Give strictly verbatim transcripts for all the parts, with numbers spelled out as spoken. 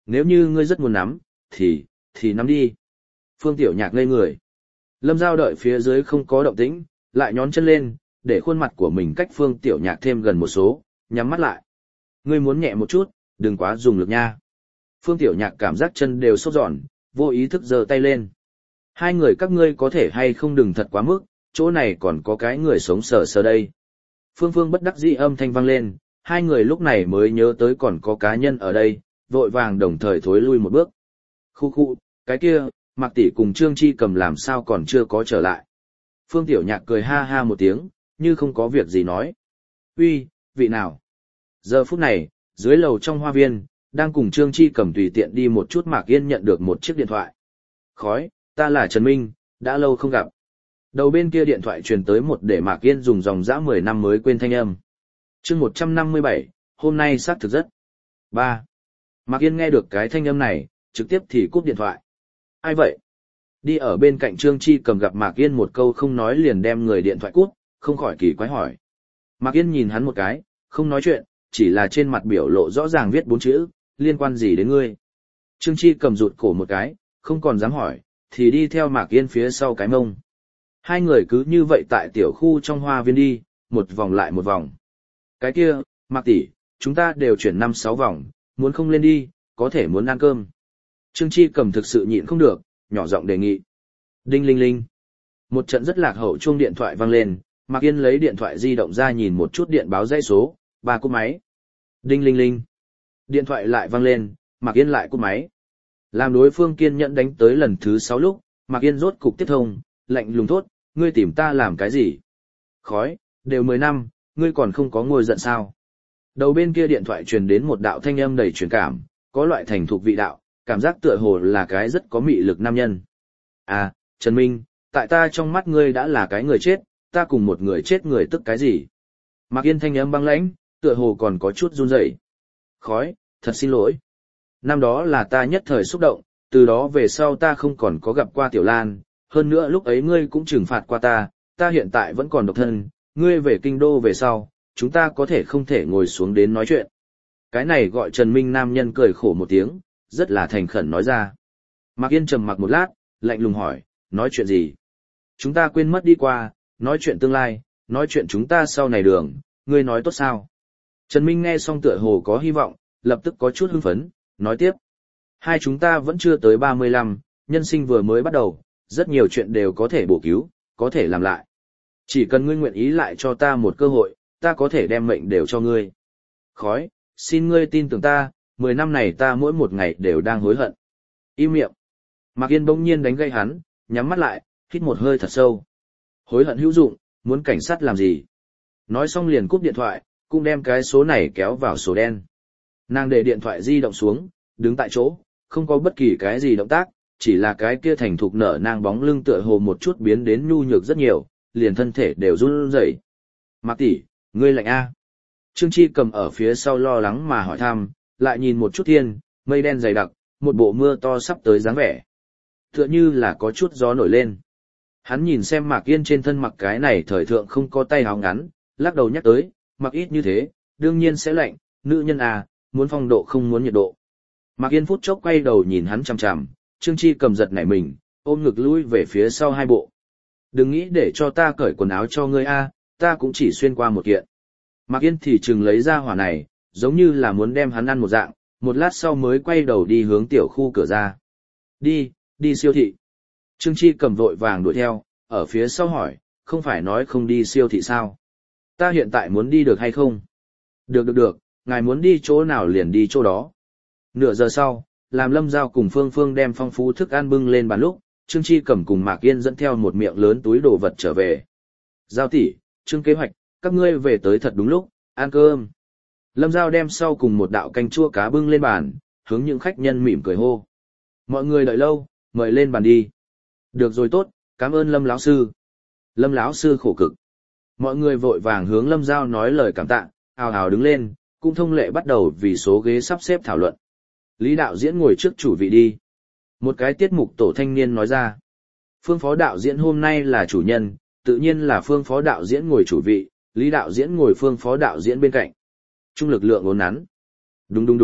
nếu như ngươi rất muốn nắm, thì, thì nắm đi. Phương Tiểu Nhạc ngây người. Lâm Giao đợi phía dưới không có động tĩnh, lại nhón chân lên, để khuôn mặt của mình cách Phương Tiểu Nhạc thêm gần một số, nhắm mắt lại. Ngươi muốn nhẹ một chút, đừng quá dùng lực nha. Phương Tiểu Nhạc cảm giác chân đều sốt giòn, vô ý thức giơ tay lên. Hai người các ngươi có thể hay không đừng thật quá mức, chỗ này còn có cái người sống sờ sờ đây. Phương Phương bất đắc dĩ âm thanh vang lên, hai người lúc này mới nhớ tới còn có cá nhân ở đây, vội vàng đồng thời thối lui một bước. Khu khu, cái kia, Mạc tỷ cùng Trương Chi Cầm làm sao còn chưa có trở lại. Phương Tiểu Nhạc cười ha ha một tiếng, như không có việc gì nói. Uy, vị nào? Giờ phút này, dưới lầu trong hoa viên, đang cùng Trương Chi Cầm tùy tiện đi một chút Mạc Yên nhận được một chiếc điện thoại. Khói, ta là Trần Minh, đã lâu không gặp. Đầu bên kia điện thoại truyền tới một để Mạc Yên dùng dòng dã mười năm mới quên thanh âm. chương một trăm năm mươi bảy, hôm nay xác thực rất. ba. Mạc Yên nghe được cái thanh âm này, trực tiếp thì cúp điện thoại. Ai vậy? Đi ở bên cạnh Trương Chi Cầm gặp Mạc Yên một câu không nói liền đem người điện thoại cút, không khỏi kỳ quái hỏi. Mạc Yên nhìn hắn một cái, không nói chuyện, chỉ là trên mặt biểu lộ rõ ràng viết bốn chữ, liên quan gì đến ngươi. Trương Chi Cầm rụt cổ một cái, không còn dám hỏi, thì đi theo Mạc Yên phía sau cái mông. Hai người cứ như vậy tại tiểu khu trong hoa viên đi, một vòng lại một vòng. Cái kia, Mạc tỷ, chúng ta đều chuyển năm sáu vòng, muốn không lên đi, có thể muốn ăn cơm. Trương Chi Cầm thực sự nhịn không được, nhỏ giọng đề nghị. Đinh linh linh. Một trận rất lạc hậu chuông điện thoại vang lên, Mạc Yên lấy điện thoại di động ra nhìn một chút điện báo dãy số, ba cúp máy. Đinh linh linh. Điện thoại lại vang lên, Mạc Yên lại cúp máy. Làm đối phương kiên nhẫn đánh tới lần thứ sáu lúc, Mạc Yên rốt cục tiếp thông, lạnh lùng thốt, ngươi tìm ta làm cái gì? Khói, đều mười năm, ngươi còn không có ngồi giận sao? Đầu bên kia điện thoại truyền đến một đạo thanh âm đầy truyền cảm, có loại thành thục vị đạo, cảm giác tựa hồ là cái rất có mị lực nam nhân. À, Trần Minh, tại ta trong mắt ngươi đã là cái người chết, ta cùng một người chết người tức cái gì? Mạc Yên thanh âm băng lãnh, tựa hồ còn có chút run rẩy. Khói, thật xin lỗi. Năm đó là ta nhất thời xúc động, từ đó về sau ta không còn có gặp qua Tiểu Lan, hơn nữa lúc ấy ngươi cũng trừng phạt qua ta, ta hiện tại vẫn còn độc thân, ngươi về kinh đô về sau, chúng ta có thể không thể ngồi xuống đến nói chuyện. Cái này gọi Trần Minh nam nhân cười khổ một tiếng, rất là thành khẩn nói ra. Mạc Yên trầm mặc một lát, lạnh lùng hỏi, nói chuyện gì? Chúng ta quên mất đi qua, nói chuyện tương lai, nói chuyện chúng ta sau này đường, ngươi nói tốt sao? Trần Minh nghe xong tựa hồ có hy vọng, lập tức có chút hưng phấn, nói tiếp. Hai chúng ta vẫn chưa tới ba mươi lăm, nhân sinh vừa mới bắt đầu, rất nhiều chuyện đều có thể bổ cứu, có thể làm lại. Chỉ cần ngươi nguyện ý lại cho ta một cơ hội, ta có thể đem mệnh đều cho ngươi. Khói, xin ngươi tin tưởng ta, mười năm này ta mỗi một ngày đều đang hối hận. Im miệng. Mạc Yên bỗng nhiên đánh gây hắn, nhắm mắt lại, hít một hơi thật sâu. Hối hận hữu dụng, muốn cảnh sát làm gì? Nói xong liền cúp điện thoại, cũng đem cái số này kéo vào số đen. Nàng để điện thoại di động xuống, đứng tại chỗ, không có bất kỳ cái gì động tác, chỉ là cái kia thành thục nở nang bóng lưng tựa hồ một chút biến đến nhu nhược rất nhiều, liền thân thể đều run rẩy. Mạc tỷ, ngươi lạnh a? Trương Chi Cầm ở phía sau lo lắng mà hỏi thăm, lại nhìn một chút thiên, mây đen dày đặc, một bộ mưa to sắp tới dáng vẻ. Tựa như là có chút gió nổi lên. Hắn nhìn xem Mạc Yên trên thân mặc cái này thời thượng không có tay áo ngắn, lắc đầu nhắc tới, mặc ít như thế, đương nhiên sẽ lạnh, nữ nhân à, muốn phong độ không muốn nhiệt độ. Mạc Yên phút chốc quay đầu nhìn hắn chằm chằm, Trương Chi Cầm giật nảy mình, ôm ngực lui về phía sau hai bộ. Đừng nghĩ để cho ta cởi quần áo cho ngươi a, ta cũng chỉ xuyên qua một kiện. Mạc Yên thì chừng lấy ra hỏa này, giống như là muốn đem hắn ăn một dạng, một lát sau mới quay đầu đi hướng tiểu khu cửa ra. Đi, đi siêu thị. Trương Chi Cầm vội vàng đuổi theo, ở phía sau hỏi, không phải nói không đi siêu thị sao? Ta hiện tại muốn đi được hay không? Được được được, ngài muốn đi chỗ nào liền đi chỗ đó. Nửa giờ sau, làm Lâm Giao cùng Phương Phương đem phong phú thức ăn bưng lên bàn lúc, Trương Chi Cầm cùng Mạc Yên dẫn theo một miệng lớn túi đồ vật trở về. Giao tỷ, Trương kế hoạch, các ngươi về tới thật đúng lúc, ăn cơm. Lâm Giao đem sau cùng một đạo canh chua cá bưng lên bàn, hướng những khách nhân mỉm cười hô. Mọi người đợi lâu, mời lên bàn đi. Được rồi tốt, cảm ơn Lâm lão sư. Lâm lão sư khổ cực. Mọi người vội vàng hướng Lâm Giao nói lời cảm tạ, ào ào đứng lên, cũng thông lệ bắt đầu vì số ghế sắp xếp thảo luận. Lý đạo diễn ngồi trước chủ vị đi. Một cái tiết mục tổ thanh niên nói ra. Phương phó đạo diễn hôm nay là chủ nhân, tự nhiên là phương phó đạo diễn ngồi chủ vị, Lý đạo diễn ngồi phương phó đạo diễn bên cạnh. Trung lực lượng ốn nắn. Đúng đúng đúng,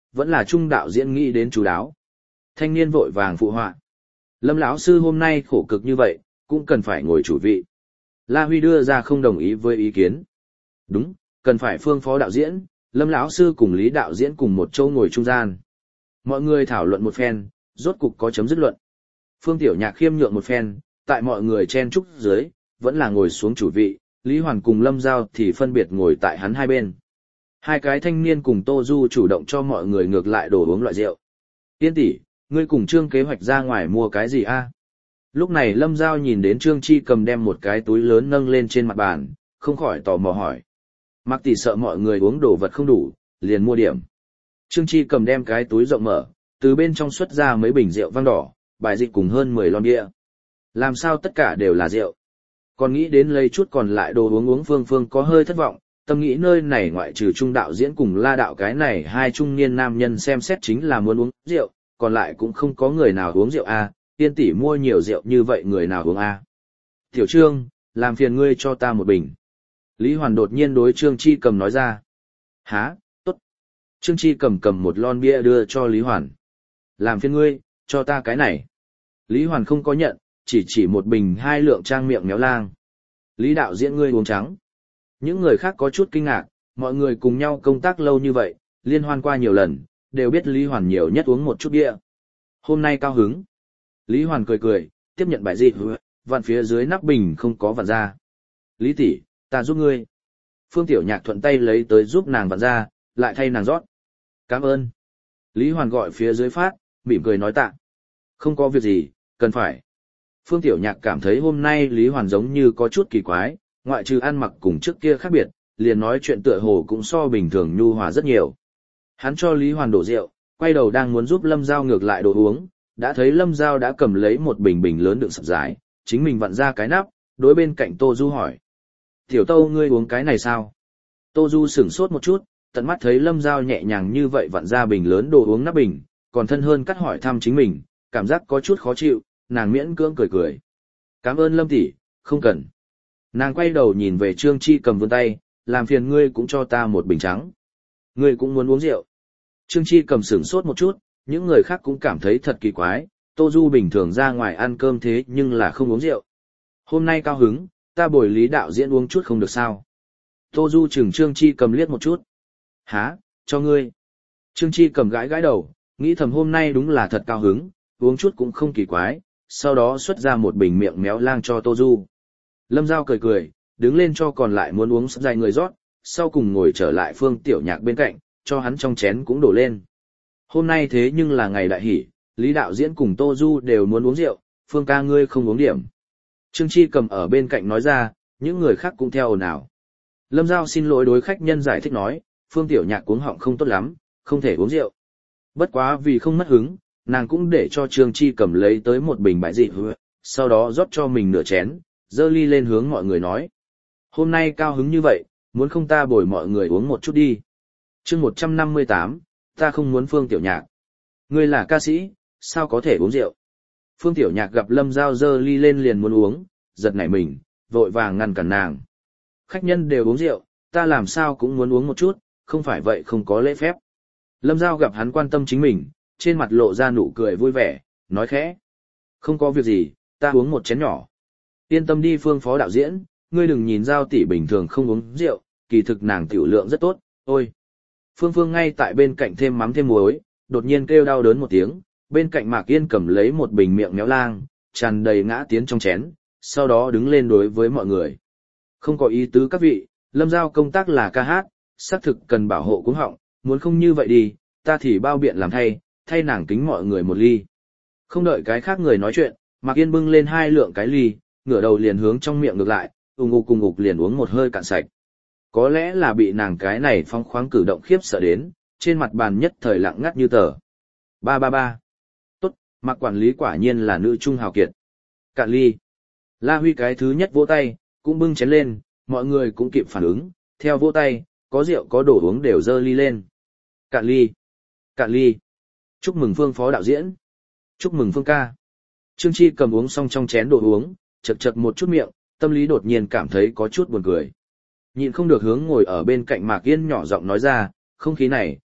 vẫn là Trung đạo diễn nghĩ đến chú đáo. Thanh niên vội vàng phụ họa. Lâm lão sư hôm nay khổ cực như vậy, cũng cần phải ngồi chủ vị. La Huy đưa ra không đồng ý với ý kiến. Đúng, cần phải Phương phó đạo diễn, Lâm lão sư cùng Lý đạo diễn cùng một chỗ ngồi trung gian. Mọi người thảo luận một phen, rốt cục có chấm dứt luận. Phương Tiểu Nhạc khiêm nhượng một phen, tại mọi người chen chúc dưới, vẫn là ngồi xuống chủ vị, Lý Hoàn cùng Lâm Giao thì phân biệt ngồi tại hắn hai bên. Hai cái thanh niên cùng Tô Du chủ động cho mọi người ngược lại đồ uống loại rượu. Tiên tỷ, ngươi cùng Trương kế hoạch ra ngoài mua cái gì a? Lúc này Lâm Giao nhìn đến Trương Chi Cầm đem một cái túi lớn nâng lên trên mặt bàn, không khỏi tò mò hỏi. Mặc tỷ sợ mọi người uống đồ vật không đủ, liền mua điểm. Trương Chi Cầm đem cái túi rộng mở, từ bên trong xuất ra mấy bình rượu vang đỏ, bài dịch cùng hơn mười lon bia. Làm sao tất cả đều là rượu? Còn nghĩ đến lấy chút còn lại đồ uống uống Phương Phương có hơi thất vọng, tâm nghĩ nơi này ngoại trừ Trung đạo diễn cùng La đạo cái này hai trung niên nam nhân xem xét chính là muốn uống rượu, còn lại cũng không có người nào uống rượu a. Tiên tỷ mua nhiều rượu như vậy người nào uống a? Tiểu Trương, làm phiền ngươi cho ta một bình. Lý Hoàn đột nhiên đối Trương Chi Cầm nói ra. Hả, tốt. Trương Chi Cầm cầm một lon bia đưa cho Lý Hoàn. Làm phiền ngươi, cho ta cái này. Lý Hoàn không có nhận, chỉ chỉ một bình hai lượng trang miệng méo lang. Lý đạo diễn ngươi uống trắng. Những người khác có chút kinh ngạc, mọi người cùng nhau công tác lâu như vậy, liên hoan qua nhiều lần, đều biết Lý Hoàn nhiều nhất uống một chút bia. Hôm nay cao hứng. Lý Hoàn cười cười, tiếp nhận bài dịch, vặn phía dưới nắp bình không có vặn ra. Lý tỷ, ta giúp ngươi. Phương Tiểu Nhạc thuận tay lấy tới giúp nàng vặn ra, lại thay nàng rót. Cảm ơn. Lý Hoàn gọi phía dưới phát, mỉm cười nói tạ. Không có việc gì, cần phải. Phương Tiểu Nhạc cảm thấy hôm nay Lý Hoàn giống như có chút kỳ quái, ngoại trừ ăn mặc cùng trước kia khác biệt, liền nói chuyện tựa hồ cũng so bình thường nhu hòa rất nhiều. Hắn cho Lý Hoàn đổ rượu, quay đầu đang muốn giúp Lâm Giao ngược lại đồ uống, đã thấy Lâm Giao đã cầm lấy một bình bình lớn đựng sập dài, chính mình vặn ra cái nắp, đối bên cạnh Tô Du hỏi. Tiểu Tâu ngươi uống cái này sao? Tô Du sửng sốt một chút, tận mắt thấy Lâm Giao nhẹ nhàng như vậy vặn ra bình lớn đồ uống nắp bình, còn thân hơn cắt hỏi thăm chính mình, cảm giác có chút khó chịu, nàng miễn cưỡng cười cười. Cảm ơn Lâm tỷ, không cần. Nàng quay đầu nhìn về Trương Chi Cầm vươn tay, làm phiền ngươi cũng cho ta một bình trắng. Ngươi cũng muốn uống rượu. Trương Chi Cầm sửng sốt một chút, những người khác cũng cảm thấy thật kỳ quái, Tô Du bình thường ra ngoài ăn cơm thế nhưng là không uống rượu. Hôm nay cao hứng, ta bồi Lý đạo diễn uống chút không được sao. Tô Du chừng Trương Chi Cầm liếc một chút. Hả, cho ngươi. Trương Chi Cầm gãi gãi đầu, nghĩ thầm hôm nay đúng là thật cao hứng, uống chút cũng không kỳ quái, sau đó xuất ra một bình miệng méo lang cho Tô Du. Lâm Giao cười cười, đứng lên cho còn lại muốn uống sắp dài người rót, sau cùng ngồi trở lại Phương Tiểu Nhạc bên cạnh, cho hắn trong chén cũng đổ lên. Hôm nay thế nhưng là ngày đại hỷ, Lý đạo diễn cùng Tô Du đều muốn uống rượu, Phương ca ngươi không uống điểm. Trương Chi Cầm ở bên cạnh nói ra, những người khác cũng theo ồn ào. Lâm Giao xin lỗi đối khách nhân giải thích nói, Phương Tiểu Nhạc uống họng không tốt lắm, không thể uống rượu. Bất quá vì không mất hứng, nàng cũng để cho Trương Chi Cầm lấy tới một bình bãi dị hứa, sau đó rót cho mình nửa chén, dơ ly lên hướng mọi người nói. Hôm nay cao hứng như vậy, muốn không ta bồi mọi người uống một chút đi. Chương một trăm năm mươi tám, ta không muốn Phương Tiểu Nhạc. Ngươi là ca sĩ, sao có thể uống rượu? Phương Tiểu Nhạc gặp Lâm Giao dơ ly lên liền muốn uống, giật nảy mình, vội vàng ngăn cản nàng. Khách nhân đều uống rượu, ta làm sao cũng muốn uống một chút, không phải vậy không có lễ phép. Lâm Giao gặp hắn quan tâm chính mình, trên mặt lộ ra nụ cười vui vẻ, nói khẽ. Không có việc gì, ta uống một chén nhỏ. Yên tâm đi Phương phó đạo diễn, ngươi đừng nhìn Giao tỷ bình thường không uống rượu, kỳ thực nàng tiểu lượng rất tốt, ôi. Phương Phương ngay tại bên cạnh thêm mắm thêm muối, đột nhiên kêu đau đớn một tiếng, bên cạnh Mạc Yên cầm lấy một bình miệng méo lang, tràn đầy ngã tiến trong chén, sau đó đứng lên đối với mọi người. Không có ý tứ các vị, Lâm Giao công tác là ca hát, xác thực cần bảo hộ cuống họng, muốn không như vậy đi, ta thì bao biện làm thay, thay nàng kính mọi người một ly. Không đợi cái khác người nói chuyện, Mạc Yên bưng lên hai lượng cái ly, ngửa đầu liền hướng trong miệng ngược lại, ùng ục cùng ục liền uống một hơi cạn sạch. Có lẽ là bị nàng cái này phong khoáng cử động khiếp sợ đến, trên mặt bàn nhất thời lặng ngắt như tờ. Ba ba ba. Tốt, Mạc quản lý quả nhiên là nữ trung hào kiệt. Cạn ly. La Huy cái thứ nhất vỗ tay, cũng bưng chén lên, mọi người cũng kịp phản ứng, theo vỗ tay, có rượu có đồ uống đều dơ ly lên. Cạn ly. Cạn ly. Chúc mừng Phương phó đạo diễn. Chúc mừng Phương ca. Trương Chi cầm uống xong trong chén đồ uống, chật chật một chút miệng, tâm lý đột nhiên cảm thấy có chút buồn cười. Nhịn không được hướng ngồi ở bên cạnh Mạc Yên nhỏ giọng nói ra, không khí này,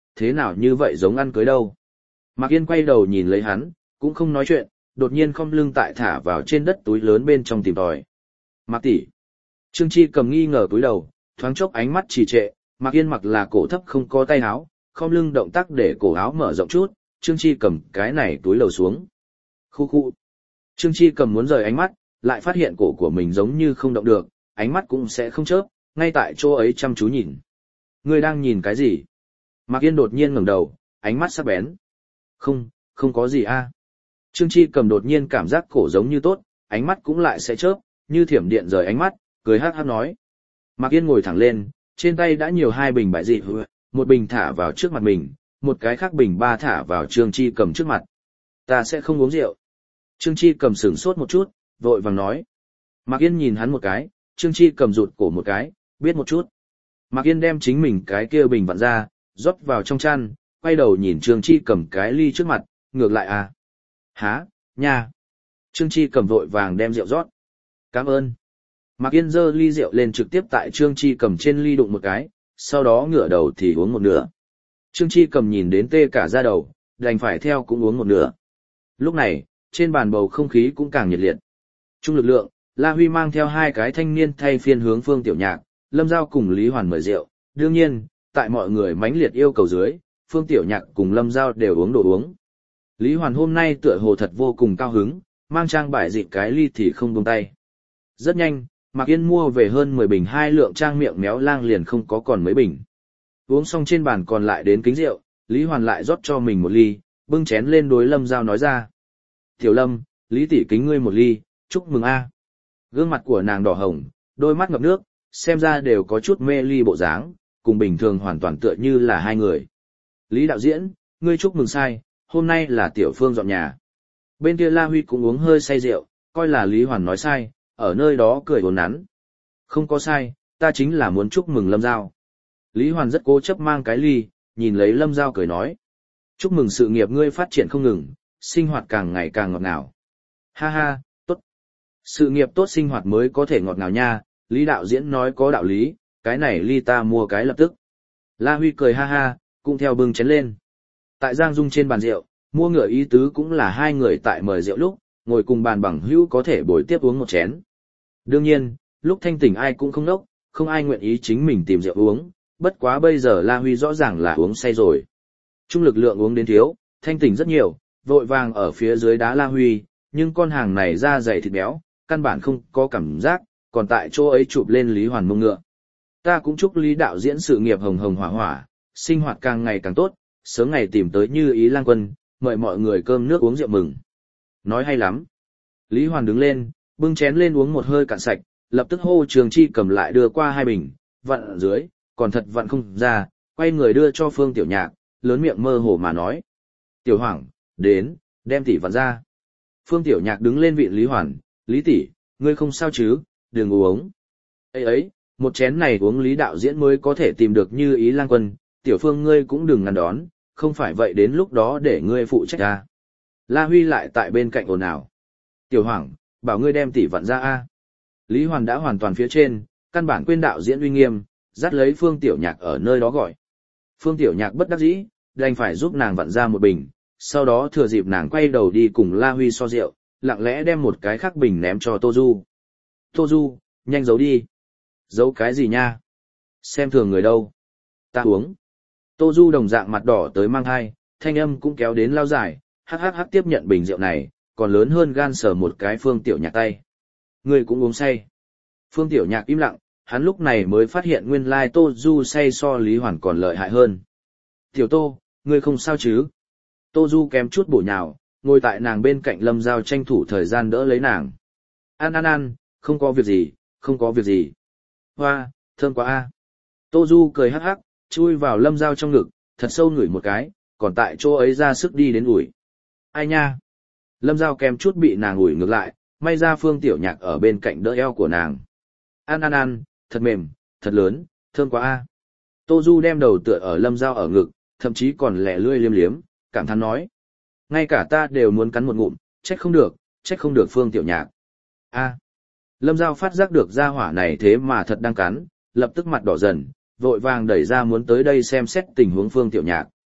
thế nào như vậy giống ăn cưới đâu. Mạc Yên quay đầu nhìn lấy hắn, cũng không nói chuyện, đột nhiên khom lưng tại thả vào trên đất túi lớn bên trong tìm tòi. Mạc tỷ. Trương Chi cầm nghi ngờ túi đầu, thoáng chốc ánh mắt trì trệ, Mạc Yên mặc là cổ thấp không có tay áo, khom lưng động tác để cổ áo mở rộng chút, Trương Chi cầm cái này túi lầu xuống. Khu khu. Trương Chi cầm muốn rời ánh mắt, lại phát hiện cổ của mình giống như không động được, ánh mắt cũng sẽ không chớp, ngay tại chỗ ấy chăm chú nhìn. Ngươi đang nhìn cái gì? Mạc Yên đột nhiên ngẩng đầu, ánh mắt sắc bén. Không, không có gì a. Trương Chi cầm đột nhiên cảm giác cổ giống như tốt, ánh mắt cũng lại sẽ chớp, như thiểm điện rời ánh mắt, cười hát hát nói. Mạc Yên ngồi thẳng lên, trên tay đã nhiều hai bình bại dị, một bình thả vào trước mặt mình, một cái khác bình ba thả vào Trương Chi cầm trước mặt. Ta sẽ không uống rượu. Trương Chi cầm sửng sốt một chút, vội vàng nói. Mạc Yên nhìn hắn một cái, Trương Chi cầm rụt cổ một cái, biết một chút. Mạc Yên đem chính mình cái kia bình vặn ra, rót vào trong chăn, quay đầu nhìn Trương Chi cầm cái ly trước mặt, ngược lại à. Há, nha. Trương Chi cầm vội vàng đem rượu rót. Cảm ơn. Mạc Yên giơ ly rượu lên trực tiếp tại Trương Chi cầm trên ly đụng một cái, sau đó ngửa đầu thì uống một nửa. Trương Chi cầm nhìn đến tê cả da đầu, đành phải theo cũng uống một nửa. Lúc này, trên bàn bầu không khí cũng càng nhiệt liệt. Trung lực lượng, La Huy mang theo hai cái thanh niên thay phiên hướng Phương Tiểu Nhạc, Lâm Giao cùng Lý Hoàn mời rượu. Đương nhiên, tại mọi người mãnh liệt yêu cầu dưới, Phương Tiểu Nhạc cùng Lâm Giao đều uống đồ uống. Lý Hoàn hôm nay tựa hồ thật vô cùng cao hứng, mang trang bại dịp cái ly thì không buông tay. Rất nhanh, Mạc Yên mua về hơn mười bình hai lượng trang miệng méo lang liền không có còn mấy bình. Uống xong trên bàn còn lại đến kính rượu, Lý Hoàn lại rót cho mình một ly, bưng chén lên đối Lâm Giao nói ra. Tiểu Lâm, Lý tỷ kính ngươi một ly, chúc mừng a. Gương mặt của nàng đỏ hồng, đôi mắt ngập nước, xem ra đều có chút mê ly bộ dáng, cùng bình thường hoàn toàn tựa như là hai người. Lý đạo diễn, ngươi chúc mừng sai, hôm nay là Tiểu Phương dọn nhà. Bên kia La Huy cũng uống hơi say rượu, coi là Lý Hoàn nói sai, ở nơi đó cười hồn nắn. Không có sai, ta chính là muốn chúc mừng Lâm Giao. Lý Hoàn rất cố chấp mang cái ly, nhìn lấy Lâm Giao cười nói. Chúc mừng sự nghiệp ngươi phát triển không ngừng, sinh hoạt càng ngày càng ngọt ngào. Ha ha, tốt. Sự nghiệp tốt sinh hoạt mới có thể ngọt ngào nha, Lý đạo diễn nói có đạo lý, cái này ly ta mua cái lập tức. La Huy cười ha ha, cũng theo bưng chén lên. Tại Giang Dung trên bàn rượu, mua ngựa ý tứ cũng là hai người tại mời rượu lúc, ngồi cùng bàn bằng hữu có thể bồi tiếp uống một chén. Đương nhiên, lúc thanh tỉnh ai cũng không đốc, không ai nguyện ý chính mình tìm rượu uống, bất quá bây giờ La Huy rõ ràng là uống say rồi. Trung lực lượng uống đến thiếu, thanh tỉnh rất nhiều, vội vàng ở phía dưới đá La Huy, nhưng con hàng này da dày thịt béo, căn bản không có cảm giác, còn tại chỗ ấy chụp lên Lý Hoàn mông ngựa. Ta cũng chúc Lý đạo diễn sự nghiệp hồng hồng hỏa hỏa, sinh hoạt càng ngày càng tốt, sớm ngày tìm tới Như Ý Lang Quân, mời mọi người cơm nước uống rượu mừng. Nói hay lắm. Lý Hoàn đứng lên, bưng chén lên uống một hơi cạn sạch, lập tức hô Trường Chi cầm lại đưa qua hai bình, vặn ở dưới, còn thật vặn không ra, quay người đưa cho Phương Tiểu Nhạc, lớn miệng mơ hồ mà nói. Tiểu Hoàng, đến, đem tỷ vặn ra. Phương Tiểu Nhạc đứng lên vị Lý Hoàn, Lý tỷ, ngươi không sao chứ, đừng uống. Ấy ấy, một chén này uống Lý đạo diễn mới có thể tìm được Như Ý Lang Quân, Tiểu Phương ngươi cũng đừng ngăn đón, không phải vậy đến lúc đó để ngươi phụ trách ra. La Huy lại tại bên cạnh ồn ào. Tiểu Hoàng, bảo ngươi đem tỷ vặn ra a. Lý Hoàn đã hoàn toàn phía trên, căn bản quên đạo diễn uy nghiêm, dắt lấy Phương Tiểu Nhạc ở nơi đó gọi. Phương Tiểu Nhạc bất đắc dĩ, đành phải giúp nàng vặn ra một bình, sau đó thừa dịp nàng quay đầu đi cùng La Huy so rượu, lặng lẽ đem một cái khác bình ném cho Tô Du. Tô Du, nhanh giấu đi. Giấu cái gì nha? Xem thường người đâu. Ta uống. Tô Du đồng dạng mặt đỏ tới mang hai, thanh âm cũng kéo đến lao dài, hắc hắc hắc tiếp nhận bình rượu này, còn lớn hơn gan sờ một cái Phương Tiểu Nhạc tay. Người cũng uống say. Phương Tiểu Nhạc im lặng, hắn lúc này mới phát hiện nguyên lai Tô Du say so Lý Hoàn còn lợi hại hơn. Tiểu Tô, ngươi không sao chứ? Tô Du kém chút bổ nhào, ngồi tại nàng bên cạnh Lâm Giao tranh thủ thời gian đỡ lấy nàng. An an an, không có việc gì, không có việc gì. Hoa, thơm quá a. Tô Du cười hắc hắc, chui vào Lâm Giao trong ngực, thật sâu ngửi một cái, còn tại chỗ ấy ra sức đi đến ủi. Ai nha? Lâm Giao kém chút bị nàng ủi ngược lại, may ra Phương Tiểu Nhạc ở bên cạnh đỡ eo của nàng. An an an, thật mềm, thật lớn, thơm quá a. Tô Du đem đầu tựa ở Lâm Giao ở ngực, thậm chí còn lẻ lươi liếm liếm, cảm thán nói. Ngay cả ta đều muốn cắn một ngụm, trách không được, trách không được Phương Tiểu Nhạc. A. Lâm Giao phát giác được gia hỏa này thế mà thật đang cắn, lập tức mặt đỏ dần, vội vàng đẩy ra muốn tới đây xem xét tình huống Phương Tiểu Nhạc.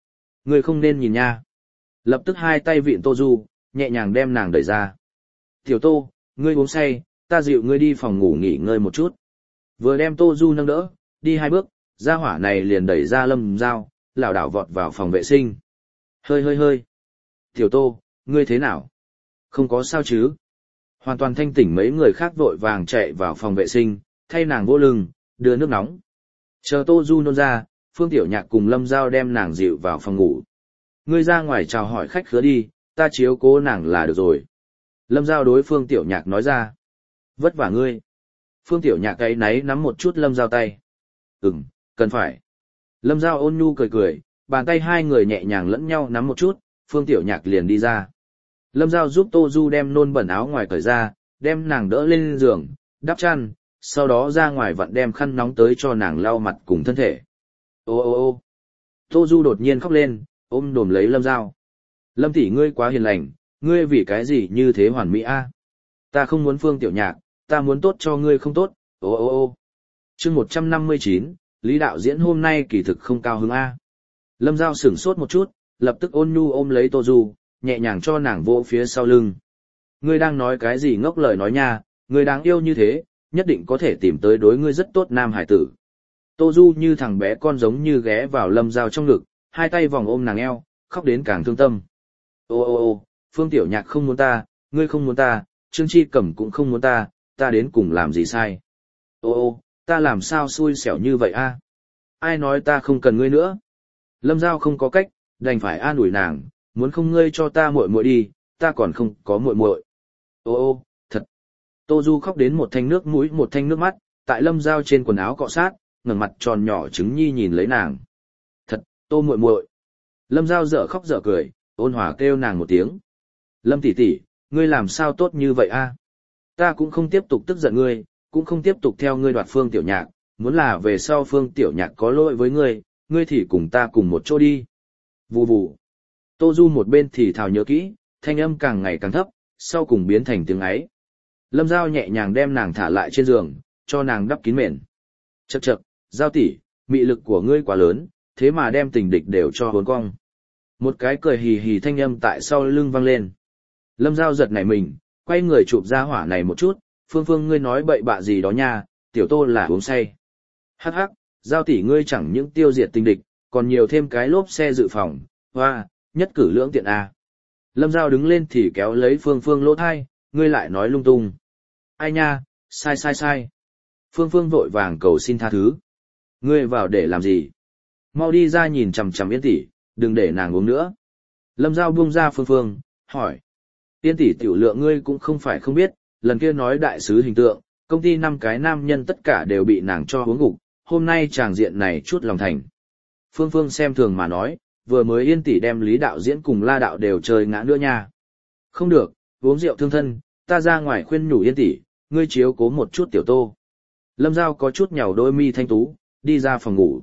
Ngươi không nên nhìn nha. Lập tức hai tay vịn Tô Du, nhẹ nhàng đem nàng đẩy ra. Tiểu Tô, ngươi uống say, ta dịu ngươi đi phòng ngủ nghỉ ngơi một chút. Vừa đem Tô Du nâng đỡ, đi hai bước, gia hỏa này liền đẩy ra Lâm Dao, lảo đảo vọt vào phòng vệ sinh. Hơi hơi hơi. Tiểu Tô, ngươi thế nào? Không có sao chứ? Hoàn toàn thanh tỉnh mấy người khác vội vàng chạy vào phòng vệ sinh, thay nàng vỗ lưng, đưa nước nóng. Chờ Tô Du nôn ra, Phương Tiểu Nhạc cùng Lâm Dao đem nàng dịu vào phòng ngủ. Ngươi ra ngoài chào hỏi khách khứa đi, ta chiếu cố nàng là được rồi. Lâm Dao đối Phương Tiểu Nhạc nói ra. Vất vả ngươi. Phương Tiểu Nhạc ấy náy nắm một chút Lâm Dao tay. Ừm, cần phải. Lâm Dao ôn nhu cười cười, bàn tay hai người nhẹ nhàng lẫn nhau nắm một chút, Phương Tiểu Nhạc liền đi ra. Lâm Dao giúp Tô Du đem nôn bẩn áo ngoài cởi ra, đem nàng đỡ lên giường, đắp chăn, sau đó ra ngoài vặn đem khăn nóng tới cho nàng lau mặt cùng thân thể. Ô ô ô Tô Du đột nhiên khóc lên, ôm đồm lấy Lâm Dao. Lâm tỷ ngươi quá hiền lành, ngươi vì cái gì như thế hoàn mỹ a? Ta không muốn Phương Tiểu Nhạc, ta muốn tốt cho ngươi không tốt, ô ô ô. Chương một trăm năm mươi chín, Lý đạo diễn hôm nay kỳ thực không cao hứng a. Lâm Dao sửng sốt một chút, lập tức ôn nhu ôm lấy Tô Du, nhẹ nhàng cho nàng vỗ phía sau lưng. Ngươi đang nói cái gì ngốc lời nói nha, ngươi đáng yêu như thế, nhất định có thể tìm tới đối ngươi rất tốt nam hải tử. Tô Du như thằng bé con giống như ghé vào Lâm Dao trong ngực, hai tay vòng ôm nàng eo, khóc đến càng thương tâm. Ô ô ô, Phương Tiểu Nhạc không muốn ta, ngươi không muốn ta, Trương Chi Cẩm cũng không muốn ta, ta đến cùng làm gì sai. Ô ô, ta làm sao xui xẻo như vậy a? Ai nói ta không cần ngươi nữa? Lâm Dao không có cách, đành phải an ủi nàng, muốn không ngươi cho ta muội muội đi, ta còn không có muội muội. Ô ô, thật. Tô Du khóc đến một thanh nước mũi một thanh nước mắt, tại Lâm Dao trên quần áo cọ sát, ngẩng mặt tròn nhỏ trứng nhi nhìn lấy nàng. Thật, Tô muội muội. Lâm Dao dở khóc dở cười, ôn hòa kêu nàng một tiếng. Lâm tỷ tỷ, ngươi làm sao tốt như vậy a? Ta cũng không tiếp tục tức giận ngươi, cũng không tiếp tục theo ngươi đoạt Phương Tiểu Nhạc, muốn là về sau Phương Tiểu Nhạc có lỗi với ngươi, ngươi thì cùng ta cùng một chỗ đi. Vù vù. Tô Du một bên thì thào nhớ kỹ, thanh âm càng ngày càng thấp, sau cùng biến thành tiếng ấy. Lâm Dao nhẹ nhàng đem nàng thả lại trên giường, cho nàng đắp kín mền. Chậc chậc, Dao tỷ, mị lực của ngươi quá lớn, thế mà đem tình địch đều cho hốn cong. Một cái cười hì hì thanh âm tại sau lưng vang lên. Lâm Dao giật nảy mình, quay người chụp ra hỏa này một chút, Phương Phương ngươi nói bậy bạ gì đó nha, tiểu Tô là uống say. Hắc hắc, Dao tỷ ngươi chẳng những tiêu diệt tình địch, còn nhiều thêm cái lốp xe dự phòng, hoa, nhất cử lưỡng tiện a. Lâm Dao đứng lên thì kéo lấy Phương Phương lỗ thai, ngươi lại nói lung tung. Ai nha, sai sai sai. Phương Phương vội vàng cầu xin tha thứ. Ngươi vào để làm gì? Mau đi ra nhìn chằm chằm Yên tỷ, đừng để nàng uống nữa. Lâm Dao buông ra Phương Phương, hỏi. Yên tỷ tiểu lượng ngươi cũng không phải không biết, lần kia nói đại sứ hình tượng, công ty năm cái nam nhân tất cả đều bị nàng cho uống gục, hôm nay tràng diện này chút lòng thành. Phương Phương xem thường mà nói, vừa mới Yên tỷ đem Lý đạo diễn cùng La đạo đều chơi ngã nữa nha. Không được, uống rượu thương thân, ta ra ngoài khuyên nhủ Yên tỷ, ngươi chiếu cố một chút tiểu Tô. Lâm Dao có chút nhàu đôi mi thanh tú, đi ra phòng ngủ.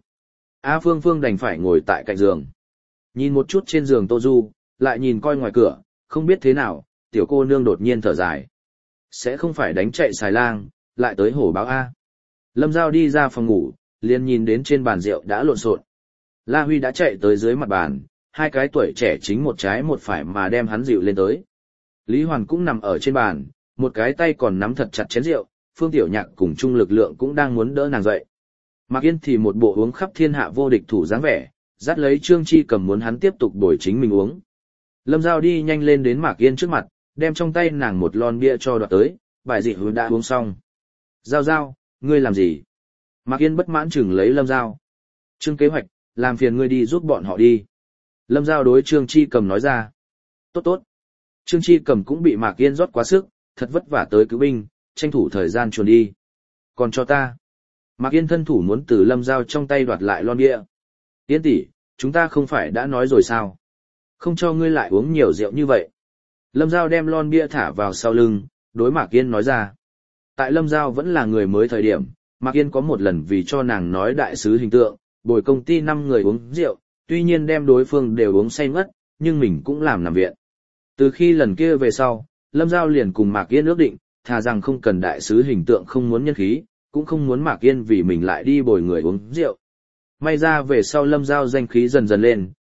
A Phương Phương đành phải ngồi tại cạnh giường. Nhìn một chút trên giường Tô Du, lại nhìn coi ngoài cửa, không biết thế nào, tiểu cô nương đột nhiên thở dài. Sẽ không phải đánh chạy xài lang, lại tới hổ báo A. Lâm Dao đi ra phòng ngủ, liền nhìn đến trên bàn rượu đã lộn xộn. La Huy đã chạy tới dưới mặt bàn, hai cái tuổi trẻ chính một trái một phải mà đem hắn dịu lên tới. Lý Hoàn cũng nằm ở trên bàn, một cái tay còn nắm thật chặt chén rượu, Phương Tiểu Nhạc cùng chung lực lượng cũng đang muốn đỡ nàng dậy. Mạc Yên thì một bộ uống khắp thiên hạ vô địch thủ dáng vẻ, dắt lấy Trương Chi Cầm muốn hắn tiếp tục bồi chính mình uống. Lâm Dao đi nhanh lên đến Mạc Yên trước mặt, đem trong tay nàng một lon bia cho đoạt tới, bài dị đã uống xong. Dao Dao, ngươi làm gì? Mạc Yên bất mãn chừng lấy Lâm Dao. Trương kế hoạch, làm phiền ngươi đi giúp bọn họ đi. Lâm Dao đối Trương Chi Cầm nói ra. Tốt tốt. Trương Chi Cầm cũng bị Mạc Yên rót quá sức, thật vất vả tới cứu binh, tranh thủ thời gian chuồn đi. Còn cho ta. Mạc Yên thân thủ muốn từ Lâm Dao trong tay đoạt lại lon bia. Yên tỷ, chúng ta không phải đã nói rồi sao? Không cho ngươi lại uống nhiều rượu như vậy. Lâm Dao đem lon bia thả vào sau lưng, đối Mạc Yên nói ra. Tại Lâm Dao vẫn là người mới thời điểm, Mạc Yên có một lần vì cho nàng nói đại sứ hình tượng, bồi công ty năm người uống rượu, tuy nhiên đem đối phương đều uống say ngất, nhưng mình cũng làm nằm viện. Từ khi lần kia về sau, Lâm Dao liền cùng Mạc Yên ước định, thà rằng không cần đại sứ hình tượng không muốn nhân khí, cũng không muốn Mạc Yên vì mình lại đi bồi người uống rượu. May ra về sau Lâm Dao danh khí dần dần lên,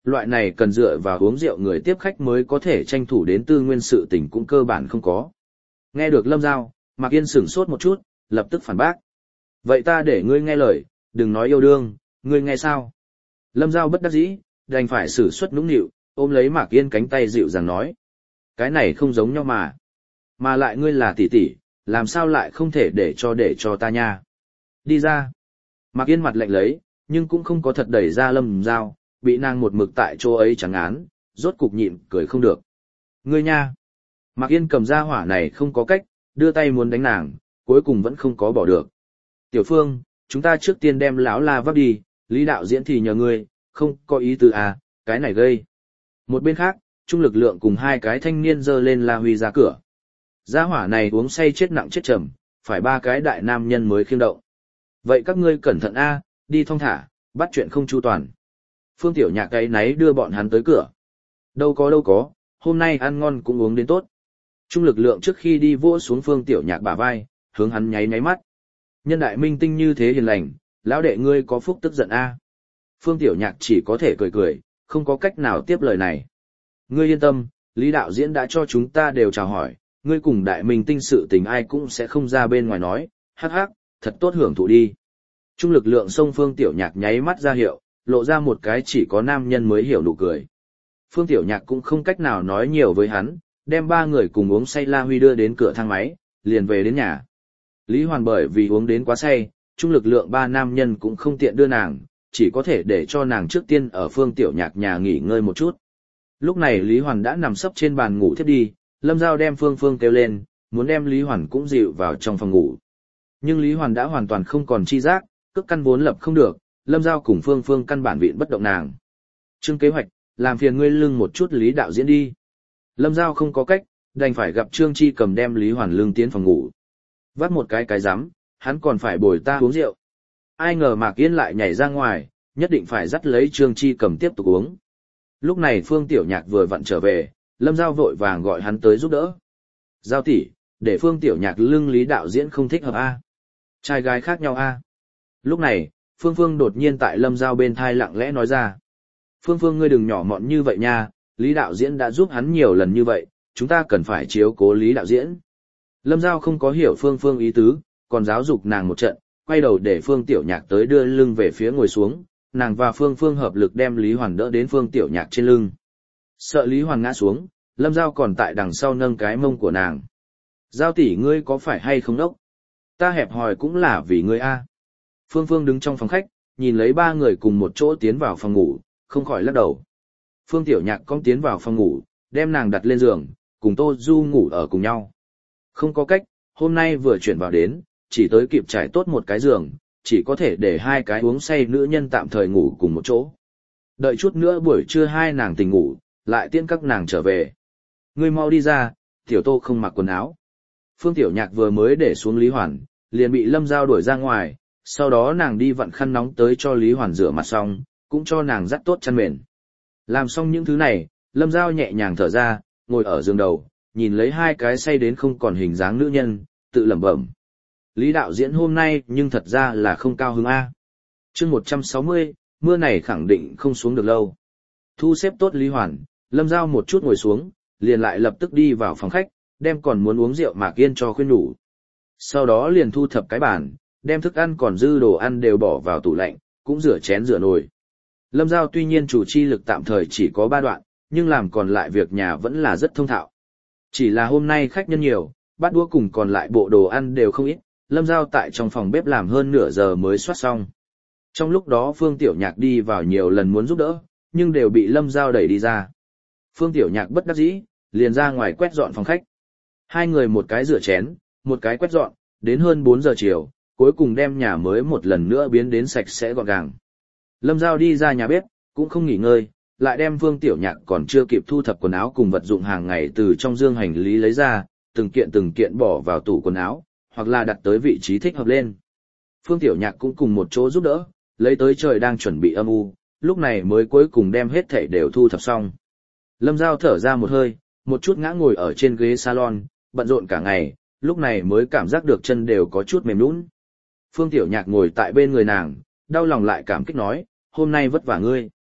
Loại này cần dựa vào uống rượu người tiếp khách mới có thể tranh thủ đến tư nguyên sự tình cũng cơ bản không có. Nghe được Lâm Giao, Mạc Yên sửng sốt một chút, lập tức phản bác. Vậy ta để ngươi nghe lời, đừng nói yêu đương, ngươi nghe sao? Lâm Giao bất đắc dĩ, đành phải sử xuất nũng nịu, ôm lấy Mạc Yên cánh tay dịu dàng nói. Cái này không giống nhau mà. Mà lại ngươi là tỷ tỷ, làm sao lại không thể để cho để cho ta nha. Đi ra. Mạc Yên mặt lạnh lấy, nhưng cũng không có thật đẩy ra Lâm Giao, bị nàng một mực tại chỗ ấy chẳng án, rốt cục nhịn, cười không được. Ngươi nha. Mạc Yên cầm ra hỏa này không có cách, đưa tay muốn đánh nàng, cuối cùng vẫn không có bỏ được. Tiểu Phương, chúng ta trước tiên đem lão la vấp đi, Lý đạo diễn thì nhờ ngươi, không có ý tứ à, cái này gây. Một bên khác, trung lực lượng cùng hai cái thanh niên dơ lên La Huy ra cửa. Gia hỏa này uống say chết nặng chết trầm, phải ba cái đại nam nhân mới khiêng động. Vậy các ngươi cẩn thận a, đi thong thả, bắt chuyện không chu toàn. Phương Tiểu Nhạc cái náy đưa bọn hắn tới cửa. Đâu có đâu có, hôm nay ăn ngon cũng uống đến tốt. Trung lực lượng trước khi đi vỗ xuống Phương Tiểu Nhạc bả vai, hướng hắn nháy nháy mắt. Nhân đại minh tinh như thế hiền lành, lão đệ ngươi có phúc tức giận a. Phương Tiểu Nhạc chỉ có thể cười cười, không có cách nào tiếp lời này. Ngươi yên tâm, Lý đạo diễn đã cho chúng ta đều chào hỏi, ngươi cùng đại minh tinh sự tình ai cũng sẽ không ra bên ngoài nói, hắc hắc, thật tốt hưởng thụ đi. Trung lực lượng xông Phương Tiểu Nhạc nháy mắt ra hiệu, lộ ra một cái chỉ có nam nhân mới hiểu nụ cười. Phương Tiểu Nhạc cũng không cách nào nói nhiều với hắn, đem ba người cùng uống say La Huy đưa đến cửa thang máy, liền về đến nhà. Lý Hoàn bởi vì uống đến quá say, trung lực lượng ba nam nhân cũng không tiện đưa nàng, chỉ có thể để cho nàng trước tiên ở Phương Tiểu Nhạc nhà nghỉ ngơi một chút. Lúc này Lý Hoàn đã nằm sấp trên bàn ngủ thiếp đi, Lâm Giao đem Phương Phương kêu lên, muốn đem Lý Hoàn cũng dịu vào trong phòng ngủ. Nhưng Lý Hoàn đã hoàn toàn không còn chi giác, cước căn vốn lập không được, Lâm Giao cùng Phương Phương căn bản vịn bất động nàng. Trương kế hoạch, làm phiền ngươi lưng một chút Lý đạo diễn đi. Lâm Giao không có cách, đành phải gặp Trương Chi Cầm đem Lý Hoàn lưng tiến phòng ngủ. Vắt một cái cái rắm, hắn còn phải bồi ta uống rượu. Ai ngờ Mạc Yên lại nhảy ra ngoài, nhất định phải dắt lấy Trương Chi Cầm tiếp tục uống. Lúc này Phương Tiểu Nhạc vừa vặn trở về, Lâm Giao vội vàng gọi hắn tới giúp đỡ. Giao tỷ, để Phương Tiểu Nhạc lưng Lý đạo diễn không thích hợp a. Trai gái khác nhau a. Lúc này, Phương Phương đột nhiên tại Lâm Giao bên thai lặng lẽ nói ra. Phương Phương ngươi đừng nhỏ mọn như vậy nha, Lý đạo diễn đã giúp hắn nhiều lần như vậy, chúng ta cần phải chiếu cố Lý đạo diễn. Lâm Giao không có hiểu Phương Phương ý tứ, còn giáo dục nàng một trận, quay đầu để Phương Tiểu Nhạc tới đưa lưng về phía ngồi xuống, nàng và Phương Phương hợp lực đem Lý Hoàn đỡ đến Phương Tiểu Nhạc trên lưng. Sợ Lý Hoàn ngã xuống, Lâm Giao còn tại đằng sau nâng cái mông của nàng. Giao tỷ ngươi có phải hay không đốc? Ta hẹp hòi cũng là vì ngươi a. Phương Phương đứng trong phòng khách, nhìn lấy ba người cùng một chỗ tiến vào phòng ngủ, không khỏi lắc đầu. Phương Tiểu Nhạc cong tiến vào phòng ngủ, đem nàng đặt lên giường, cùng Tô Du ngủ ở cùng nhau. Không có cách, hôm nay vừa chuyển vào đến, chỉ tới kịp trải tốt một cái giường, chỉ có thể để hai cái uống say nữ nhân tạm thời ngủ cùng một chỗ. Đợi chút nữa buổi trưa hai nàng tỉnh ngủ, lại tiễn các nàng trở về. Ngươi mau đi ra, Tiểu Tô không mặc quần áo. Phương Tiểu Nhạc vừa mới để xuống Lý Hoàn, liền bị Lâm Giao đuổi ra ngoài, sau đó nàng đi vặn khăn nóng tới cho Lý Hoàn rửa mặt xong, cũng cho nàng dắt tốt chăn mền. Làm xong những thứ này, Lâm Giao nhẹ nhàng thở ra, ngồi ở giường đầu, nhìn lấy hai cái say đến không còn hình dáng nữ nhân, tự lẩm bẩm. Lý đạo diễn hôm nay nhưng thật ra là không cao hứng A. chương một trăm sáu mươi, mưa này khẳng định không xuống được lâu. Thu xếp tốt Lý Hoàn, Lâm Giao một chút ngồi xuống, liền lại lập tức đi vào phòng khách, đem còn muốn uống rượu Mạc Yên cho khuyên nhủ. Sau đó liền thu thập cái bàn, đem thức ăn còn dư đồ ăn đều bỏ vào tủ lạnh, cũng rửa chén rửa nồi. Lâm Giao tuy nhiên chủ chi lực tạm thời chỉ có ba đoạn, nhưng làm còn lại việc nhà vẫn là rất thông thạo. Chỉ là hôm nay khách nhân nhiều, bát đũa cùng còn lại bộ đồ ăn đều không ít, Lâm Giao tại trong phòng bếp làm hơn nửa giờ mới soát xong. Trong lúc đó Phương Tiểu Nhạc đi vào nhiều lần muốn giúp đỡ, nhưng đều bị Lâm Giao đẩy đi ra. Phương Tiểu Nhạc bất đắc dĩ, liền ra ngoài quét dọn phòng khách. Hai người một cái rửa chén, một cái quét dọn, đến hơn bốn giờ chiều, cuối cùng đem nhà mới một lần nữa biến đến sạch sẽ gọn gàng. Lâm Giao đi ra nhà bếp, cũng không nghỉ ngơi, lại đem Phương Tiểu Nhạc còn chưa kịp thu thập quần áo cùng vật dụng hàng ngày từ trong dương hành lý lấy ra, từng kiện từng kiện bỏ vào tủ quần áo, hoặc là đặt tới vị trí thích hợp lên. Phương Tiểu Nhạc cũng cùng một chỗ giúp đỡ, lấy tới trời đang chuẩn bị âm u, lúc này mới cuối cùng đem hết thảy đều thu thập xong. Lâm Giao thở ra một hơi, một chút ngã ngồi ở trên ghế salon, bận rộn cả ngày, lúc này mới cảm giác được chân đều có chút mềm nhũn. Phương Tiểu Nhạc ngồi tại bên người nàng, đau lòng lại cảm kích nói, hôm nay vất vả ngươi.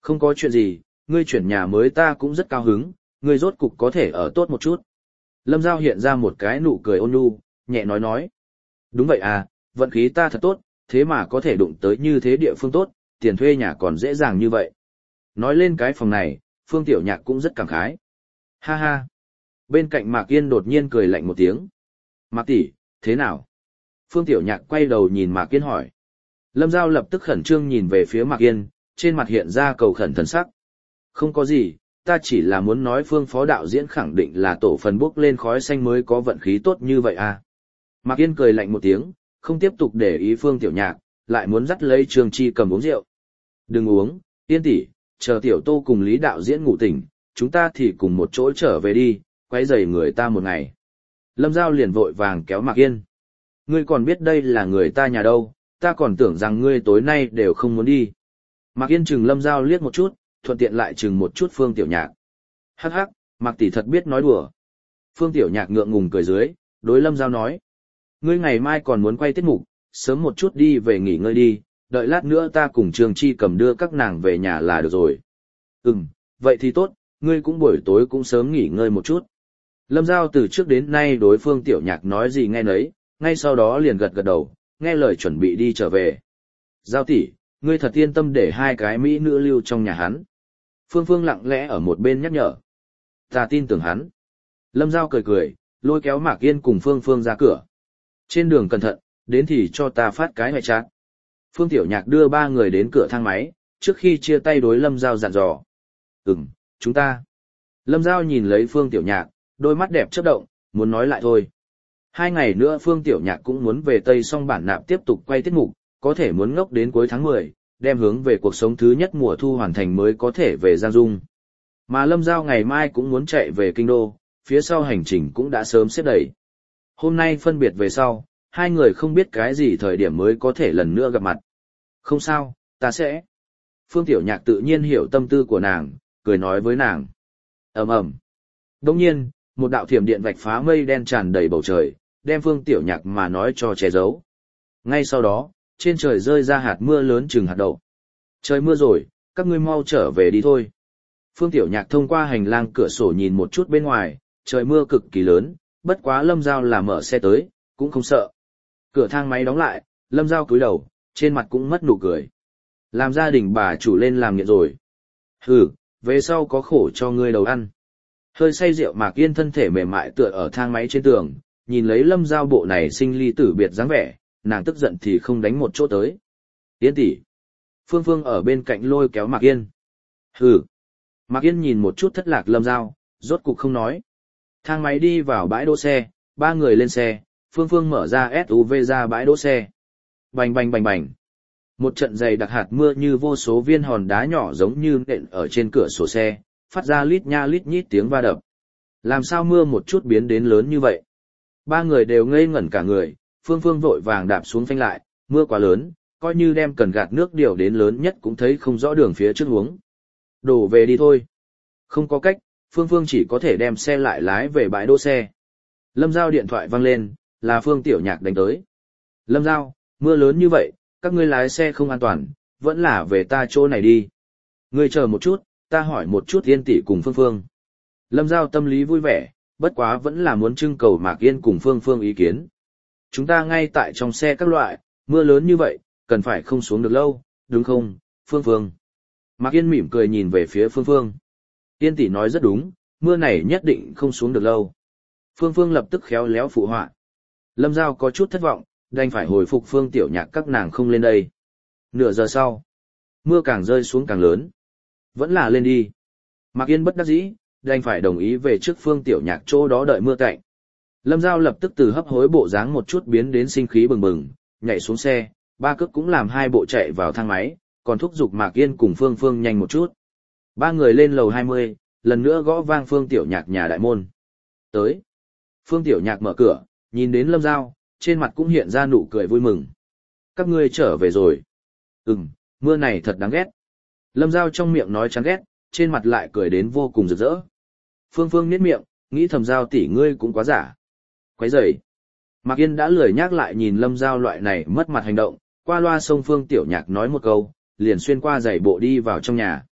Không có chuyện gì, ngươi chuyển nhà mới ta cũng rất cao hứng, ngươi rốt cục có thể ở tốt một chút. Lâm Giao hiện ra một cái nụ cười ôn nhu, nhẹ nói nói. Đúng vậy à, vận khí ta thật tốt, thế mà có thể đụng tới như thế địa phương tốt, tiền thuê nhà còn dễ dàng như vậy. Nói lên cái phòng này, Phương Tiểu Nhạc cũng rất cảm khái. Ha ha. Bên cạnh Mạc Yên đột nhiên cười lạnh một tiếng. Mạc tỷ, thế nào? Phương Tiểu Nhạc quay đầu nhìn Mạc Yên hỏi. Lâm Giao lập tức khẩn trương nhìn về phía Mạc Yên, trên mặt hiện ra cầu khẩn thần sắc. Không có gì, ta chỉ là muốn nói Phương phó đạo diễn khẳng định là tổ phần bốc lên khói xanh mới có vận khí tốt như vậy à. Mạc Yên cười lạnh một tiếng, không tiếp tục để ý Phương Tiểu Nhạc, lại muốn dắt lấy Trương Chi cầm uống rượu. Đừng uống, Yên tỷ, chờ Tiểu Tô cùng Lý đạo diễn ngủ tỉnh, chúng ta thì cùng một chỗ trở về đi, quấy rầy người ta một ngày. Lâm Giao liền vội vàng kéo Mạc Yên. Ngươi còn biết đây là người ta nhà đâu, ta còn tưởng rằng ngươi tối nay đều không muốn đi. Mạc Yên chừng Lâm Giao liếc một chút, thuận tiện lại chừng một chút Phương Tiểu Nhạc. Hắc hắc, Mạc tỷ thật biết nói đùa. Phương Tiểu Nhạc ngượng ngùng cười dưới, đối Lâm Giao nói. Ngươi ngày mai còn muốn quay tiết mục, sớm một chút đi về nghỉ ngơi đi, đợi lát nữa ta cùng Trường Chi cầm đưa các nàng về nhà là được rồi. Ừm, vậy thì tốt, ngươi cũng buổi tối cũng sớm nghỉ ngơi một chút. Lâm Giao từ trước đến nay đối Phương Tiểu Nhạc nói gì nghe nấy, ngay sau đó liền gật gật đầu, nghe lời chuẩn bị đi trở về. Giao tỷ, ngươi thật yên tâm để hai cái mỹ nữ lưu trong nhà hắn. Phương Phương lặng lẽ ở một bên nhắc nhở. Ta tin tưởng hắn. Lâm Giao cười cười, lôi kéo Mạc Yên cùng Phương Phương ra cửa. Trên đường cẩn thận, đến thì cho ta phát cái hoài chát. Phương Tiểu Nhạc đưa ba người đến cửa thang máy, trước khi chia tay đối Lâm Giao dặn dò. Ừm, chúng ta. Lâm Giao nhìn lấy Phương Tiểu Nhạc, đôi mắt đẹp chớp động, muốn nói lại thôi. Hai ngày nữa Phương Tiểu Nhạc cũng muốn về Tây Song Bản Nạp tiếp tục quay tiết mục, có thể muốn ngốc đến cuối tháng mười, đem hướng về cuộc sống thứ nhất mùa thu hoàn thành mới có thể về Giang Dung. Mà Lâm Giao ngày mai cũng muốn chạy về Kinh Đô, phía sau hành trình cũng đã sớm xếp đầy. Hôm nay phân biệt về sau, hai người không biết cái gì thời điểm mới có thể lần nữa gặp mặt. Không sao, ta sẽ. Phương Tiểu Nhạc tự nhiên hiểu tâm tư của nàng, cười nói với nàng. Ầm ầm. Đồng nhiên, một đạo thiểm điện vạch phá mây đen tràn đầy bầu trời, đem Phương Tiểu Nhạc mà nói cho che giấu. Ngay sau đó, trên trời rơi ra hạt mưa lớn chừng hạt đậu. Trời mưa rồi, các ngươi mau trở về đi thôi. Phương Tiểu Nhạc thông qua hành lang cửa sổ nhìn một chút bên ngoài, trời mưa cực kỳ lớn, bất quá Lâm Giao là mở xe tới, cũng không sợ. Cửa thang máy đóng lại, Lâm Giao cúi đầu, trên mặt cũng mất nụ cười. Làm gia đình bà chủ lên làm nghiện rồi. Hừ, về sau có khổ cho ngươi đầu ăn. Hơi say rượu Mạc Yên thân thể mềm mại tựa ở thang máy trên tường, nhìn lấy Lâm Giao bộ này sinh ly tử biệt dáng vẻ, nàng tức giận thì không đánh một chỗ tới. Yên tỷ. Phương Phương ở bên cạnh lôi kéo Mạc Yên. Hừ. Mạc Yên nhìn một chút thất lạc Lâm Giao, rốt cục không nói. Thang máy đi vào bãi đỗ xe, ba người lên xe, Phương Phương mở ra ét u vê ra bãi đỗ xe. Bành bành bành bành. Một trận dày đặc hạt mưa như vô số viên hòn đá nhỏ giống như nện ở trên cửa sổ xe, phát ra lít nha lít nhít tiếng va đập. Làm sao mưa một chút biến đến lớn như vậy? Ba người đều ngây ngẩn cả người, Phương Phương vội vàng đạp xuống phanh lại, mưa quá lớn, coi như đem cần gạt nước điều đến lớn nhất cũng thấy không rõ đường phía trước uống. Đổ về đi thôi. Không có cách, Phương Phương chỉ có thể đem xe lại lái về bãi đỗ xe. Lâm Giao điện thoại vang lên, là Phương Tiểu Nhạc đánh tới. Lâm Giao, mưa lớn như vậy, các ngươi lái xe không an toàn, vẫn là về ta chỗ này đi. Ngươi chờ một chút, ta hỏi một chút Yên tỷ cùng Phương Phương. Lâm Giao tâm lý vui vẻ, bất quá vẫn là muốn trưng cầu Mạc Yên cùng Phương Phương ý kiến. Chúng ta ngay tại trong xe các loại, mưa lớn như vậy, cần phải không xuống được lâu, đúng không, Phương Phương? Mạc Yên mỉm cười nhìn về phía Phương Phương. Yên tỷ nói rất đúng, mưa này nhất định không xuống được lâu. Phương Phương lập tức khéo léo phụ họa. Lâm Giao có chút thất vọng, đành phải hồi phục Phương Tiểu Nhạc các nàng không lên đây. Nửa giờ sau, mưa càng rơi xuống càng lớn. Vẫn là lên đi. Mạc Yên bất đắc dĩ, đành phải đồng ý về trước Phương Tiểu Nhạc chỗ đó đợi mưa cạnh. Lâm Giao lập tức từ hấp hối bộ dáng một chút biến đến sinh khí bừng bừng, nhảy xuống xe, ba cước cũng làm hai bộ chạy vào thang máy, còn thúc giục Mạc Yên cùng Phương Phương nhanh một chút. Ba người lên lầu hai mươi, lần nữa gõ vang Phương Tiểu Nhạc nhà đại môn. Tới. Phương Tiểu Nhạc mở cửa, nhìn đến Lâm Giao, trên mặt cũng hiện ra nụ cười vui mừng. Các ngươi trở về rồi. Ừm, mưa này thật đáng ghét. Lâm Giao trong miệng nói chán ghét, trên mặt lại cười đến vô cùng rực rỡ. Phương Phương niết miệng, nghĩ thầm Giao tỷ ngươi cũng quá giả. Quấy rầy. Mạc Yên đã lười nhắc lại nhìn Lâm Giao loại này mất mặt hành động, qua loa sông Phương Tiểu Nhạc nói một câu, liền xuyên qua giày bộ đi vào trong nhà.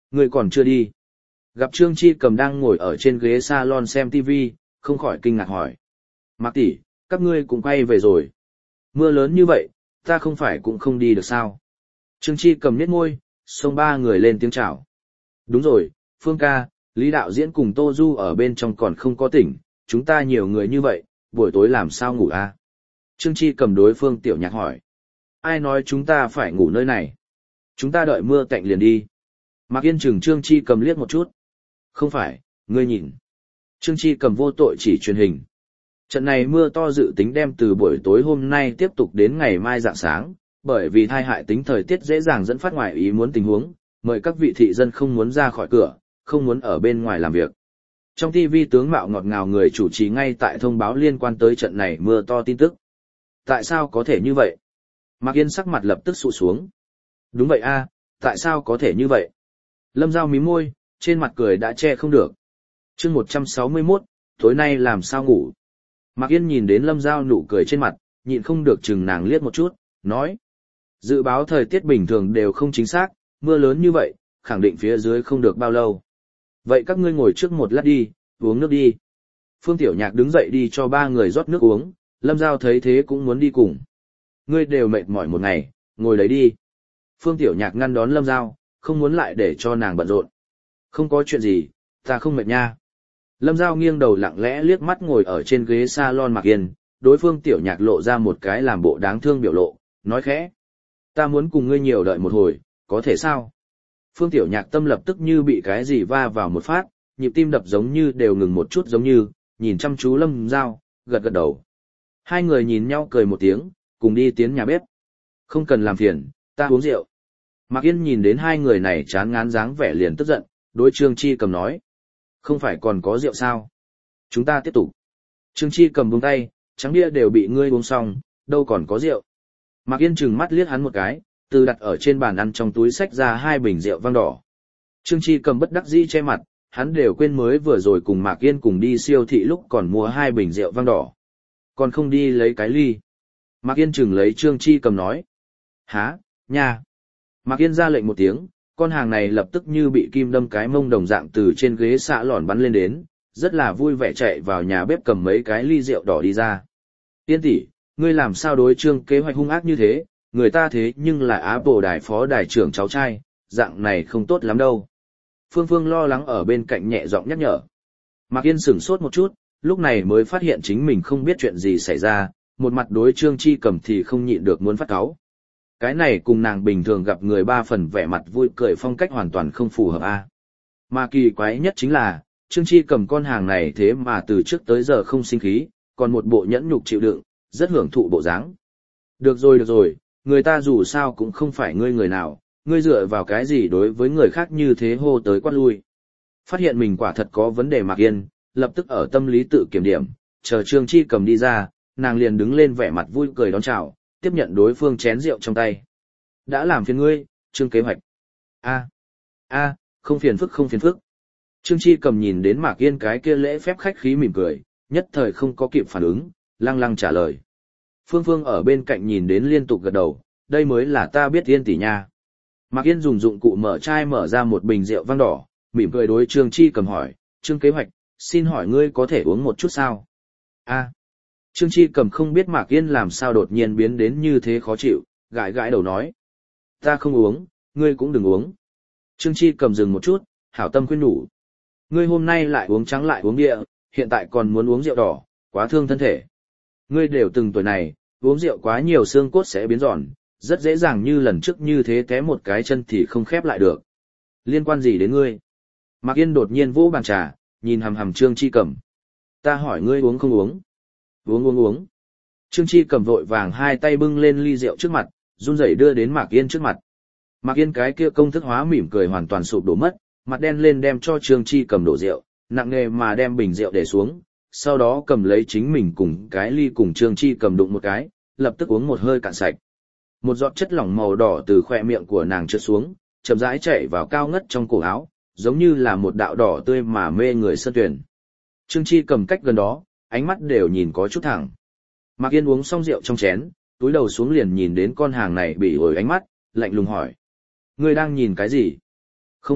Ngươi còn chưa đi. Gặp Trương Chi Cầm đang ngồi ở trên ghế salon xem ti vi, không khỏi kinh ngạc hỏi. Mạc tỷ, các ngươi cũng quay về rồi. Mưa lớn như vậy, ta không phải cũng không đi được sao? Trương Chi Cầm nhếch môi, xông ba người lên tiếng chào. Đúng rồi, Phương ca, Lý đạo diễn cùng Tô Du ở bên trong còn không có tỉnh, chúng ta nhiều người như vậy, buổi tối làm sao ngủ a? Trương Chi Cầm đối Phương Tiểu Nhạc hỏi. Ai nói chúng ta phải ngủ nơi này? Chúng ta đợi mưa tạnh liền đi. Mạc Yên chừng Trương Chi Cầm liếc một chút. Không phải, ngươi nhìn. Trương Chi Cầm vô tội chỉ truyền hình. Trận này mưa to dự tính đem từ buổi tối hôm nay tiếp tục đến ngày mai rạng sáng, bởi vì thai hại tính thời tiết dễ dàng dẫn phát ngoại ý muốn tình huống, mời các vị thị dân không muốn ra khỏi cửa, không muốn ở bên ngoài làm việc. Trong ti vi tướng mạo ngọt ngào người chủ trì ngay tại thông báo liên quan tới trận này mưa to tin tức. Tại sao có thể như vậy? Mạc Yên sắc mặt lập tức sụ xuống. Đúng vậy a, tại sao có thể như vậy? Lâm Giao mím môi, trên mặt cười đã che không được. Chương một trăm sáu mươi mốt, tối nay làm sao ngủ? Mạc Yên nhìn đến Lâm Giao nụ cười trên mặt, nhịn không được chừng nàng liếc một chút, nói. Dự báo thời tiết bình thường đều không chính xác, mưa lớn như vậy, khẳng định phía dưới không được bao lâu. Vậy các ngươi ngồi trước một lát đi, uống nước đi. Phương Tiểu Nhạc đứng dậy đi cho ba người rót nước uống, Lâm Giao thấy thế cũng muốn đi cùng. Ngươi đều mệt mỏi một ngày, ngồi đấy đi. Phương Tiểu Nhạc ngăn đón Lâm Giao, không muốn lại để cho nàng bận rộn. Không có chuyện gì, ta không mệt nha. Lâm Giao nghiêng đầu lặng lẽ liếc mắt ngồi ở trên ghế salon Mạc Yên, đối Phương Tiểu Nhạc lộ ra một cái làm bộ đáng thương biểu lộ, nói khẽ. Ta muốn cùng ngươi nhiều đợi một hồi, có thể sao? Phương Tiểu Nhạc tâm lập tức như bị cái gì va vào một phát, nhịp tim đập giống như đều ngừng một chút giống như, nhìn chăm chú Lâm Giao, gật gật đầu. Hai người nhìn nhau cười một tiếng, cùng đi tiến nhà bếp. Không cần làm phiền, ta uống rượu. Mạc Yên nhìn đến hai người này chán ngán dáng vẻ liền tức giận, đối Trương Chi Cầm nói. Không phải còn có rượu sao? Chúng ta tiếp tục. Trương Chi Cầm buông tay, trắng bia đều bị ngươi uống xong, đâu còn có rượu. Mạc Yên trừng mắt liếc hắn một cái, từ đặt ở trên bàn ăn trong túi xách ra hai bình rượu vang đỏ. Trương Chi Cầm bất đắc dĩ che mặt, hắn đều quên mới vừa rồi cùng Mạc Yên cùng đi siêu thị lúc còn mua hai bình rượu vang đỏ. Còn không đi lấy cái ly. Mạc Yên chừng lấy Trương Chi Cầm nói. Hả, nha. Mạc Yên ra lệnh một tiếng, con hàng này lập tức như bị kim đâm cái mông đồng dạng từ trên ghế xạ lòn bắn lên đến, rất là vui vẻ chạy vào nhà bếp cầm mấy cái ly rượu đỏ đi ra. Yên tỷ, ngươi làm sao đối Trương kế hoạch hung ác như thế, người ta thế nhưng là Á Bộ đài phó đài trưởng cháu trai, dạng này không tốt lắm đâu. Phương Phương lo lắng ở bên cạnh nhẹ giọng nhắc nhở. Mạc Yên sửng sốt một chút, lúc này mới phát hiện chính mình không biết chuyện gì xảy ra, một mặt đối Trương Chi Cầm thì không nhịn được muốn phát cáu. Cái này cùng nàng bình thường gặp người ba phần vẻ mặt vui cười phong cách hoàn toàn không phù hợp a. Mà kỳ quái nhất chính là, Trương Chi Cầm con hàng này thế mà từ trước tới giờ không sinh khí, còn một bộ nhẫn nhục chịu đựng, rất hưởng thụ bộ dáng. Được rồi được rồi, người ta dù sao cũng không phải ngươi người nào, ngươi dựa vào cái gì đối với người khác như thế hô tới quát lui. Phát hiện mình quả thật có vấn đề Mạc Yên, lập tức ở tâm lý tự kiểm điểm, chờ Trương Chi Cầm đi ra, nàng liền đứng lên vẻ mặt vui cười đón chào, tiếp nhận đối phương chén rượu trong tay. Đã làm phiền ngươi, Trương kế hoạch. A, a, không phiền phức không phiền phức. Trương Chi Cầm nhìn đến Mạc Yên cái kia lễ phép khách khí mỉm cười, nhất thời không có kịp phản ứng, lăng lăng trả lời. Phương Phương ở bên cạnh nhìn đến liên tục gật đầu, đây mới là ta biết Yên tỷ nha. Mạc Yên dùng dụng cụ mở chai mở ra một bình rượu vang đỏ, mỉm cười đối Trương Chi Cầm hỏi, Trương kế hoạch, xin hỏi ngươi có thể uống một chút sao? A. Trương Chi Cầm không biết Mạc Yên làm sao đột nhiên biến đến như thế khó chịu, gãi gãi đầu nói. Ta không uống, ngươi cũng đừng uống. Trương Chi Cầm dừng một chút, hảo tâm khuyên nhủ. Ngươi hôm nay lại uống trắng lại uống địa, hiện tại còn muốn uống rượu đỏ, quá thương thân thể. Ngươi đều từng tuổi này, uống rượu quá nhiều xương cốt sẽ biến giòn, rất dễ dàng như lần trước như thế té một cái chân thì không khép lại được. Liên quan gì đến ngươi? Mạc Yên đột nhiên vỗ bàn trà, nhìn hằm hằm Trương Chi Cầm. Ta hỏi ngươi uống không uống? Uống uống uống. Trương Chi Cầm vội vàng hai tay bưng lên ly rượu trước mặt, run rẩy đưa đến Mạc Yên trước mặt. Mạc Yên cái kia công thức hóa mỉm cười hoàn toàn sụp đổ mất, mặt đen lên đem cho Trương Chi Cầm đổ rượu, nặng nề mà đem bình rượu để xuống, sau đó cầm lấy chính mình cùng cái ly cùng Trương Chi Cầm đụng một cái, lập tức uống một hơi cạn sạch. Một giọt chất lỏng màu đỏ từ khóe miệng của nàng trượt xuống, chậm rãi chảy vào cao ngất trong cổ áo, giống như là một đạo đỏ tươi mà mê người sơn tuyền. Trương Chi Cầm cách gần đó, ánh mắt đều nhìn có chút thẳng. Mạc Yên uống xong rượu trong chén, túi đầu xuống liền nhìn đến con hàng này bị ổi ánh mắt, lạnh lùng hỏi. Ngươi đang nhìn cái gì? Không,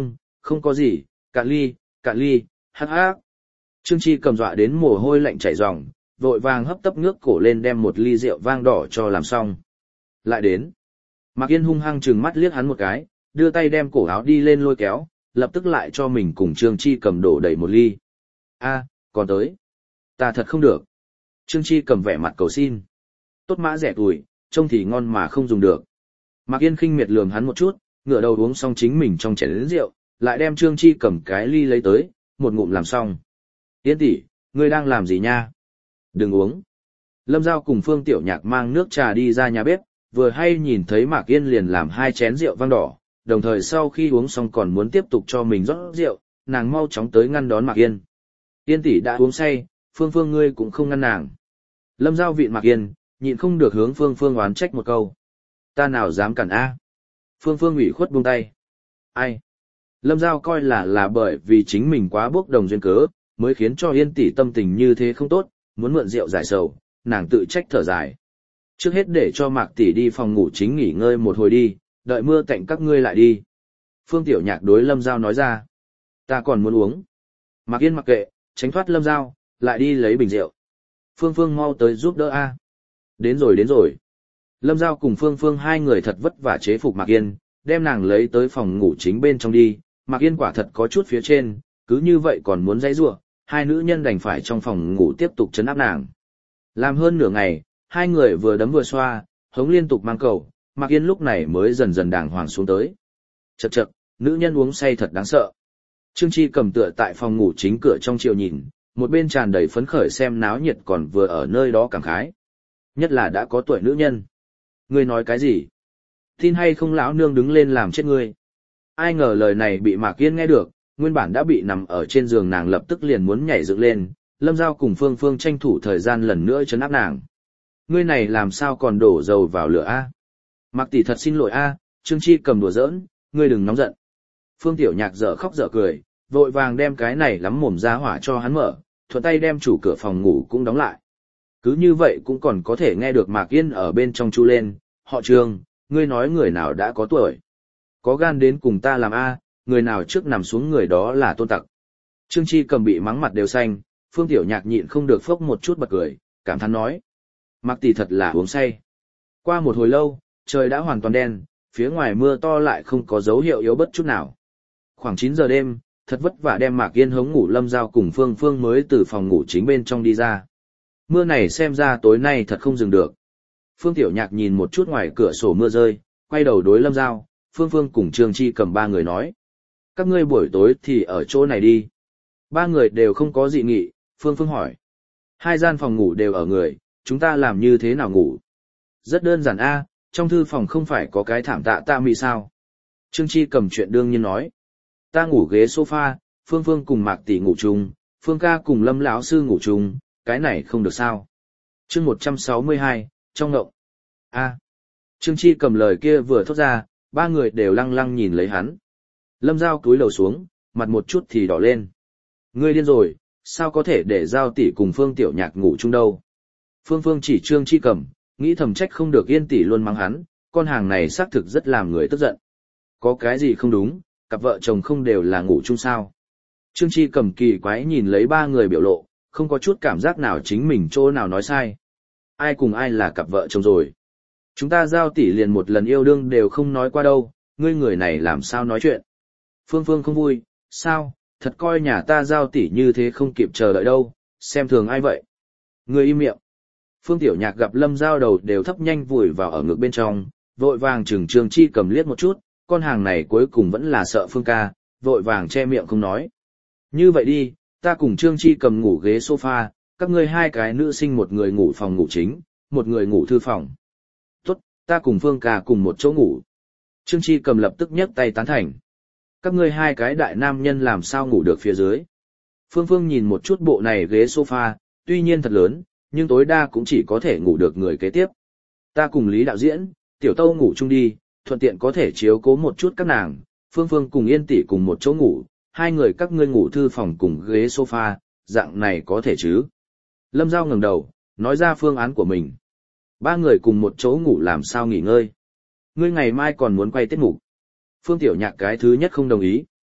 không có gì, cạn ly, cạn ly, hắc hắc. Trương Chi cầm dọa đến mồ hôi lạnh chảy ròng, vội vàng hấp tấp ngước cổ lên đem một ly rượu vang đỏ cho làm xong. Lại đến. Mạc Yên hung hăng trừng mắt liếc hắn một cái, đưa tay đem cổ áo đi lên lôi kéo, lập tức lại cho mình cùng Trương Chi cầm đổ đầy một ly. A, còn tới. Ta thật không được. Trương Chi cầm vẻ mặt cầu xin. Tốt mã rẻ tuổi, trông thì ngon mà không dùng được. Mạc Yên khinh miệt lườm hắn một chút, ngửa đầu uống xong chính mình trong chén rượu, lại đem Trương Chi cầm cái ly lấy tới, một ngụm làm xong. Yên tỷ, ngươi đang làm gì nha? Đừng uống. Lâm Giao cùng Phương Tiểu Nhạc mang nước trà đi ra nhà bếp, vừa hay nhìn thấy Mạc Yên liền làm hai chén rượu vang đỏ, đồng thời sau khi uống xong còn muốn tiếp tục cho mình rót rượu, nàng mau chóng tới ngăn đón Mạc Yên. Yên tỷ đã uống say, Phương Phương ngươi cũng không ngăn nàng. Lâm Giao vịn Mạc Yên, nhịn không được hướng Phương Phương oán trách một câu. Ta nào dám cản a? Phương Phương ủy khuất buông tay. Ai? Lâm Giao coi là là bởi vì chính mình quá bốc đồng duyên cớ, mới khiến cho Yên tỷ tâm tình như thế không tốt, muốn mượn rượu giải sầu, nàng tự trách thở dài. Trước hết để cho Mạc tỷ đi phòng ngủ chính nghỉ ngơi một hồi đi, đợi mưa tạnh các ngươi lại đi. Phương Tiểu Nhạc đối Lâm Giao nói ra. Ta còn muốn uống. Mạc Yên mặc kệ, tránh thoát Lâm Giao, lại đi lấy bình rượu. Phương Phương mau tới giúp đỡ a. Đến rồi đến rồi. Lâm Giao cùng Phương Phương hai người thật vất vả chế phục Mạc Yên, đem nàng lấy tới phòng ngủ chính bên trong đi. Mạc Yên quả thật có chút phía trên, cứ như vậy còn muốn dãy rủa, hai nữ nhân đành phải trong phòng ngủ tiếp tục trấn áp nàng. Làm hơn nửa ngày, hai người vừa đấm vừa xoa, hống liên tục mang cầu, Mạc Yên lúc này mới dần dần đàng hoàng xuống tới. Chậc chậc, nữ nhân uống say thật đáng sợ. Trương Chi cầm tựa tại phòng ngủ chính cửa trong chiều nhìn, một bên tràn đầy phấn khởi xem náo nhiệt còn vừa ở nơi đó cảm khái. Nhất là đã có tuổi nữ nhân. Ngươi nói cái gì? Tin hay không lão nương đứng lên làm chết ngươi. Ai ngờ lời này bị Mạc Yên nghe được, nguyên bản đã bị nằm ở trên giường nàng lập tức liền muốn nhảy dựng lên, Lâm Giao cùng Phương Phương tranh thủ thời gian lần nữa trấn áp nàng. Ngươi này làm sao còn đổ dầu vào lửa a? Mạc tỷ thật xin lỗi a, Trương Chi cầm đùa giỡn, ngươi đừng nóng giận. Phương Tiểu Nhạc dở khóc dở cười, vội vàng đem cái này lắm mồm ra hỏa cho hắn mở, thuận tay đem chủ cửa phòng ngủ cũng đóng lại. Cứ như vậy cũng còn có thể nghe được Mạc Yên ở bên trong chu lên, họ Trương, ngươi nói người nào đã có tuổi. Có gan đến cùng ta làm a, người nào trước nằm xuống người đó là tôn tặc. Trương Chi cầm bị mắng mặt đều xanh, Phương Tiểu Nhạc nhịn không được phốc một chút bật cười, cảm thán nói. Mạc tỷ thật là uống say. Qua một hồi lâu, trời đã hoàn toàn đen, phía ngoài mưa to lại không có dấu hiệu yếu bất chút nào. Khoảng chín giờ đêm, thật vất vả đem Mạc Yên hống ngủ Lâm Giao cùng Phương Phương mới từ phòng ngủ chính bên trong đi ra. Mưa này xem ra tối nay thật không dừng được. Phương Tiểu Nhạc nhìn một chút ngoài cửa sổ mưa rơi, quay đầu đối Lâm Giao, Phương Phương cùng Trương Chi cầm ba người nói. Các ngươi buổi tối thì ở chỗ này đi. Ba người đều không có dị nghị, Phương Phương hỏi. Hai gian phòng ngủ đều ở người, chúng ta làm như thế nào ngủ? Rất đơn giản a, trong thư phòng không phải có cái thảm tạ tạ mị sao? Trương Chi cầm chuyện đương nhiên nói. Ta ngủ ghế sofa, Phương Phương cùng Mạc tỷ ngủ chung, Phương ca cùng Lâm lão sư ngủ chung, cái này không được sao? Chương một trăm sáu mươi hai, trong ngộng. A. Trương Chi cầm lời kia vừa thốt ra, ba người đều lăng lăng nhìn lấy hắn. Lâm Giao cúi đầu xuống, mặt một chút thì đỏ lên. Ngươi điên rồi, sao có thể để Giao tỷ cùng Phương Tiểu Nhạc ngủ chung đâu? Phương Phương chỉ Trương Chi cầm, nghĩ thầm trách không được Yên tỷ luôn mắng hắn, con hàng này xác thực rất làm người tức giận. Có cái gì không đúng, cặp vợ chồng không đều là ngủ chung sao? Trương Chi cầm kỳ quái nhìn lấy ba người biểu lộ, không có chút cảm giác nào chính mình chỗ nào nói sai. Ai cùng ai là cặp vợ chồng rồi? Chúng ta Giao tỷ liền một lần yêu đương đều không nói qua đâu, ngươi người này làm sao nói chuyện? Phương Phương không vui, sao, thật coi nhà ta Giao tỷ như thế không kịp chờ đợi đâu, xem thường ai vậy? Ngươi im miệng. Phương Tiểu Nhạc gặp Lâm Giao đầu đều thấp nhanh vùi vào ở ngực bên trong, vội vàng chừng Trương Chi cầm liếc một chút, con hàng này cuối cùng vẫn là sợ Phương ca, vội vàng che miệng không nói. Như vậy đi, ta cùng Trương Chi cầm ngủ ghế sofa, các ngươi hai cái nữ sinh một người ngủ phòng ngủ chính, một người ngủ thư phòng. Tốt, ta cùng Phương ca cùng một chỗ ngủ. Trương Chi cầm lập tức nhấc tay tán thành. Các ngươi hai cái đại nam nhân làm sao ngủ được phía dưới. Phương Phương nhìn một chút bộ này ghế sofa, tuy nhiên thật lớn, nhưng tối đa cũng chỉ có thể ngủ được người kế tiếp. Ta cùng Lý đạo diễn, Tiểu Tâu ngủ chung đi, thuận tiện có thể chiếu cố một chút các nàng, Phương Phương cùng Yên tỷ cùng một chỗ ngủ, hai người các ngươi ngủ thư phòng cùng ghế sofa, dạng này có thể chứ? Lâm Giao ngẩng đầu, nói ra phương án của mình. Ba người cùng một chỗ ngủ làm sao nghỉ ngơi? Ngươi ngày mai còn muốn quay tiết mục. Phương Tiểu Nhạc cái thứ nhất không đồng ý.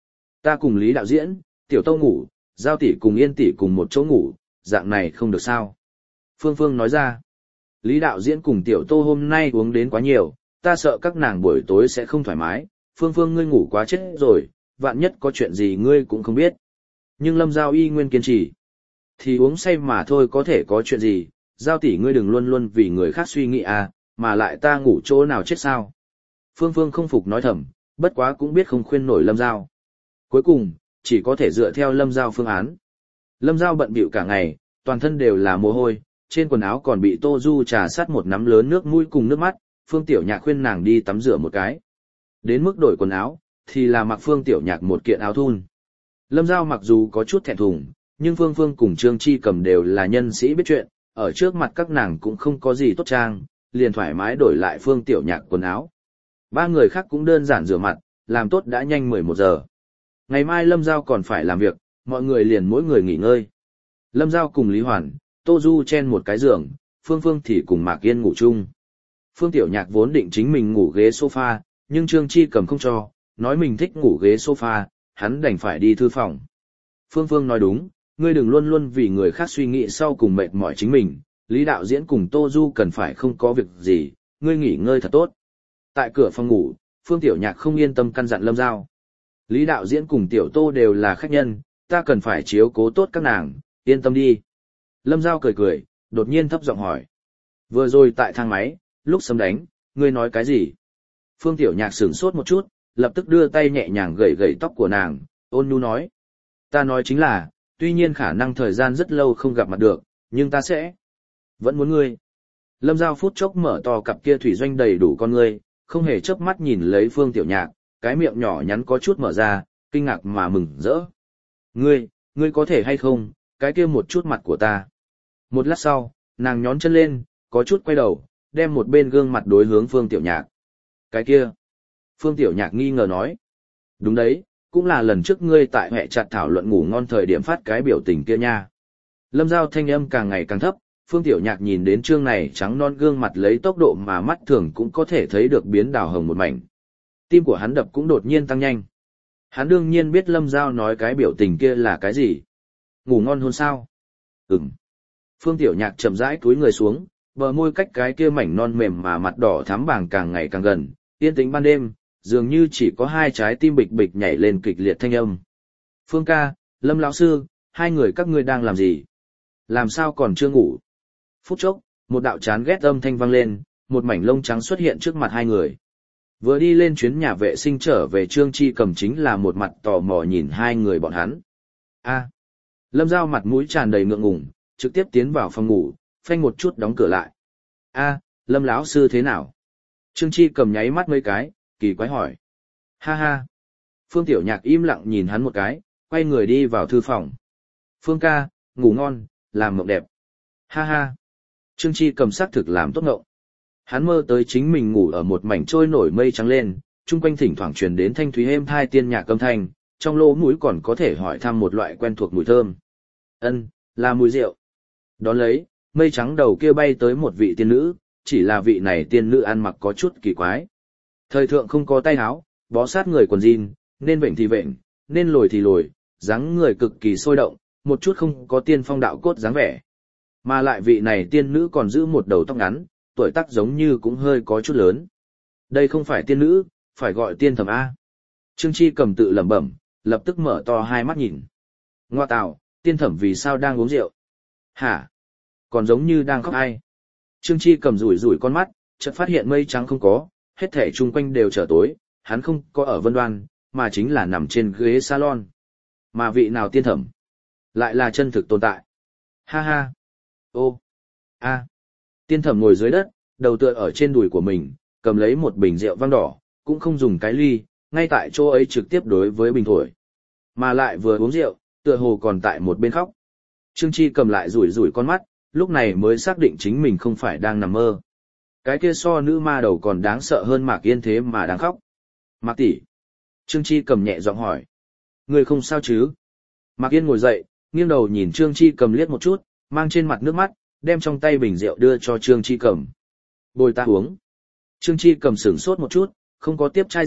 Ta cùng Lý đạo diễn, Tiểu Tâu ngủ, Giao tỷ cùng Yên tỷ cùng một chỗ ngủ, dạng này không được sao. Phương Phương nói ra, Lý đạo diễn cùng Tiểu Tô hôm nay uống đến quá nhiều, ta sợ các nàng buổi tối sẽ không thoải mái, Phương Phương ngươi ngủ quá chết rồi, vạn nhất có chuyện gì ngươi cũng không biết. Nhưng Lâm Giao y nguyên kiên trì. Thì uống say mà thôi có thể có chuyện gì, Giao tỷ ngươi đừng luôn luôn vì người khác suy nghĩ à, mà lại ta ngủ chỗ nào chết sao. Phương Phương không phục nói thầm, bất quá cũng biết không khuyên nổi Lâm Giao. Cuối cùng, chỉ có thể dựa theo Lâm Giao phương án. Lâm Giao bận bịu cả ngày, toàn thân đều là mồ hôi, trên quần áo còn bị Tô Du trà sát một nắm lớn nước mũi cùng nước mắt, Phương Tiểu Nhạc khuyên nàng đi tắm rửa một cái. Đến mức đổi quần áo, thì là mặc Phương Tiểu Nhạc một kiện áo thun. Lâm Giao mặc dù có chút thẹn thùng, nhưng Phương Phương cùng Trương Chi Cầm đều là nhân sĩ biết chuyện, ở trước mặt các nàng cũng không có gì tốt trang, liền thoải mái đổi lại Phương Tiểu Nhạc quần áo. Ba người khác cũng đơn giản rửa mặt, làm tốt đã nhanh mười một giờ. Ngày mai Lâm Giao còn phải làm việc, mọi người liền mỗi người nghỉ ngơi. Lâm Giao cùng Lý Hoàn, Tô Du chen một cái giường, Phương Phương thì cùng Mạc Yên ngủ chung. Phương Tiểu Nhạc vốn định chính mình ngủ ghế sofa, nhưng Trương Chi Cầm không cho, nói mình thích ngủ ghế sofa, hắn đành phải đi thư phòng. Phương Phương nói đúng, ngươi đừng luôn luôn vì người khác suy nghĩ sau cùng mệt mỏi chính mình, Lý đạo diễn cùng Tô Du cần phải không có việc gì, ngươi nghỉ ngơi thật tốt. Tại cửa phòng ngủ, Phương Tiểu Nhạc không yên tâm căn dặn Lâm Giao. Lý đạo diễn cùng Tiểu Tô đều là khách nhân, ta cần phải chiếu cố tốt các nàng, yên tâm đi. Lâm Giao cười cười, đột nhiên thấp giọng hỏi. Vừa rồi tại thang máy, lúc sấm đánh, ngươi nói cái gì? Phương Tiểu Nhạc sửng sốt một chút, lập tức đưa tay nhẹ nhàng gẩy gẩy tóc của nàng, ôn nhu nói. Ta nói chính là, tuy nhiên khả năng thời gian rất lâu không gặp mặt được, nhưng ta sẽ... Vẫn muốn ngươi. Lâm Giao phút chốc mở to cặp kia thủy doanh đầy đủ con ngươi, không hề chớp mắt nhìn lấy Phương Tiểu Nhạc, cái miệng nhỏ nhắn có chút mở ra, kinh ngạc mà mừng rỡ. Ngươi, ngươi có thể hay không, cái kia một chút mặt của ta. Một lát sau, nàng nhón chân lên, có chút quay đầu, đem một bên gương mặt đối hướng Phương Tiểu Nhạc. Cái kia. Phương Tiểu Nhạc nghi ngờ nói. Đúng đấy, cũng là lần trước ngươi tại hệ chặt thảo luận ngủ ngon thời điểm phát cái biểu tình kia nha. Lâm Giao thanh âm càng ngày càng thấp, Phương Tiểu Nhạc nhìn đến trương này trắng non gương mặt lấy tốc độ mà mắt thường cũng có thể thấy được biến đào hồng một mảnh. Tim của hắn đập cũng đột nhiên tăng nhanh. Hắn đương nhiên biết Lâm Giao nói cái biểu tình kia là cái gì. Ngủ ngon hôn sao? Ừm. Phương Tiểu Nhạc chậm rãi cúi người xuống, bờ môi cách cái kia mảnh non mềm mà mặt đỏ thắm vàng càng ngày càng gần, yên tĩnh ban đêm, dường như chỉ có hai trái tim bịch bịch nhảy lên kịch liệt thanh âm. Phương ca, Lâm lão sư, hai người các ngươi đang làm gì? Làm sao còn chưa ngủ? Phút chốc, một đạo chán ghét âm thanh vang lên, một mảnh lông trắng xuất hiện trước mặt hai người. Vừa đi lên chuyến nhà vệ sinh trở về Trương Chi Cầm chính là một mặt tò mò nhìn hai người bọn hắn. A. Lâm Giao mặt mũi tràn đầy ngượng ngùng, trực tiếp tiến vào phòng ngủ, phanh một chút đóng cửa lại. A, Lâm lão sư thế nào? Trương Chi Cầm nháy mắt mấy cái, kỳ quái hỏi. Ha ha. Phương Tiểu Nhạc im lặng nhìn hắn một cái, quay người đi vào thư phòng. Phương ca, ngủ ngon, làm mộng đẹp. Ha ha. Trương Chi Cầm xác thực làm tốt ngộng. Hắn mơ tới chính mình ngủ ở một mảnh trôi nổi mây trắng lên, chung quanh thỉnh thoảng truyền đến thanh thúy êm thai tiên nhạc âm thanh, trong lỗ mũi còn có thể hỏi thăm một loại quen thuộc mùi thơm. Ân, là mùi rượu. Đón lấy, mây trắng đầu kia bay tới một vị tiên nữ, chỉ là vị này tiên nữ ăn mặc có chút kỳ quái. Thời thượng không có tay áo, bó sát người quần jean, nên vệnh thì vệnh, nên lồi thì lồi, dáng người cực kỳ sôi động, một chút không có tiên phong đạo cốt dáng vẻ. Mà lại vị này tiên nữ còn giữ một đầu tóc ngắn, tuổi tác giống như cũng hơi có chút lớn. Đây không phải tiên nữ, phải gọi tiên thẩm A. Trương Chi Cầm tự lẩm bẩm, lập tức mở to hai mắt nhìn. Ngoa tạo, tiên thẩm vì sao đang uống rượu? Hả? Còn giống như đang khóc ai? Trương Chi Cầm rủi rủi con mắt, chợt phát hiện mây trắng không có, hết thảy chung quanh đều trở tối, hắn không có ở Vân Đoan, mà chính là nằm trên ghế salon. Mà vị nào tiên thẩm? Lại là chân thực tồn tại. Ha ha. Ô. A. Tiên thẩm ngồi dưới đất, đầu tựa ở trên đùi của mình, cầm lấy một bình rượu vang đỏ, cũng không dùng cái ly, ngay tại chỗ ấy trực tiếp đối với bình thổi. Mà lại vừa uống rượu, tựa hồ còn tại một bên khóc. Trương Chi Cầm lại rủi rủi con mắt, lúc này mới xác định chính mình không phải đang nằm mơ. Cái kia so nữ ma đầu còn đáng sợ hơn Mạc Yên thế mà đang khóc. Mạc tỷ. Trương Chi Cầm nhẹ giọng hỏi. Người không sao chứ? Mạc Yên ngồi dậy, nghiêng đầu nhìn Trương Chi Cầm liếc một chút, mang trên mặt nước mắt, đem trong tay bình rượu đưa cho Trương Chi Cầm. Bồi ta uống. Trương Chi Cầm sửng sốt một chút, không có tiếp chai rượu,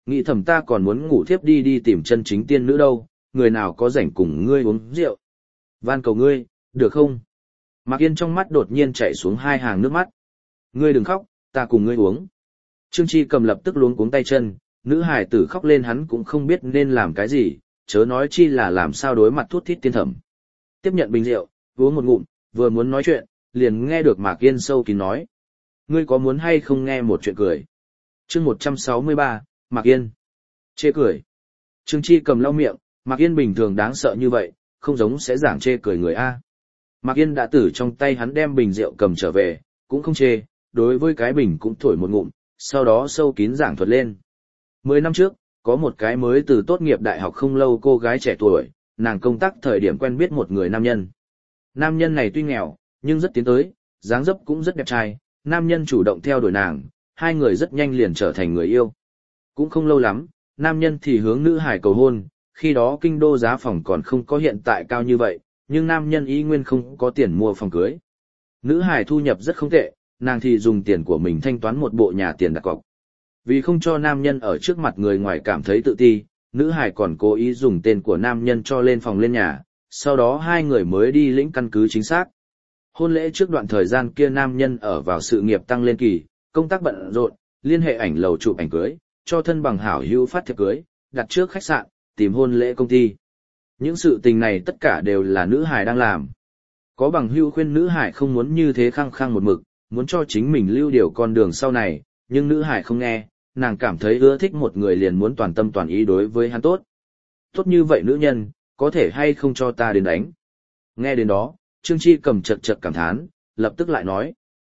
nghĩ thầm ta còn muốn ngủ thiếp đi đi tìm chân chính tiên nữ đâu, người nào có rảnh cùng ngươi uống rượu. Van cầu ngươi, được không? Mạc Yên trong mắt đột nhiên chảy xuống hai hàng nước mắt. Ngươi đừng khóc, ta cùng ngươi uống. Trương Chi Cầm lập tức luống cuống tay chân, nữ hài tử khóc lên hắn cũng không biết nên làm cái gì, chớ nói chi là làm sao đối mặt thút thít tiên thẩm. Tiếp nhận bình rượu, uống một ngụm, vừa muốn nói chuyện, liền nghe được Mạc Yên sâu kín nói. Ngươi có muốn hay không nghe một chuyện cười? Chương một trăm sáu mươi ba, Mạc Yên. Chê cười. Trương Chi Cầm lau miệng, Mạc Yên bình thường đáng sợ như vậy, không giống sẽ giảng chê cười người A. Mạc Yên đã từ trong tay hắn đem bình rượu cầm trở về, cũng không chê, đối với cái bình cũng thổi một ngụm, sau đó sâu kín giảng thuật lên. Mười năm trước, có một cái mới từ tốt nghiệp đại học không lâu cô gái trẻ tuổi, nàng công tác thời điểm quen biết một người nam nhân. Nam nhân này tuy nghèo, nhưng rất tiến tới, dáng dấp cũng rất đẹp trai, nam nhân chủ động theo đuổi nàng, hai người rất nhanh liền trở thành người yêu. Cũng không lâu lắm, nam nhân thì hướng nữ hải cầu hôn, khi đó kinh đô giá phòng còn không có hiện tại cao như vậy, nhưng nam nhân ý nguyên không có tiền mua phòng cưới. Nữ hải thu nhập rất không tệ, nàng thì dùng tiền của mình thanh toán một bộ nhà tiền đặt cọc. Vì không cho nam nhân ở trước mặt người ngoài cảm thấy tự ti, nữ hải còn cố ý dùng tên của nam nhân cho lên phòng lên nhà, sau đó hai người mới đi lĩnh căn cứ chính xác. Hôn lễ trước đoạn thời gian kia nam nhân ở vào sự nghiệp tăng lên kỳ, công tác bận rộn, liên hệ ảnh lầu chụp ảnh cưới, cho thân bằng hảo hữu phát thiệp cưới, đặt trước khách sạn, tìm hôn lễ công ty. Những sự tình này tất cả đều là nữ hải đang làm. Có bằng hữu khuyên nữ hải không muốn như thế khăng khăng một mực, muốn cho chính mình lưu điều con đường sau này, nhưng nữ hải không nghe, nàng cảm thấy ưa thích một người liền muốn toàn tâm toàn ý đối với hắn tốt. Tốt như vậy nữ nhân, có thể hay không cho ta đến đánh. Nghe đến đó, Trương Chi Cầm chật chật cảm thán, lập tức lại nói.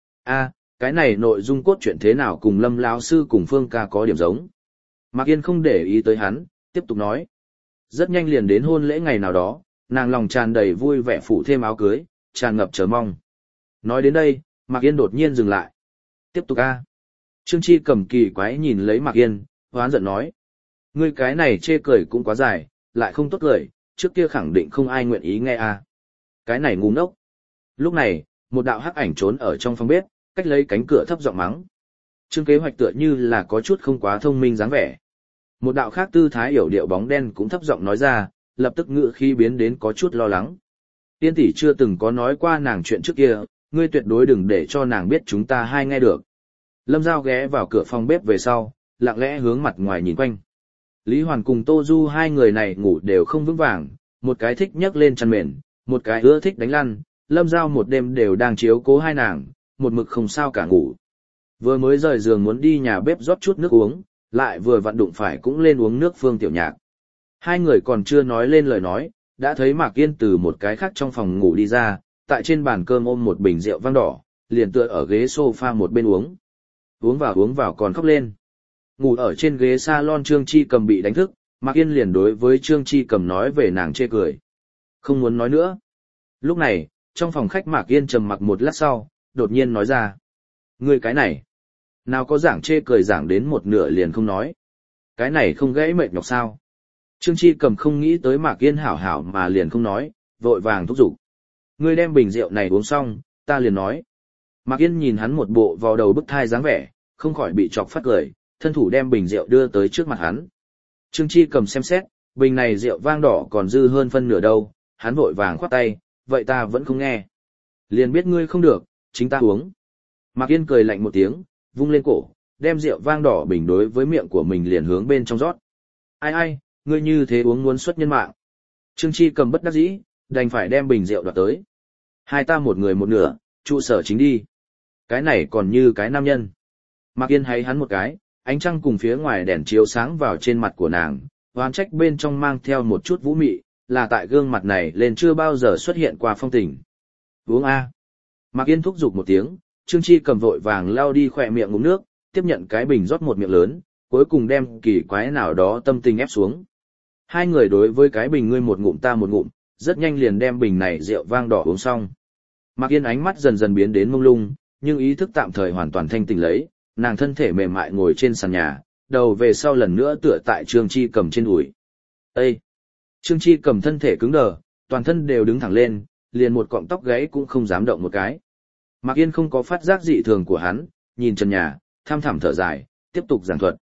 a cái này nội dung cốt truyện thế nào cùng Lâm lão sư cùng Phương ca có điểm giống. Mạc Yên không để ý tới hắn, tiếp tục nói. Rất nhanh liền đến hôn lễ ngày nào đó, nàng lòng tràn đầy vui vẻ phủ thêm áo cưới, tràn ngập chờ mong. Nói đến đây, Mạc Yên đột nhiên dừng lại. Tiếp tục a Trương Chi Cầm kỳ quái nhìn lấy Mạc Yên, hoán giận nói. Ngươi cái này chê cười cũng quá dài, lại không tốt cười, trước kia khẳng định không ai nguyện ý nghe a Cái này ngu ngốc. Lúc này, một đạo hắc ảnh trốn ở trong phòng bếp, cách lấy cánh cửa thấp giọng mắng. Trương Kế Hoạch tựa như là có chút không quá thông minh dáng vẻ. Một đạo khác tư thái hiểu điệu bóng đen cũng thấp giọng nói ra, lập tức ngữ khí biến đến có chút lo lắng. Tiên tỷ chưa từng có nói qua nàng chuyện trước kia, ngươi tuyệt đối đừng để cho nàng biết chúng ta hai nghe được. Lâm Giao ghé vào cửa phòng bếp về sau, lặng lẽ hướng mặt ngoài nhìn quanh. Lý Hoàn cùng Tô Du hai người này ngủ đều không vững vàng, một cái thích nhấc lên chăn mền, một cái ưa thích đánh lăn, Lâm Giao một đêm đều đang chiếu cố hai nàng, một mực không sao cả ngủ. Vừa mới rời giường muốn đi nhà bếp rót chút nước uống, lại vừa vặn đụng phải cũng lên uống nước Phương Tiểu Nhạc. Hai người còn chưa nói lên lời nói, đã thấy Mạc Yên từ một cái khác trong phòng ngủ đi ra, tại trên bàn cơm ôm một bình rượu vang đỏ, liền tựa ở ghế sofa một bên uống. Uống vào uống vào còn khóc lên. Ngủ ở trên ghế salon Trương Chi Cầm bị đánh thức, Mạc Yên liền đối với Trương Chi Cầm nói về nàng chê cười. Không muốn nói nữa. Lúc này, trong phòng khách Mạc Yên trầm mặc một lát sau, đột nhiên nói ra. Ngươi cái này, nào có giảng chê cười giảng đến một nửa liền không nói. Cái này không gãy mệt nhọc sao. Trương Chi Cầm không nghĩ tới Mạc Yên hảo hảo mà liền không nói, vội vàng thúc giục. Ngươi đem bình rượu này uống xong, ta liền nói. Mạc Yên nhìn hắn một bộ vào đầu bức thai dáng vẻ, không khỏi bị chọc phát cười, thân thủ đem bình rượu đưa tới trước mặt hắn. Trương Chi Cầm xem xét, bình này rượu vang đỏ còn dư hơn phân nửa đâu, hắn vội vàng khoát tay, vậy ta vẫn không nghe. Liền biết ngươi không được, chính ta uống. Mạc Yên cười lạnh một tiếng, vung lên cổ, đem rượu vang đỏ bình đối với miệng của mình liền hướng bên trong rót. Ai ai, ngươi như thế uống muốn xuất nhân mạng. Trương Chi Cầm bất đắc dĩ, đành phải đem bình rượu đoạt tới. Hai ta một người một nửa, trụ sở chính đi. Cái này còn như cái nam nhân. Mạc Yên hay hắn một cái, ánh trăng cùng phía ngoài đèn chiếu sáng vào trên mặt của nàng, oan trách bên trong mang theo một chút vũ mị, là tại gương mặt này lên chưa bao giờ xuất hiện qua phong tình. Uống a. Mạc Yên thúc giục một tiếng, Trương Chi Cầm vội vàng lao đi khỏe miệng ngụm nước, tiếp nhận cái bình rót một miệng lớn, cuối cùng đem kỳ quái nào đó tâm tình ép xuống. Hai người đối với cái bình ngươi một ngụm ta một ngụm, rất nhanh liền đem bình này rượu vang đỏ uống xong. Mạc Yên ánh mắt dần dần biến đến mông lung, nhưng ý thức tạm thời hoàn toàn thanh tỉnh lấy, nàng thân thể mềm mại ngồi trên sàn nhà, đầu về sau lần nữa tựa tại Trương Chi Cầm trên đùi. Ê! Trương Chi Cầm thân thể cứng đờ, toàn thân đều đứng thẳng lên, liền một cọng tóc gáy cũng không dám động một cái. Mạc Yên không có phát giác dị thường của hắn, nhìn trần nhà, tham thẳm thở dài, tiếp tục giảng thuật.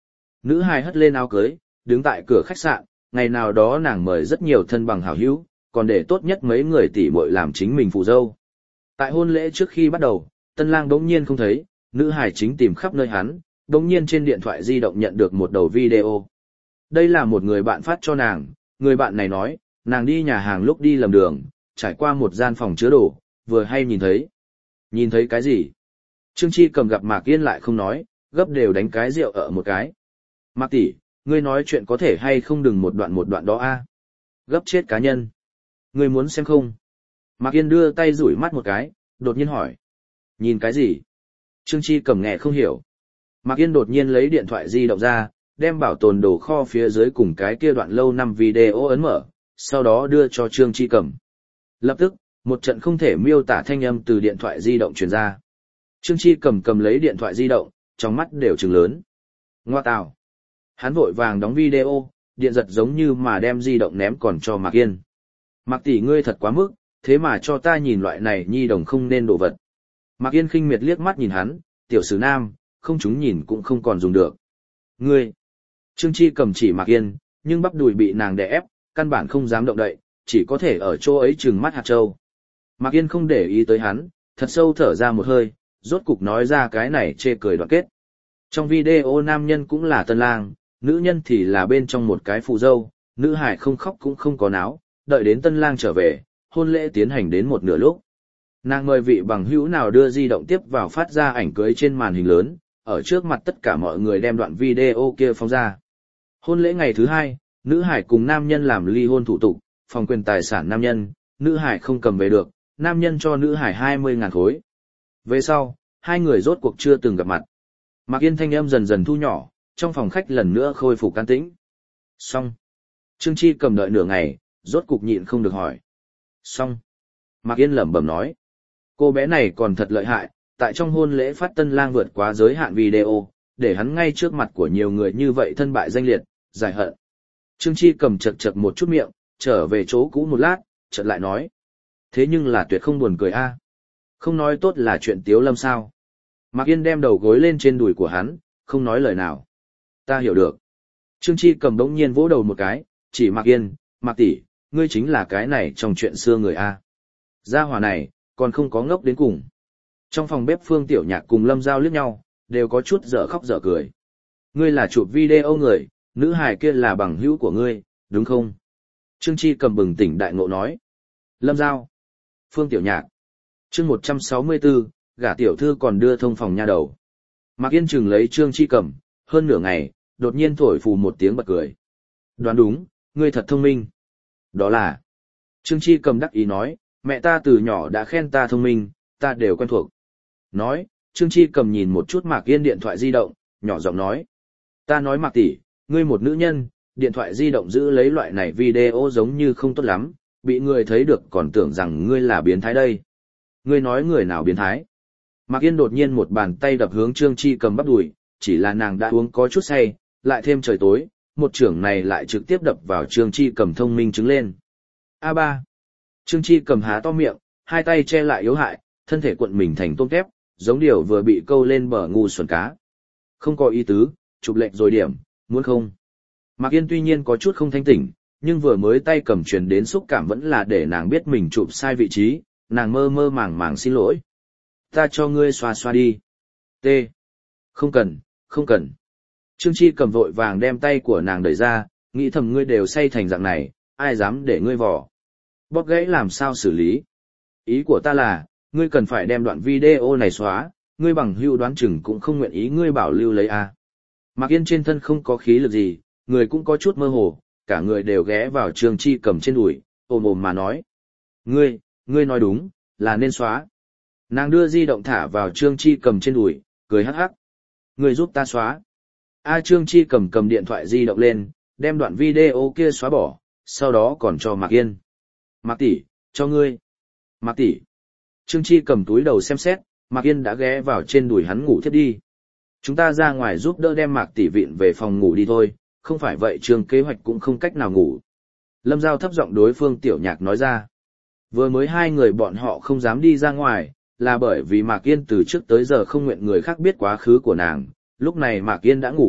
Nữ hài hất lên áo cưới, đứng tại cửa khách sạn, ngày nào đó nàng mời rất nhiều thân bằng hảo hữu, còn để tốt nhất mấy người tỷ muội làm chính mình phụ dâu. Tại hôn lễ trước khi bắt đầu, tân lang đống nhiên không thấy, nữ hài chính tìm khắp nơi hắn, đống nhiên trên điện thoại di động nhận được một đầu video. Đây là một người bạn phát cho nàng, người bạn này nói, nàng đi nhà hàng lúc đi lầm đường, trải qua một gian phòng chứa đồ, vừa hay nhìn thấy. Nhìn thấy cái gì? Trương Chi Cầm gặp Mạc Yên lại không nói, gấp đều đánh cái rượu ở một cái. Mạc tỷ, ngươi nói chuyện có thể hay không đừng một đoạn một đoạn đó a? Gấp chết cá nhân. Ngươi muốn xem không? Mạc Yên đưa tay rủi mắt một cái, đột nhiên hỏi. Nhìn cái gì? Trương Chi Cầm nghe không hiểu. Mạc Yên đột nhiên lấy điện thoại di động ra, đem bảo tồn đồ kho phía dưới cùng cái kia đoạn lâu năm video ấn mở, sau đó đưa cho Trương Chi Cầm. Lập tức, một trận không thể miêu tả thanh âm từ điện thoại di động truyền ra. Trương Chi Cầm cầm lấy điện thoại di động, trong mắt đều trừng lớn. Ngoa tào. Hắn vội vàng đóng video, điện giật giống như mà đem di động ném còn cho Mạc Yên. Mạc tỷ ngươi thật quá mức, thế mà cho ta nhìn loại này nhi đồng không nên đồ vật. Mạc Yên khinh miệt liếc mắt nhìn hắn, tiểu sử nam, không chúng nhìn cũng không còn dùng được. Ngươi. Trương Chi Cầm chỉ Mạc Yên, nhưng bắp đùi bị nàng đè ép, căn bản không dám động đậy, chỉ có thể ở chỗ ấy trừng mắt hạt châu. Mạc Yên không để ý tới hắn, thật sâu thở ra một hơi, rốt cục nói ra cái này chê cười đoạn kết. Trong video nam nhân cũng là tân lang, nữ nhân thì là bên trong một cái phù dâu, nữ hải không khóc cũng không có náo, đợi đến tân lang trở về, hôn lễ tiến hành đến một nửa lúc. Nàng mời vị bằng hữu nào đưa di động tiếp vào phát ra ảnh cưới trên màn hình lớn, ở trước mặt tất cả mọi người đem đoạn video kia phóng ra. Hôn lễ ngày thứ hai, nữ hải cùng nam nhân làm ly hôn thủ tục, phòng quyền tài sản nam nhân, nữ hải không cầm về được, nam nhân cho nữ hải hai mươi ngàn khối. Về sau, hai người rốt cuộc chưa từng gặp mặt. Mạc Yên thanh âm dần dần thu nhỏ, trong phòng khách lần nữa khôi phục can tĩnh. Xong. Trương Chi Cầm đợi nửa ngày, rốt cục nhịn không được hỏi. Xong. Mạc Yên lẩm bẩm nói. Cô bé này còn thật lợi hại, tại trong hôn lễ phát tân lang vượt quá giới hạn video, để hắn ngay trước mặt của nhiều người như vậy thân bại danh liệt, giải hận. Trương Chi Cầm chật chật một chút miệng, trở về chỗ cũ một lát, chợt lại nói. Thế nhưng là tuyệt không buồn cười a. Không nói tốt là chuyện tiếu lâm sao. Mạc Yên đem đầu gối lên trên đùi của hắn, không nói lời nào. Ta hiểu được. Trương Chi Cầm đống nhiên vỗ đầu một cái, chỉ Mạc Yên, Mạc tỷ, ngươi chính là cái này trong chuyện xưa người a. Gia hỏa này, còn không có ngốc đến cùng. Trong phòng bếp Phương Tiểu Nhạc cùng Lâm Giao liếc nhau, đều có chút dở khóc dở cười. Ngươi là chụp video người, nữ hài kia là bằng hữu của ngươi, đúng không? Trương Chi Cầm bừng tỉnh đại ngộ nói. Lâm Giao. Phương Tiểu Nhạc. Chương một trăm sáu mươi tư, gả tiểu thư còn đưa thông phòng nha đầu. Mạc Yên chừng lấy Trương Chi Cầm, hơn nửa ngày, đột nhiên thổi phù một tiếng bật cười. Đoán đúng, ngươi thật thông minh. Đó là. Trương Chi Cầm đắc ý nói, mẹ ta từ nhỏ đã khen ta thông minh, ta đều quen thuộc. Nói, Trương Chi Cầm nhìn một chút Mạc Yên điện thoại di động, nhỏ giọng nói. Ta nói Mạc tỷ, ngươi một nữ nhân, điện thoại di động giữ lấy loại này video giống như không tốt lắm, bị người thấy được còn tưởng rằng ngươi là biến thái đây. Ngươi nói người nào biến thái? Mạc Yên đột nhiên một bàn tay đập hướng Trương Chi Cầm bắp đùi, chỉ là nàng đã uống có chút say, lại thêm trời tối, một trưởng này lại trực tiếp đập vào Trương Chi Cầm thông minh trứng lên. A ba. Trương Chi Cầm há to miệng, hai tay che lại yếu hại, thân thể cuộn mình thành tôm tép, giống điều vừa bị câu lên bờ ngu xuẩn cá. Không có ý tứ, chụp lệnh rồi điểm, muốn không? Mạc Yên tuy nhiên có chút không thanh tỉnh, nhưng vừa mới tay cầm truyền đến xúc cảm vẫn là để nàng biết mình chụp sai vị trí, nàng mơ mơ màng màng xin lỗi. Ta cho ngươi xoa xoa đi. T. Không cần, không cần. Trương Chi Cầm vội vàng đem tay của nàng đẩy ra, nghĩ thầm ngươi đều say thành dạng này, ai dám để ngươi vò. Bóp gãy làm sao xử lý? Ý của ta là, ngươi cần phải đem đoạn video này xóa, ngươi bằng hữu đoán chừng cũng không nguyện ý ngươi bảo lưu lấy a. Mạc Yên trên thân không có khí lực gì, người cũng có chút mơ hồ, cả người đều ghé vào Trương Chi Cầm trên đùi, ôm ôm mà nói. Ngươi, ngươi nói đúng, là nên xóa. Nàng đưa di động thả vào Trương Chi Cầm trên đùi, cười hắc hắc. Ngươi giúp ta xóa. A Trương Chi Cầm cầm điện thoại di động lên, đem đoạn video kia xóa bỏ, sau đó còn cho Mạc Yên. Mạc tỷ, cho ngươi. Mạc tỷ. Trương Chi Cầm túi đầu xem xét, Mạc Yên đã ghé vào trên đùi hắn ngủ thiếp đi. Chúng ta ra ngoài giúp đỡ đem Mạc tỷ vịn về phòng ngủ đi thôi, không phải vậy Trương kế hoạch cũng không cách nào ngủ. Lâm Giao thấp giọng đối Phương Tiểu Nhạc nói ra. Vừa mới hai người bọn họ không dám đi ra ngoài, là bởi vì Mạc Yên từ trước tới giờ không nguyện người khác biết quá khứ của nàng, lúc này Mạc Yên đã ngủ,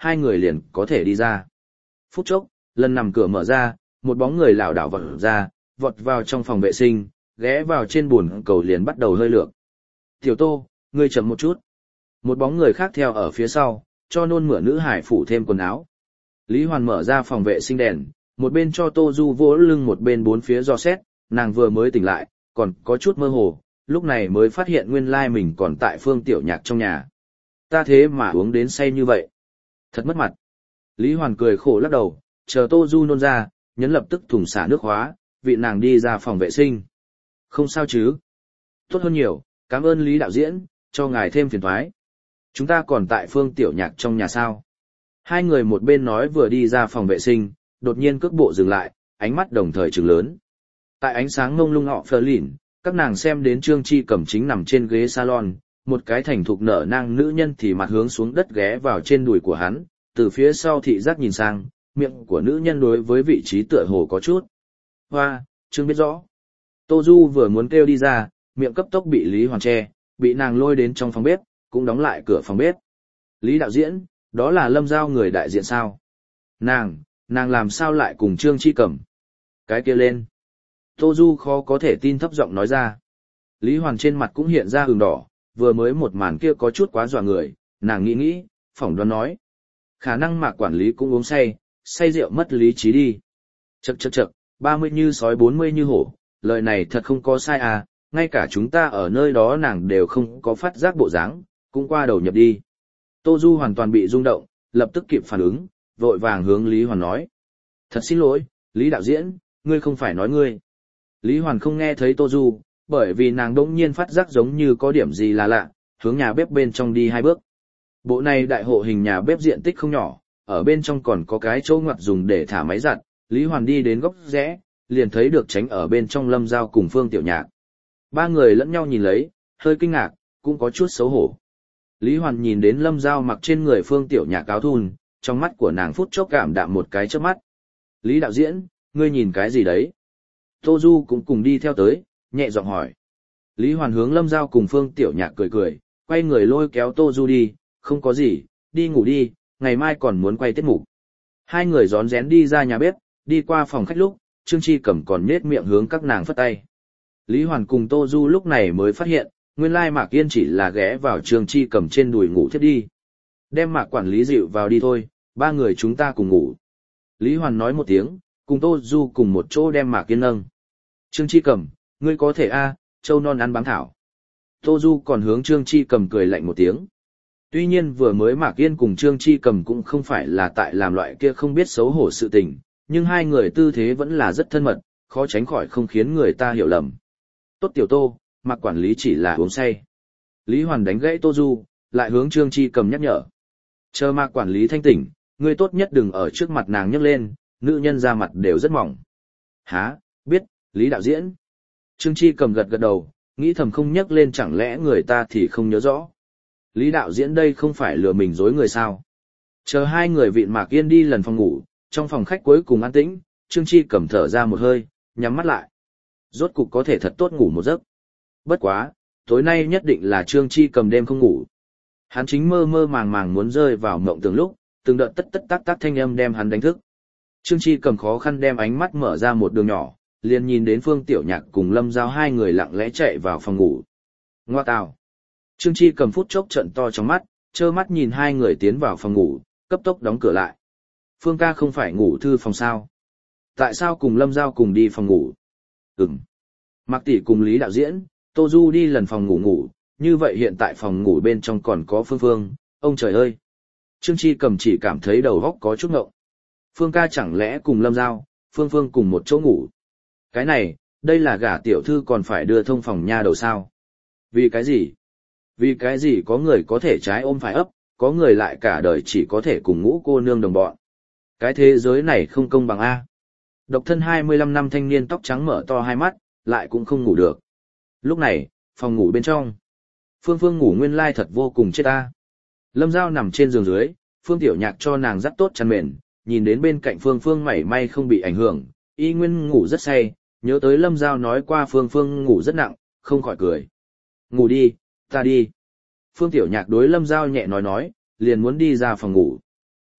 hai người liền có thể đi ra. Phút chốc, lần nằm cửa mở ra, một bóng người lảo đảo vọt ra, vọt vào trong phòng vệ sinh, ghé vào trên bồn cầu liền bắt đầu hơi lược. Tiểu Tô, ngươi chậm một chút. Một bóng người khác theo ở phía sau, cho nôn mửa nữ hải phủ thêm quần áo. Lý Hoàn mở ra phòng vệ sinh đèn, một bên cho Tô Du vỗ lưng một bên bốn phía dò xét, nàng vừa mới tỉnh lại, còn có chút mơ hồ, lúc này mới phát hiện nguyên lai mình còn tại Phương Tiểu Nhạc trong nhà. Ta thế mà uống đến say như vậy. Thật mất mặt. Lý Hoàn cười khổ lắc đầu, chờ Tô Du nôn ra, nhấn lập tức thùng xả nước hóa, vị nàng đi ra phòng vệ sinh. Không sao chứ. Tốt hơn nhiều, cảm ơn Lý đạo diễn, cho ngài thêm phiền toái. Chúng ta còn tại Phương Tiểu Nhạc trong nhà sao. Hai người một bên nói vừa đi ra phòng vệ sinh, đột nhiên cước bộ dừng lại, ánh mắt đồng thời trừng lớn. Tại ánh sáng ngông lung họ phờ lỉn, các nàng xem đến Trương Chi Cẩm chính nằm trên ghế salon, một cái thành thục nở nang nữ nhân thì mặt hướng xuống đất ghé vào trên đùi của hắn, từ phía sau thị giác nhìn sang, miệng của nữ nhân đối với vị trí tựa hồ có chút. Hoa, Trương biết rõ. Tô Du vừa muốn kêu đi ra, miệng cấp tốc bị Lý Hoàn che, bị nàng lôi đến trong phòng bếp, cũng đóng lại cửa phòng bếp. Lý đạo diễn, đó là Lâm Giao người đại diện sao? Nàng, nàng làm sao lại cùng Trương Chi Cẩm? Cái kia lên. Tô Du khó có thể tin thấp giọng nói ra. Lý Hoàn trên mặt cũng hiện ra ửng đỏ, vừa mới một màn kia có chút quá dọa người, nàng nghĩ nghĩ, phỏng đoán nói. Khả năng Mạc quản lý cũng uống say, say rượu mất lý trí đi. Chậc chậc chậc, ba mươi như sói bốn mươi như hổ, lời này thật không có sai à, ngay cả chúng ta ở nơi đó nàng đều không có phát giác bộ dáng, cũng qua đầu nhập đi. Tô Du hoàn toàn bị rung động, lập tức kịp phản ứng, vội vàng hướng Lý Hoàn nói. Thật xin lỗi, Lý đạo diễn, ngươi không phải nói ngươi. Lý Hoàn không nghe thấy Tô Du, bởi vì nàng đỗng nhiên phát giác giống như có điểm gì là lạ, hướng nhà bếp bên trong đi hai bước. Bộ này đại hộ hình nhà bếp diện tích không nhỏ, ở bên trong còn có cái chỗ ngoặt dùng để thả máy giặt. Lý Hoàn đi đến góc rẽ, liền thấy được tránh ở bên trong Lâm Giao cùng Phương Tiểu Nhạc. Ba người lẫn nhau nhìn lấy, hơi kinh ngạc, cũng có chút xấu hổ. Lý Hoàn nhìn đến Lâm Giao mặc trên người Phương Tiểu Nhạc áo thun, trong mắt của nàng phút chốc cảm đạm một cái chớp mắt. Lý đạo diễn, ngươi nhìn cái gì đấy? Tô Du cũng cùng đi theo tới, nhẹ giọng hỏi. Lý Hoàn hướng Lâm Giao cùng Phương Tiểu Nhạc cười cười, quay người lôi kéo Tô Du đi, không có gì, đi ngủ đi, ngày mai còn muốn quay tiết mục. Hai người rón rén đi ra nhà bếp, đi qua phòng khách lúc, Trương Chi Cẩm còn nhếch miệng hướng các nàng phất tay. Lý Hoàn cùng Tô Du lúc này mới phát hiện, nguyên lai Mạc Yên chỉ là ghé vào Trương Chi Cẩm trên đùi ngủ thiếp đi. Đem Mạc quản lý dịu vào đi thôi, ba người chúng ta cùng ngủ. Lý Hoàn nói một tiếng, cùng Tô Du cùng một chỗ đem Mạc Yên nâng. Trương Chi Cẩm, ngươi có thể a, châu non ăn bám thảo. Tô Du còn hướng Trương Chi Cẩm cười lạnh một tiếng. Tuy nhiên vừa mới Mạc Yên cùng Trương Chi Cẩm cũng không phải là tại làm loại kia không biết xấu hổ sự tình, nhưng hai người tư thế vẫn là rất thân mật, khó tránh khỏi không khiến người ta hiểu lầm. Tốt tiểu Tô, Mạc quản lý chỉ là uống say. Lý Hoàn đánh gãy Tô Du, lại hướng Trương Chi Cẩm nhắc nhở. Chờ Mạc quản lý thanh tỉnh, ngươi tốt nhất đừng ở trước mặt nàng nhấc lên, nữ nhân ra mặt đều rất mỏng. Hả, biết, Lý đạo diễn. Trương Chi Cẩm gật gật đầu, nghĩ thầm không nhấc lên chẳng lẽ người ta thì không nhớ rõ. Lý đạo diễn đây không phải lừa mình dối người sao. Chờ hai người vịn Mạc Yên đi lần phòng ngủ, trong phòng khách cuối cùng an tĩnh, Trương Chi Cẩm thở ra một hơi, nhắm mắt lại. Rốt cục có thể thật tốt ngủ một giấc. Bất quá, tối nay nhất định là Trương Chi Cẩm đêm không ngủ. Hắn chính mơ mơ màng màng muốn rơi vào mộng tưởng lúc, từng đợt tất tất tác tác thanh âm đem hắn đánh thức. Trương Chi Cẩm khó khăn đem ánh mắt mở ra một đường nhỏ, liền nhìn đến Phương Tiểu Nhạc cùng Lâm Giao hai người lặng lẽ chạy vào phòng ngủ. Ngoa tào. Trương Chi Cẩm phút chốc trận to trong mắt, trơ mắt nhìn hai người tiến vào phòng ngủ, cấp tốc đóng cửa lại. Phương ca không phải ngủ thư phòng sao? Tại sao cùng Lâm Giao cùng đi phòng ngủ? Ừm. Mạc tỷ cùng Lý đạo diễn, Tô Du đi lần phòng ngủ ngủ, như vậy hiện tại phòng ngủ bên trong còn có Phương Phương, ông trời ơi. Trương Chi Cẩm chỉ cảm thấy đầu óc có chút ngộng. Phương ca chẳng lẽ cùng Lâm Giao, Phương Phương cùng một chỗ ngủ? Cái này, đây là gả tiểu thư còn phải đưa thông phòng nha đầu sao? Vì cái gì? Vì cái gì có người có thể trái ôm phải ấp, có người lại cả đời chỉ có thể cùng ngũ cô nương đồng bọn. Cái thế giới này không công bằng A. Độc thân hai mươi lăm năm thanh niên tóc trắng mở to hai mắt, lại cũng không ngủ được. Lúc này, phòng ngủ bên trong. Phương Phương ngủ nguyên lai thật vô cùng chết ta. Lâm Giao nằm trên giường dưới, Phương Tiểu Nhạc cho nàng dắt tốt chăn mền, nhìn đến bên cạnh Phương Phương mảy may không bị ảnh hưởng, y nguyên ngủ rất say, nhớ tới Lâm Giao nói qua Phương Phương ngủ rất nặng, không khỏi cười. Ngủ đi, ta đi. Phương Tiểu Nhạc đối Lâm Giao nhẹ nói nói, liền muốn đi ra phòng ngủ.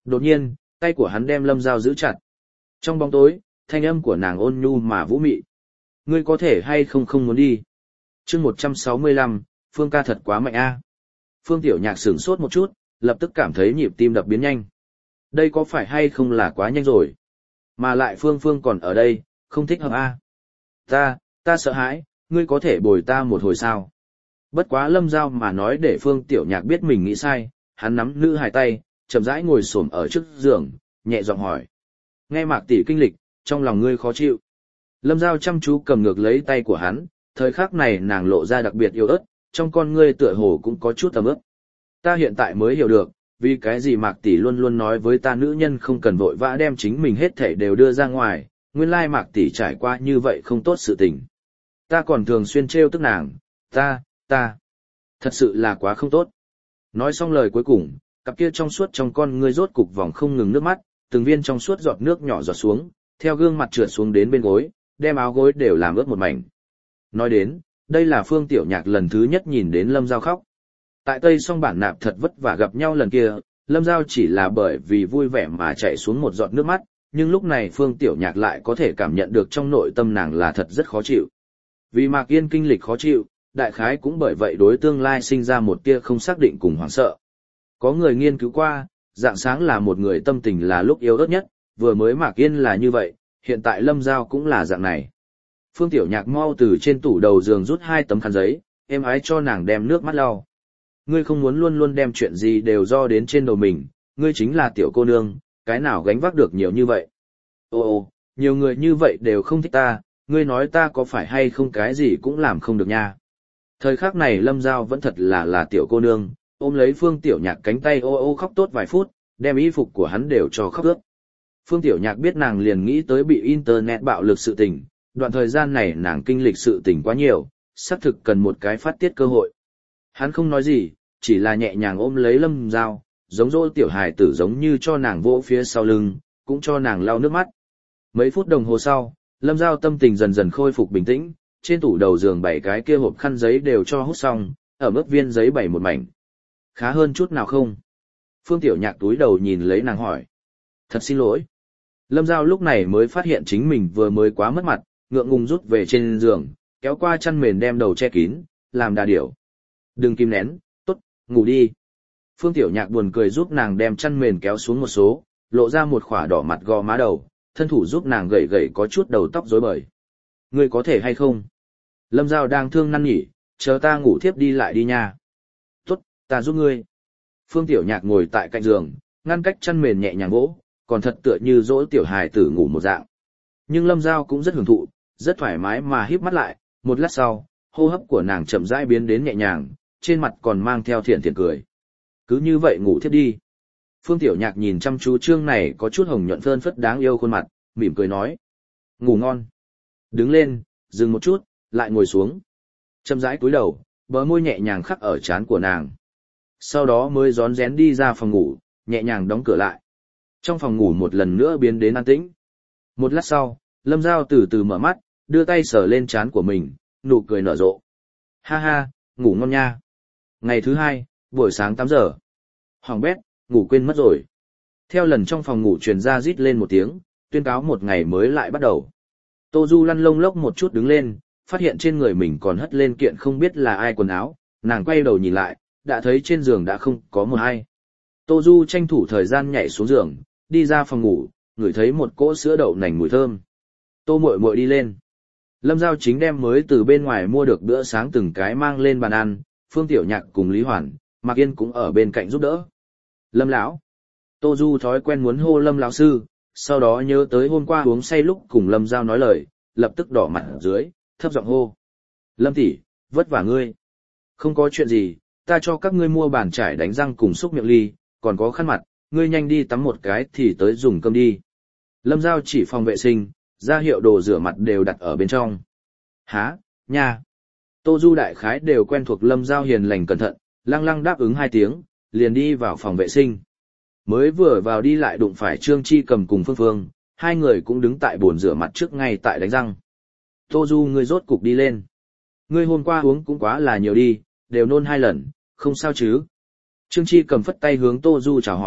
Đột nhiên, tay của hắn đem Lâm Giao giữ chặt. Trong bóng tối, thanh âm của nàng ôn nhu mà vũ mị. Ngươi có thể hay không không muốn đi. chương một trăm sáu mươi lăm, Phương ca thật quá mạnh a. Phương Tiểu Nhạc sửng sốt một chút, lập tức cảm thấy nhịp tim đập biến nhanh. Đây có phải hay không là quá nhanh rồi? Mà lại Phương Phương còn ở đây, không thích hợp a. Ta, ta sợ hãi, ngươi có thể bồi ta một hồi sao? Bất quá Lâm Giao mà nói để Phương Tiểu Nhạc biết mình nghĩ sai, hắn nắm nữ hài tay, chậm rãi ngồi xổm ở trước giường, nhẹ giọng hỏi. Nghe Mạc tỷ kinh lịch, trong lòng ngươi khó chịu. Lâm Giao chăm chú cầm ngược lấy tay của hắn, thời khắc này nàng lộ ra đặc biệt yếu ớt, trong con ngươi tựa hồ cũng có chút ấm ức. Ta hiện tại mới hiểu được, vì cái gì Mạc tỷ luôn luôn nói với ta nữ nhân không cần vội vã đem chính mình hết thảy đều đưa ra ngoài, nguyên lai Mạc tỷ trải qua như vậy không tốt sự tình. Ta còn thường xuyên trêu tức nàng, ta, ta, thật sự là quá không tốt. Nói xong lời cuối cùng, cặp kia trong suốt trong con ngươi rốt cục vòng không ngừng nước mắt, từng viên trong suốt giọt nước nhỏ giọt xuống, theo gương mặt trượt xuống đến bên gối, đem áo gối đều làm ướt một mảnh. Nói đến, đây là Phương Tiểu Nhạc lần thứ nhất nhìn đến Lâm Giao khóc. Tại Tây Song Bản Nạp thật vất vả gặp nhau lần kia, Lâm Giao chỉ là bởi vì vui vẻ mà chạy xuống một giọt nước mắt, nhưng lúc này Phương Tiểu Nhạc lại có thể cảm nhận được trong nội tâm nàng là thật rất khó chịu. Vì Mạc Yên kinh lịch khó chịu, đại khái cũng bởi vậy đối tương lai sinh ra một tia không xác định cùng hoảng sợ. Có người nghiên cứu qua, dạng sáng là một người tâm tình là lúc yếu ớt nhất, vừa mới Mạc Yên là như vậy, hiện tại Lâm Giao cũng là dạng này. Phương Tiểu Nhạc mau từ trên tủ đầu giường rút hai tấm khăn giấy, êm ái cho nàng đem nước mắt lau. Ngươi không muốn luôn luôn đem chuyện gì đều do đến trên đầu mình, ngươi chính là tiểu cô nương, cái nào gánh vác được nhiều như vậy. Ồ ồ, nhiều người như vậy đều không thích ta, ngươi nói ta có phải hay không cái gì cũng làm không được nha. Thời khắc này Lâm Giao vẫn thật là là tiểu cô nương, ôm lấy Phương Tiểu Nhạc cánh tay ô ô khóc tốt vài phút, đem y phục của hắn đều cho khóc ướt. Phương Tiểu Nhạc biết nàng liền nghĩ tới bị internet bạo lực sự tình, đoạn thời gian này nàng kinh lịch sự tình quá nhiều, xác thực cần một cái phát tiết cơ hội. Hắn không nói gì, chỉ là nhẹ nhàng ôm lấy Lâm Giao, giống dỗ tiểu hài tử giống như cho nàng vỗ phía sau lưng, cũng cho nàng lau nước mắt. Mấy phút đồng hồ sau, Lâm Giao tâm tình dần dần khôi phục bình tĩnh, trên tủ đầu giường bảy cái kia hộp khăn giấy đều cho hút xong, ở mức viên giấy bảy một mảnh. Khá hơn chút nào không? Phương Tiểu Nhạc túi đầu nhìn lấy nàng hỏi. Thật xin lỗi. Lâm Giao lúc này mới phát hiện chính mình vừa mới quá mất mặt, ngượng ngùng rút về trên giường, kéo qua chăn mền đem đầu che kín, làm đà điểu. Đừng kìm nén, tốt, ngủ đi. Phương Tiểu Nhạc buồn cười giúp nàng đem chăn mền kéo xuống một số, lộ ra một khỏa đỏ mặt gò má đầu, thân thủ giúp nàng gẩy gẩy có chút đầu tóc rối bời. Ngươi có thể hay không? Lâm Giao đang thương năn nỉ, chờ ta ngủ thiếp đi lại đi nha. Tốt, ta giúp ngươi. Phương Tiểu Nhạc ngồi tại cạnh giường, ngăn cách chăn mền nhẹ nhàng vỗ, còn thật tựa như dỗ tiểu hài tử ngủ một dạng. Nhưng Lâm Giao cũng rất hưởng thụ, rất thoải mái mà híp mắt lại, một lát sau, hô hấp của nàng chậm rãi biến đến nhẹ nhàng, trên mặt còn mang theo thiện thiện cười. Cứ như vậy ngủ thiếp đi. Phương Tiểu Nhạc nhìn chăm chú trương này có chút hồng nhuận phơn phất đáng yêu khuôn mặt, mỉm cười nói. Ngủ ngon. Đứng lên, dừng một chút, lại ngồi xuống. Chậm rãi cúi đầu, bờ môi nhẹ nhàng khắc ở trán của nàng. Sau đó mới rón rén đi ra phòng ngủ, nhẹ nhàng đóng cửa lại. Trong phòng ngủ một lần nữa biến đến an tĩnh. Một lát sau, Lâm Giao từ từ mở mắt, đưa tay sờ lên trán của mình, nụ cười nở rộ. Ha ha, ngủ ngon nha. Ngày thứ hai, buổi sáng tám giờ. Hoàng bét, ngủ quên mất rồi. Theo lần trong phòng ngủ truyền ra rít lên một tiếng, tuyên cáo một ngày mới lại bắt đầu. Tô Du lăn lông lốc một chút đứng lên, phát hiện trên người mình còn hất lên kiện không biết là ai quần áo, nàng quay đầu nhìn lại, đã thấy trên giường đã không có một ai. Tô Du tranh thủ thời gian nhảy xuống giường, đi ra phòng ngủ, ngửi thấy một cỗ sữa đậu nành mùi thơm. Tô muội muội đi lên. Lâm Giao chính đem mới từ bên ngoài mua được bữa sáng từng cái mang lên bàn ăn, Phương Tiểu Nhạc cùng Lý Hoàn, Mạc Yên cũng ở bên cạnh giúp đỡ. Lâm lão. Tô Du thói quen muốn hô Lâm lão sư, sau đó nhớ tới hôm qua uống say lúc cùng Lâm Giao nói lời, lập tức đỏ mặt ở dưới, thấp giọng hô. Lâm tỷ, vất vả ngươi. Không có chuyện gì, ta cho các ngươi mua bàn chải đánh răng cùng xúc miệng ly, còn có khăn mặt, ngươi nhanh đi tắm một cái thì tới dùng cơm đi. Lâm Giao chỉ phòng vệ sinh, ra hiệu đồ rửa mặt đều đặt ở bên trong. Há, nha. Tô Du đại khái đều quen thuộc Lâm Giao hiền lành cẩn thận, lăng lăng đáp ứng hai tiếng, liền đi vào phòng vệ sinh. Mới vừa vào đi lại đụng phải Trương Chi Cầm cùng Phương Phương, hai người cũng đứng tại bồn rửa mặt trước ngay tại đánh răng. Tô Du ngươi rốt cục đi lên. Ngươi hôm qua uống cũng quá là nhiều đi, đều nôn hai lần, không sao chứ. Trương Chi Cầm phất tay hướng Tô Du chào hỏi,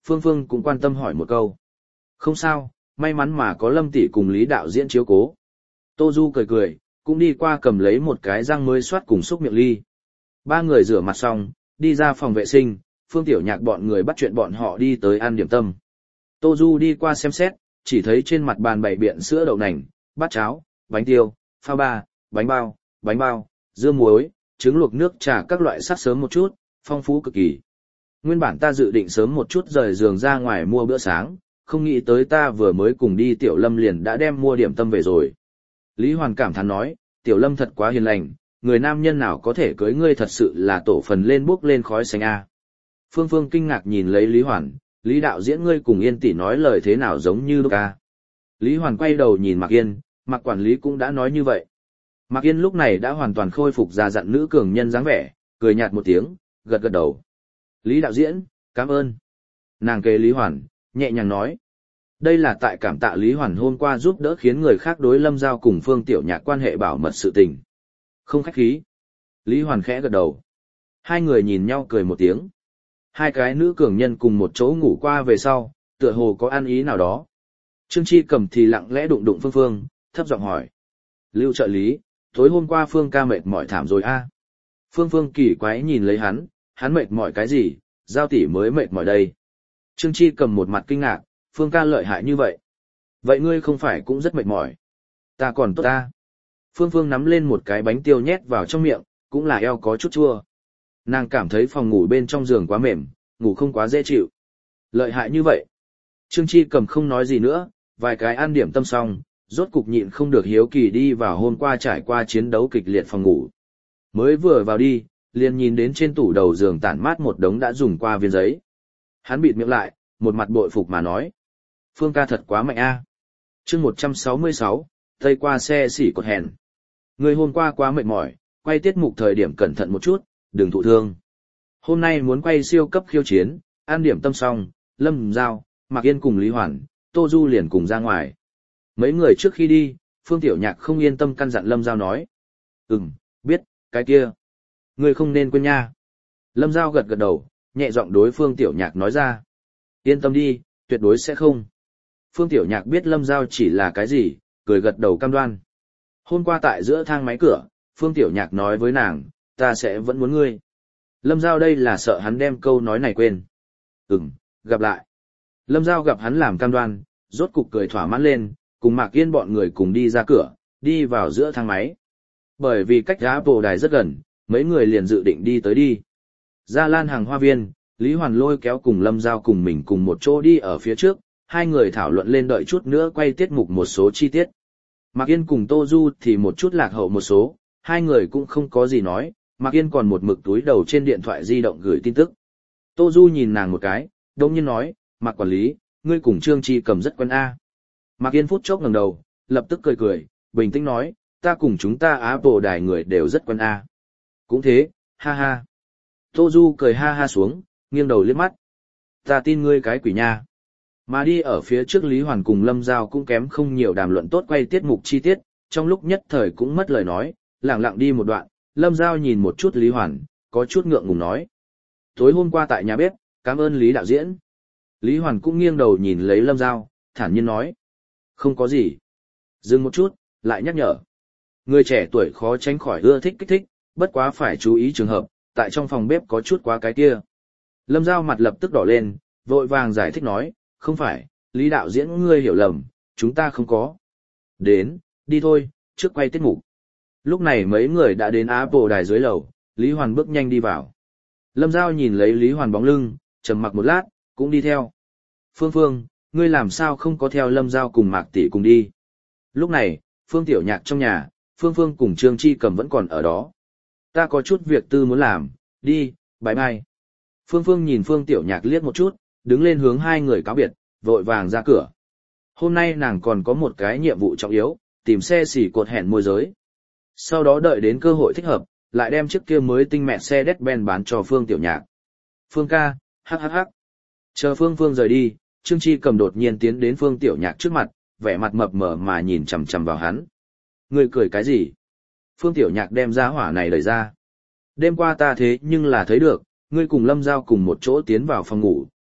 Phương Phương cũng quan tâm hỏi một câu. Không sao, may mắn mà có Lâm tỷ cùng Lý đạo diễn chiếu cố. Tô Du cười cười, cũng đi qua cầm lấy một cái răng mới xoát cùng xúc miệng ly. Ba người rửa mặt xong, đi ra phòng vệ sinh, Phương Tiểu Nhạc bọn người bắt chuyện bọn họ đi tới ăn điểm tâm. Tô Du đi qua xem xét, chỉ thấy trên mặt bàn bày biện sữa đậu nành, bát cháo, bánh tiêu, pha ba, bánh bao, bánh bao, dưa muối, trứng luộc nước trà các loại sắc sớm một chút, phong phú cực kỳ. Nguyên bản ta dự định sớm một chút rời giường ra ngoài mua bữa sáng, không nghĩ tới ta vừa mới cùng đi Tiểu Lâm liền đã đem mua điểm tâm về rồi. Lý Hoàn cảm thán nói, Tiểu Lâm thật quá hiền lành, người nam nhân nào có thể cưới ngươi thật sự là tổ phần lên bốc lên khói xanh a. Phương Phương kinh ngạc nhìn lấy Lý Hoàn, Lý đạo diễn ngươi cùng Yên tỷ nói lời thế nào giống như lúc ca. Lý Hoàn quay đầu nhìn Mạc Yên, Mạc quản lý cũng đã nói như vậy. Mạc Yên lúc này đã hoàn toàn khôi phục ra dặn nữ cường nhân dáng vẻ, cười nhạt một tiếng, gật gật đầu. Lý đạo diễn, cảm ơn. Nàng kề Lý Hoàn, nhẹ nhàng nói. Đây là tại cảm tạ Lý Hoàn hôm qua giúp đỡ khiến người khác đối Lâm Giao cùng Phương Tiểu Nhạc quan hệ bảo mật sự tình. Không khách khí. Lý Hoàn khẽ gật đầu. Hai người nhìn nhau cười một tiếng. Hai cái nữ cường nhân cùng một chỗ ngủ qua về sau, tựa hồ có ăn ý nào đó. Trương Chi Cầm thì lặng lẽ đụng đụng Phương Phương, thấp giọng hỏi. Lưu trợ lý, tối hôm qua Phương ca mệt mỏi thảm rồi a. Phương Phương kỳ quái nhìn lấy hắn, hắn mệt mỏi cái gì, Giao tỷ mới mệt mỏi đây. Trương Chi Cầm một mặt kinh ngạc, Phương ca lợi hại như vậy. Vậy ngươi không phải cũng rất mệt mỏi. Ta còn tốt ta. Phương Phương nắm lên một cái bánh tiêu nhét vào trong miệng, cũng là eo có chút chua. Nàng cảm thấy phòng ngủ bên trong giường quá mềm, ngủ không quá dễ chịu. Lợi hại như vậy. Trương Chi Cầm không nói gì nữa, vài cái ăn điểm tâm xong, rốt cục nhịn không được hiếu kỳ đi vào hôm qua trải qua chiến đấu kịch liệt phòng ngủ. Mới vừa vào đi, liền nhìn đến trên tủ đầu giường tản mát một đống đã dùng qua viên giấy. Hắn bịt miệng lại, một mặt bội phục mà nói. Phương ca thật quá mạnh a. Chương một trăm sáu mươi sáu, tây qua xe xỉ cột hèn. Người hôm qua quá mệt mỏi, quay tiết mục thời điểm cẩn thận một chút, đừng thụ thương. Hôm nay muốn quay siêu cấp khiêu chiến, ăn điểm tâm xong, Lâm Giao, Mạc Yên cùng Lý Hoàn, Tô Du liền cùng ra ngoài. Mấy người trước khi đi, Phương Tiểu Nhạc không yên tâm căn dặn Lâm Giao nói. Ừm, biết, cái kia. Người không nên quên nha. Lâm Giao gật gật đầu, nhẹ giọng đối Phương Tiểu Nhạc nói ra. Yên tâm đi, tuyệt đối sẽ không. Phương Tiểu Nhạc biết Lâm Giao chỉ là cái gì, cười gật đầu cam đoan. Hôm qua tại giữa thang máy cửa, Phương Tiểu Nhạc nói với nàng, ta sẽ vẫn muốn ngươi. Lâm Giao đây là sợ hắn đem câu nói này quên. Ừm, gặp lại. Lâm Giao gặp hắn làm cam đoan, rốt cục cười thỏa mãn lên, cùng Mạc Yên bọn người cùng đi ra cửa, đi vào giữa thang máy. Bởi vì cách Apple đài rất gần, mấy người liền dự định đi tới đi. Ra Lan hàng hoa viên, Lý Hoàn lôi kéo cùng Lâm Giao cùng mình cùng một chỗ đi ở phía trước, hai người thảo luận lên đợi chút nữa quay tiết mục một số chi tiết. Mạc Yên cùng Tô Du thì một chút lạc hậu một số, hai người cũng không có gì nói, Mạc Yên còn một mực túi đầu trên điện thoại di động gửi tin tức. Tô Du nhìn nàng một cái, đông nhiên nói, Mạc quản lý, ngươi cùng Trương Chi Cầm rất quen A. Mạc Yên phút chốc ngẩng đầu, lập tức cười cười, bình tĩnh nói, ta cùng chúng ta Apple đài người đều rất quen A. Cũng thế, ha ha. Tô Du cười ha ha xuống, nghiêng đầu liếc mắt. Ta tin ngươi cái quỷ nha. Mà đi ở phía trước Lý Hoàn cùng Lâm Giao cũng kém không nhiều đàm luận tốt quay tiết mục chi tiết, trong lúc nhất thời cũng mất lời nói, lặng lặng đi một đoạn, Lâm Giao nhìn một chút Lý Hoàn, có chút ngượng ngùng nói. Tối hôm qua tại nhà bếp, cảm ơn Lý đạo diễn. Lý Hoàn cũng nghiêng đầu nhìn lấy Lâm Giao, thản nhiên nói. Không có gì. Dừng một chút, lại nhắc nhở. Người trẻ tuổi khó tránh khỏi ưa thích kích thích, bất quá phải chú ý trường hợp, tại trong phòng bếp có chút quá cái kia. Lâm Giao mặt lập tức đỏ lên, vội vàng giải thích nói, không phải, Lý đạo diễn ngươi hiểu lầm, chúng ta không có. Đến, đi thôi, trước quay tiết mục. Lúc này mấy người đã đến Apple đài dưới lầu, Lý Hoàn bước nhanh đi vào. Lâm Giao nhìn lấy Lý Hoàn bóng lưng, trầm mặc một lát, cũng đi theo. Phương Phương, ngươi làm sao không có theo Lâm Giao cùng Mạc tỷ cùng đi. Lúc này, Phương Tiểu Nhạc trong nhà, Phương Phương cùng Trương Chi Cầm vẫn còn ở đó. Ta có chút việc tư muốn làm, đi, bye bye. Phương Phương nhìn Phương Tiểu Nhạc liếc một chút, đứng lên hướng hai người cáo biệt, vội vàng ra cửa. Hôm nay nàng còn có một cái nhiệm vụ trọng yếu, tìm xe xỉ cột hẹn môi giới. Sau đó đợi đến cơ hội thích hợp, lại đem chiếc kia mới tinh mẹ xe Mercedes-Benz bán cho Phương Tiểu Nhạc. Phương ca, hắc hắc hắc. Chờ Phương Phương rời đi, Trương Chi Cầm đột nhiên tiến đến Phương Tiểu Nhạc trước mặt, vẻ mặt mập mờ mà nhìn chằm chằm vào hắn. Ngươi cười cái gì? Phương Tiểu Nhạc đem ra hỏa này đẩy ra. Đêm qua ta thế nhưng là thấy được, ngươi cùng Lâm Giao cùng một chỗ tiến vào phòng ngủ,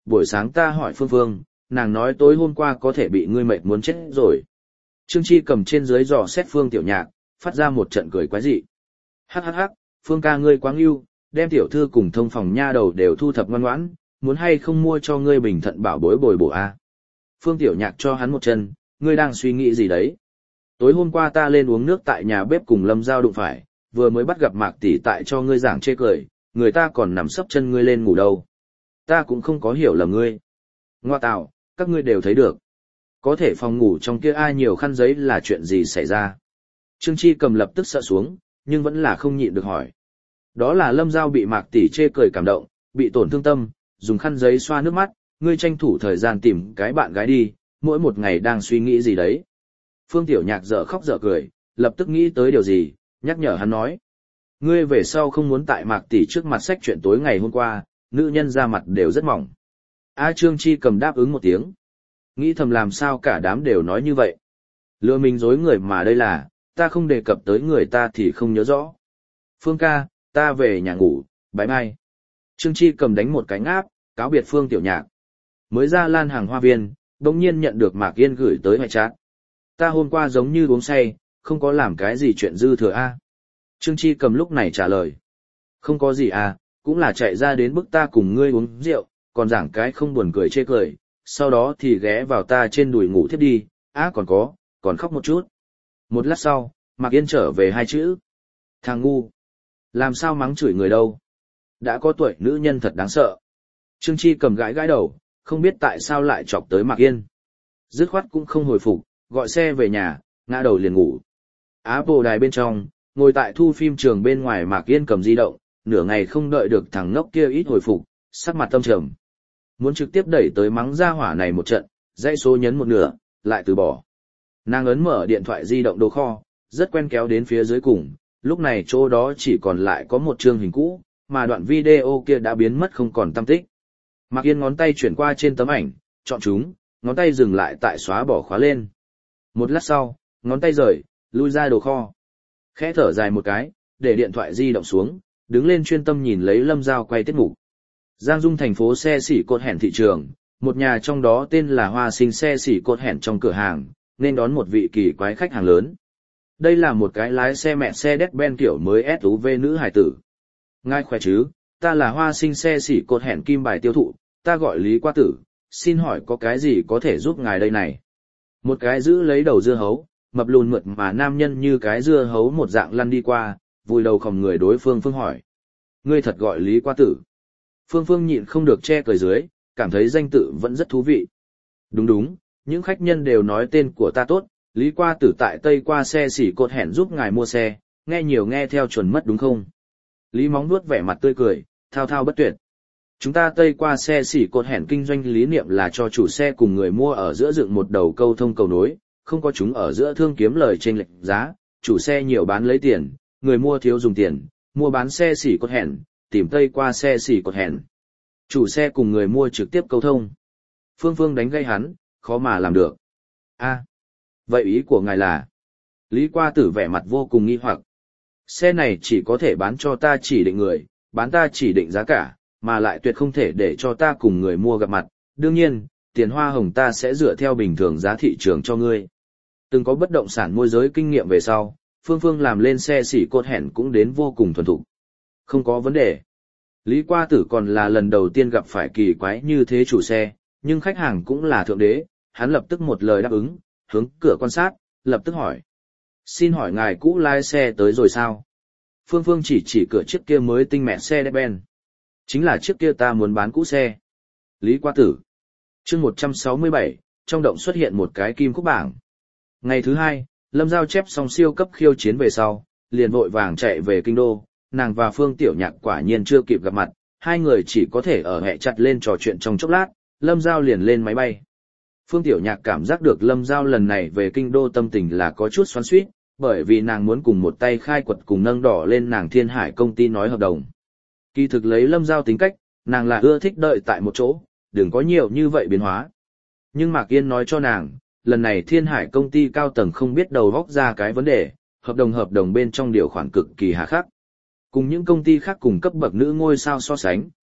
buổi sáng ta hỏi Phương Phương, nàng nói tối hôm qua có thể bị ngươi mệt muốn chết rồi. Trương Chi cầm trên dưới dò xét Phương Tiểu Nhạc, phát ra một trận cười quái dị. Hắc hắc hắc, Phương ca ngươi quá ngưu, đem tiểu thư cùng thông phòng nha đầu đều thu thập ngoan ngoãn, muốn hay không mua cho ngươi bình thận bảo bối bồi bổ a. Phương Tiểu Nhạc cho hắn một chân, ngươi đang suy nghĩ gì đấy? Tối hôm qua ta lên uống nước tại nhà bếp cùng Lâm Giao đụng phải, vừa mới bắt gặp Mạc tỷ tại cho ngươi giảng chê cười, người ta còn nằm sấp chân ngươi lên ngủ đâu. Ta cũng không có hiểu lầm ngươi. Ngoa tạo, các ngươi đều thấy được. Có thể phòng ngủ trong kia ai nhiều khăn giấy là chuyện gì xảy ra? Trương Chi cầm lập tức sợ xuống, nhưng vẫn là không nhịn được hỏi. Đó là Lâm Giao bị Mạc tỷ chê cười cảm động, bị tổn thương tâm, dùng khăn giấy xoa nước mắt, ngươi tranh thủ thời gian tìm cái bạn gái đi, mỗi một ngày đang suy nghĩ gì đấy. Phương Tiểu Nhạc dở khóc dở cười, lập tức nghĩ tới điều gì, nhắc nhở hắn nói. Ngươi về sau không muốn tại Mạc tỷ trước mặt sách chuyện tối ngày hôm qua, nữ nhân ra mặt đều rất mỏng. A Trương Chi cầm đáp ứng một tiếng. Nghĩ thầm làm sao cả đám đều nói như vậy. Lừa mình dối người mà đây là, ta không đề cập tới người ta thì không nhớ rõ. Phương ca, ta về nhà ngủ, bye bye. Trương Chi cầm đánh một cái ngáp, cáo biệt Phương Tiểu Nhạc. Mới ra lan hàng hoa viên, đồng nhiên nhận được Mạc Yên gửi tới hoại chat. Ta hôm qua giống như uống say, không có làm cái gì chuyện dư thừa a. Trương Chi cầm lúc này trả lời. Không có gì à, cũng là chạy ra đến bức ta cùng ngươi uống rượu, còn giảng cái không buồn cười chê cười, sau đó thì ghé vào ta trên đùi ngủ thiếp đi, á còn có, còn khóc một chút. Một lát sau, Mạc Yên trở về hai chữ. Thằng ngu. Làm sao mắng chửi người đâu. Đã có tuổi nữ nhân thật đáng sợ. Trương Chi cầm gãi gãi đầu, không biết tại sao lại chọc tới Mạc Yên. Dứt khoát cũng không hồi phục, gọi xe về nhà, ngã đầu liền ngủ. Apple đài bên trong, ngồi tại thu phim trường bên ngoài Mạc Yên cầm di động, nửa ngày không đợi được thằng ngốc kia ít hồi phục, sắc mặt tâm trầm. Muốn trực tiếp đẩy tới mắng ra hỏa này một trận, dãy số nhấn một nửa, lại từ bỏ. Nàng ấn mở điện thoại di động đồ kho, rất quen kéo đến phía dưới cùng, lúc này chỗ đó chỉ còn lại có một chương hình cũ, mà đoạn video kia đã biến mất không còn tăm tích. Mạc Yên ngón tay chuyển qua trên tấm ảnh, chọn chúng, ngón tay dừng lại tại xóa bỏ khóa lên. Một lát sau, ngón tay rời, lui ra đồ kho. Khẽ thở dài một cái, để điện thoại di động xuống, đứng lên chuyên tâm nhìn lấy Lâm Giao quay tiết mục. Giang Dung thành phố xe xỉ cột hẻn thị trường, một nhà trong đó tên là Hoa Sinh xe xỉ cột hẻn trong cửa hàng, nên đón một vị kỳ quái khách hàng lớn. Đây là một cái lái xe mẹ xe Mercedes-Benz kiểu mới ét u vê nữ hải tử. Ngài khỏe chứ, ta là Hoa Sinh xe xỉ cột hẻn kim bài tiêu thụ, ta gọi Lý Qua Tử, xin hỏi có cái gì có thể giúp ngài đây này? Một cái giữ lấy đầu dưa hấu, mập lùn mượt mà nam nhân như cái dưa hấu một dạng lăn đi qua, vùi đầu khom người đối phương Phương hỏi. Ngươi thật gọi Lý Qua Tử. Phương Phương nhịn không được che cười dưới, cảm thấy danh tự vẫn rất thú vị. Đúng đúng, những khách nhân đều nói tên của ta tốt, Lý Qua Tử tại Tây Qua xe xỉ cột hẻn giúp ngài mua xe, nghe nhiều nghe theo chuẩn mất đúng không? Lý Móng nuốt vẻ mặt tươi cười, thao thao bất tuyệt. Chúng ta Tây Qua xe xỉ cột hẻn kinh doanh lý niệm là cho chủ xe cùng người mua ở giữa dựng một đầu câu thông cầu nối, không có chúng ở giữa thương kiếm lời chênh lệch giá, chủ xe nhiều bán lấy tiền, người mua thiếu dùng tiền, mua bán xe xỉ cột hẻn, tìm Tây Qua xe xỉ cột hẻn. Chủ xe cùng người mua trực tiếp câu thông. Phương Phương đánh gây hắn, khó mà làm được. A, vậy ý của ngài là? Lý Qua Tử vẻ mặt vô cùng nghi hoặc. Xe này chỉ có thể bán cho ta chỉ định người, bán ta chỉ định giá cả, mà lại tuyệt không thể để cho ta cùng người mua gặp mặt. Đương nhiên, tiền hoa hồng ta sẽ dựa theo bình thường giá thị trường cho ngươi. Từng có bất động sản môi giới kinh nghiệm về sau, Phương Phương làm lên xe xỉ cột hẻn cũng đến vô cùng thuần thục. Không có vấn đề. Lý Qua Tử còn là lần đầu tiên gặp phải kỳ quái như thế chủ xe, nhưng khách hàng cũng là thượng đế, hắn lập tức một lời đáp ứng, hướng cửa quan sát, lập tức hỏi. Xin hỏi ngài cũ lái xe tới rồi sao? Phương Phương chỉ chỉ cửa chiếc kia mới tinh mẹ xe Mercedes-Benz. Chính là chiếc kia ta muốn bán cũ xe. Lý Qua Tử. Chương một trăm sáu mươi bảy, trong động xuất hiện một cái kim khúc bảng. Ngày thứ hai, Lâm Giao chép xong siêu cấp khiêu chiến về sau, liền vội vàng chạy về kinh đô, nàng và Phương Tiểu Nhạc quả nhiên chưa kịp gặp mặt, hai người chỉ có thể ở hẹ chặt lên trò chuyện trong chốc lát, Lâm Giao liền lên máy bay. Phương Tiểu Nhạc cảm giác được Lâm Giao lần này về kinh đô tâm tình là có chút xoắn xuýt, bởi vì nàng muốn cùng một tay khai quật cùng nâng đỏ lên nàng Thiên Hải công ty nói hợp đồng. Kỳ thực lấy Lâm Giao tính cách, nàng là ưa thích đợi tại một chỗ, đừng có nhiều như vậy biến hóa. Nhưng Mạc Yên nói cho nàng, lần này Thiên Hải công ty cao tầng không biết đầu góc ra cái vấn đề, hợp đồng hợp đồng bên trong điều khoản cực kỳ hà khắc. Cùng những công ty khác cùng cấp bậc nữ ngôi sao so sánh,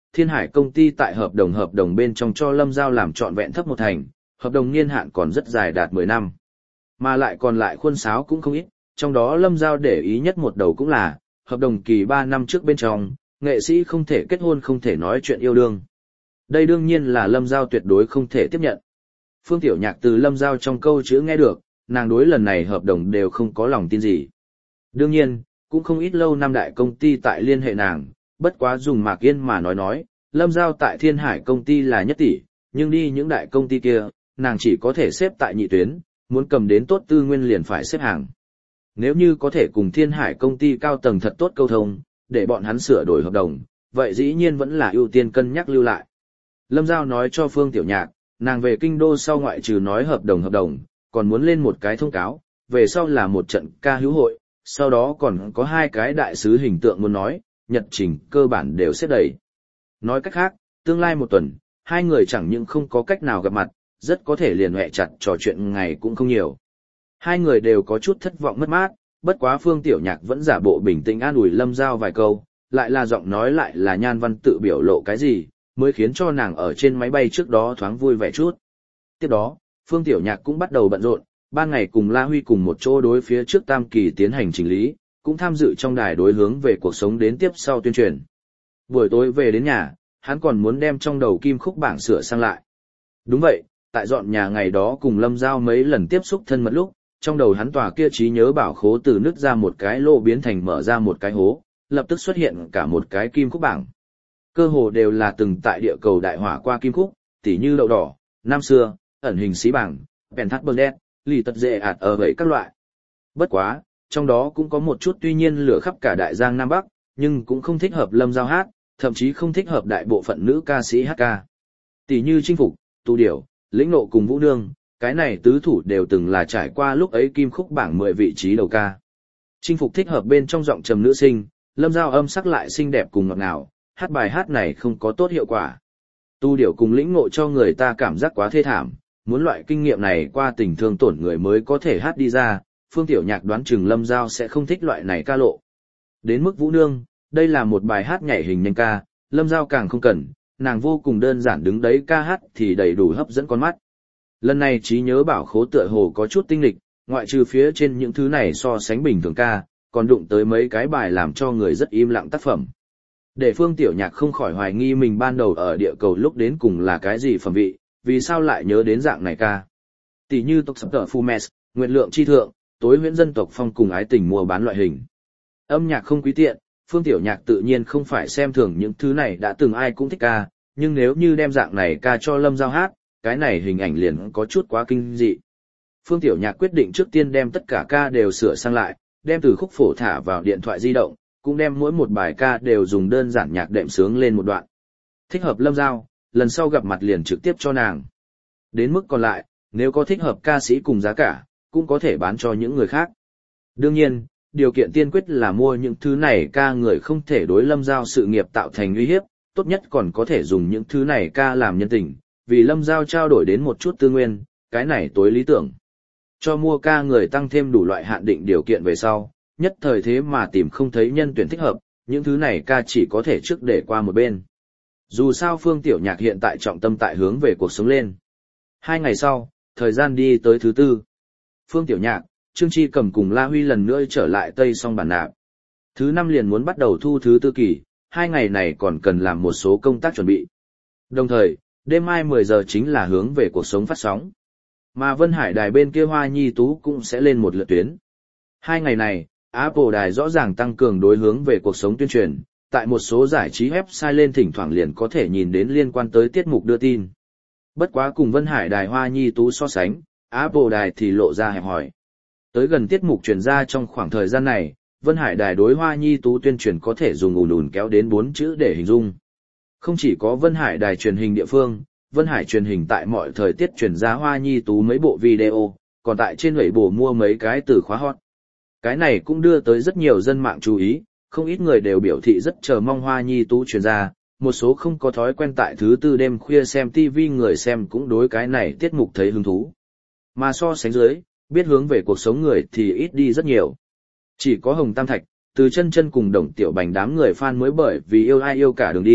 Thiên Hải công ty tại hợp đồng hợp đồng bên trong cho Lâm Giao làm trọn vẹn thấp một thành, hợp đồng niên hạn còn rất dài đạt mười năm. Mà lại còn lại khuôn sáo cũng không ít, trong đó Lâm Giao để ý nhất một đầu cũng là, hợp đồng kỳ ba năm trước bên trong, nghệ sĩ không thể kết hôn không thể nói chuyện yêu đương. Đây đương nhiên là Lâm Giao tuyệt đối không thể tiếp nhận. Phương Tiểu Nhạc từ Lâm Giao trong câu chữ nghe được, nàng đối lần này hợp đồng đều không có lòng tin gì. Đương nhiên, cũng không ít lâu năm đại công ty tại liên hệ nàng, bất quá dùng Mạc Yên mà nói nói, Lâm Giao tại Thiên Hải công ty là nhất tỷ, nhưng đi những đại công ty kia, nàng chỉ có thể xếp tại nhị tuyến, muốn cầm đến tốt tư nguyên liền phải xếp hàng. Nếu như có thể cùng Thiên Hải công ty cao tầng thật tốt câu thông, để bọn hắn sửa đổi hợp đồng, vậy dĩ nhiên vẫn là ưu tiên cân nhắc lưu lại. Lâm Giao nói cho Phương Tiểu Nhạc, nàng về kinh đô sau ngoại trừ nói hợp đồng hợp đồng, còn muốn lên một cái thông cáo, về sau là một trận ca hữu hội, sau đó còn có hai cái đại sứ hình tượng muốn nói, nhật trình cơ bản đều xếp đầy. Nói cách khác, tương lai một tuần, hai người chẳng những không có cách nào gặp mặt, rất có thể liền hẹ chặt trò chuyện ngày cũng không nhiều. Hai người đều có chút thất vọng mất mát, bất quá Phương Tiểu Nhạc vẫn giả bộ bình tĩnh an ủi Lâm Giao vài câu, lại là giọng nói lại là nhan văn tự biểu lộ cái gì, mới khiến cho nàng ở trên máy bay trước đó thoáng vui vẻ chút. Tiếp đó, Phương Tiểu Nhạc cũng bắt đầu bận rộn, ban ngày cùng La Huy cùng một chỗ đối phía trước Tam Kỳ tiến hành chỉnh lý, cũng tham dự trong đài đối hướng về cuộc sống đến tiếp sau tuyên truyền. Buổi tối về đến nhà, hắn còn muốn đem trong đầu kim khúc bảng sửa sang lại. Đúng vậy, tại dọn nhà ngày đó cùng Lâm Giao mấy lần tiếp xúc thân mật lúc, trong đầu hắn tòa kia trí nhớ bảo khố từ nứt ra một cái lỗ biến thành mở ra một cái hố, lập tức xuất hiện cả một cái kim khúc bảng. Cơ hồ đều là từng tại địa cầu đại hỏa qua kim khúc, tỉ như đậu đỏ, năm xưa, ẩn hình xí bảng, bèn thắt bờ đen, lì tật dệ ạt ở vậy các loại. Bất quá, trong đó cũng có một chút tuy nhiên lửa khắp cả đại giang Nam Bắc, nhưng cũng không thích hợp Lâm Giao hát, thậm chí không thích hợp đại bộ phận nữ ca sĩ hát ca. Tỷ như Chinh Phục, Tu Điểu, Lĩnh Nộ cùng Vũ Nương, cái này tứ thủ đều từng là trải qua lúc ấy kim khúc bảng mười vị trí đầu ca. Chinh Phục thích hợp bên trong giọng trầm nữ sinh, Lâm Giao âm sắc lại xinh đẹp cùng ngọt ngào, hát bài hát này không có tốt hiệu quả. Tu Điểu cùng Lĩnh Nộ cho người ta cảm giác quá thê thảm, muốn loại kinh nghiệm này qua tình thương tổn người mới có thể hát đi ra, Phương Tiểu Nhạc đoán chừng Lâm Giao sẽ không thích loại này ca lộ. Đến mức Vũ Nương, đây là một bài hát nhảy hình nhanh ca, Lâm Giao càng không cần, nàng vô cùng đơn giản đứng đấy ca hát thì đầy đủ hấp dẫn con mắt. Lần này trí nhớ bảo khố tựa hồ có chút tinh lịch, ngoại trừ phía trên những thứ này so sánh bình thường ca, còn đụng tới mấy cái bài làm cho người rất im lặng tác phẩm. Để Phương Tiểu Nhạc không khỏi hoài nghi mình ban đầu ở địa cầu lúc đến cùng là cái gì phẩm vị, vì sao lại nhớ đến dạng này ca. Tỷ như Tộc Sập Tờ Phu Mes, Nguyện Lượng Chi Thượng, Tối Huyễn Dân Tộc Phong cùng Ái Tình Mua Bán loại hình. Âm nhạc không quý tiện, Phương Tiểu Nhạc tự nhiên không phải xem thường những thứ này đã từng ai cũng thích ca, nhưng nếu như đem dạng này ca cho Lâm Giao hát, cái này hình ảnh liền có chút quá kinh dị. Phương Tiểu Nhạc quyết định trước tiên đem tất cả ca đều sửa sang lại, đem từ khúc phổ thả vào điện thoại di động, cũng đem mỗi một bài ca đều dùng đơn giản nhạc đệm sướng lên một đoạn. Thích hợp Lâm Giao, lần sau gặp mặt liền trực tiếp cho nàng. Đến mức còn lại, nếu có thích hợp ca sĩ cùng giá cả, cũng có thể bán cho những người khác. Đương nhiên, điều kiện tiên quyết là mua những thứ này ca người không thể đối Lâm Giao sự nghiệp tạo thành uy hiếp, tốt nhất còn có thể dùng những thứ này ca làm nhân tình, vì Lâm Giao trao đổi đến một chút tư nguyên, cái này tối lý tưởng. Cho mua ca người tăng thêm đủ loại hạn định điều kiện về sau, nhất thời thế mà tìm không thấy nhân tuyển thích hợp, những thứ này ca chỉ có thể trước để qua một bên. Dù sao Phương Tiểu Nhạc hiện tại trọng tâm tại hướng về cuộc sống lên. Hai ngày sau, thời gian đi tới thứ tư. Phương Tiểu Nhạc, Trương Chi Cầm cùng La Huy lần nữa trở lại Tây Song Bản Nạp. Thứ năm liền muốn bắt đầu thu thứ tư kỳ, hai ngày này còn cần làm một số công tác chuẩn bị. Đồng thời, đêm mai mười giờ chính là hướng về cuộc sống phát sóng. Mà Vân Hải đài bên kia Hoa Nhi Tú cũng sẽ lên một lượt tuyến. Hai ngày này, Apple đài rõ ràng tăng cường đối hướng về cuộc sống tuyên truyền, tại một số giải trí website lên thỉnh thoảng liền có thể nhìn đến liên quan tới tiết mục đưa tin. Bất quá cùng Vân Hải đài Hoa Nhi Tú so sánh, Apple đài thì lộ ra hẹp hòi. Tới gần tiết mục truyền ra trong khoảng thời gian này, Vân Hải đài đối Hoa Nhi Tú tuyên truyền có thể dùng ùn ùn kéo đến bốn chữ để hình dung. Không chỉ có Vân Hải đài truyền hình địa phương, Vân Hải truyền hình tại mọi thời tiết truyền ra Hoa Nhi Tú mấy bộ video, còn tại trên lưỡi bổ mua mấy cái từ khóa hot. Cái này cũng đưa tới rất nhiều dân mạng chú ý, không ít người đều biểu thị rất chờ mong Hoa Nhi Tú truyền ra, một số không có thói quen tại thứ tư đêm khuya xem ti vi người xem cũng đối cái này tiết mục thấy hứng thú. Mà so sánh dưới, biết hướng về cuộc sống người thì ít đi rất nhiều. Chỉ có Hồng Tam Thạch, Từ Chân Chân cùng Đồng Tiểu Bành đám người fan mới bởi vì yêu ai yêu cả đường đi,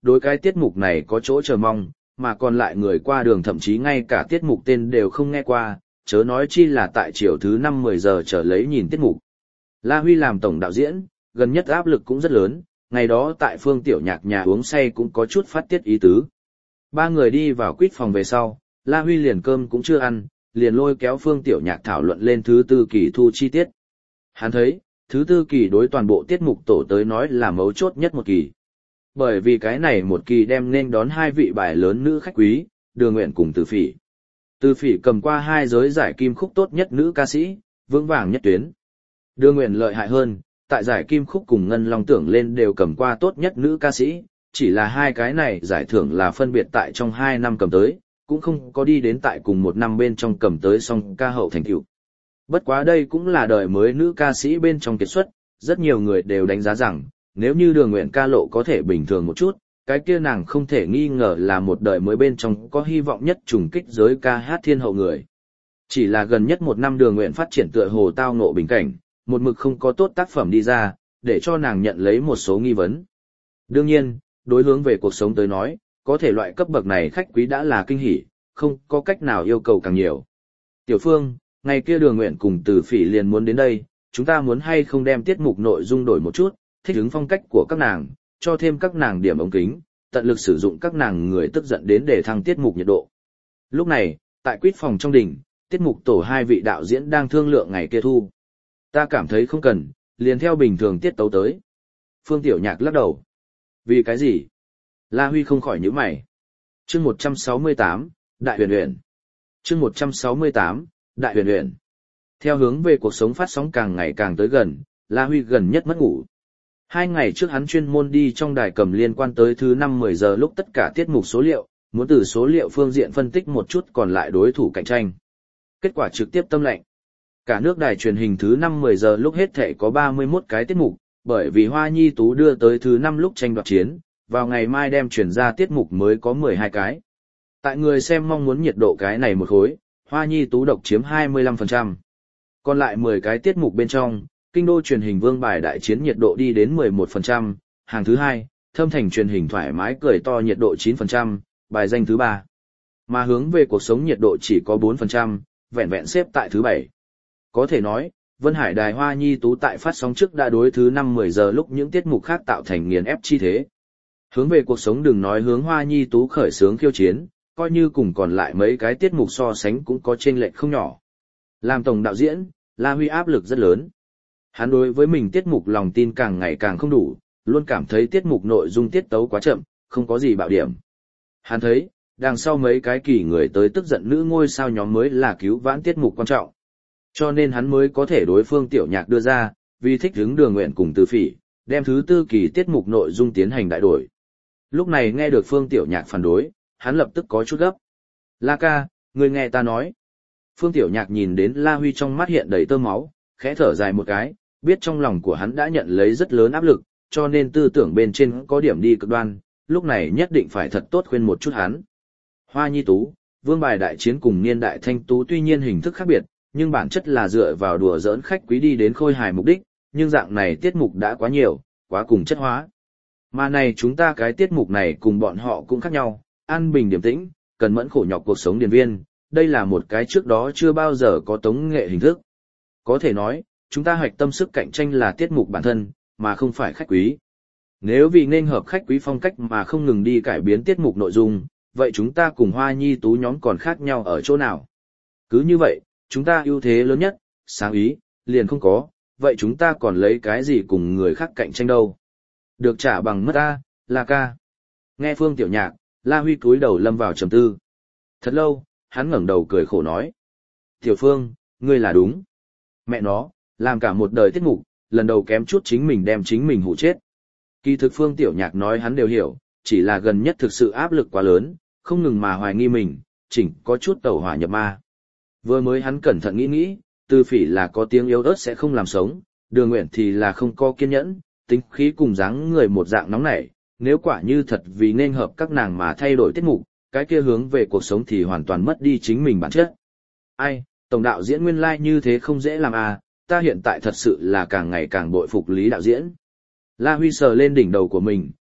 đối cái tiết mục này có chỗ chờ mong, mà còn lại người qua đường thậm chí ngay cả tiết mục tên đều không nghe qua, chớ nói chi là tại chiều thứ năm mười giờ trở lấy nhìn tiết mục. La Huy làm tổng đạo diễn, gần nhất áp lực cũng rất lớn, ngày đó tại Phương Tiểu Nhạc nhà uống say cũng có chút phát tiết ý tứ. Ba người đi vào quýt phòng về sau, La Huy liền cơm cũng chưa ăn, liền lôi kéo Phương Tiểu Nhạc thảo luận lên thứ tư kỳ thu chi tiết. Hắn thấy, thứ tư kỳ đối toàn bộ tiết mục tổ tới nói là mấu chốt nhất một kỳ. Bởi vì cái này một kỳ đem nên đón hai vị bài lớn nữ khách quý, Đường Nguyện cùng Từ Phỉ. Từ Phỉ cầm qua hai giới giải kim khúc tốt nhất nữ ca sĩ, vững vàng nhất tuyến. Đường Nguyện lợi hại hơn, tại giải kim khúc cùng Ngân Long Tưởng lên đều cầm qua tốt nhất nữ ca sĩ, chỉ là hai cái này giải thưởng là phân biệt tại trong hai năm cầm tới, cũng không có đi đến tại cùng một năm bên trong cầm tới song ca hậu thành tựu. Bất quá đây cũng là đời mới nữ ca sĩ bên trong kiệt xuất, rất nhiều người đều đánh giá rằng, nếu như Đường Nguyện ca lộ có thể bình thường một chút, cái kia nàng không thể nghi ngờ là một đời mới bên trong có hy vọng nhất trùng kích giới ca hát thiên hậu người. Chỉ là gần nhất một năm Đường Nguyện phát triển tựa hồ tao ngộ bình cảnh, một mực không có tốt tác phẩm đi ra, để cho nàng nhận lấy một số nghi vấn. Đương nhiên, đối hướng về cuộc sống tới nói, có thể loại cấp bậc này khách quý đã là kinh hỉ, không có cách nào yêu cầu càng nhiều. Tiểu Phương, ngày kia Đường Nguyện cùng Từ Phỉ liền muốn đến đây, chúng ta muốn hay không đem tiết mục nội dung đổi một chút, thích ứng phong cách của các nàng, cho thêm các nàng điểm ống kính, tận lực sử dụng các nàng người tức giận đến để thăng tiết mục nhiệt độ. Lúc này, tại quýt phòng trong đỉnh, tiết mục tổ hai vị đạo diễn đang thương lượng ngày kia thu. Ta cảm thấy không cần, liền theo bình thường tiết tấu tới. Phương Tiểu Nhạc lắc đầu. Vì cái gì? La Huy không khỏi nhíu mày. Chương một trăm sáu mươi tám, Đại Huyền Huyền. Chương một trăm sáu mươi tám, Đại Huyền Huyền. Theo hướng về cuộc sống phát sóng càng ngày càng tới gần, La Huy gần nhất mất ngủ. Hai ngày trước hắn chuyên môn đi trong đài cầm liên quan tới thứ năm mười giờ lúc tất cả tiết mục số liệu, muốn từ số liệu phương diện phân tích một chút còn lại đối thủ cạnh tranh. Kết quả trực tiếp tâm lệnh. Cả nước đài truyền hình thứ năm mười giờ lúc hết thể có ba mươi mốt cái tiết mục, bởi vì Hoa Nhi Tú đưa tới thứ năm lúc tranh đoạt chiến, vào ngày mai đem chuyển ra tiết mục mới có mười hai cái. Tại người xem mong muốn nhiệt độ cái này một khối, Hoa Nhi Tú độc chiếm hai mươi lăm phần trăm. Còn lại mười cái tiết mục bên trong, kinh đô truyền hình vương bài đại chiến nhiệt độ đi đến mười một phần trăm, hàng thứ hai, thâm thành truyền hình thoải mái cười to nhiệt độ chín phần trăm, bài danh thứ ba. Mà hướng về cuộc sống nhiệt độ chỉ có bốn phần trăm, vẹn vẹn xếp tại thứ bảy. Có thể nói, Vân Hải Đài Hoa Nhi Tú tại phát sóng trước đã đối thứ năm mười giờ lúc những tiết mục khác tạo thành nghiền ép chi thế. Hướng về cuộc sống đừng nói hướng Hoa Nhi Tú khởi xướng khiêu chiến, coi như cùng còn lại mấy cái tiết mục so sánh cũng có chênh lệch không nhỏ. Làm tổng đạo diễn, La Huy áp lực rất lớn. Hắn đối với mình tiết mục lòng tin càng ngày càng không đủ, luôn cảm thấy tiết mục nội dung tiết tấu quá chậm, không có gì bạo điểm. Hắn thấy, đằng sau mấy cái kỳ người tới tức giận nữ ngôi sao nhóm mới là cứu vãn tiết mục quan trọng. Cho nên hắn mới có thể đối Phương Tiểu Nhạc đưa ra, vì thích hứng Đường Nguyện cùng Từ Phỉ, đem thứ tư kỳ tiết mục nội dung tiến hành đại đổi. Lúc này nghe được Phương Tiểu Nhạc phản đối, hắn lập tức có chút gấp. La ca, người nghe ta nói. Phương Tiểu Nhạc nhìn đến La Huy trong mắt hiện đầy tơ máu, khẽ thở dài một cái, biết trong lòng của hắn đã nhận lấy rất lớn áp lực, cho nên tư tưởng bên trên có điểm đi cực đoan, lúc này nhất định phải thật tốt khuyên một chút hắn. Hoa Nhi Tú, vương bài đại chiến cùng niên đại thanh tú tuy nhiên hình thức khác biệt, nhưng bản chất là dựa vào đùa giỡn khách quý đi đến khôi hài mục đích, nhưng dạng này tiết mục đã quá nhiều, quá cùng chất hóa. Mà này chúng ta cái tiết mục này cùng bọn họ cũng khác nhau, an bình điềm tĩnh, cần mẫn khổ nhọc cuộc sống điền viên, đây là một cái trước đó chưa bao giờ có tống nghệ hình thức. Có thể nói, chúng ta hoạch tâm sức cạnh tranh là tiết mục bản thân, mà không phải khách quý. Nếu vì nên hợp khách quý phong cách mà không ngừng đi cải biến tiết mục nội dung, vậy chúng ta cùng Hoa Nhi Tú nhóm còn khác nhau ở chỗ nào? Cứ như vậy, chúng ta ưu thế lớn nhất, sáng ý, liền không có, vậy chúng ta còn lấy cái gì cùng người khác cạnh tranh đâu? Được trả bằng mất ta, La ca. Nghe Phương Tiểu Nhạc, La Huy cúi đầu lâm vào trầm tư. Thật lâu, hắn ngẩng đầu cười khổ nói. Tiểu Phương, ngươi là đúng. Mẹ nó, làm cả một đời tiết mục, lần đầu kém chút chính mình đem chính mình hụ chết. Kỳ thực Phương Tiểu Nhạc nói hắn đều hiểu, chỉ là gần nhất thực sự áp lực quá lớn, không ngừng mà hoài nghi mình, chỉnh có chút tẩu hỏa nhập ma. Vừa mới hắn cẩn thận nghĩ nghĩ, Từ Phỉ là có tiếng yếu ớt sẽ không làm sống, Đường Nguyện thì là không có kiên nhẫn, tính khí cùng dáng người một dạng nóng nảy, nếu quả như thật vì nên hợp các nàng mà thay đổi tiết mục, cái kia hướng về cuộc sống thì hoàn toàn mất đi chính mình bản chất. Ai, tổng đạo diễn nguyên lai like như thế không dễ làm à, ta hiện tại thật sự là càng ngày càng bội phục Lý đạo diễn. La Huy sờ lên đỉnh đầu của mình,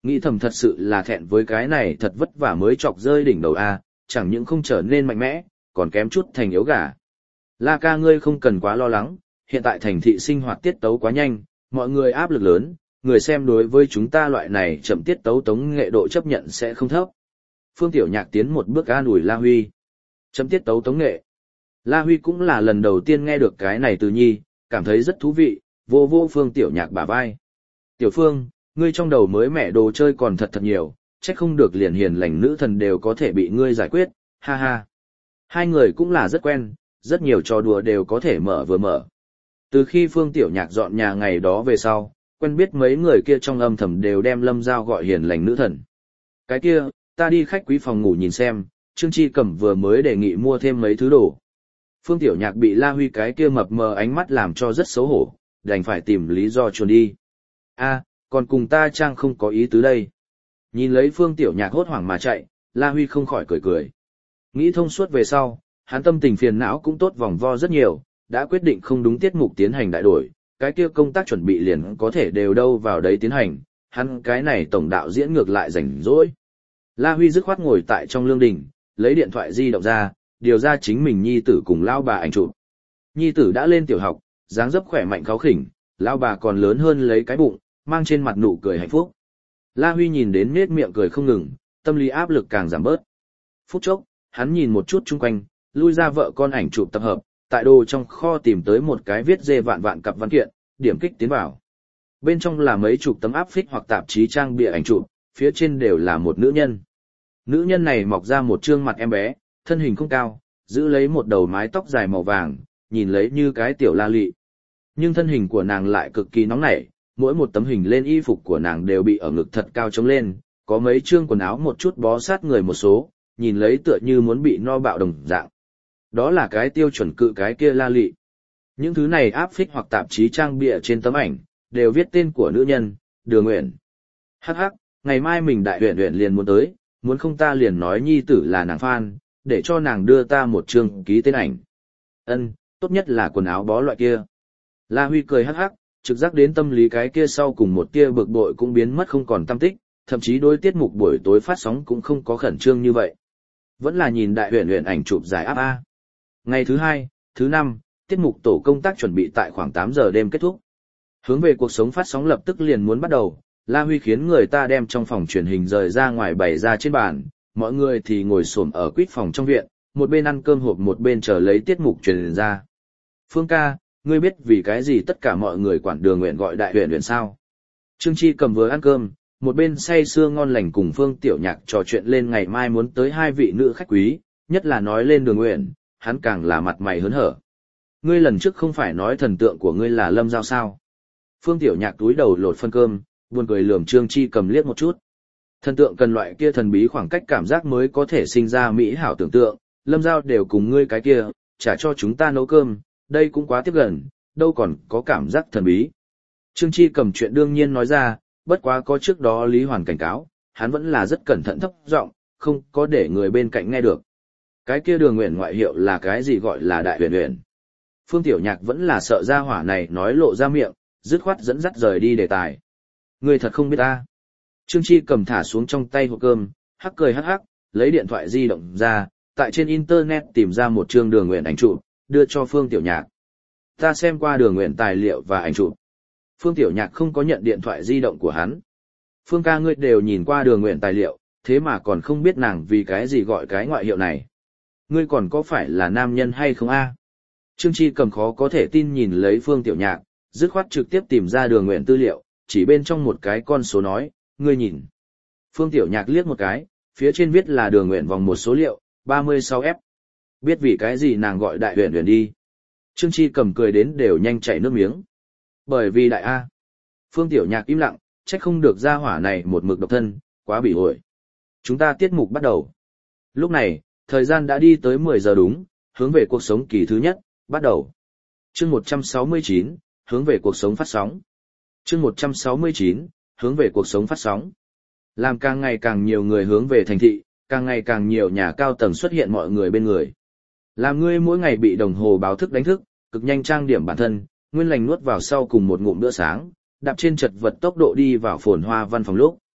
Nghĩ thầm thật sự là thẹn với cái này thật vất vả mới chọc rơi đỉnh đầu a, chẳng những không trở nên mạnh mẽ, còn kém chút thành yếu gà. La ca ngươi không cần quá lo lắng, hiện tại thành thị sinh hoạt tiết tấu quá nhanh, mọi người áp lực lớn, người xem đối với chúng ta loại này chậm tiết tấu tống nghệ độ chấp nhận sẽ không thấp. Phương Tiểu Nhạc tiến một bước an ủi La Huy. Chậm tiết tấu tống nghệ. La Huy cũng là lần đầu tiên nghe được cái này từ nhi, cảm thấy rất thú vị, vô vô Phương Tiểu Nhạc bả vai. Tiểu Phương, ngươi trong đầu mới mẹ đồ chơi còn thật thật nhiều, trách không được liền hiền lành nữ thần đều có thể bị ngươi giải quyết, ha ha. Hai người cũng là rất quen, rất nhiều trò đùa đều có thể mở vừa mở. Từ khi Phương Tiểu Nhạc dọn nhà ngày đó về sau, quen biết mấy người kia trong âm thầm đều đem Lâm Giao gọi hiền lành nữ thần. Cái kia, ta đi khách quý phòng ngủ nhìn xem, Trương Chi Cẩm vừa mới đề nghị mua thêm mấy thứ đồ. Phương Tiểu Nhạc bị La Huy cái kia mập mờ ánh mắt làm cho rất xấu hổ, đành phải tìm lý do chuồn đi. A, còn cùng ta trang không có ý tứ đây. Nhìn lấy Phương Tiểu Nhạc hốt hoảng mà chạy, La Huy không khỏi cười cười. Nghĩ thông suốt về sau, hắn tâm tình phiền não cũng tốt vòng vo rất nhiều, đã quyết định không đúng tiết mục tiến hành đại đổi, cái kia công tác chuẩn bị liền có thể đều đâu vào đấy tiến hành, hắn cái này tổng đạo diễn ngược lại rảnh rỗi. La Huy dứt khoát ngồi tại trong lương đình, lấy điện thoại di động ra, điều ra chính mình nhi tử cùng lao bà ảnh chụp. Nhi tử đã lên tiểu học, dáng dấp khỏe mạnh kháu khỉnh, lao bà còn lớn hơn lấy cái bụng, mang trên mặt nụ cười hạnh phúc. La Huy nhìn đến nết miệng cười không ngừng, tâm lý áp lực càng giảm bớt. Phút chốc, hắn nhìn một chút chung quanh, lui ra vợ con ảnh chụp tập hợp, tại đồ trong kho tìm tới một cái viết dê vạn vạn cặp văn kiện, điểm kích tiến vào. Bên trong là mấy chục tấm áp phích hoặc tạp chí trang bìa ảnh chụp, phía trên đều là một nữ nhân. Nữ nhân này mọc ra một trương mặt em bé, thân hình không cao, giữ lấy một đầu mái tóc dài màu vàng, nhìn lấy như cái tiểu la lị. Nhưng thân hình của nàng lại cực kỳ nóng nảy, mỗi một tấm hình lên y phục của nàng đều bị ở ngực thật cao trống lên, có mấy trương quần áo một chút bó sát người một số, nhìn lấy tựa như muốn bị no bạo đồng dạng. Đó là cái tiêu chuẩn cự cái kia la lị. Những thứ này áp phích hoặc tạp chí trang bìa trên tấm ảnh, đều viết tên của nữ nhân, Đường Uyển. Hắc hắc, ngày mai mình đại Uyển Uyển liền muốn tới, muốn không ta liền nói nhi tử là nàng fan, để cho nàng đưa ta một chương ký tên ảnh. Ân, tốt nhất là quần áo bó loại kia. La Huy cười hắc hắc, trực giác đến tâm lý cái kia sau cùng một tia bực bội cũng biến mất không còn tâm tích, thậm chí đối tiết mục buổi tối phát sóng cũng không có khẩn trương như vậy. Vẫn là nhìn đại Uyển Uyển ảnh chụp giải áp A. Ngày thứ hai, thứ năm, tiết mục tổ công tác chuẩn bị tại khoảng tám giờ đêm kết thúc. Hướng về cuộc sống phát sóng lập tức liền muốn bắt đầu, La Huy khiến người ta đem trong phòng truyền hình rời ra ngoài bày ra trên bàn, mọi người thì ngồi xổm ở quýt phòng trong viện, một bên ăn cơm hộp một bên chờ lấy tiết mục truyền ra. Phương ca, ngươi biết vì cái gì tất cả mọi người quản Đường Uyển gọi đại Uyển Uyển sao? Trương Chi cầm vừa ăn cơm, một bên say sưa ngon lành cùng Phương Tiểu Nhạc trò chuyện lên ngày mai muốn tới hai vị nữ khách quý, nhất là nói lên Đường Uyển, hắn càng là mặt mày hớn hở. Ngươi lần trước không phải nói thần tượng của ngươi là Lâm Giao sao? Phương Tiểu Nhạc túi đầu lột phân cơm, buồn cười lườm Trương Chi cầm liếc một chút. Thần tượng cần loại kia thần bí khoảng cách cảm giác mới có thể sinh ra mỹ hảo tưởng tượng, Lâm Giao đều cùng ngươi cái kia, trả cho chúng ta nấu cơm, đây cũng quá tiếp gần, đâu còn có cảm giác thần bí. Trương Chi cầm chuyện đương nhiên nói ra, bất quá có trước đó Lý Hoàn cảnh cáo, hắn vẫn là rất cẩn thận thấp giọng, không có để người bên cạnh nghe được. Cái kia Đường Uyển ngoại hiệu là cái gì gọi là đại Uyển Uyển? Phương Tiểu Nhạc vẫn là sợ ra hỏa này nói lộ ra miệng, dứt khoát dẫn dắt rời đi đề tài. Ngươi thật không biết ta. Trương Chi cầm thả xuống trong tay hộp cơm, hắc cười hắc hắc, lấy điện thoại di động ra, tại trên internet tìm ra một chương Đường Uyển ảnh chụp, đưa cho Phương Tiểu Nhạc. Ta xem qua Đường Uyển tài liệu và ảnh chụp. Phương Tiểu Nhạc không có nhận điện thoại di động của hắn. Phương ca ngươi đều nhìn qua Đường Uyển tài liệu, thế mà còn không biết nàng vì cái gì gọi cái ngoại hiệu này. Ngươi còn có phải là nam nhân hay không a? Trương Chi cầm khó có thể tin nhìn lấy Phương Tiểu Nhạc, dứt khoát trực tiếp tìm ra Đường Uyển tư liệu, chỉ bên trong một cái con số nói, ngươi nhìn. Phương Tiểu Nhạc liếc một cái, phía trên viết là Đường Uyển vòng một số liệu, ba mươi sáu F. Biết vì cái gì nàng gọi đại Uyển Uyển đi. Trương Chi cầm cười đến đều nhanh chảy nước miếng. Bởi vì đại A. Phương Tiểu Nhạc im lặng, trách không được ra hỏa này một mực độc thân, quá bỉ ổi. Chúng ta tiết mục bắt đầu. Lúc này, thời gian đã đi tới mười giờ đúng, hướng về cuộc sống kỳ thứ nhất, bắt đầu. Chương một trăm sáu mươi chín, hướng về cuộc sống phát sóng. Chương một trăm sáu mươi chín, hướng về cuộc sống phát sóng. Làm càng ngày càng nhiều người hướng về thành thị, càng ngày càng nhiều nhà cao tầng xuất hiện mọi người bên người. Làm ngươi mỗi ngày bị đồng hồ báo thức đánh thức, cực nhanh trang điểm bản thân, nguyên lành nuốt vào sau cùng một ngụm bữa sáng, đạp trên chật vật tốc độ đi vào phồn hoa văn phòng lúc.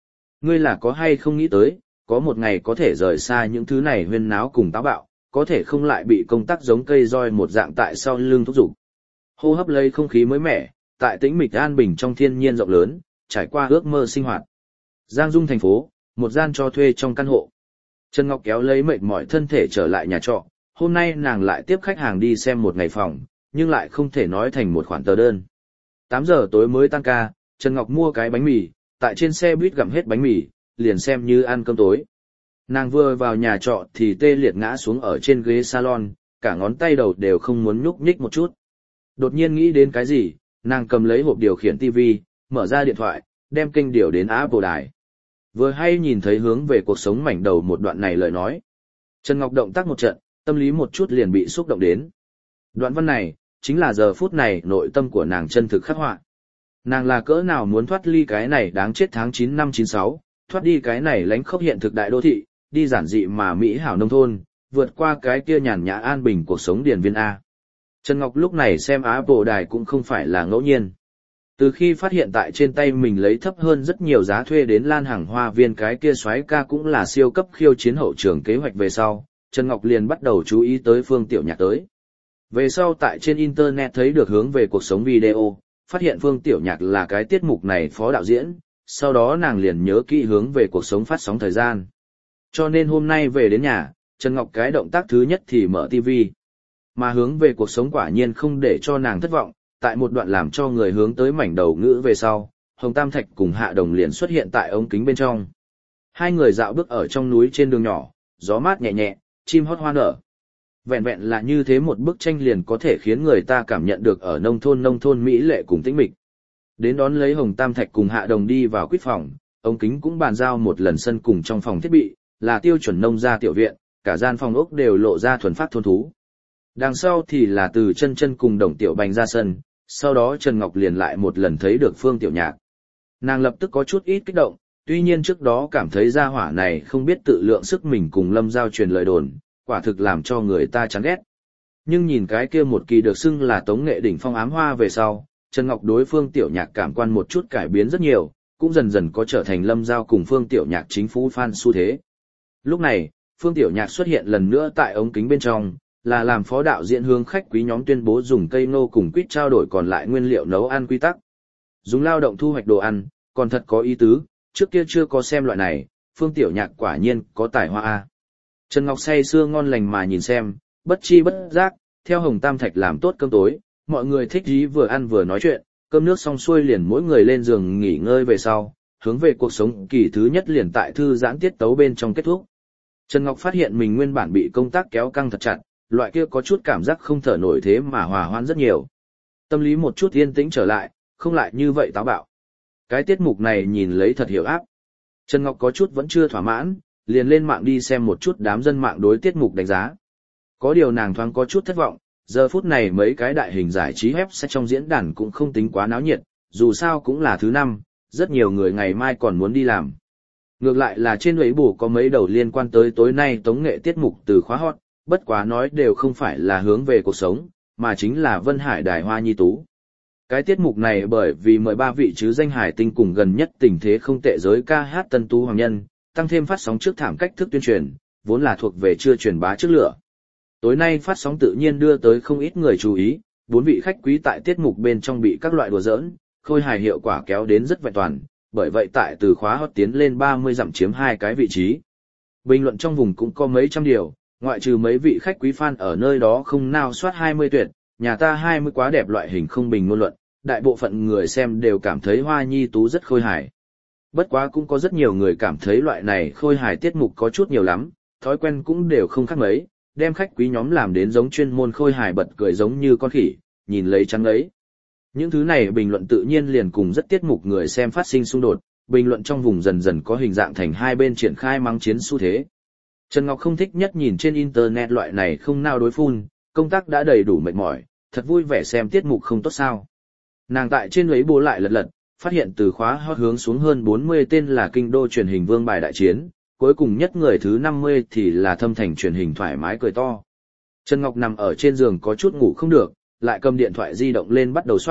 Ngươi là có hay không nghĩ tới, có một ngày có thể rời xa những thứ này huyên náo cùng táo bạo, có thể không lại bị công tác giống cây roi một dạng tại sau lưng thúc giục. Hô hấp lấy không khí mới mẻ, tại tĩnh mịch an bình trong thiên nhiên rộng lớn, trải qua ước mơ sinh hoạt. Giang Dung thành phố, một gian cho thuê trong căn hộ. Trần Ngọc kéo lấy mệt mỏi thân thể trở lại nhà trọ, hôm nay nàng lại tiếp khách hàng đi xem một ngày phòng, nhưng lại không thể nói thành một khoản tờ đơn. tám giờ tối mới tan ca, Trần Ngọc mua cái bánh mì, tại trên xe buýt gặm hết bánh mì, liền xem như ăn cơm tối. Nàng vừa vào nhà trọ thì tê liệt ngã xuống ở trên ghế salon, cả ngón tay đầu đều không muốn nhúc nhích một chút. Đột nhiên nghĩ đến cái gì, nàng cầm lấy hộp điều khiển ti vi, mở ra điện thoại, đem kênh điều đến Apple đài. Vừa hay nhìn thấy hướng về cuộc sống mảnh đầu một đoạn này lời nói. Trần Ngọc động tác một trận, tâm lý một chút liền bị xúc động đến. Đoạn văn này, chính là giờ phút này nội tâm của nàng chân thực khắc họa. Nàng là cỡ nào muốn thoát ly cái này đáng chết tháng chín năm chín sáu, thoát đi cái này lánh khốc hiện thực đại đô thị, đi giản dị mà mỹ hảo nông thôn, vượt qua cái kia nhàn nhã an bình cuộc sống điển viên A. Trần Ngọc lúc này xem Apple đài cũng không phải là ngẫu nhiên. Từ khi phát hiện tại trên tay mình lấy thấp hơn rất nhiều giá thuê đến Lan Hàng Hoa Viên cái kia soái ca cũng là siêu cấp khiêu chiến hậu trường kế hoạch về sau, Trần Ngọc liền bắt đầu chú ý tới Phương Tiểu Nhạc tới. Về sau tại trên Internet thấy được hướng về cuộc sống video, phát hiện Phương Tiểu Nhạc là cái tiết mục này phó đạo diễn, sau đó nàng liền nhớ kỹ hướng về cuộc sống phát sóng thời gian. Cho nên hôm nay về đến nhà, Trần Ngọc cái động tác thứ nhất thì mở ti vi. Mà hướng về cuộc sống quả nhiên không để cho nàng thất vọng, tại một đoạn làm cho người hướng tới mảnh đầu ngữ về sau, Hồng Tam Thạch cùng Hạ Đồng liền xuất hiện tại ống kính bên trong. Hai người dạo bước ở trong núi trên đường nhỏ, gió mát nhẹ nhẹ, chim hót hoa nở. Vẹn vẹn là như thế một bức tranh liền có thể khiến người ta cảm nhận được ở nông thôn nông thôn mỹ lệ cùng tĩnh mịch. Đến đón lấy Hồng Tam Thạch cùng Hạ Đồng đi vào quýt phòng, ống kính cũng bàn giao một lần sân cùng trong phòng thiết bị, là tiêu chuẩn nông gia tiểu viện, cả gian phòng ốc đều lộ ra thuần phát thôn thú. Đằng sau thì là từ chân chân cùng Đồng Tiểu Bành ra sân, sau đó Trần Ngọc liền lại một lần thấy được Phương Tiểu Nhạc. Nàng lập tức có chút ít kích động, tuy nhiên trước đó cảm thấy gia hỏa này không biết tự lượng sức mình cùng Lâm Giao truyền lời đồn, quả thực làm cho người ta chán ghét. Nhưng nhìn cái kia một kỳ được xưng là tống nghệ đỉnh phong ám hoa về sau, Trần Ngọc đối Phương Tiểu Nhạc cảm quan một chút cải biến rất nhiều, cũng dần dần có trở thành Lâm Giao cùng Phương Tiểu Nhạc chính phủ fan xu thế. Lúc này, Phương Tiểu Nhạc xuất hiện lần nữa tại ống kính bên trong, là làm phó đạo diễn hướng khách quý nhóm tuyên bố dùng cây nô cùng quýt trao đổi còn lại nguyên liệu nấu ăn quy tắc. Dùng lao động thu hoạch đồ ăn, còn thật có ý tứ, trước kia chưa có xem loại này, Phương Tiểu Nhạc quả nhiên có tài hoa a. Trần Ngọc say sưa ngon lành mà nhìn xem, bất chi bất giác, theo Hồng Tam Thạch làm tốt cơm tối, mọi người thích ý vừa ăn vừa nói chuyện, cơm nước xong xuôi liền mỗi người lên giường nghỉ ngơi về sau, hướng về cuộc sống kỳ thứ nhất liền tại thư giãn tiết tấu bên trong kết thúc. Trần Ngọc phát hiện mình nguyên bản bị công tác kéo căng thật chặt, loại kia có chút cảm giác không thở nổi thế mà hòa hoãn rất nhiều. Tâm lý một chút yên tĩnh trở lại, không lại như vậy táo bạo. Cái tiết mục này nhìn lấy thật hiểu áp. Trần Ngọc có chút vẫn chưa thỏa mãn, liền lên mạng đi xem một chút đám dân mạng đối tiết mục đánh giá. Có điều nàng thoáng có chút thất vọng, giờ phút này mấy cái đại hình giải trí web sẽ trong diễn đàn cũng không tính quá náo nhiệt, dù sao cũng là thứ năm, rất nhiều người ngày mai còn muốn đi làm. Ngược lại là trên ấy bù có mấy đầu liên quan tới tối nay tống nghệ tiết mục từ khóa hot, bất quá nói đều không phải là hướng về cuộc sống, mà chính là Vân Hải Đài Hoa Nhi Tú. Cái tiết mục này bởi vì mời ba vị chứ danh hải tinh cùng gần nhất tình thế không tệ giới ca hát tân tú hoàng nhân, tăng thêm phát sóng trước thảm cách thức tuyên truyền, vốn là thuộc về chưa truyền bá trước lửa. Tối nay phát sóng tự nhiên đưa tới không ít người chú ý, bốn vị khách quý tại tiết mục bên trong bị các loại đùa giỡn, khôi hài hiệu quả kéo đến rất vẹn toàn, bởi vậy tại từ khóa hot tiến lên ba mươi dặm chiếm hai cái vị trí. Bình luận trong vùng cũng có mấy trăm điều, ngoại trừ mấy vị khách quý fan ở nơi đó không nào soát hai mươi tuyệt, nhà ta hai mươi quá đẹp loại hình không bình ngôn luận, đại bộ phận người xem đều cảm thấy Hoa Nhi Tú rất khôi hài. Bất quá cũng có rất nhiều người cảm thấy loại này khôi hài tiết mục có chút nhiều lắm, thói quen cũng đều không khác mấy, đem khách quý nhóm làm đến giống chuyên môn khôi hài bật cười giống như con khỉ, nhìn lấy trắng ấy. Những thứ này bình luận tự nhiên liền cùng rất tiết mục người xem phát sinh xung đột, bình luận trong vùng dần dần có hình dạng thành hai bên triển khai mắng chiến xu thế. Trần Ngọc không thích nhất nhìn trên internet loại này không nào đối phun, công tác đã đầy đủ mệt mỏi, thật vui vẻ xem tiết mục không tốt sao. Nàng tại trên ấy bố lại lật lật, phát hiện từ khóa hot hướng xuống hơn bốn mươi tên là kinh đô truyền hình vương bài đại chiến, cuối cùng nhất người thứ năm mươi thì là thâm thành truyền hình thoải mái cười to. Trần Ngọc nằm ở trên giường có chút ngủ không được, lại cầm điện thoại di động lên bắt đầu soát,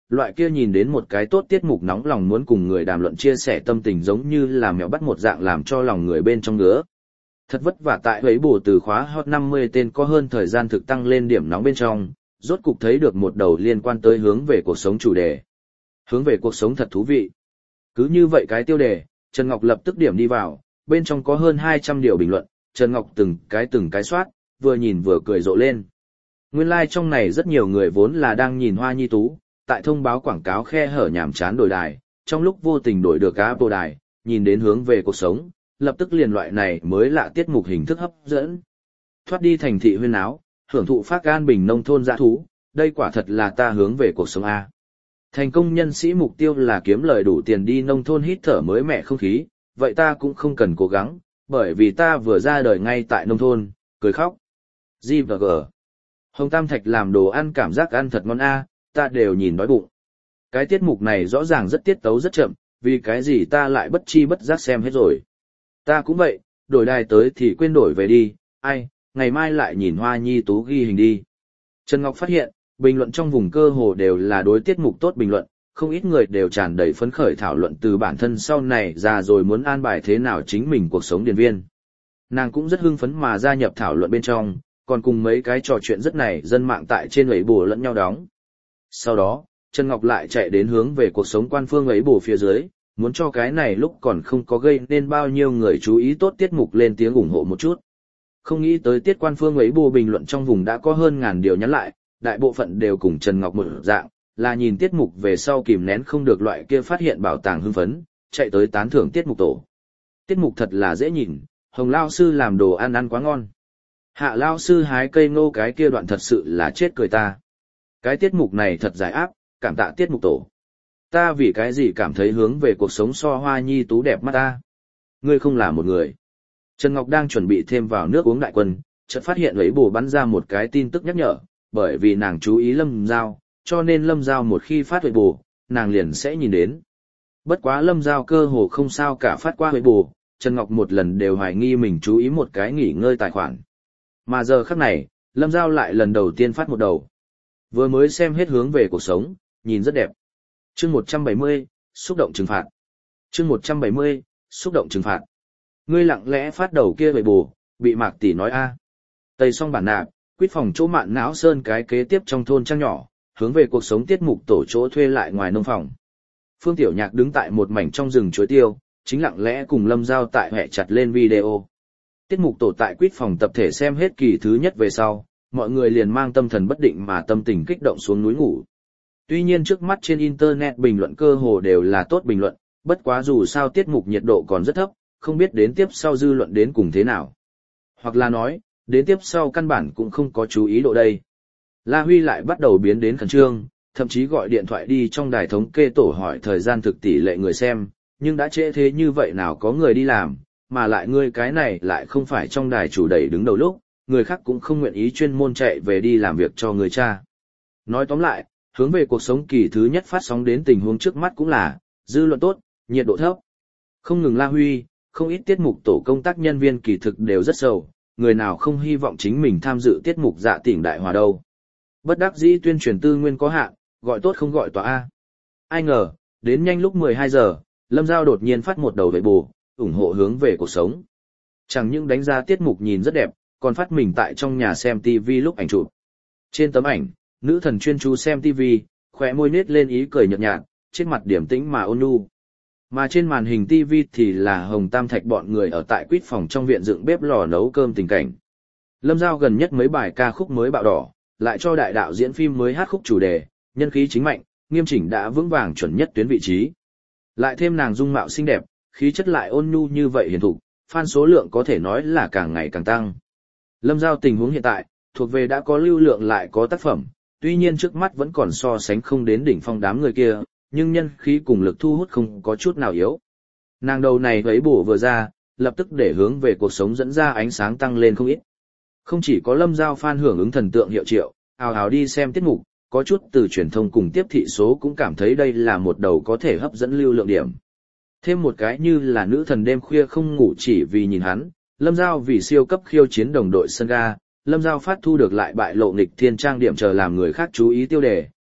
loại kia nhìn đến một cái tốt tiết mục nóng lòng muốn cùng người đàm luận chia sẻ tâm tình giống như là mèo bắt một dạng làm cho lòng người bên trong ngứa. Thật vất vả tại ấy bổ từ khóa hot năm mươi tên có hơn thời gian thực tăng lên điểm nóng bên trong, rốt cục thấy được một đầu liên quan tới hướng về cuộc sống chủ đề. Hướng về cuộc sống thật thú vị. Cứ như vậy cái tiêu đề, Trần Ngọc lập tức điểm đi vào, bên trong có hơn hai trăm điều bình luận, Trần Ngọc từng cái từng cái soát, vừa nhìn vừa cười rộ lên. Nguyên lai like trong này rất nhiều người vốn là đang nhìn Hoa Nhi Tú, tại thông báo quảng cáo khe hở nhảm chán đổi đài, trong lúc vô tình đổi được cá bộ đài, nhìn đến hướng về cuộc sống, lập tức liền loại này mới lạ tiết mục hình thức hấp dẫn. Thoát đi thành thị huyên áo, hưởng thụ phát an bình nông thôn dã thú, đây quả thật là ta hướng về cuộc sống A. Thành công nhân sĩ mục tiêu là kiếm lời đủ tiền đi nông thôn hít thở mới mẻ không khí, vậy ta cũng không cần cố gắng, bởi vì ta vừa ra đời ngay tại nông thôn, cười khóc. G và G. Hồng Tam Thạch làm đồ ăn cảm giác ăn thật ngon A, ta đều nhìn đói bụng. Cái tiết mục này rõ ràng rất tiết tấu rất chậm, vì cái gì ta lại bất chi bất giác xem hết rồi. Ta cũng vậy, đổi đài tới thì quên đổi về đi, ai, ngày mai lại nhìn Hoa Nhi Tú ghi hình đi. Trần Ngọc phát hiện, bình luận trong vùng cơ hồ đều là đối tiết mục tốt bình luận, không ít người đều tràn đầy phấn khởi thảo luận từ bản thân sau này ra rồi muốn an bài thế nào chính mình cuộc sống điền viên. Nàng cũng rất hưng phấn mà gia nhập thảo luận bên trong, còn cùng mấy cái trò chuyện rất này dân mạng tại trên ấy bù lẫn nhau đóng. Sau đó, Trần Ngọc lại chạy đến hướng về cuộc sống quan phương ấy bù phía dưới, muốn cho cái này lúc còn không có gây nên bao nhiêu người chú ý tốt tiết mục lên tiếng ủng hộ một chút. Không nghĩ tới tiết quan phương ấy bù bình luận trong vùng đã có hơn ngàn điều nhắn lại, đại bộ phận đều cùng Trần Ngọc một dạng, là nhìn tiết mục về sau kìm nén không được loại kia phát hiện bảo tàng hưng phấn, chạy tới tán thưởng tiết mục tổ. Tiết mục thật là dễ nhìn, Hồng Lao Sư làm đồ ăn ăn quá ngon. Hạ Lao Sư hái cây ngô cái kia đoạn thật sự là chết cười ta. Cái tiết mục này thật giải áp, cảm tạ tiết mục tổ. Ta vì cái gì cảm thấy hướng về cuộc sống so Hoa Nhi Tú đẹp mắt ta. Ngươi không là một người. Trần Ngọc đang chuẩn bị thêm vào nước uống đại quân, chợt phát hiện lấy bù bắn ra một cái tin tức nhắc nhở, bởi vì nàng chú ý Lâm Giao, cho nên Lâm Giao một khi phát huệ bù, nàng liền sẽ nhìn đến. Bất quá Lâm Giao cơ hồ không sao cả phát qua huệ bù, Trần Ngọc một lần đều hoài nghi mình chú ý một cái nghỉ ngơi tài khoản. Mà giờ khắc này, Lâm Giao lại lần đầu tiên phát một đầu. Vừa mới xem hết hướng về cuộc sống, nhìn rất đẹp. Chương một trăm bảy mươi, xúc động trừng phạt. Chương một trăm bảy mươi, xúc động trừng phạt. Ngươi lặng lẽ phát đầu kia huệ bù, bị Mạc tỷ nói a. Tây xong bản nạp, quýt phòng chỗ Mạn Não Sơn cái kế tiếp trong thôn trang nhỏ, hướng về cuộc sống tiết mục tổ chỗ thuê lại ngoài nông phòng. Phương Tiểu Nhạc đứng tại một mảnh trong rừng chuối tiêu, chính lặng lẽ cùng Lâm Giao tại hẹ chặt lên video. Tiết mục tổ tại quýt phòng tập thể xem hết kỳ thứ nhất về sau, mọi người liền mang tâm thần bất định mà tâm tình kích động xuống núi ngủ. Tuy nhiên trước mắt trên internet bình luận cơ hồ đều là tốt bình luận, bất quá dù sao tiết mục nhiệt độ còn rất thấp, không biết đến tiếp sau dư luận đến cùng thế nào. Hoặc là nói, đến tiếp sau căn bản cũng không có chú ý độ đây. La Huy lại bắt đầu biến đến khẩn trương, thậm chí gọi điện thoại đi trong đài thống kê tổ hỏi thời gian thực tỷ lệ người xem, nhưng đã trễ thế như vậy nào có người đi làm, mà lại ngươi cái này lại không phải trong đài chủ đẩy đứng đầu lúc, người khác cũng không nguyện ý chuyên môn chạy về đi làm việc cho người cha. Nói tóm lại, hướng về cuộc sống kỳ thứ nhất phát sóng đến tình huống trước mắt cũng là, dư luận tốt, nhiệt độ thấp. Không ngừng La Huy, không ít tiết mục tổ công tác nhân viên kỳ thực đều rất sầu, người nào không hy vọng chính mình tham dự tiết mục dạ tỉnh đại hòa đâu. Bất đắc dĩ tuyên truyền tư nguyên có hạn, gọi tốt không gọi tòa A. Ai ngờ, đến nhanh lúc mười hai giờ, Lâm Giao đột nhiên phát một đầu vệ bù, ủng hộ hướng về cuộc sống. Chẳng những đánh giá tiết mục nhìn rất đẹp, còn phát mình tại trong nhà xem ti vi lúc ảnh chụp. Trên tấm ảnh, nữ thần chuyên chú xem ti vi, khóe môi nết lên ý cười nhợt nhạt, trên mặt điềm tĩnh mà ôn nhu. Mà trên màn hình ti vi thì là Hồng Tam Thạch bọn người ở tại quýt phòng trong viện dựng bếp lò nấu cơm tình cảnh. Lâm Giao gần nhất mấy bài ca khúc mới bạo đỏ, lại cho đại đạo diễn phim mới hát khúc chủ đề, nhân khí chính mạnh, nghiêm chỉnh đã vững vàng chuẩn nhất tuyến vị trí. Lại thêm nàng dung mạo xinh đẹp, khí chất lại ôn nhu như vậy hiền thục, fan số lượng có thể nói là càng ngày càng tăng. Lâm Giao tình huống hiện tại, thuộc về đã có lưu lượng lại có tác phẩm, tuy nhiên trước mắt vẫn còn so sánh không đến đỉnh phong đám người kia, nhưng nhân khí cùng lực thu hút không có chút nào yếu. Nàng đầu này thấy bổ vừa ra, lập tức để hướng về cuộc sống dẫn ra ánh sáng tăng lên không ít. Không chỉ có Lâm Giao fan hưởng ứng thần tượng hiệu triệu, ào ào đi xem tiết mục, có chút từ truyền thông cùng tiếp thị số cũng cảm thấy đây là một đầu có thể hấp dẫn lưu lượng điểm. Thêm một cái như là nữ thần đêm khuya không ngủ chỉ vì nhìn hắn, Lâm Giao vì siêu cấp khiêu chiến đồng đội sân ga, Lâm Giao phát thu được lại bại lộ nghịch thiên trang điểm chờ làm người khác chú ý tiêu đề,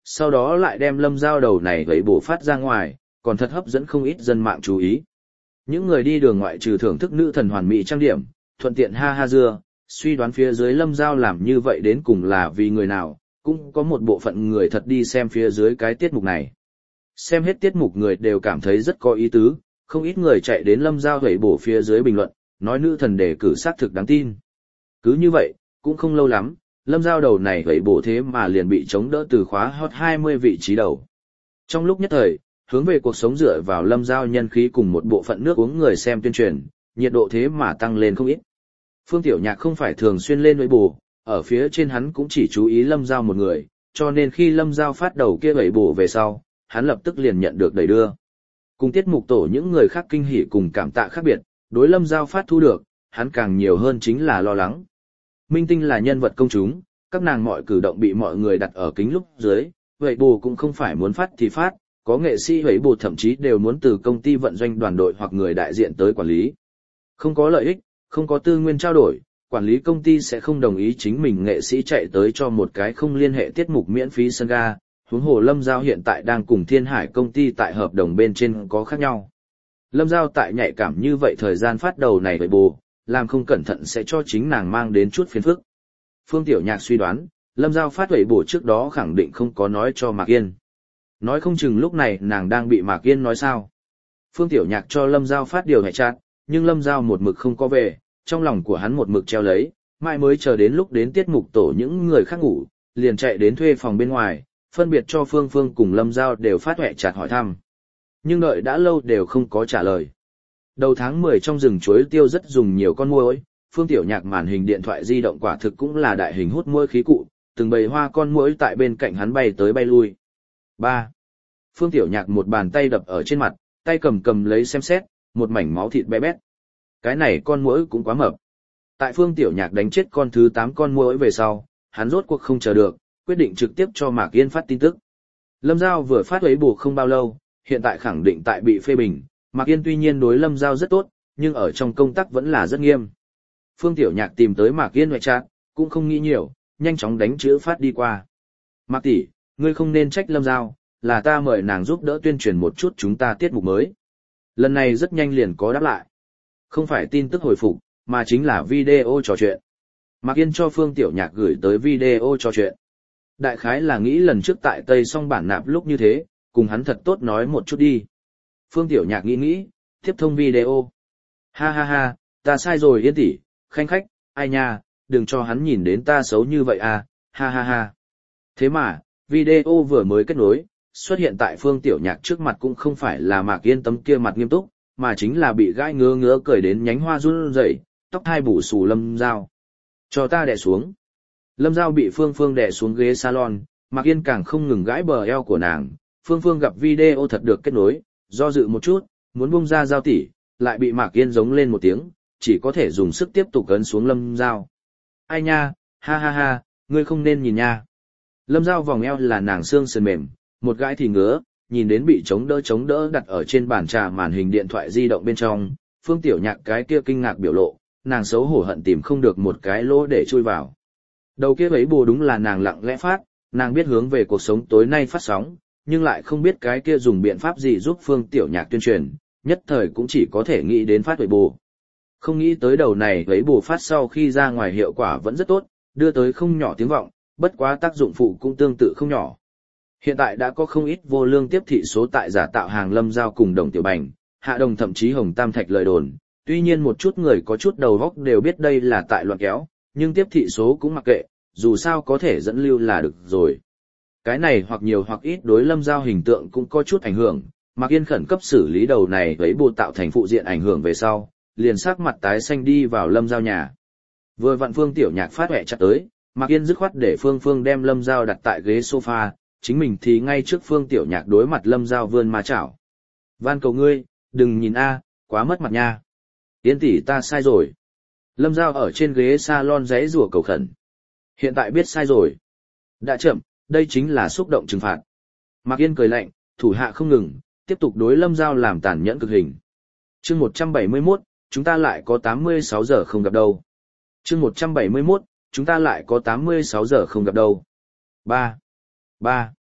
sau đó lại đem Lâm Giao đầu này vẫy bổ phát ra ngoài, còn thật hấp dẫn không ít dân mạng chú ý. Những người đi đường ngoại trừ thưởng thức nữ thần hoàn mỹ trang điểm, thuận tiện ha ha dưa, suy đoán phía dưới Lâm Giao làm như vậy đến cùng là vì người nào, cũng có một bộ phận người thật đi xem phía dưới cái tiết mục này. Xem hết tiết mục người đều cảm thấy rất có ý tứ, không ít người chạy đến Lâm Giao vẫy bổ phía dưới bình luận, nói nữ thần đề cử xác thực đáng tin. Cứ như vậy, cũng không lâu lắm, Lâm Giao đầu này vẫy bổ thế mà liền bị chống đỡ từ khóa hot hai mươi vị trí đầu. Trong lúc nhất thời, hướng về cuộc sống dựa vào Lâm Giao nhân khí cùng một bộ phận nước uống người xem tuyên truyền, nhiệt độ thế mà tăng lên không ít. Phương Tiểu Nhạc không phải thường xuyên lên vẫy bổ, ở phía trên hắn cũng chỉ chú ý Lâm Giao một người, cho nên khi Lâm Giao phát đầu kia vẫy bổ về sau, hắn lập tức liền nhận được đẩy đưa. Cùng tiết mục tổ những người khác kinh hỉ cùng cảm tạ khác biệt, đối Lâm Giao phát thu được, hắn càng nhiều hơn chính là lo lắng. Minh tinh là nhân vật công chúng, các nàng mọi cử động bị mọi người đặt ở kính lúc dưới, vậy bù cũng không phải muốn phát thì phát, có nghệ sĩ vậy bù thậm chí đều muốn từ công ty vận doanh đoàn đội hoặc người đại diện tới quản lý. Không có lợi ích, không có tư nguyên trao đổi, quản lý công ty sẽ không đồng ý chính mình nghệ sĩ chạy tới cho một cái không liên hệ tiết mục miễn phí sân ga, huống hồ Lâm Giao hiện tại đang cùng Thiên Hải công ty tại hợp đồng bên trên có khác nhau. Lâm Giao tại nhạy cảm như vậy thời gian phát đầu này vậy bù, làm không cẩn thận sẽ cho chính nàng mang đến chút phiền phức. Phương Tiểu Nhạc suy đoán, Lâm Giao phát vậy bù trước đó khẳng định không có nói cho Mạc Yên. Nói không chừng lúc này nàng đang bị Mạc Yên nói sao. Phương Tiểu Nhạc cho Lâm Giao phát điều hệ chat, nhưng Lâm Giao một mực không có về, trong lòng của hắn một mực treo lấy, mai mới chờ đến lúc đến tiết mục tổ những người khác ngủ, liền chạy đến thuê phòng bên ngoài, phân biệt cho Phương Phương cùng Lâm Giao đều phát hệ chat hỏi thăm. Nhưng đợi đã lâu đều không có trả lời. Đầu tháng mười trong rừng chuối tiêu rất dùng nhiều con muỗi, Phương Tiểu Nhạc màn hình điện thoại di động quả thực cũng là đại hình hút muỗi khí cụ, từng bầy hoa con muỗi tại bên cạnh hắn bay tới bay lui. ba. Phương Tiểu Nhạc một bàn tay đập ở trên mặt, tay cầm cầm lấy xem xét, một mảnh máu thịt bé bét. Cái này con muỗi cũng quá mập. Tại Phương Tiểu Nhạc đánh chết con thứ tám con muỗi về sau, hắn rốt cuộc không chờ được, quyết định trực tiếp cho Mạc Yên phát tin tức. Lâm Giao vừa phát ấy bù không bao lâu, hiện tại khẳng định tại bị phê bình. Mạc Yên tuy nhiên đối Lâm Giao rất tốt, nhưng ở trong công tác vẫn là rất nghiêm. Phương Tiểu Nhạc tìm tới Mạc Yên ngoại chat, cũng không nghĩ nhiều, nhanh chóng đánh chữ phát đi qua. Mạc tỷ, ngươi không nên trách Lâm Giao, là ta mời nàng giúp đỡ tuyên truyền một chút chúng ta tiết mục mới. Lần này rất nhanh liền có đáp lại. Không phải tin tức hồi phục, mà chính là video trò chuyện. Mạc Yên cho Phương Tiểu Nhạc gửi tới video trò chuyện. Đại khái là nghĩ lần trước tại Tây Song Bản Nạp lúc như thế, cùng hắn thật tốt nói một chút đi. Phương Tiểu Nhạc nghĩ nghĩ, tiếp thông video. Ha ha ha, ta sai rồi Yên tỷ, khanh khách, ai nha, đừng cho hắn nhìn đến ta xấu như vậy à, ha ha ha. Thế mà, video vừa mới kết nối, xuất hiện tại Phương Tiểu Nhạc trước mặt cũng không phải là Mạc Yên tấm kia mặt nghiêm túc, mà chính là bị gãi ngứa ngứa cười đến nhánh hoa run rẩy, tóc hai bù xù Lâm Giao. Cho ta đè xuống. Lâm Giao bị Phương Phương đè xuống ghế salon, Mạc Yên càng không ngừng gãi bờ eo của nàng. Phương Phương gặp video thật được kết nối, do dự một chút, muốn buông ra Giao tỷ, lại bị Mạc Yên giống lên một tiếng, chỉ có thể dùng sức tiếp tục ấn xuống Lâm Giao. Ai nha, ha ha ha, ngươi không nên nhìn nha. Lâm Giao vòng eo là nàng xương sườn mềm, một gãi thì ngứa, nhìn đến bị chống đỡ chống đỡ đặt ở trên bàn trà màn hình điện thoại di động bên trong, Phương Tiểu Nhạc cái kia kinh ngạc biểu lộ, nàng xấu hổ hận tìm không được một cái lỗ để chui vào. Đầu kia ấy bù đúng là nàng lặng lẽ phát, nàng biết hướng về cuộc sống tối nay phát sóng, nhưng lại không biết cái kia dùng biện pháp gì giúp Phương Tiểu Nhạc tuyên truyền, nhất thời cũng chỉ có thể nghĩ đến phát ấy bù. Không nghĩ tới đầu này ấy bù phát sau khi ra ngoài hiệu quả vẫn rất tốt, đưa tới không nhỏ tiếng vọng, bất quá tác dụng phụ cũng tương tự không nhỏ. Hiện tại đã có không ít vô lương tiếp thị số tại giả tạo hàng Lâm Giao cùng Đồng Tiểu Bành, Hạ Đồng thậm chí Hồng Tam Thạch lời đồn, tuy nhiên một chút người có chút đầu óc đều biết đây là tại loạn kéo, nhưng tiếp thị số cũng mặc kệ, dù sao có thể dẫn lưu là được rồi. Cái này hoặc nhiều hoặc ít đối Lâm Giao hình tượng cũng có chút ảnh hưởng, Mạc Yên khẩn cấp xử lý đầu này với bộ tạo thành phụ diện ảnh hưởng về sau, liền sắc mặt tái xanh đi vào Lâm Giao nhà. Vừa vặn Phương Tiểu Nhạc phát hẹ chặt tới, Mạc Yên dứt khoát để Phương Phương đem Lâm Giao đặt tại ghế sofa, chính mình thì ngay trước Phương Tiểu Nhạc đối mặt Lâm Giao vươn ma chảo. Van cầu ngươi, đừng nhìn a, quá mất mặt nha. Yên tỷ ta sai rồi. Lâm Giao ở trên ghế salon giãy giụa cầu khẩn. Hiện tại biết sai rồi. Đã chậm, đây chính là xúc động trừng phạt. Mạc Yên cười lạnh, thủ hạ không ngừng, tiếp tục đối Lâm Giao làm tàn nhẫn cực hình. Chương một trăm bảy mươi mốt, chúng ta lại có tám mươi sáu giờ không gặp đâu. Chương một trăm bảy mươi mốt, chúng ta lại có tám mươi sáu giờ không gặp đâu. ba. ba.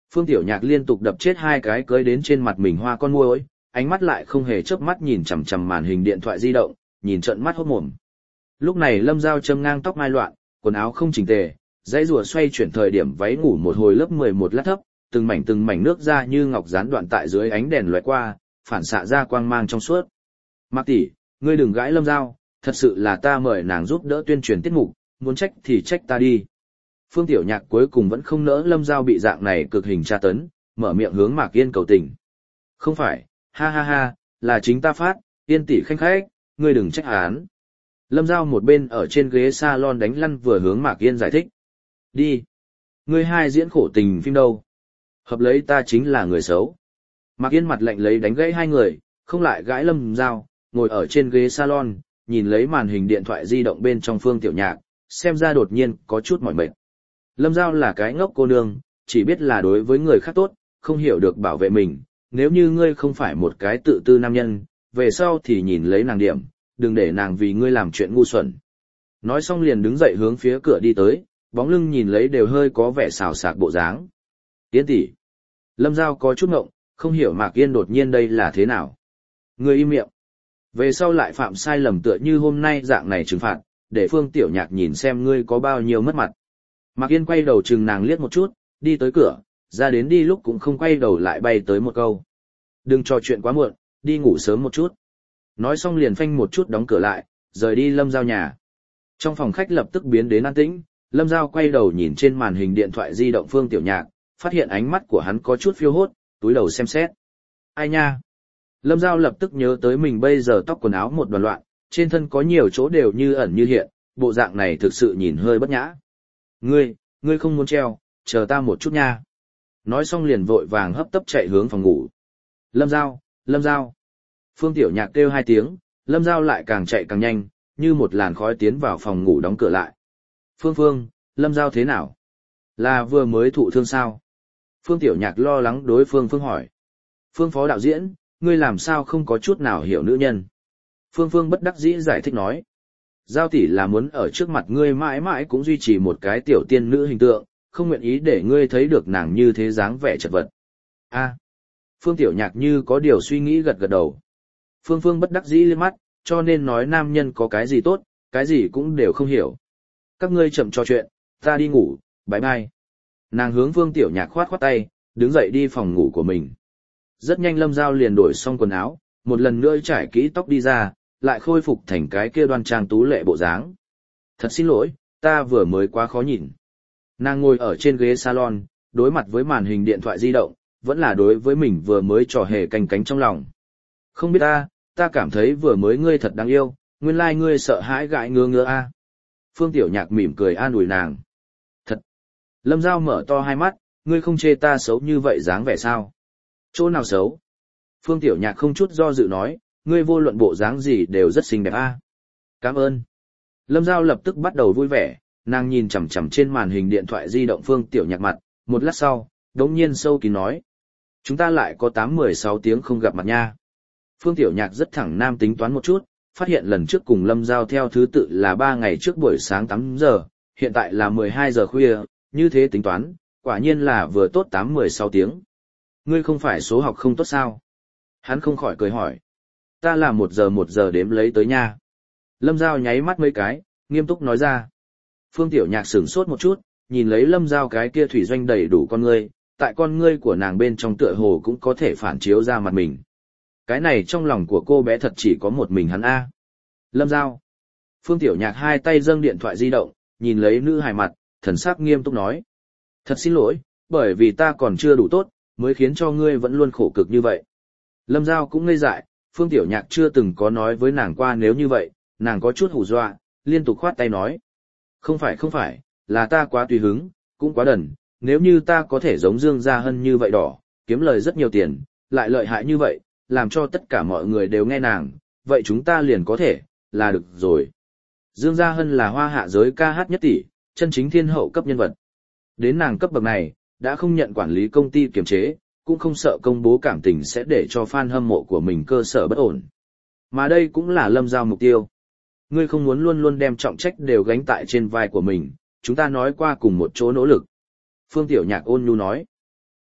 Phương Tiểu Nhạc liên tục đập chết hai cái cưới đến trên mặt mình hoa con muỗi, ánh mắt lại không hề chớp mắt nhìn chằm chằm màn hình điện thoại di động, nhìn trợn mắt hốt mồm. Lúc này Lâm Giao châm ngang tóc mai loạn, quần áo không chỉnh tề, dãy rùa xoay chuyển thời điểm váy ngủ một hồi lớp mười một lát thấp, từng mảnh từng mảnh nước ra như ngọc dán đoạn tại dưới ánh đèn lóe qua, phản xạ ra quang mang trong suốt. Mạc tỷ, ngươi đừng gãi Lâm Giao, thật sự là ta mời nàng giúp đỡ tuyên truyền tiết mục, muốn trách thì trách ta đi. Phương Tiểu Nhạc cuối cùng vẫn không nỡ Lâm Giao bị dạng này cực hình tra tấn, mở miệng hướng Mạc Yên cầu tình. Không phải, ha ha ha, là chính ta phát, Yên tỷ khanh khách, ngươi đừng trách án. Lâm Giao một bên ở trên ghế salon đánh lăn vừa hướng Mạc Yên giải thích. Đi. Ngươi hai diễn khổ tình phim đâu? Hợp lấy ta chính là người xấu. Mạc Yên mặt lạnh lấy đánh gãy hai người, không lại gãi Lâm Giao, ngồi ở trên ghế salon, nhìn lấy màn hình điện thoại di động bên trong Phương Tiểu Nhạc, xem ra đột nhiên có chút mỏi mệt. Lâm Giao là cái ngốc cô nương, chỉ biết là đối với người khác tốt, không hiểu được bảo vệ mình. Nếu như ngươi không phải một cái tự tư nam nhân, về sau thì nhìn lấy nàng điểm, đừng để nàng vì ngươi làm chuyện ngu xuẩn. Nói xong liền đứng dậy hướng phía cửa đi tới, bóng lưng nhìn lấy đều hơi có vẻ xào xạc bộ dáng. Yên tỷ. Lâm Giao có chút ngộng, không hiểu Mạc Yên đột nhiên đây là thế nào. Ngươi im miệng. Về sau lại phạm sai lầm tựa như hôm nay dạng này trừng phạt, để Phương Tiểu Nhạc nhìn xem ngươi có bao nhiêu mất mặt. Mạc Yên quay đầu chừng nàng liếc một chút, đi tới cửa, ra đến đi lúc cũng không quay đầu lại bay tới một câu. Đừng trò chuyện quá muộn, đi ngủ sớm một chút. Nói xong liền phanh một chút đóng cửa lại, rời đi Lâm Giao nhà. Trong phòng khách lập tức biến đến an tĩnh, Lâm Giao quay đầu nhìn trên màn hình điện thoại di động Phương Tiểu Nhạc, phát hiện ánh mắt của hắn có chút phiêu hốt, túi đầu xem xét. Ai nha? Lâm Giao lập tức nhớ tới mình bây giờ tóc quần áo một đoàn loạn, trên thân có nhiều chỗ đều như ẩn như hiện, bộ dạng này thực sự nhìn hơi bất nhã. Ngươi, ngươi không muốn treo, chờ ta một chút nha. Nói xong liền vội vàng hấp tấp chạy hướng phòng ngủ. Lâm Giao, Lâm Giao. Phương Tiểu Nhạc kêu hai tiếng, Lâm Giao lại càng chạy càng nhanh, như một làn khói tiến vào phòng ngủ đóng cửa lại. Phương Phương, Lâm Giao thế nào? Là vừa mới thụ thương sao? Phương Tiểu Nhạc lo lắng đối Phương Phương hỏi. Phương phó đạo diễn, ngươi làm sao không có chút nào hiểu nữ nhân? Phương Phương bất đắc dĩ giải thích nói. Giao tỷ là muốn ở trước mặt ngươi mãi mãi cũng duy trì một cái tiểu tiên nữ hình tượng, không nguyện ý để ngươi thấy được nàng như thế dáng vẻ chật vật. A. Phương Tiểu Nhạc như có điều suy nghĩ gật gật đầu. Phương Phương bất đắc dĩ lên mắt, cho nên nói nam nhân có cái gì tốt, cái gì cũng đều không hiểu. Các ngươi chậm trò chuyện, ta đi ngủ, bye bye. Nàng hướng Phương Tiểu Nhạc khoát khoát tay, đứng dậy đi phòng ngủ của mình. Rất nhanh Lâm Giao liền đổi xong quần áo, một lần nữa trải kỹ tóc đi ra, lại khôi phục thành cái kia đoan trang tú lệ bộ dáng. Thật xin lỗi, ta vừa mới quá khó nhìn. Nàng ngồi ở trên ghế salon, đối mặt với màn hình điện thoại di động, vẫn là đối với mình vừa mới trò hề canh cánh trong lòng. Không biết ta, ta cảm thấy vừa mới ngươi thật đáng yêu, nguyên lai like ngươi sợ hãi gãi ngứa ngứa a. Phương Tiểu Nhạc mỉm cười an ủi nàng. Thật. Lâm Giao mở to hai mắt, ngươi không chê ta xấu như vậy dáng vẻ sao? Chỗ nào xấu? Phương Tiểu Nhạc không chút do dự nói, ngươi vô luận bộ dáng gì đều rất xinh đẹp a. Cảm ơn. Lâm Giao lập tức bắt đầu vui vẻ, nàng nhìn chằm chằm trên màn hình điện thoại di động Phương Tiểu Nhạc mặt, một lát sau, đống nhiên sâu kín nói. Chúng ta lại có tám mười sáu tiếng không gặp mặt nha. Phương Tiểu Nhạc rất thẳng nam tính toán một chút, phát hiện lần trước cùng Lâm Giao theo thứ tự là ba ngày trước buổi sáng tám giờ, hiện tại là mười hai giờ khuya, như thế tính toán, quả nhiên là vừa tốt tám mười sáu tiếng. Ngươi không phải số học không tốt sao? Hắn không khỏi cười hỏi. Ta là một giờ một giờ đếm lấy tới nha. Lâm Giao nháy mắt mấy cái, nghiêm túc nói ra. Phương Tiểu Nhạc sửng sốt một chút, nhìn lấy Lâm Giao cái kia thủy doanh đầy đủ con ngươi, tại con ngươi của nàng bên trong tựa hồ cũng có thể phản chiếu ra mặt mình. Cái này trong lòng của cô bé thật chỉ có một mình hắn a. Lâm Giao. Phương Tiểu Nhạc hai tay dâng điện thoại di động, nhìn lấy nữ hài mặt, thần sắc nghiêm túc nói. Thật xin lỗi, bởi vì ta còn chưa đủ tốt, mới khiến cho ngươi vẫn luôn khổ cực như vậy. Lâm Giao cũng ngây dại, Phương Tiểu Nhạc chưa từng có nói với nàng qua nếu như vậy, nàng có chút hù dọa, liên tục khoát tay nói. Không phải không phải, là ta quá tùy hứng, cũng quá đần, nếu như ta có thể giống Dương Gia Hân như vậy đỏ, kiếm lời rất nhiều tiền, lại lợi hại như vậy, làm cho tất cả mọi người đều nghe nàng, vậy chúng ta liền có thể, là được rồi. Dương Gia Hân là hoa hạ giới ca hát nhất tỷ, chân chính thiên hậu cấp nhân vật. Đến nàng cấp bậc này, đã không nhận quản lý công ty kiềm chế, cũng không sợ công bố cảm tình sẽ để cho fan hâm mộ của mình cơ sở bất ổn. Mà đây cũng là Lâm Giao mục tiêu. Ngươi không muốn luôn luôn đem trọng trách đều gánh tại trên vai của mình, chúng ta nói qua cùng một chỗ nỗ lực. Phương Tiểu Nhạc ôn nhu nói.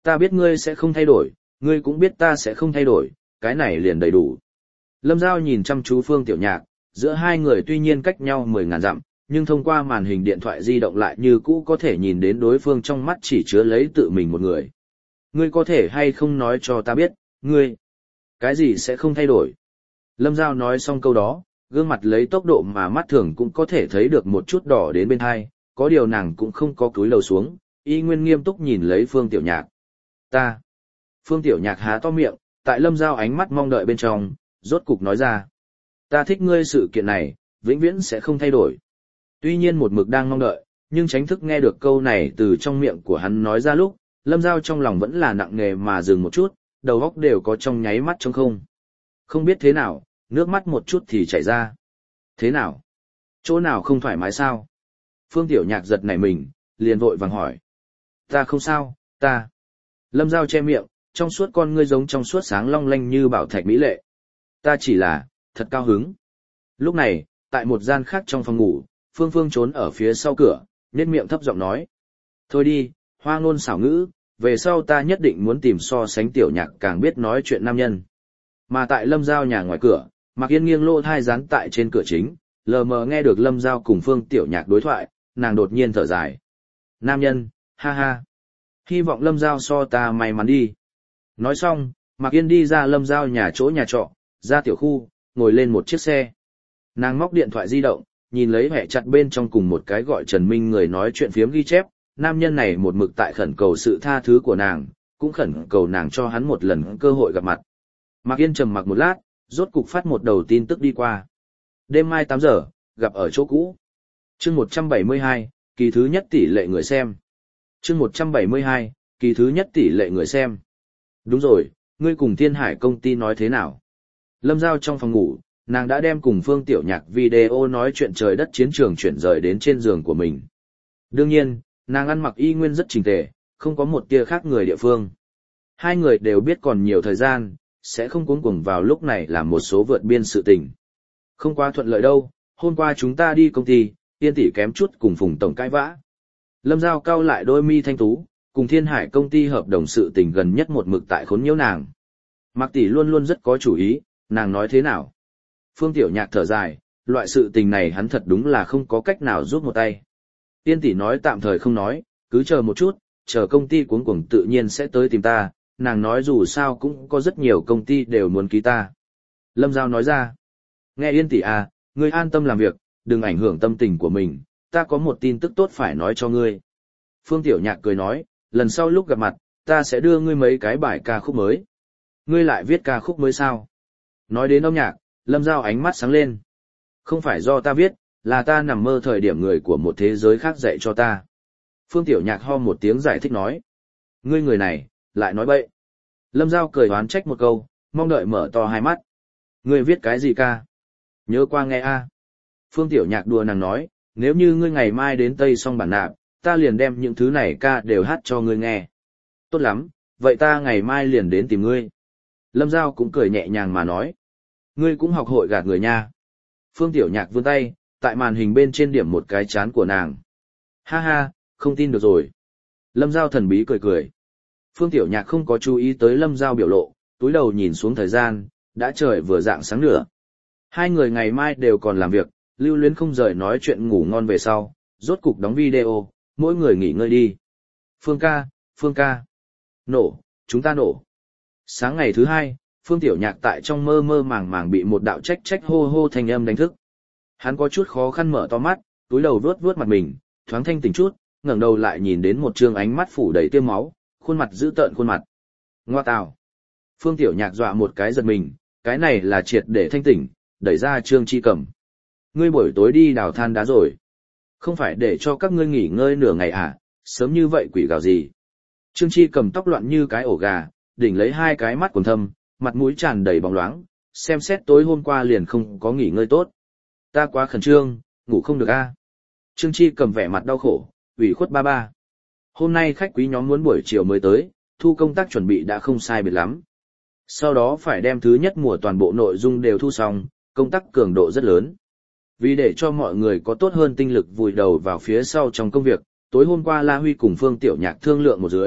Ta biết ngươi sẽ không thay đổi, ngươi cũng biết ta sẽ không thay đổi, cái này liền đầy đủ. Lâm Giao nhìn chăm chú Phương Tiểu Nhạc, giữa hai người tuy nhiên cách nhau mười ngàn dặm, nhưng thông qua màn hình điện thoại di động lại như cũ có thể nhìn đến đối phương trong mắt chỉ chứa lấy tự mình một người. Ngươi có thể hay không nói cho ta biết, ngươi, cái gì sẽ không thay đổi? Lâm Giao nói xong câu đó, gương mặt lấy tốc độ mà mắt thường cũng có thể thấy được một chút đỏ đến bên hai, có điều nàng cũng không có cúi đầu xuống, y nguyên nghiêm túc nhìn lấy Phương Tiểu Nhạc. Ta. Phương Tiểu Nhạc há to miệng, tại Lâm Giao ánh mắt mong đợi bên trong, rốt cục nói ra. Ta thích ngươi sự kiện này, vĩnh viễn sẽ không thay đổi. Tuy nhiên một mực đang mong đợi, nhưng tránh thức nghe được câu này từ trong miệng của hắn nói ra lúc, Lâm Giao trong lòng vẫn là nặng nề mà dừng một chút, đầu óc đều có trong nháy mắt trống không. Không biết thế nào, nước mắt một chút thì chảy ra. Thế nào? Chỗ nào không thoải mái sao? Phương Tiểu Nhạc giật nảy mình, liền vội vàng hỏi. Ta không sao, ta. Lâm Giao che miệng, trong suốt con ngươi giống trong suốt sáng long lanh như bảo thạch mỹ lệ. Ta chỉ là, thật cao hứng. Lúc này, tại một gian khác trong phòng ngủ, Phương Phương trốn ở phía sau cửa, nhếch miệng thấp giọng nói. Thôi đi, hoa ngôn xảo ngữ, về sau ta nhất định muốn tìm so sánh Tiểu Nhạc càng biết nói chuyện nam nhân. Mà tại Lâm Giao nhà ngoài cửa, Mạc Yên nghiêng lỗ thai dán tại trên cửa chính, lờ mờ nghe được Lâm Giao cùng Phương Tiểu Nhạc đối thoại, nàng đột nhiên thở dài. Nam nhân, ha ha. Hy vọng Lâm Giao so ta may mắn đi. Nói xong, Mạc Yên đi ra Lâm Giao nhà chỗ nhà trọ, ra tiểu khu, ngồi lên một chiếc xe. Nàng móc điện thoại di động, nhìn lấy vẻ chặt bên trong cùng một cái gọi Trần Minh người nói chuyện phiếm ghi chép, nam nhân này một mực tại khẩn cầu sự tha thứ của nàng, cũng khẩn cầu nàng cho hắn một lần cơ hội gặp mặt. Mạc Yên trầm mặc một lát, rốt cục phát một đầu tin tức đi qua. Đêm mai tám giờ, gặp ở chỗ cũ. Chương một trăm bảy mươi hai, kỳ thứ nhất tỷ lệ người xem. Chương một trăm bảy mươi hai, kỳ thứ nhất tỷ lệ người xem. Đúng rồi, ngươi cùng Thiên Hải công ty nói thế nào? Lâm Giao trong phòng ngủ, nàng đã đem cùng Phương Tiểu Nhạc video nói chuyện trời đất chiến trường chuyển rời đến trên giường của mình. Đương nhiên, nàng ăn mặc y nguyên rất chỉnh tề, không có một tia khác người địa phương. Hai người đều biết còn nhiều thời gian, sẽ không cuống cuồng vào lúc này làm một số vượt biên sự tình. Không quá thuận lợi đâu, hôm qua chúng ta đi công ty, Tiên tỷ kém chút cùng Phùng tổng cãi vã. Lâm Giao cau lại đôi mi thanh tú, cùng Thiên Hải công ty hợp đồng sự tình gần nhất một mực tại khốn nhiễu nàng. Mạc tỷ luôn luôn rất có chủ ý, nàng nói thế nào? Phương Tiểu Nhạc thở dài, loại sự tình này hắn thật đúng là không có cách nào giúp một tay. Tiên tỷ nói tạm thời không nói, cứ chờ một chút, chờ công ty cuống cuồng tự nhiên sẽ tới tìm ta, nàng nói dù sao cũng có rất nhiều công ty đều muốn ký ta. Lâm Giao nói ra, nghe Yên tỷ à, ngươi an tâm làm việc, đừng ảnh hưởng tâm tình của mình, ta có một tin tức tốt phải nói cho ngươi. Phương Tiểu Nhạc cười nói, lần sau lúc gặp mặt, ta sẽ đưa ngươi mấy cái bài ca khúc mới. Ngươi lại viết ca khúc mới sao? Nói đến âm nhạc, Lâm Giao ánh mắt sáng lên. Không phải do ta viết, là ta nằm mơ thời điểm người của một thế giới khác dạy cho ta. Phương Tiểu Nhạc ho một tiếng giải thích nói. Ngươi người này, lại nói bậy. Lâm Giao cười oán trách một câu, mong đợi mở to hai mắt. Ngươi viết cái gì ca? Nhớ qua nghe a. Phương Tiểu Nhạc đùa nàng nói, nếu như ngươi ngày mai đến Tây Song Bản Nạp, ta liền đem những thứ này ca đều hát cho ngươi nghe. Tốt lắm, vậy ta ngày mai liền đến tìm ngươi. Lâm Giao cũng cười nhẹ nhàng mà nói. Ngươi cũng học hội gạt người nha. Phương Tiểu Nhạc vươn tay, tại màn hình bên trên điểm một cái chán của nàng. Ha ha, không tin được rồi. Lâm Giao thần bí cười cười. Phương Tiểu Nhạc không có chú ý tới Lâm Giao biểu lộ, túi đầu nhìn xuống thời gian, đã trời vừa dạng sáng nửa. Hai người ngày mai đều còn làm việc, lưu luyến không rời nói chuyện ngủ ngon về sau, rốt cục đóng video, mỗi người nghỉ ngơi đi. Phương ca, Phương ca. Nổ, chúng ta nổ. Sáng ngày thứ hai, Phương Tiểu Nhạc tại trong mơ mơ màng màng bị một đạo trách trách hô hô thanh âm đánh thức. Hắn có chút khó khăn mở to mắt, túi đầu vuốt vuốt mặt mình, thoáng thanh tỉnh chút, ngẩng đầu lại nhìn đến một trương ánh mắt phủ đầy tiêm máu, khuôn mặt dữ tợn khuôn mặt. Ngoa tào. Phương Tiểu Nhạc dọa một cái giật mình, cái này là triệt để thanh tỉnh, đẩy ra Trương Chi Cầm. Ngươi buổi tối đi đào than đá rồi. Không phải để cho các ngươi nghỉ ngơi nửa ngày à, sớm như vậy quỷ gào gì. Trương Chi Cầm tóc loạn như cái ổ gà, đỉnh lấy hai cái mắt quần thâm, mặt mũi tràn đầy bóng loáng, xem xét tối hôm qua liền không có nghỉ ngơi tốt. Ta quá khẩn trương, ngủ không được a. Trương Chi Cầm vẻ mặt đau khổ, ủy khuất ba ba. Hôm nay khách quý nhóm muốn buổi chiều mới tới, thu công tác chuẩn bị đã không sai biệt lắm. Sau đó phải đem thứ nhất mùa toàn bộ nội dung đều thu xong, công tác cường độ rất lớn. Vì để cho mọi người có tốt hơn tinh lực vùi đầu vào phía sau trong công việc, tối hôm qua La Huy cùng Phương Tiểu Nhạc thương lượng một dưới,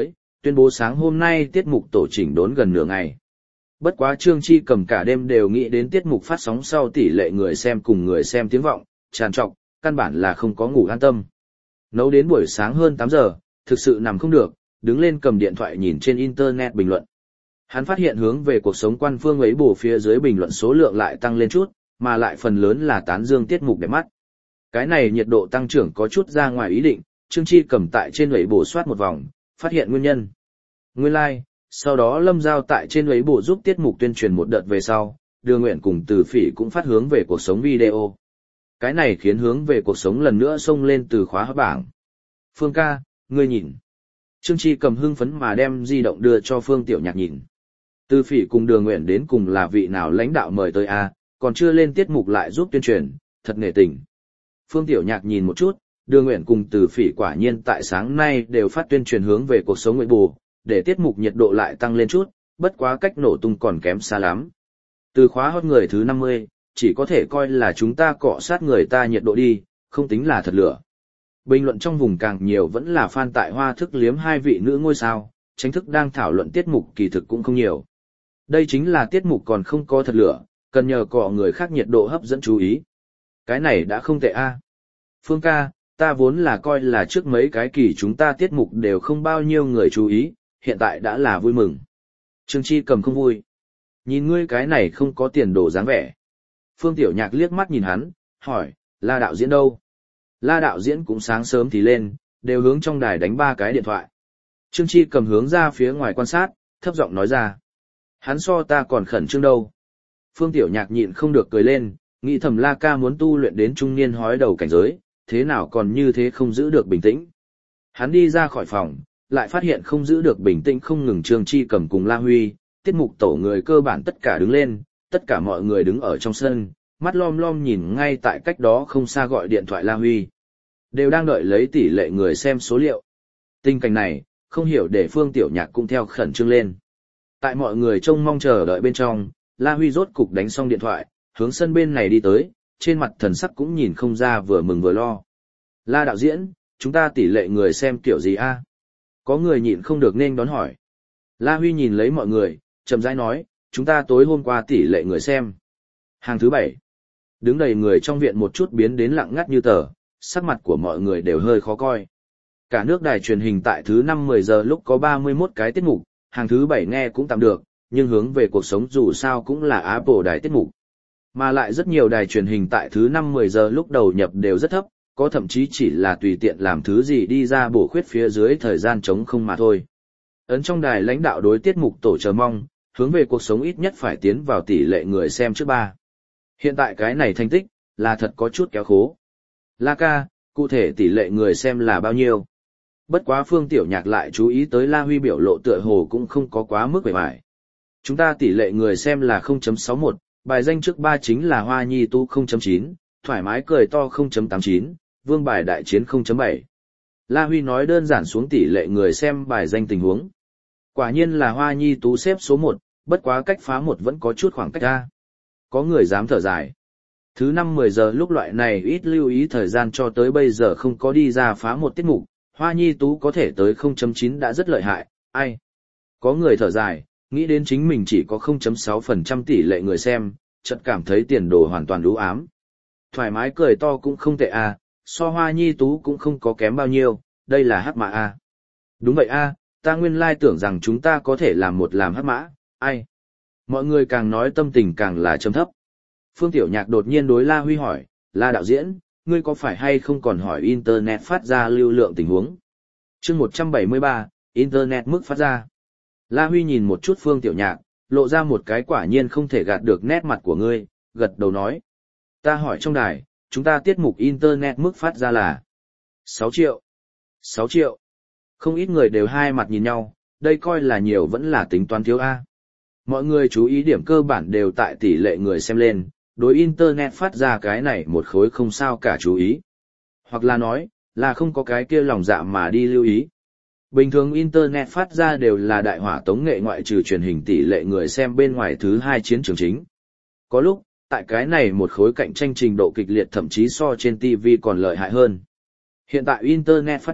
tuyên bố sáng hôm nay tiết mục tổ chỉnh đốn gần nửa ngày. Bất quá Trương Chi Cầm cả đêm đều nghĩ đến tiết mục phát sóng sau tỷ lệ người xem cùng người xem tiếng vọng, tràn trọc, căn bản là không có ngủ an tâm. Nấu đến buổi sáng hơn tám giờ, thực sự nằm không được, đứng lên cầm điện thoại nhìn trên internet bình luận. Hắn phát hiện hướng về cuộc sống quan phương ấy bổ phía dưới bình luận số lượng lại tăng lên chút, mà lại phần lớn là tán dương tiết mục đẹp mắt. Cái này nhiệt độ tăng trưởng có chút ra ngoài ý định, Trương Chi Cầm tại trên ấy bổ soát một vòng, phát hiện nguyên nhân. Nguyên lai, sau đó Lâm Giao tại trên ấy bổ giúp tiết mục tuyên truyền một đợt về sau, Đường Nguyện cùng Từ Phỉ cũng phát hướng về cuộc sống video. Cái này khiến hướng về cuộc sống lần nữa xông lên từ khóa hot bảng. Phương ca, ngươi nhìn. Trương Chi Cầm hưng phấn mà đem di động đưa cho Phương Tiểu Nhạc nhìn. Từ Phỉ cùng Đường Nguyện đến cùng là vị nào lãnh đạo mời tới a, còn chưa lên tiết mục lại giúp tuyên truyền, thật nể tình. Phương Tiểu Nhạc nhìn một chút, Đường Nguyện cùng Từ Phỉ quả nhiên tại sáng nay đều phát tuyên truyền hướng về cuộc sống nguyện bù, để tiết mục nhiệt độ lại tăng lên chút, bất quá cách nổ tung còn kém xa lắm. Từ khóa hot người thứ năm mươi, chỉ có thể coi là chúng ta cọ sát người ta nhiệt độ đi, không tính là thật lửa. Bình luận trong vùng càng nhiều vẫn là fan tại Hoa Thức liếm hai vị nữ ngôi sao, Tránh Thức đang thảo luận tiết mục kỳ thực cũng không nhiều. Đây chính là tiết mục còn không có thật lửa, cần nhờ cọ người khác nhiệt độ hấp dẫn chú ý. Cái này đã không tệ a. Phương ca, ta vốn là coi là trước mấy cái kỳ chúng ta tiết mục đều không bao nhiêu người chú ý, hiện tại đã là vui mừng. Trương Chi Cầm không vui. Nhìn ngươi cái này không có tiền đồ dáng vẻ. Phương Tiểu Nhạc liếc mắt nhìn hắn, hỏi, La đạo diễn đâu? La đạo diễn cũng sáng sớm thì lên, đều hướng trong đài đánh ba cái điện thoại. Trương Chi Cầm hướng ra phía ngoài quan sát, thấp giọng nói ra. Hắn so ta còn khẩn trương đâu. Phương Tiểu Nhạc nhịn không được cười lên, nghĩ thầm La ca muốn tu luyện đến trung niên hói đầu cảnh giới, thế nào còn như thế không giữ được bình tĩnh. Hắn đi ra khỏi phòng, lại phát hiện không giữ được bình tĩnh không ngừng Trương Chi Cầm cùng La Huy, tiết mục tổ người cơ bản tất cả đứng lên, tất cả mọi người đứng ở trong sân, mắt lom lom nhìn ngay tại cách đó không xa gọi điện thoại La Huy. Đều đang đợi lấy tỷ lệ người xem số liệu. Tình cảnh này, không hiểu để Phương Tiểu Nhạc cũng theo khẩn trương lên. Tại mọi người trông mong chờ đợi bên trong, La Huy rốt cục đánh xong điện thoại, hướng sân bên này đi tới, trên mặt thần sắc cũng nhìn không ra vừa mừng vừa lo. La đạo diễn, chúng ta tỷ lệ người xem kiểu gì a? Có người nhịn không được nên đón hỏi. La Huy nhìn lấy mọi người, chậm rãi nói, chúng ta tối hôm qua tỷ lệ người xem. Hàng thứ bảy. Đứng đầy người trong viện một chút biến đến lặng ngắt như tờ, sắc mặt của mọi người đều hơi khó coi. Cả nước đài truyền hình tại thứ năm mười giờ lúc có ba mươi mốt cái tiết mục, hàng thứ bảy nghe cũng tạm được, nhưng hướng về cuộc sống dù sao cũng là Apple đài tiết mục. Mà lại rất nhiều đài truyền hình tại thứ năm mười giờ lúc đầu nhập đều rất thấp, có thậm chí chỉ là tùy tiện làm thứ gì đi ra bổ khuyết phía dưới thời gian trống không mà thôi. Ấn trong đài lãnh đạo đối tiết mục tổ chờ mong, hướng về cuộc sống ít nhất phải tiến vào tỷ lệ người xem trước ba. Hiện tại cái này thành tích, là thật có chút kéo khố. La ca, cụ thể tỷ lệ người xem là bao nhiêu? Bất quá Phương Tiểu Nhạc lại chú ý tới La Huy biểu lộ tựa hồ cũng không có quá mức vẻ vải. Chúng ta tỷ lệ người xem là không chấm sáu mốt, bài danh trước ba chính là Hoa Nhi Tu không chấm chín, thoải mái cười to không chấm tám chín, vương bài đại chiến không chấm bảy. La Huy nói đơn giản xuống tỷ lệ người xem bài danh tình huống. Quả nhiên là Hoa Nhi Tú xếp số một, bất quá cách phá một vẫn có chút khoảng cách ra. Có người dám thở dài. Thứ năm mười giờ lúc loại này ít lưu ý thời gian cho tới bây giờ không có đi ra phá một tiết mục, Hoa Nhi Tú có thể tới không chấm chín đã rất lợi hại, ai? Có người thở dài, nghĩ đến chính mình chỉ có không chấm sáu phần trăm tỷ lệ người xem, chợt cảm thấy tiền đồ hoàn toàn u ám. Thoải mái cười to cũng không tệ à, so Hoa Nhi Tú cũng không có kém bao nhiêu, đây là hắc mã à. Đúng vậy à, ta nguyên lai tưởng rằng chúng ta có thể làm một làm hắc mã, ai? Mọi người càng nói tâm tình càng là trầm thấp. Phương Tiểu Nhạc đột nhiên đối La Huy hỏi, La đạo diễn, ngươi có phải hay không còn hỏi Internet phát ra lưu lượng tình huống? Chương một trăm bảy mươi ba, Internet mức phát ra. La Huy nhìn một chút Phương Tiểu Nhạc, lộ ra một cái quả nhiên không thể gạt được nét mặt của ngươi, gật đầu nói. Ta hỏi trong đài, chúng ta tiết mục Internet mức phát ra là sáu triệu. sáu triệu. Không ít người đều hai mặt nhìn nhau, đây coi là nhiều vẫn là tính toán thiếu A. Mọi người chú ý điểm cơ bản đều tại tỷ lệ người xem lên, đối Internet phát ra cái này một khối không sao cả chú ý. Hoặc là nói, là không có cái kia lòng dạ mà đi lưu ý. Bình thường Internet phát ra đều là đại hỏa tống nghệ ngoại trừ truyền hình tỷ lệ người xem bên ngoài thứ hai chiến trường chính. Có lúc, tại cái này một khối cạnh tranh trình độ kịch liệt thậm chí so trên ti vi còn lợi hại hơn. Hiện tại Internet phát đạt,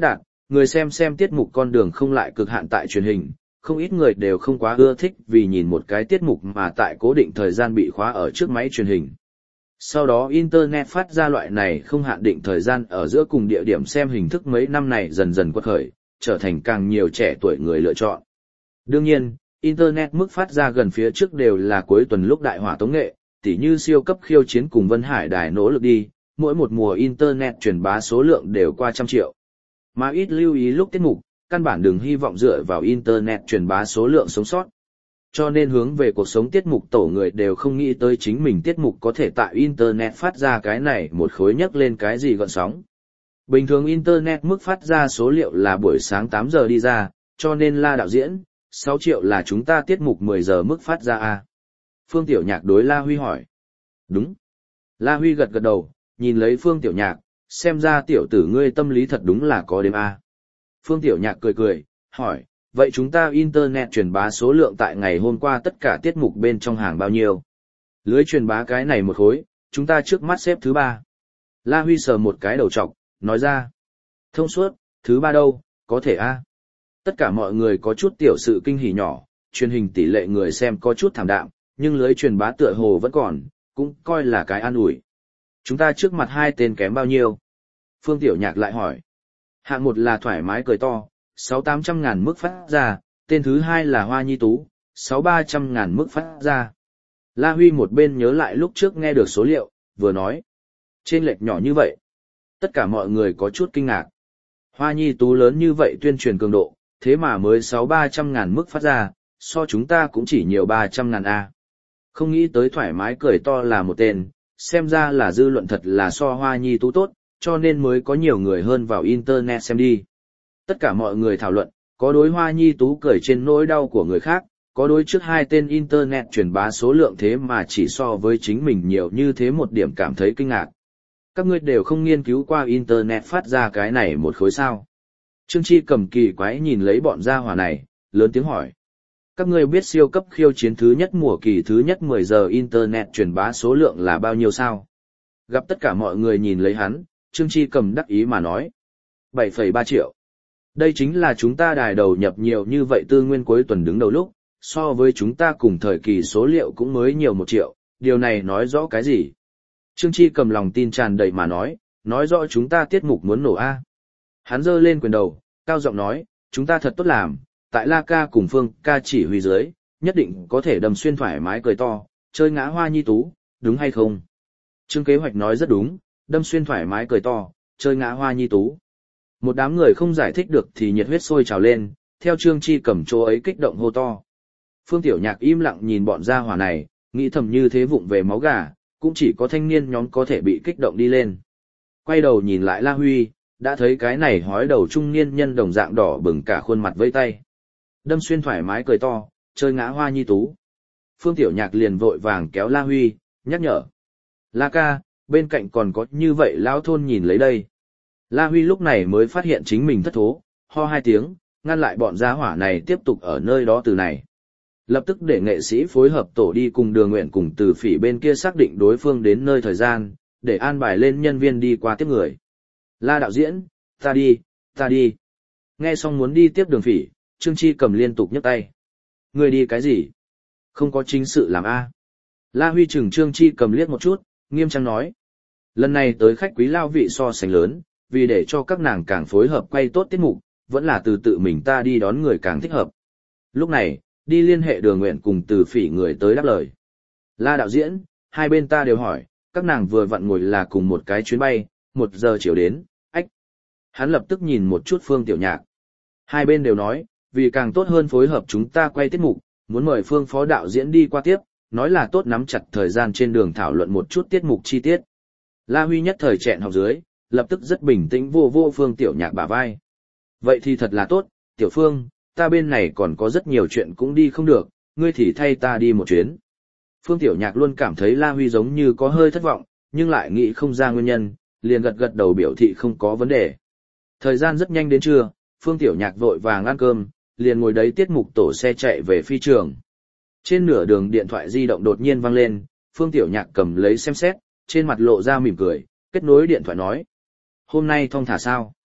người xem xem tiết mục con đường không lại cực hạn tại truyền hình, không ít người đều không quá ưa thích vì nhìn một cái tiết mục mà tại cố định thời gian bị khóa ở trước máy truyền hình. Sau đó Internet phát ra loại này không hạn định thời gian ở giữa cùng địa điểm xem hình thức mấy năm này dần dần quật khởi, trở thành càng nhiều trẻ tuổi người lựa chọn. Đương nhiên, Internet mức phát ra gần phía trước đều là cuối tuần lúc đại hỏa tống nghệ, tỉ như siêu cấp khiêu chiến cùng Vân Hải Đài nỗ lực đi, mỗi một mùa Internet truyền bá số lượng đều qua trăm triệu. Mà ít lưu ý lúc tiết mục, căn bản đừng hy vọng dựa vào Internet truyền bá số lượng sống sót. Cho nên hướng về cuộc sống tiết mục tổ người đều không nghĩ tới chính mình tiết mục có thể tại Internet phát ra cái này một khối nhấc lên cái gì gọn sóng. Bình thường Internet mức phát ra số liệu là buổi sáng tám giờ đi ra, cho nên La đạo diễn, sáu triệu là chúng ta tiết mục mười giờ mức phát ra à? Phương Tiểu Nhạc đối La Huy hỏi. Đúng. La Huy gật gật đầu, nhìn lấy Phương Tiểu Nhạc, xem ra tiểu tử ngươi tâm lý thật đúng là có đếm à. Phương Tiểu Nhạc cười cười, hỏi, vậy chúng ta Internet truyền bá số lượng tại ngày hôm qua tất cả tiết mục bên trong hàng bao nhiêu? Lưới truyền bá cái này một khối, chúng ta trước mắt xếp thứ ba. La Huy sờ một cái đầu trọc, nói ra. Thông suốt, thứ ba đâu, có thể a. À? Tất cả mọi người có chút tiểu sự kinh hỉ nhỏ, truyền hình tỷ lệ người xem có chút thảm đạm, nhưng lưới truyền bá tựa hồ vẫn còn, cũng coi là cái an ủi. Chúng ta trước mặt hai tên kém bao nhiêu? Phương Tiểu Nhạc lại hỏi. Hạng một là thoải mái cười to, sáu tám trăm ngàn mức phát ra, tên thứ hai là Hoa Nhi Tú, sáu ba trăm ngàn mức phát ra. La Huy một bên nhớ lại lúc trước nghe được số liệu, vừa nói. Trên lệch nhỏ như vậy. Tất cả mọi người có chút kinh ngạc. Hoa Nhi Tú lớn như vậy tuyên truyền cường độ, thế mà mới sáu ba trăm ngàn mức phát ra, so chúng ta cũng chỉ nhiều ba trăm ngàn A. Không nghĩ tới thoải mái cười to là một tên, xem ra là dư luận thật là so Hoa Nhi Tú tốt, cho nên mới có nhiều người hơn vào Internet xem đi. Tất cả mọi người thảo luận, có đối Hoa Nhi Tú cười trên nỗi đau của người khác, có đối trước hai tên Internet truyền bá số lượng thế mà chỉ so với chính mình nhiều như thế một điểm cảm thấy kinh ngạc. Các ngươi đều không nghiên cứu qua Internet phát ra cái này một khối sao. Trương Chi cầm kỳ quái nhìn lấy bọn gia hỏa này, lớn tiếng hỏi. Các ngươi biết siêu cấp khiêu chiến thứ nhất mùa kỳ thứ nhất mười giờ Internet truyền bá số lượng là bao nhiêu sao? Gặp tất cả mọi người nhìn lấy hắn, Trương Chi cầm đắc ý mà nói. bảy phẩy ba triệu. Đây chính là chúng ta đài đầu nhập nhiều như vậy tư nguyên cuối tuần đứng đầu lúc, so với chúng ta cùng thời kỳ số liệu cũng mới nhiều một triệu, điều này nói rõ cái gì? Trương Chi cầm lòng tin tràn đầy mà nói, nói rõ chúng ta tiết mục muốn nổ A. Hắn giơ lên quyền đầu, cao giọng nói, chúng ta thật tốt làm, tại La ca cùng Phương ca chỉ huy dưới, nhất định có thể đâm xuyên thoải mái cười to, chơi ngã Hoa Nhi Tú, đúng hay không? Trương Kế Hoạch nói rất đúng, đâm xuyên thoải mái cười to, chơi ngã Hoa Nhi Tú. Một đám người không giải thích được thì nhiệt huyết sôi trào lên, theo Trương Chi cầm chỗ ấy kích động hô to. Phương Tiểu Nhạc im lặng nhìn bọn gia hỏa này, nghĩ thầm như thế vụng về máu gà, cũng chỉ có thanh niên nhóm có thể bị kích động đi lên. Quay đầu nhìn lại La Huy, đã thấy cái này hói đầu trung niên nhân đồng dạng đỏ bừng cả khuôn mặt vây tay. Đâm xuyên thoải mái cười to, chơi ngã Hoa Nhi Tú. Phương Tiểu Nhạc liền vội vàng kéo La Huy, nhắc nhở. La ca, bên cạnh còn có như vậy lão thôn nhìn lấy đây. La Huy lúc này mới phát hiện chính mình thất thố, ho hai tiếng, ngăn lại bọn gia hỏa này tiếp tục ở nơi đó từ này. Lập tức để nghệ sĩ phối hợp tổ đi cùng Đường Nguyện cùng Từ Phỉ bên kia xác định đối phương đến nơi thời gian, để an bài lên nhân viên đi qua tiếp người. La đạo diễn, ta đi, ta đi. Nghe xong muốn đi tiếp Đường Phỉ, Trương Chi cầm liên tục nhấc tay. Người đi cái gì? Không có chính sự làm a. La Huy chừng Trương Chi cầm liếc một chút, nghiêm trang nói. Lần này tới khách quý lao vị so sánh lớn, vì để cho các nàng càng phối hợp quay tốt tiết mục, vẫn là từ tự mình ta đi đón người càng thích hợp. Lúc này, đi liên hệ Đường Nguyện cùng Từ Phỉ người tới đáp lời. La đạo diễn, hai bên ta đều hỏi, các nàng vừa vặn ngồi là cùng một cái chuyến bay, một giờ chiều đến, ách. Hắn lập tức nhìn một chút Phương Tiểu Nhạc. Hai bên đều nói, vì càng tốt hơn phối hợp chúng ta quay tiết mục, muốn mời Phương phó đạo diễn đi qua tiếp, nói là tốt nắm chặt thời gian trên đường thảo luận một chút tiết mục chi tiết. La Huy nhất thời chẹn học dưới, lập tức rất bình tĩnh vô vô Phương Tiểu Nhạc bả vai. Vậy thì thật là tốt, Tiểu Phương, ta bên này còn có rất nhiều chuyện cũng đi không được, ngươi thì thay ta đi một chuyến. Phương Tiểu Nhạc luôn cảm thấy La Huy giống như có hơi thất vọng, nhưng lại nghĩ không ra nguyên nhân, liền gật gật đầu biểu thị không có vấn đề. Thời gian rất nhanh đến trưa, Phương Tiểu Nhạc vội vàng ăn cơm, liền ngồi đấy tiết mục tổ xe chạy về phi trường. Trên nửa đường điện thoại di động đột nhiên vang lên, Phương Tiểu Nhạc cầm lấy xem xét, trên mặt lộ ra mỉm cười, kết nối điện thoại nói. Hôm nay thong thả sao?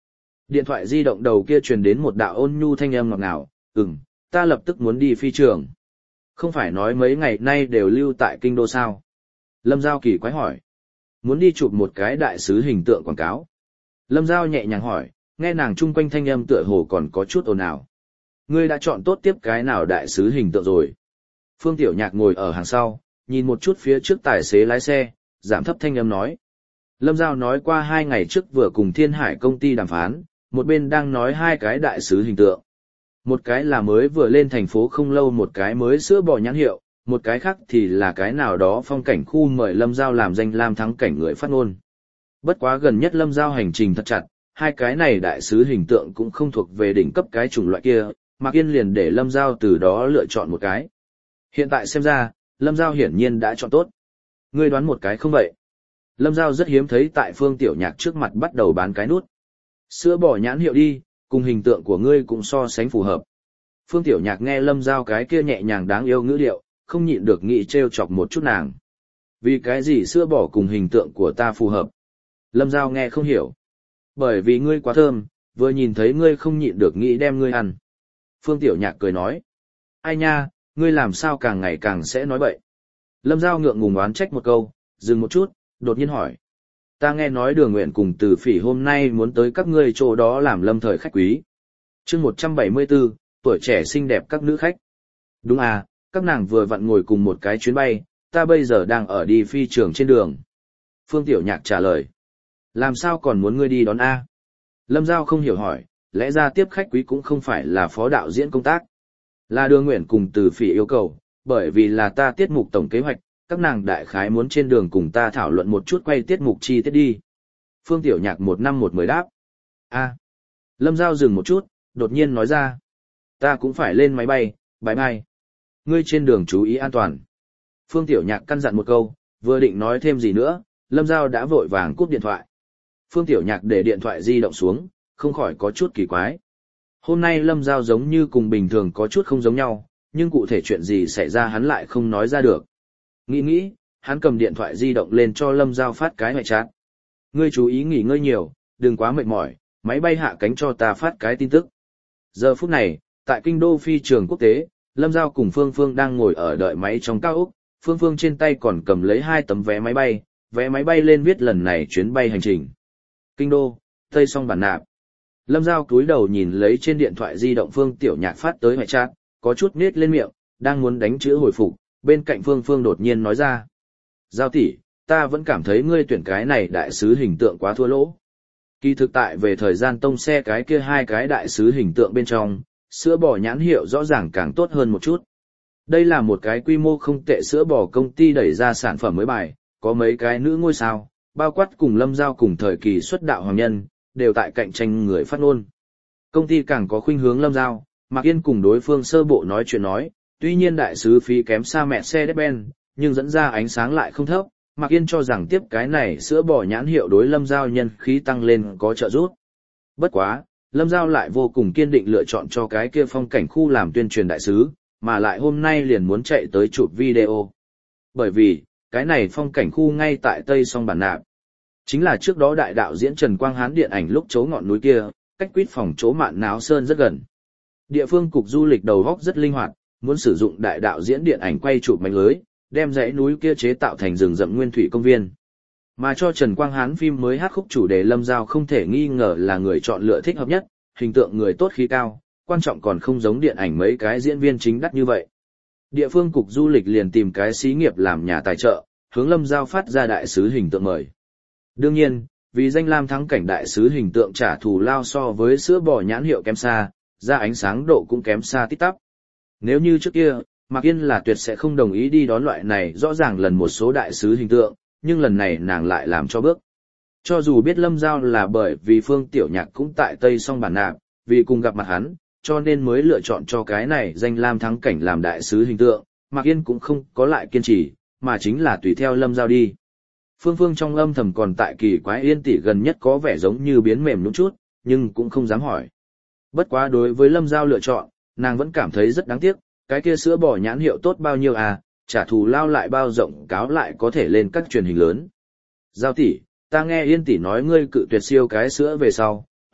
Điện thoại di động đầu kia truyền đến một đạo ôn nhu thanh âm ngọt ngào, ừm, ta lập tức muốn đi phi trường. Không phải nói mấy ngày nay đều lưu tại kinh đô sao? Lâm Giao kỳ quái hỏi. Muốn đi chụp một cái đại sứ hình tượng quảng cáo. Lâm Giao nhẹ nhàng hỏi, nghe nàng chung quanh thanh âm tựa hồ còn có chút ồn ào. Ngươi đã chọn tốt tiếp cái nào đại sứ hình tượng rồi? Phương Tiểu Nhạc ngồi ở hàng sau, nhìn một chút phía trước tài xế lái xe, giảm thấp thanh âm nói. Lâm Giao nói qua hai ngày trước vừa cùng Thiên Hải công ty đàm phán, một bên đang nói hai cái đại sứ hình tượng. Một cái là mới vừa lên thành phố không lâu một cái mới sữa bò nhãn hiệu, một cái khác thì là cái nào đó phong cảnh khu mời Lâm Giao làm danh lam thắng cảnh người phát ngôn. Bất quá gần nhất Lâm Giao hành trình thật chặt, hai cái này đại sứ hình tượng cũng không thuộc về đỉnh cấp cái chủng loại kia, Mạc Yên liền để Lâm Giao từ đó lựa chọn một cái. Hiện tại xem ra, Lâm Giao hiển nhiên đã chọn tốt. Ngươi đoán một cái không vậy? Lâm Giao rất hiếm thấy tại Phương Tiểu Nhạc trước mặt bắt đầu bán cái nút. Sữa bò nhãn hiệu đi, cùng hình tượng của ngươi cũng so sánh phù hợp. Phương Tiểu Nhạc nghe Lâm Giao cái kia nhẹ nhàng đáng yêu ngữ điệu, không nhịn được nghĩ trêu chọc một chút nàng. Vì cái gì sữa bò cùng hình tượng của ta phù hợp? Lâm Giao nghe không hiểu. Bởi vì ngươi quá thơm, vừa nhìn thấy ngươi không nhịn được nghĩ đem ngươi ăn. Phương Tiểu Nhạc cười nói. Ai nha, ngươi làm sao càng ngày càng sẽ nói bậy. Lâm Giao ngượng ngùng oán trách một câu, dừng một chút, đột nhiên hỏi. Ta nghe nói Đường Nguyện cùng Từ Phỉ hôm nay muốn tới các ngươi chỗ đó làm lâm thời khách quý. chương một trăm bảy mươi bốn, tuổi trẻ xinh đẹp các nữ khách. Đúng à, các nàng vừa vặn ngồi cùng một cái chuyến bay, ta bây giờ đang ở đi phi trường trên đường. Phương Tiểu Nhạc trả lời. Làm sao còn muốn ngươi đi đón A? Lâm Giao không hiểu hỏi, lẽ ra tiếp khách quý cũng không phải là phó đạo diễn công tác. Là Đường Nguyện cùng Từ Phỉ yêu cầu, bởi vì là ta tiết mục tổng kế hoạch, các nàng đại khái muốn trên đường cùng ta thảo luận một chút quay tiết mục chi tiết đi. Phương Tiểu Nhạc một năm một mười đáp. A. Lâm Giao dừng một chút, đột nhiên nói ra. Ta cũng phải lên máy bay, bye bye. Ngươi trên đường chú ý an toàn. Phương Tiểu Nhạc căn dặn một câu, vừa định nói thêm gì nữa, Lâm Giao đã vội vàng cúp điện thoại. Phương Tiểu Nhạc để điện thoại di động xuống, không khỏi có chút kỳ quái. Hôm nay Lâm Giao giống như cùng bình thường có chút không giống nhau, nhưng cụ thể chuyện gì xảy ra hắn lại không nói ra được. Nghĩ nghĩ, hắn cầm điện thoại di động lên cho Lâm Giao phát cái ngoại chat. Ngươi chú ý nghỉ ngơi nhiều, đừng quá mệt mỏi, máy bay hạ cánh cho ta phát cái tin tức. Giờ phút này, tại kinh đô phi trường quốc tế, Lâm Giao cùng Phương Phương đang ngồi ở đợi máy trong cao ốc, Phương Phương trên tay còn cầm lấy hai tấm vé máy bay, vé máy bay lên viết lần này chuyến bay hành trình. Kinh đô, Tây Song Bản Nạp. Lâm Giao cúi đầu nhìn lấy trên điện thoại di động Phương Tiểu Nhạc phát tới ngoại chat, có chút nết lên miệng, đang muốn đánh chữ hồi phục, bên cạnh Phương Phương đột nhiên nói ra. Giao tỷ, ta vẫn cảm thấy ngươi tuyển cái này đại sứ hình tượng quá thua lỗ. Kỳ thực tại về thời gian tông xe cái kia hai cái đại sứ hình tượng bên trong, sữa bò nhãn hiệu rõ ràng càng tốt hơn một chút. Đây là một cái quy mô không tệ sữa bò công ty đẩy ra sản phẩm mới bài, có mấy cái nữ ngôi sao, bao quát cùng Lâm Giao cùng thời kỳ xuất đạo hoàng nhân, đều tại cạnh tranh người phát ngôn. Công ty càng có khuynh hướng Lâm Giao, Mạc Yên cùng đối phương sơ bộ nói chuyện nói, tuy nhiên đại sứ phí kém xa mẹ xe Mercedes-Benz, nhưng dẫn ra ánh sáng lại không thấp. Mạc Yên cho rằng tiếp cái này sữa bò nhãn hiệu đối Lâm Giao nhân khí tăng lên có trợ giúp. Bất quá, Lâm Giao lại vô cùng kiên định lựa chọn cho cái kia phong cảnh khu làm tuyên truyền đại sứ, mà lại hôm nay liền muốn chạy tới chụp video. Bởi vì, cái này phong cảnh khu ngay tại Tây Song Bản Nạp. Chính là trước đó đại đạo diễn Trần Quang Hán điện ảnh lúc chấu ngọn núi kia, cách quýt phòng chố Mạn Náo Sơn rất gần. Địa phương cục du lịch đầu góc rất linh hoạt, muốn sử dụng đại đạo diễn điện ảnh quay chụp mảnh lưới, đem dãy núi kia chế tạo thành rừng rậm nguyên thủy công viên. Mà cho Trần Quang Hán phim mới hát khúc chủ đề Lâm Giao không thể nghi ngờ là người chọn lựa thích hợp nhất, hình tượng người tốt khí cao, quan trọng còn không giống điện ảnh mấy cái diễn viên chính đắt như vậy. Địa phương cục du lịch liền tìm cái xí nghiệp làm nhà tài trợ, hướng Lâm Giao phát ra đại sứ hình tượng mời. Đương nhiên, vì danh lam thắng cảnh đại sứ hình tượng trả thù lao so với sữa bò nhãn hiệu kém xa, ra ánh sáng độ cũng kém xa tít tắp. Nếu như trước kia, Mạc Yên là tuyệt sẽ không đồng ý đi đón loại này rõ ràng lần một số đại sứ hình tượng, nhưng lần này nàng lại làm cho bước. Cho dù biết Lâm Giao là bởi vì Phương Tiểu Nhạc cũng tại Tây Song Bản Nạp, vì cùng gặp mặt hắn, cho nên mới lựa chọn cho cái này danh lam thắng cảnh làm đại sứ hình tượng, Mạc Yên cũng không có lại kiên trì, mà chính là tùy theo Lâm Giao đi. Phương Phương trong âm thầm còn tại kỳ quái Yên tỷ gần nhất có vẻ giống như biến mềm nhũn chút, nhưng cũng không dám hỏi. Bất quá đối với Lâm Giao lựa chọn, nàng vẫn cảm thấy rất đáng tiếc, cái kia sữa bò nhãn hiệu tốt bao nhiêu à, trả thù lao lại bao rộng cáo lại có thể lên các truyền hình lớn. Giao tỷ, ta nghe Yên tỷ nói ngươi cự tuyệt siêu cái sữa về sau,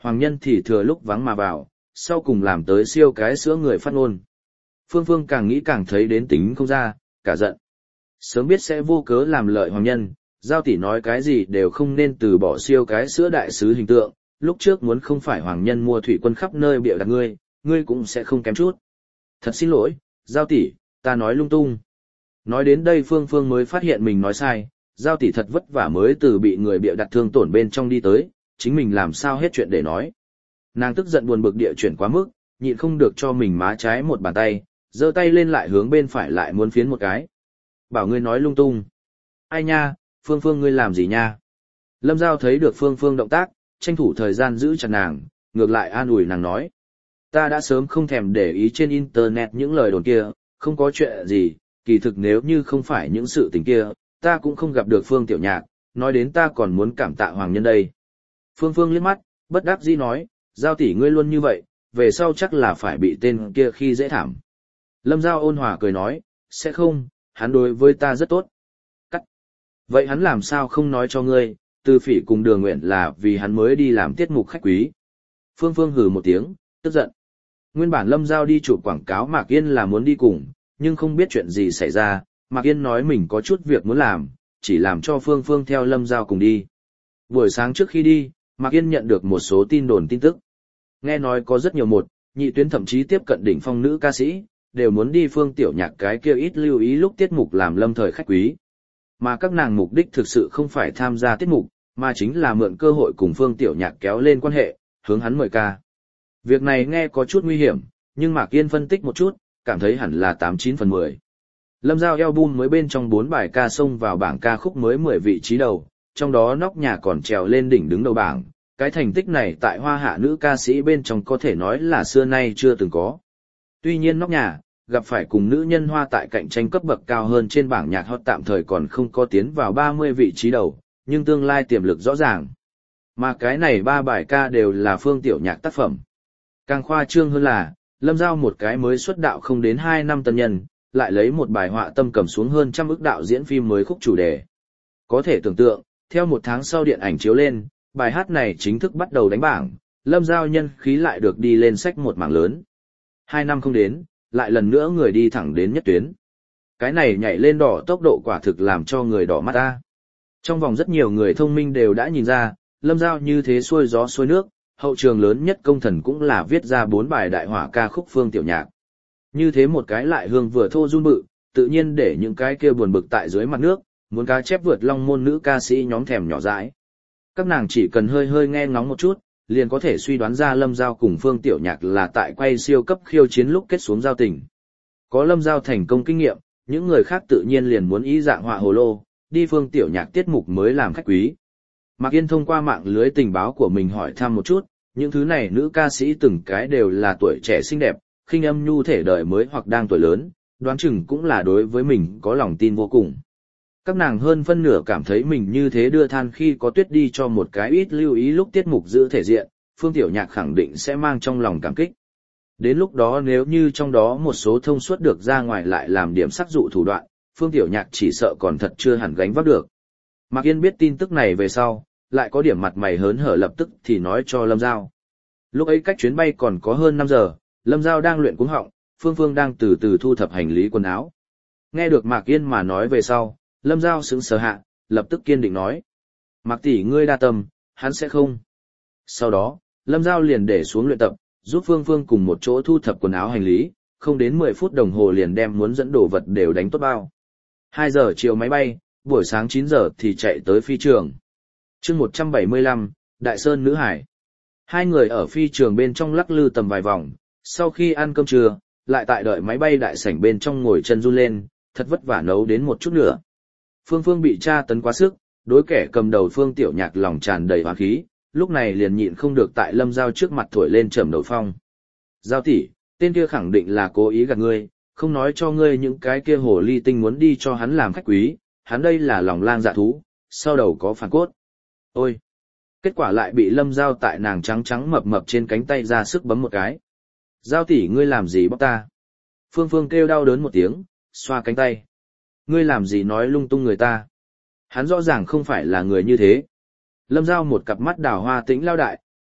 Hoàng nhân thì thừa lúc vắng mà vào, sau cùng làm tới siêu cái sữa người phát ngôn. Phương Phương càng nghĩ càng thấy đến tính không ra, cả giận. Sớm biết sẽ vô cớ làm lợi hoàng nhân, Giao tỷ nói cái gì đều không nên từ bỏ siêu cái sữa đại sứ hình tượng, lúc trước muốn không phải hoàng nhân mua thủy quân khắp nơi bịa đặt ngươi, ngươi cũng sẽ không kém chút. Thật xin lỗi, Giao tỷ, ta nói lung tung. Nói đến đây Phương Phương mới phát hiện mình nói sai, Giao tỷ thật vất vả mới từ bị người bịa đặt thương tổn bên trong đi tới, chính mình làm sao hết chuyện để nói. Nàng tức giận buồn bực địa chuyển quá mức, nhịn không được cho mình má trái một bàn tay, giơ tay lên lại hướng bên phải lại muốn phiến một cái. Bảo ngươi nói lung tung. Ai nha, Phương Phương ngươi làm gì nha? Lâm Giao thấy được Phương Phương động tác, tranh thủ thời gian giữ chặt nàng, ngược lại an ủi nàng nói. Ta đã sớm không thèm để ý trên internet những lời đồn kia, không có chuyện gì, kỳ thực nếu như không phải những sự tình kia, ta cũng không gặp được Phương Tiểu Nhạc, nói đến ta còn muốn cảm tạ hoàng nhân đây. Phương Phương liếc mắt, bất đắc dĩ nói, Giao tỷ ngươi luôn như vậy, về sau chắc là phải bị tên kia khi dễ thảm. Lâm Giao ôn hòa cười nói, sẽ không, hắn đối với ta rất tốt. Cắt. Vậy hắn làm sao không nói cho ngươi, Từ Phỉ cùng Đường Nguyện là vì hắn mới đi làm tiết mục khách quý. Phương Phương hừ một tiếng, tức giận. Nguyên bản Lâm Giao đi chụp quảng cáo Mạc Yên là muốn đi cùng, nhưng không biết chuyện gì xảy ra, Mạc Yên nói mình có chút việc muốn làm, chỉ làm cho Phương Phương theo Lâm Giao cùng đi. Buổi sáng trước khi đi, Mạc Yên nhận được một số tin đồn tin tức. Nghe nói có rất nhiều một, nhị tuyến thậm chí tiếp cận đỉnh phong nữ ca sĩ, đều muốn đi Phương Tiểu Nhạc cái kia ít lưu ý lúc tiết mục làm lâm thời khách quý. Mà các nàng mục đích thực sự không phải tham gia tiết mục, mà chính là mượn cơ hội cùng Phương Tiểu Nhạc kéo lên quan hệ, hướng hắn mời ca. Việc này nghe có chút nguy hiểm, nhưng Mạc Yên phân tích một chút, cảm thấy hẳn là tám chín phần mười. Lâm Giao album mới bên trong bốn bài ca xông vào bảng ca khúc mới mười vị trí đầu, trong đó Nóc Nhà còn trèo lên đỉnh đứng đầu bảng. Cái thành tích này tại hoa hạ nữ ca sĩ bên trong có thể nói là xưa nay chưa từng có. Tuy nhiên Nóc Nhà, gặp phải cùng nữ nhân hoa tại cạnh tranh cấp bậc cao hơn trên bảng nhạc hot tạm thời còn không có tiến vào ba mươi vị trí đầu, nhưng tương lai tiềm lực rõ ràng. Mà cái này ba bài ca đều là Phương Tiểu Nhạc tác phẩm. Càng khoa trương hơn là, Lâm Giao một cái mới xuất đạo không đến hai năm tân nhân, lại lấy một bài họa tâm cầm xuống hơn trăm ức đạo diễn phim mới khúc chủ đề. Có thể tưởng tượng, theo một tháng sau điện ảnh chiếu lên, bài hát này chính thức bắt đầu đánh bảng, Lâm Giao nhân khí lại được đi lên sách một mảng lớn. Hai năm không đến, lại lần nữa người đi thẳng đến nhất tuyến. Cái này nhảy lên đỏ tốc độ quả thực làm cho người đỏ mắt ta. Trong vòng rất nhiều người thông minh đều đã nhìn ra, Lâm Giao như thế xuôi gió xuôi nước, hậu trường lớn nhất công thần cũng là viết ra bốn bài đại hỏa ca khúc Phương Tiểu Nhạc. Như thế một cái lại hương vừa thô run bự, tự nhiên để những cái kia buồn bực tại dưới mặt nước, muốn cá chép vượt long môn nữ ca sĩ nhóm thèm nhỏ dãi. Các nàng chỉ cần hơi hơi nghe ngóng một chút, liền có thể suy đoán ra Lâm Giao cùng Phương Tiểu Nhạc là tại quay siêu cấp khiêu chiến lúc kết xuống giao tình. Có Lâm Giao thành công kinh nghiệm, những người khác tự nhiên liền muốn ý dạng họa hồ lô, đi Phương Tiểu Nhạc tiết mục mới làm khách quý. Mạc Yên thông qua mạng lưới tình báo của mình hỏi thăm một chút, những thứ này nữ ca sĩ từng cái đều là tuổi trẻ xinh đẹp, khinh âm nhu thể đời mới hoặc đang tuổi lớn, đoán chừng cũng là đối với mình có lòng tin vô cùng. Các nàng hơn phân nửa cảm thấy mình như thế đưa than khi có tuyết đi cho một cái ít lưu ý lúc tiết mục giữ thể diện, Phương Tiểu Nhạc khẳng định sẽ mang trong lòng cảm kích. Đến lúc đó nếu như trong đó một số thông suốt được ra ngoài lại làm điểm sắc dụ thủ đoạn, Phương Tiểu Nhạc chỉ sợ còn thật chưa hẳn gánh vác được. Mạc Yên biết tin tức này về sau, lại có điểm mặt mày hớn hở lập tức thì nói cho Lâm Giao. Lúc ấy cách chuyến bay còn có hơn năm giờ, Lâm Giao đang luyện cuống họng, Phương Phương đang từ từ thu thập hành lý quần áo. Nghe được Mạc Yên mà nói về sau, Lâm Giao sững sờ hạ, lập tức kiên định nói. Mạc tỷ ngươi đa tâm, hắn sẽ không. Sau đó, Lâm Giao liền để xuống luyện tập, giúp Phương Phương cùng một chỗ thu thập quần áo hành lý, không đến mười phút đồng hồ liền đem muốn dẫn đồ vật đều đánh tốt bao. hai giờ chiều máy bay, buổi sáng chín giờ thì chạy tới phi trường. chương một trăm bảy mươi lăm, Đại Sơn Nữ Hải. Hai người ở phi trường bên trong lắc lư tầm vài vòng, sau khi ăn cơm trưa, lại tại đợi máy bay đại sảnh bên trong ngồi chân run lên, thật vất vả nấu đến một chút nữa. Phương Phương bị tra tấn quá sức, đối kẻ cầm đầu Phương Tiểu Nhạc lòng tràn đầy oán khí, lúc này liền nhịn không được tại Lâm Giao trước mặt thổi lên trầm đầu phong. Giao tỷ, tên kia khẳng định là cố ý gạt ngươi, không nói cho ngươi những cái kia hồ ly tinh muốn đi cho hắn làm khách quý, hắn đây là lòng lang dạ thú, sau đầu có phản cốt. Ôi! Kết quả lại bị Lâm Giao tại nàng trắng trắng mập mập trên cánh tay ra sức bấm một cái. Giao tỷ ngươi làm gì bóc ta? Phương Phương kêu đau đớn một tiếng, xoa cánh tay. Ngươi làm gì nói lung tung người ta? Hắn rõ ràng không phải là người như thế. Lâm Giao một cặp mắt đào hoa tĩnh lao đại,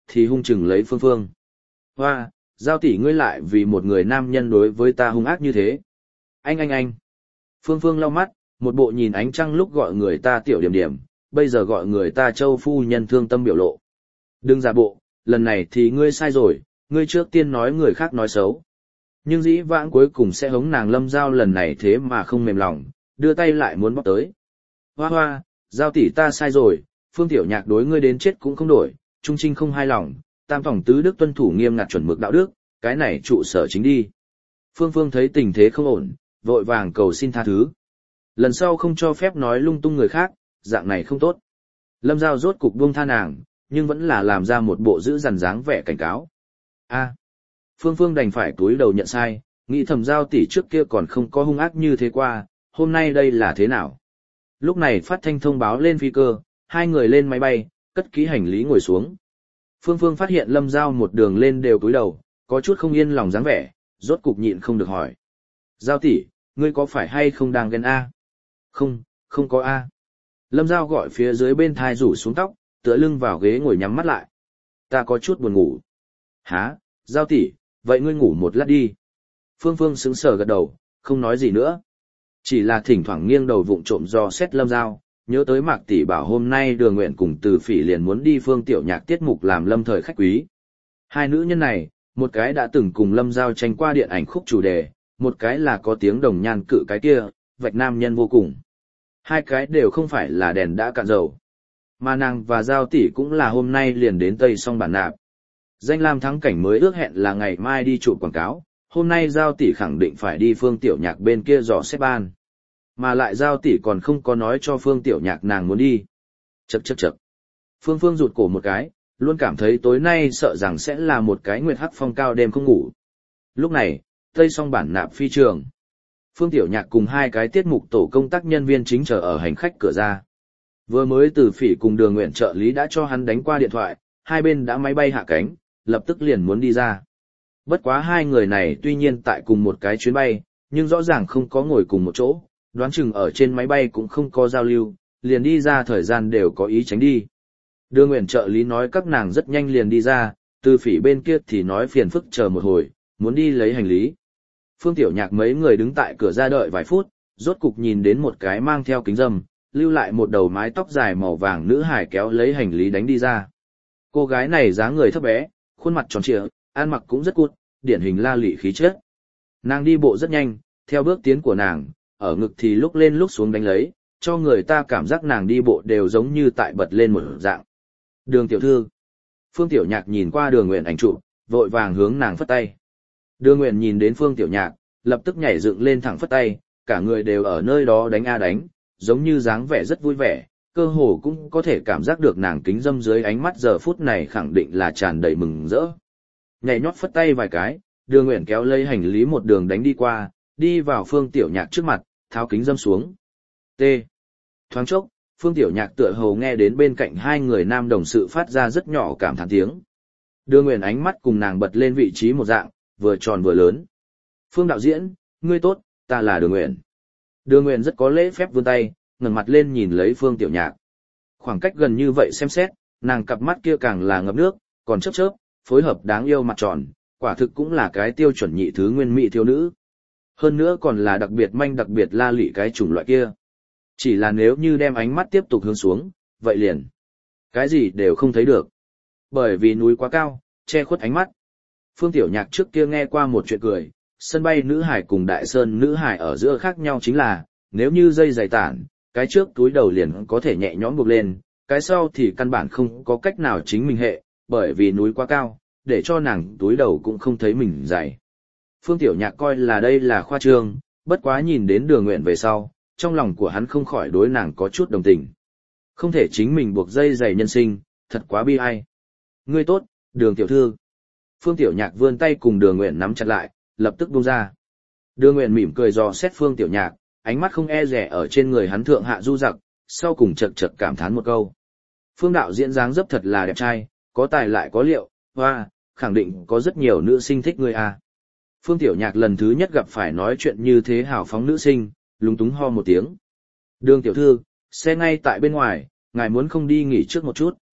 thì hung chừng lấy Phương Phương. Hoa, Giao tỷ ngươi lại vì một người nam nhân đối với ta hung ác như thế. Anh anh anh. Phương Phương lau mắt, một bộ nhìn ánh trăng lúc gọi người ta tiểu điểm điểm, bây giờ gọi người ta châu phu nhân thương tâm biểu lộ. Đừng giả bộ, lần này thì ngươi sai rồi, ngươi trước tiên nói người khác nói xấu. Nhưng dĩ vãng cuối cùng sẽ hống nàng Lâm Giao lần này thế mà không mềm lòng, đưa tay lại muốn bóc tới. Hoa hoa, Giao tỷ ta sai rồi, Phương Tiểu Nhạc đối ngươi đến chết cũng không đổi, trung trinh không hài lòng, tam phòng tứ đức tuân thủ nghiêm ngặt chuẩn mực đạo đức, cái này trụ sở chính đi. Phương Phương thấy tình thế không ổn, vội vàng cầu xin tha thứ. Lần sau không cho phép nói lung tung người khác, dạng này không tốt. Lâm Giao rốt cục buông tha nàng, nhưng vẫn là làm ra một bộ giữ dằn dáng vẻ cảnh cáo. A, Phương Phương đành phải túi đầu nhận sai, nghĩ thầm Giao tỷ trước kia còn không có hung ác như thế qua, hôm nay đây là thế nào? Lúc này phát thanh thông báo lên phi cơ, hai người lên máy bay, cất kỹ hành lý ngồi xuống. Phương Phương phát hiện Lâm Giao một đường lên đều túi đầu, có chút không yên lòng dáng vẻ, rốt cục nhịn không được hỏi. Giao tỷ, ngươi có phải hay không đang ghen A? Không, không có A. Lâm Giao gọi phía dưới bên thai rủ xuống tóc, tựa lưng vào ghế ngồi nhắm mắt lại. Ta có chút buồn ngủ. Hả, Giao tỷ, vậy ngươi ngủ một lát đi. Phương Phương sững sờ gật đầu, không nói gì nữa. Chỉ là thỉnh thoảng nghiêng đầu vụng trộm do xét Lâm Giao, nhớ tới Mạc tỷ bảo hôm nay Đường Nguyện cùng Từ Phỉ liền muốn đi Phương Tiểu Nhạc tiết mục làm Lâm thời khách quý. Hai nữ nhân này, một cái đã từng cùng Lâm Giao tranh qua điện ảnh khúc chủ đề, một cái là có tiếng đồng nhan cự cái kia, vạch nam nhân vô cùng. Hai cái đều không phải là đèn đã cạn dầu. Mà nàng và Giao tỷ cũng là hôm nay liền đến Tây Song Bản Nạp. Danh Lam Thắng Cảnh mới ước hẹn là ngày mai đi chụp quảng cáo, hôm nay Giao tỷ khẳng định phải đi Phương Tiểu Nhạc bên kia dò xét ban. Mà lại Giao tỷ còn không có nói cho Phương Tiểu Nhạc nàng muốn đi. Chậc chậc chậc. Phương Phương rụt cổ một cái, luôn cảm thấy tối nay sợ rằng sẽ là một cái nguyệt hắc phong cao đêm không ngủ. Lúc này, Tây Song Bản Nạp phi trường. Phương Tiểu Nhạc cùng hai cái tiết mục tổ công tác nhân viên chính chờ ở hành khách cửa ra. Vừa mới Từ Phỉ cùng Đường Nguyện trợ lý đã cho hắn đánh qua điện thoại, hai bên đã máy bay hạ cánh, lập tức liền muốn đi ra. Bất quá hai người này tuy nhiên tại cùng một cái chuyến bay, nhưng rõ ràng không có ngồi cùng một chỗ, đoán chừng ở trên máy bay cũng không có giao lưu, liền đi ra thời gian đều có ý tránh đi. Đường Nguyện trợ lý nói các nàng rất nhanh liền đi ra, Từ Phỉ bên kia thì nói phiền phức chờ một hồi, muốn đi lấy hành lý. Phương Tiểu Nhạc mấy người đứng tại cửa ra đợi vài phút, rốt cục nhìn đến một cái mang theo kính râm, lưu lại một đầu mái tóc dài màu vàng nữ hải kéo lấy hành lý đánh đi ra. Cô gái này dáng người thấp bé, khuôn mặt tròn trịa, ăn mặc cũng rất cút, điển hình la lị khí chất. Nàng đi bộ rất nhanh, theo bước tiến của nàng, ở ngực thì lúc lên lúc xuống đánh lấy, cho người ta cảm giác nàng đi bộ đều giống như tại bật lên một dạng. Đường tiểu thư. Phương Tiểu Nhạc nhìn qua Đường Nguyện ảnh chụp, vội vàng hướng nàng phất tay. Đường Nguyện nhìn đến Phương Tiểu Nhạc, lập tức nhảy dựng lên thẳng phất tay, cả người đều ở nơi đó đánh a đánh, giống như dáng vẻ rất vui vẻ, cơ hồ cũng có thể cảm giác được nàng kính dâm dưới ánh mắt giờ phút này khẳng định là tràn đầy mừng rỡ. Nhảy nhót phất tay vài cái, Đường Nguyện kéo lấy hành lý một đường đánh đi qua, đi vào Phương Tiểu Nhạc trước mặt, tháo kính dâm xuống. T. Thoáng chốc, Phương Tiểu Nhạc tựa hồ nghe đến bên cạnh hai người nam đồng sự phát ra rất nhỏ cảm thán tiếng. Đường Nguyện ánh mắt cùng nàng bật lên vị trí một dạng, vừa tròn vừa lớn. Phương đạo diễn, ngươi tốt, ta là Đường Nguyện. Đường Nguyện rất có lễ phép vươn tay, ngẩng mặt lên nhìn lấy Phương Tiểu Nhạc. Khoảng cách gần như vậy xem xét, nàng cặp mắt kia càng là ngập nước, còn chớp chớp, phối hợp đáng yêu mặt tròn, quả thực cũng là cái tiêu chuẩn nhị thứ nguyên mỹ thiếu nữ. Hơn nữa còn là đặc biệt manh đặc biệt la lị cái chủng loại kia. Chỉ là nếu như đem ánh mắt tiếp tục hướng xuống, vậy liền cái gì đều không thấy được. Bởi vì núi quá cao, che khuất ánh mắt. Phương Tiểu Nhạc trước kia nghe qua một chuyện cười, sân bay nữ hải cùng đại sơn nữ hải ở giữa khác nhau chính là, nếu như dây dày tản, cái trước túi đầu liền có thể nhẹ nhõm buộc lên, cái sau thì căn bản không có cách nào chính mình hệ, bởi vì núi quá cao, để cho nàng túi đầu cũng không thấy mình dày. Phương Tiểu Nhạc coi là đây là khoa trương, bất quá nhìn đến Đường Nguyện về sau, trong lòng của hắn không khỏi đối nàng có chút đồng tình. Không thể chính mình buộc dây dày nhân sinh, thật quá bi ai. Ngươi tốt, Đường tiểu thư. Phương Tiểu Nhạc vươn tay cùng Đường Nguyện nắm chặt lại, lập tức buông ra. Đường Nguyện mỉm cười dò xét Phương Tiểu Nhạc, ánh mắt không e rẻ ở trên người hắn thượng hạ du giặc, sau cùng chật chật cảm thán một câu. Phương đạo diễn dáng dấp thật là đẹp trai, có tài lại có liệu, hoa, khẳng định có rất nhiều nữ sinh thích ngươi à. Phương Tiểu Nhạc lần thứ nhất gặp phải nói chuyện như thế hào phóng nữ sinh, lúng túng ho một tiếng. Đường tiểu thư, xe ngay tại bên ngoài, ngài muốn không đi nghỉ trước một chút.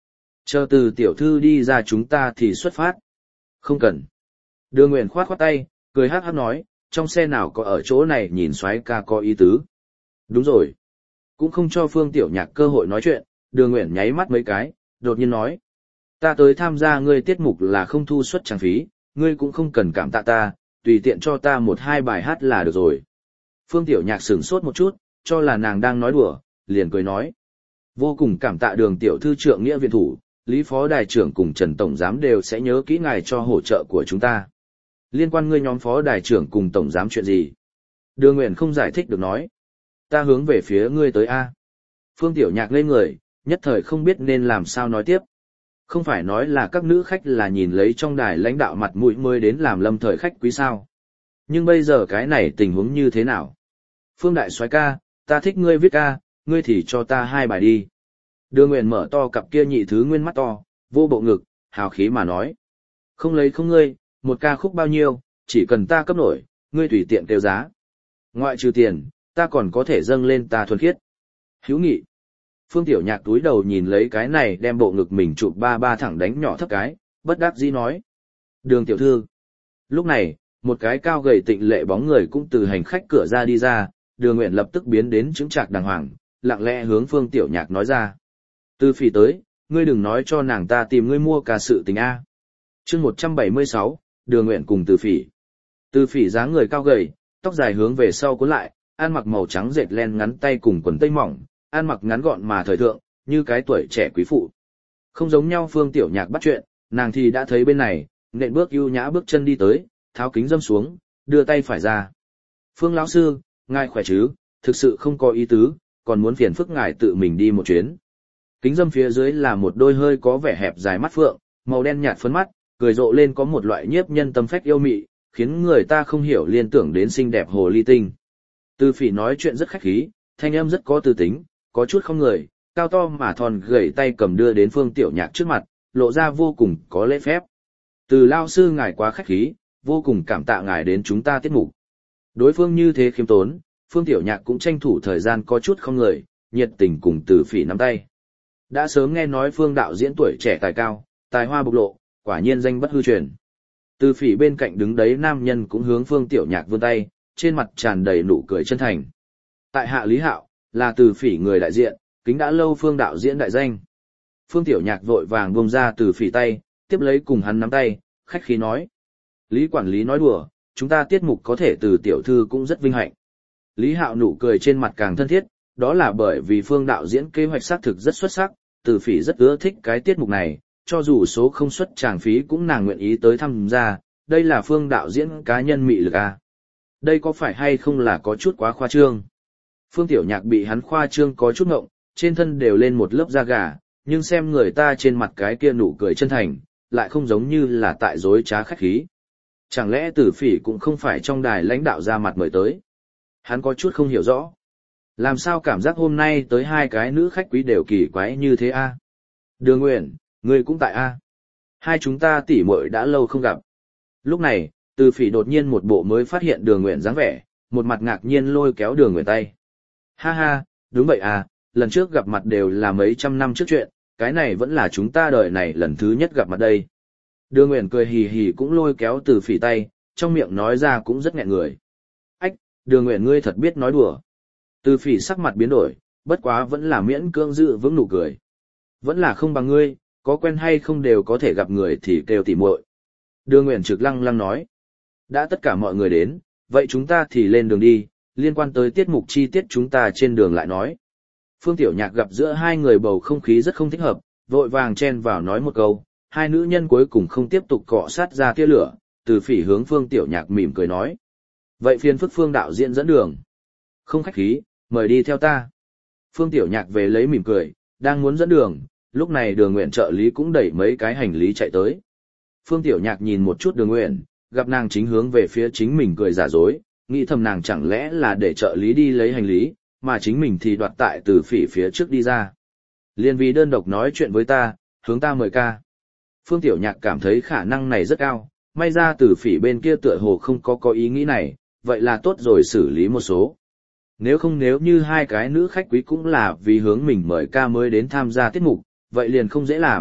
Chờ từ tiểu thư đi ra chúng ta thì xuất phát. Không cần. Đường Nguyện khoát khoát tay, cười hát hát nói, trong xe nào có ở chỗ này nhìn soái ca có ý tứ. Đúng rồi. Cũng không cho Phương Tiểu Nhạc cơ hội nói chuyện, Đường Nguyện nháy mắt mấy cái, đột nhiên nói. Ta tới tham gia ngươi tiết mục là không thu suất trang phí, ngươi cũng không cần cảm tạ ta, tùy tiện cho ta một hai bài hát là được rồi. Phương Tiểu Nhạc sửng sốt một chút, cho là nàng đang nói đùa, liền cười nói. Vô cùng cảm tạ Đường tiểu thư trượng nghĩa viện thủ, Lý Phó Đài trưởng cùng Trần Tổng Giám đều sẽ nhớ kỹ ngài cho hỗ trợ của chúng ta. Liên quan ngươi nhóm Phó Đài trưởng cùng Tổng Giám chuyện gì? Đường Nguyện không giải thích được nói. Ta hướng về phía ngươi tới A. Phương Tiểu Nhạc ngây người, nhất thời không biết nên làm sao nói tiếp. Không phải nói là các nữ khách là nhìn lấy trong đài lãnh đạo mặt mũi mới đến làm lâm thời khách quý sao. Nhưng bây giờ cái này tình huống như thế nào? Phương Đại soái ca, ta thích ngươi viết ca, ngươi thì cho ta hai bài đi. Đường Nguyện mở to cặp kia nhị thứ nguyên mắt to, vô bộ ngực, hào khí mà nói. Không lấy không ngươi, một ca khúc bao nhiêu, chỉ cần ta cấp nổi, ngươi tùy tiện kêu giá. Ngoại trừ tiền, ta còn có thể dâng lên ta thuần khiết. Hữu nghị. Phương Tiểu Nhạc túi đầu nhìn lấy cái này đem bộ ngực mình chụp ba ba thẳng đánh nhỏ thấp cái, bất đắc dĩ nói. Đường tiểu thư. Lúc này, một cái cao gầy tịnh lệ bóng người cũng từ hành khách cửa ra đi ra, Đường Nguyện lập tức biến đến chứng trạc đàng hoàng, lặng lẽ hướng Phương Tiểu Nhạc nói ra. Từ Phỉ tới, ngươi đừng nói cho nàng ta tìm ngươi mua cả sự tình A. chương một trăm bảy mươi sáu, Đường Nguyện cùng Từ Phỉ. Từ Phỉ dáng người cao gầy, tóc dài hướng về sau cuốn lại, ăn mặc màu trắng dệt len ngắn tay cùng quần tây mỏng, ăn mặc ngắn gọn mà thời thượng, như cái tuổi trẻ quý phụ. Không giống nhau Phương Tiểu Nhạc bắt chuyện, nàng thì đã thấy bên này, nện bước ưu nhã bước chân đi tới, tháo kính dâm xuống, đưa tay phải ra. Phương lão sư, ngài khỏe chứ, thực sự không có ý tứ, còn muốn phiền phức ngài tự mình đi một chuyến. Kính dâm phía dưới là một đôi hơi có vẻ hẹp dài mắt phượng, màu đen nhạt phấn mắt, cười rộ lên có một loại nhiếp nhân tâm phách yêu mị, khiến người ta không hiểu liên tưởng đến xinh đẹp hồ ly tinh. Từ Phỉ nói chuyện rất khách khí, thanh âm rất có tư tính, có chút không người, cao to mà thon gầy tay cầm đưa đến Phương Tiểu Nhạc trước mặt, lộ ra vô cùng có lễ phép. Từ lao sư ngài quá khách khí, vô cùng cảm tạ ngài đến chúng ta tiết mục. Đối phương như thế khiêm tốn, Phương Tiểu Nhạc cũng tranh thủ thời gian có chút không người, nhiệt tình cùng Từ Phỉ nắm tay. Đã sớm nghe nói Phương đạo diễn tuổi trẻ tài cao, tài hoa bộc lộ, quả nhiên danh bất hư truyền. Từ Phỉ bên cạnh đứng đấy nam nhân cũng hướng Phương Tiểu Nhạc vươn tay, trên mặt tràn đầy nụ cười chân thành. Tại hạ Lý Hạo, là Từ Phỉ người đại diện, kính đã lâu Phương đạo diễn đại danh. Phương Tiểu Nhạc vội vàng buông ra Từ Phỉ tay, tiếp lấy cùng hắn nắm tay, khách khí nói. Lý quản lý nói đùa, chúng ta tiết mục có thể từ tiểu thư cũng rất vinh hạnh. Lý Hạo nụ cười trên mặt càng thân thiết, đó là bởi vì Phương đạo diễn kế hoạch xác thực rất xuất sắc, Từ Phỉ rất ưa thích cái tiết mục này, cho dù số không xuất tràng phí cũng nàng nguyện ý tới tham gia, đây là Phương đạo diễn cá nhân mị lực à. Đây có phải hay không là có chút quá khoa trương? Phương Tiểu Nhạc bị hắn khoa trương có chút ngộng, trên thân đều lên một lớp da gà, nhưng xem người ta trên mặt cái kia nụ cười chân thành, lại không giống như là tại dối trá khách khí. Chẳng lẽ Từ Phỉ cũng không phải trong đài lãnh đạo ra mặt mời tới? Hắn có chút không hiểu rõ. Làm sao cảm giác hôm nay tới hai cái nữ khách quý đều kỳ quái như thế a? Đường Nguyện, ngươi cũng tại a? Hai chúng ta tỉ muội đã lâu không gặp. Lúc này, Từ Phỉ đột nhiên một bộ mới phát hiện Đường Nguyện dáng vẻ, một mặt ngạc nhiên lôi kéo Đường Nguyện tay. Ha ha, đúng vậy à, lần trước gặp mặt đều là mấy trăm năm trước chuyện, cái này vẫn là chúng ta đời này lần thứ nhất gặp mặt đây. Đường Nguyện cười hì hì cũng lôi kéo Từ Phỉ tay, trong miệng nói ra cũng rất nghẹn người. Ách, Đường Nguyện ngươi thật biết nói đùa. Từ Phỉ sắc mặt biến đổi, bất quá vẫn là miễn cưỡng giữ vững nụ cười. Vẫn là không bằng ngươi, có quen hay không đều có thể gặp người thì kêu tỉ muội. Đường Nguyện trực lăng lăng nói. Đã tất cả mọi người đến, vậy chúng ta thì lên đường đi, liên quan tới tiết mục chi tiết chúng ta trên đường lại nói. Phương Tiểu Nhạc gặp giữa hai người bầu không khí rất không thích hợp, vội vàng chen vào nói một câu, hai nữ nhân cuối cùng không tiếp tục cọ sát ra tia lửa, Từ Phỉ hướng Phương Tiểu Nhạc mỉm cười nói. Vậy phiền phức Phương đạo diễn dẫn đường. Không khách khí, mời đi theo ta. Phương Tiểu Nhạc về lấy mỉm cười, đang muốn dẫn đường, lúc này Đường Nguyện trợ lý cũng đẩy mấy cái hành lý chạy tới. Phương Tiểu Nhạc nhìn một chút Đường Nguyện, gặp nàng chính hướng về phía chính mình cười giả dối, nghĩ thầm nàng chẳng lẽ là để trợ lý đi lấy hành lý, mà chính mình thì đoạt tại Từ Phỉ phía trước đi ra. Liên vì đơn độc nói chuyện với ta, hướng ta mời ca. Phương Tiểu Nhạc cảm thấy khả năng này rất cao, may ra Từ Phỉ bên kia tựa hồ không có có ý nghĩ này, vậy là tốt rồi xử lý một số. Nếu không nếu như hai cái nữ khách quý cũng là vì hướng mình mời ca mới đến tham gia tiết mục, vậy liền không dễ làm,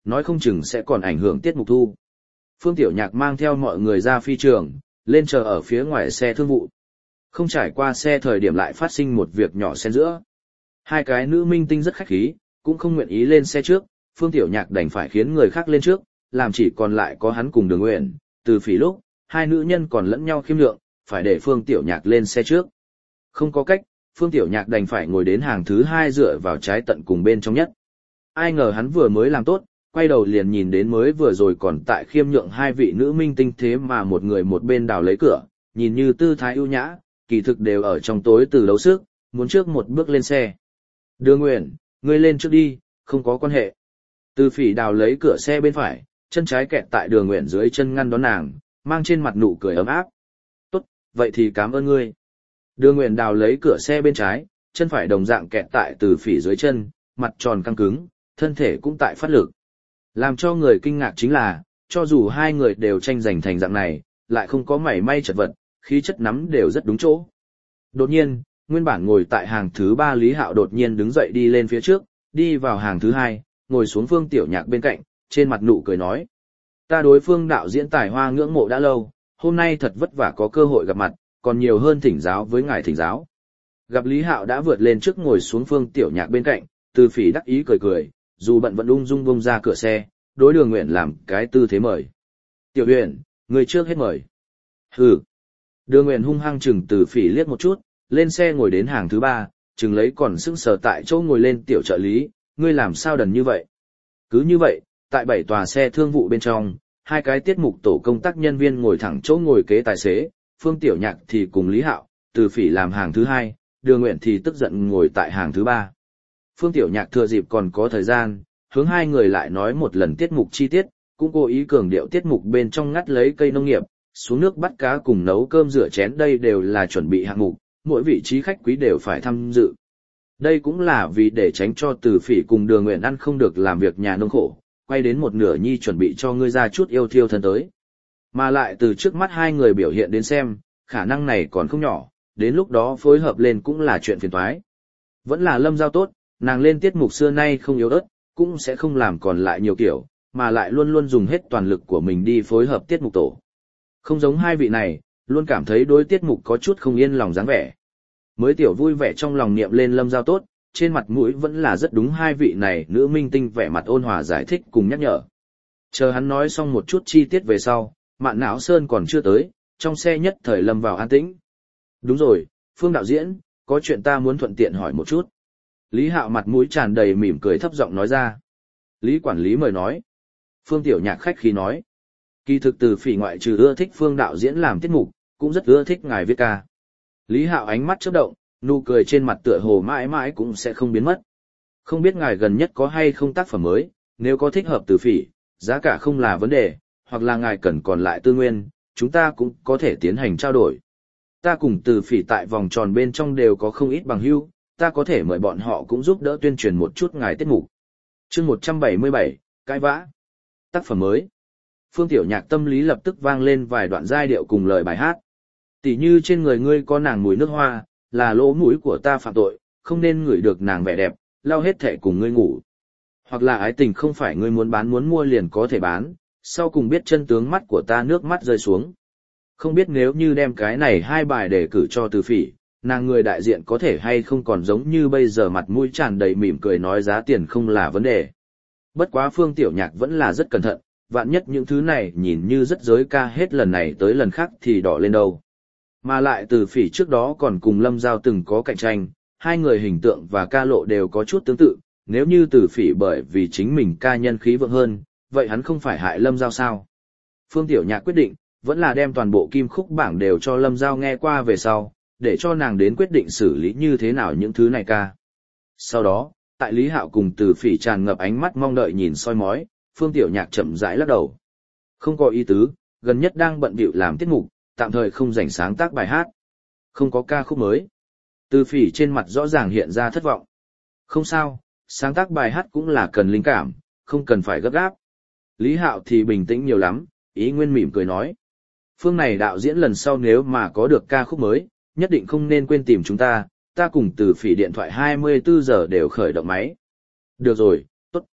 nói không chừng sẽ còn ảnh hưởng tiết mục thu. Phương Tiểu Nhạc mang theo mọi người ra phi trường, lên chờ ở phía ngoài xe thương vụ. Không trải qua xe thời điểm lại phát sinh một việc nhỏ xen giữa. Hai cái nữ minh tinh rất khách khí, cũng không nguyện ý lên xe trước, Phương Tiểu Nhạc đành phải khiến người khác lên trước, làm chỉ còn lại có hắn cùng Đường Uyển. Từ Phỉ lúc, hai nữ nhân còn lẫn nhau khiêm lượng, phải để Phương Tiểu Nhạc lên xe trước. Không có cách, Phương Tiểu Nhạc đành phải ngồi đến hàng thứ hai dựa vào trái tận cùng bên trong nhất. Ai ngờ hắn vừa mới làm tốt, quay đầu liền nhìn đến mới vừa rồi còn tại khiêm nhượng hai vị nữ minh tinh thế mà một người một bên đào lấy cửa, nhìn như tư thái ưu nhã, kỳ thực đều ở trong tối từ đấu sức, muốn trước một bước lên xe. Đường Uyển, ngươi lên trước đi, không có quan hệ. Từ Phỉ đào lấy cửa xe bên phải, chân trái kẹt tại Đường Uyển dưới chân ngăn đón nàng, mang trên mặt nụ cười ấm áp. Tốt, vậy thì cảm ơn ngươi. Đường Uyển đào lấy cửa xe bên trái, chân phải đồng dạng kẹt tại Từ Phỉ dưới chân, mặt tròn căng cứng, thân thể cũng tại phát lực. Làm cho người kinh ngạc chính là, cho dù hai người đều tranh giành thành dạng này, lại không có mảy may chật vật, khí chất nắm đều rất đúng chỗ. Đột nhiên, nguyên bản ngồi tại hàng thứ ba Lý Hạo đột nhiên đứng dậy đi lên phía trước, đi vào hàng thứ hai, ngồi xuống Phương Tiểu Nhạc bên cạnh, trên mặt nụ cười nói. Ta đối Phương đạo diễn tài hoa ngưỡng mộ đã lâu, hôm nay thật vất vả có cơ hội gặp mặt, còn nhiều hơn thỉnh giáo với ngài thỉnh giáo. Gặp Lý Hạo đã vượt lên trước ngồi xuống Phương Tiểu Nhạc bên cạnh, Từ Phỉ đắc ý cười cười, dù bận vẫn ung dung bông ra cửa xe, đối Đường Uyển làm cái tư thế mời. Tiểu Uyển, người trước hết mời. Hừ. Đường Uyển hung hăng chừng Từ Phỉ liếc một chút, lên xe ngồi đến hàng thứ ba, chừng lấy còn sững sờ tại chỗ ngồi lên tiểu trợ lý, ngươi làm sao đần như vậy. Cứ như vậy, tại bảy tòa xe thương vụ bên trong, hai cái tiết mục tổ công tác nhân viên ngồi thẳng chỗ ngồi kế tài xế, Phương Tiểu Nhạc thì cùng Lý Hạo, Từ Phỉ làm hàng thứ hai, Đường Uyển thì tức giận ngồi tại hàng thứ ba. Phương Tiểu Nhạc thừa dịp còn có thời gian, hướng hai người lại nói một lần tiết mục chi tiết, cũng cố ý cường điệu tiết mục bên trong ngắt lấy cây nông nghiệp, xuống nước bắt cá cùng nấu cơm rửa chén đây đều là chuẩn bị hạng mục, mỗi vị trí khách quý đều phải tham dự. Đây cũng là vì để tránh cho Từ Phỉ cùng Đường Uyển ăn không được làm việc nhà nông khổ, quay đến một nửa nhi chuẩn bị cho ngươi ra chút yêu thiêu thân tới. Mà lại từ trước mắt hai người biểu hiện đến xem, khả năng này còn không nhỏ, đến lúc đó phối hợp lên cũng là chuyện phiền toái. Vẫn là Lâm Giao tốt, nàng lên tiết mục xưa nay không yếu ớt, cũng sẽ không làm còn lại nhiều kiểu, mà lại luôn luôn dùng hết toàn lực của mình đi phối hợp tiết mục tổ. Không giống hai vị này, luôn cảm thấy đối tiết mục có chút không yên lòng dáng vẻ. Mới tiểu vui vẻ trong lòng niệm lên Lâm Giao tốt, trên mặt mũi vẫn là rất đúng hai vị này nữ minh tinh vẻ mặt ôn hòa giải thích cùng nhắc nhở. Chờ hắn nói xong một chút chi tiết về sau, Mạn Não Sơn còn chưa tới, trong xe nhất thời lâm vào an tĩnh. Đúng rồi, Phương đạo diễn, có chuyện ta muốn thuận tiện hỏi một chút. Lý Hạo mặt mũi tràn đầy mỉm cười thấp giọng nói ra. Lý quản lý mời nói. Phương Tiểu Nhạc khách khí nói. Kỳ thực Từ Phỉ ngoại trừ ưa thích Phương đạo diễn làm tiết mục, cũng rất ưa thích ngài viết ca. Lý Hạo ánh mắt chớp động, nụ cười trên mặt tựa hồ mãi mãi cũng sẽ không biến mất. Không biết ngài gần nhất có hay không tác phẩm mới, nếu có thích hợp Từ Phỉ, giá cả không là vấn đề, hoặc là ngài cần còn lại tư nguyên, chúng ta cũng có thể tiến hành trao đổi. Ta cùng Từ Phỉ tại vòng tròn bên trong đều có không ít bằng hữu, ta có thể mời bọn họ cũng giúp đỡ tuyên truyền một chút ngài tiết mục. Chương một trăm bảy mươi bảy, cãi vã. Tác phẩm mới. Phương Tiểu Nhạc tâm lý lập tức vang lên vài đoạn giai điệu cùng lời bài hát. Tỷ như trên người ngươi có nàng mùi nước hoa, là lỗ mũi của ta phạm tội, không nên ngửi được nàng vẻ đẹp, lau hết thể cùng ngươi ngủ. Hoặc là ái tình không phải ngươi muốn bán muốn mua liền có thể bán, sau cùng biết chân tướng mắt của ta nước mắt rơi xuống. Không biết nếu như đem cái này hai bài để cử cho Từ Phỉ, nàng người đại diện có thể hay không còn giống như bây giờ mặt mũi tràn đầy mỉm cười nói giá tiền không là vấn đề. Bất quá Phương Tiểu Nhạc vẫn là rất cẩn thận, vạn nhất những thứ này nhìn như rất giới ca hết lần này tới lần khác thì đỏ lên đâu. Mà lại Từ Phỉ trước đó còn cùng Lâm Giao từng có cạnh tranh, hai người hình tượng và ca lộ đều có chút tương tự, nếu như Từ Phỉ bởi vì chính mình ca nhân khí vượng hơn, vậy hắn không phải hại Lâm Giao sao? Phương Tiểu Nhạc quyết định, vẫn là đem toàn bộ kim khúc bảng đều cho Lâm Giao nghe qua về sau, để cho nàng đến quyết định xử lý như thế nào những thứ này ca. Sau đó, tại Lý Hạo cùng Từ Phỉ tràn ngập ánh mắt mong đợi nhìn soi mói, Phương Tiểu Nhạc chậm rãi lắc đầu. Không có ý tứ, gần nhất đang bận bịu làm tiết mục, tạm thời không rảnh sáng tác bài hát. Không có ca khúc mới. Từ Phỉ trên mặt rõ ràng hiện ra thất vọng. Không sao, sáng tác bài hát cũng là cần linh cảm, không cần phải gấp gáp. Lý Hạo thì bình tĩnh nhiều lắm, ý nguyên mỉm cười nói. Phương này đạo diễn lần sau nếu mà có được ca khúc mới, nhất định không nên quên tìm chúng ta, ta cùng Từ Phỉ điện thoại hai mươi bốn giờ đều khởi động máy. Được rồi, tốt.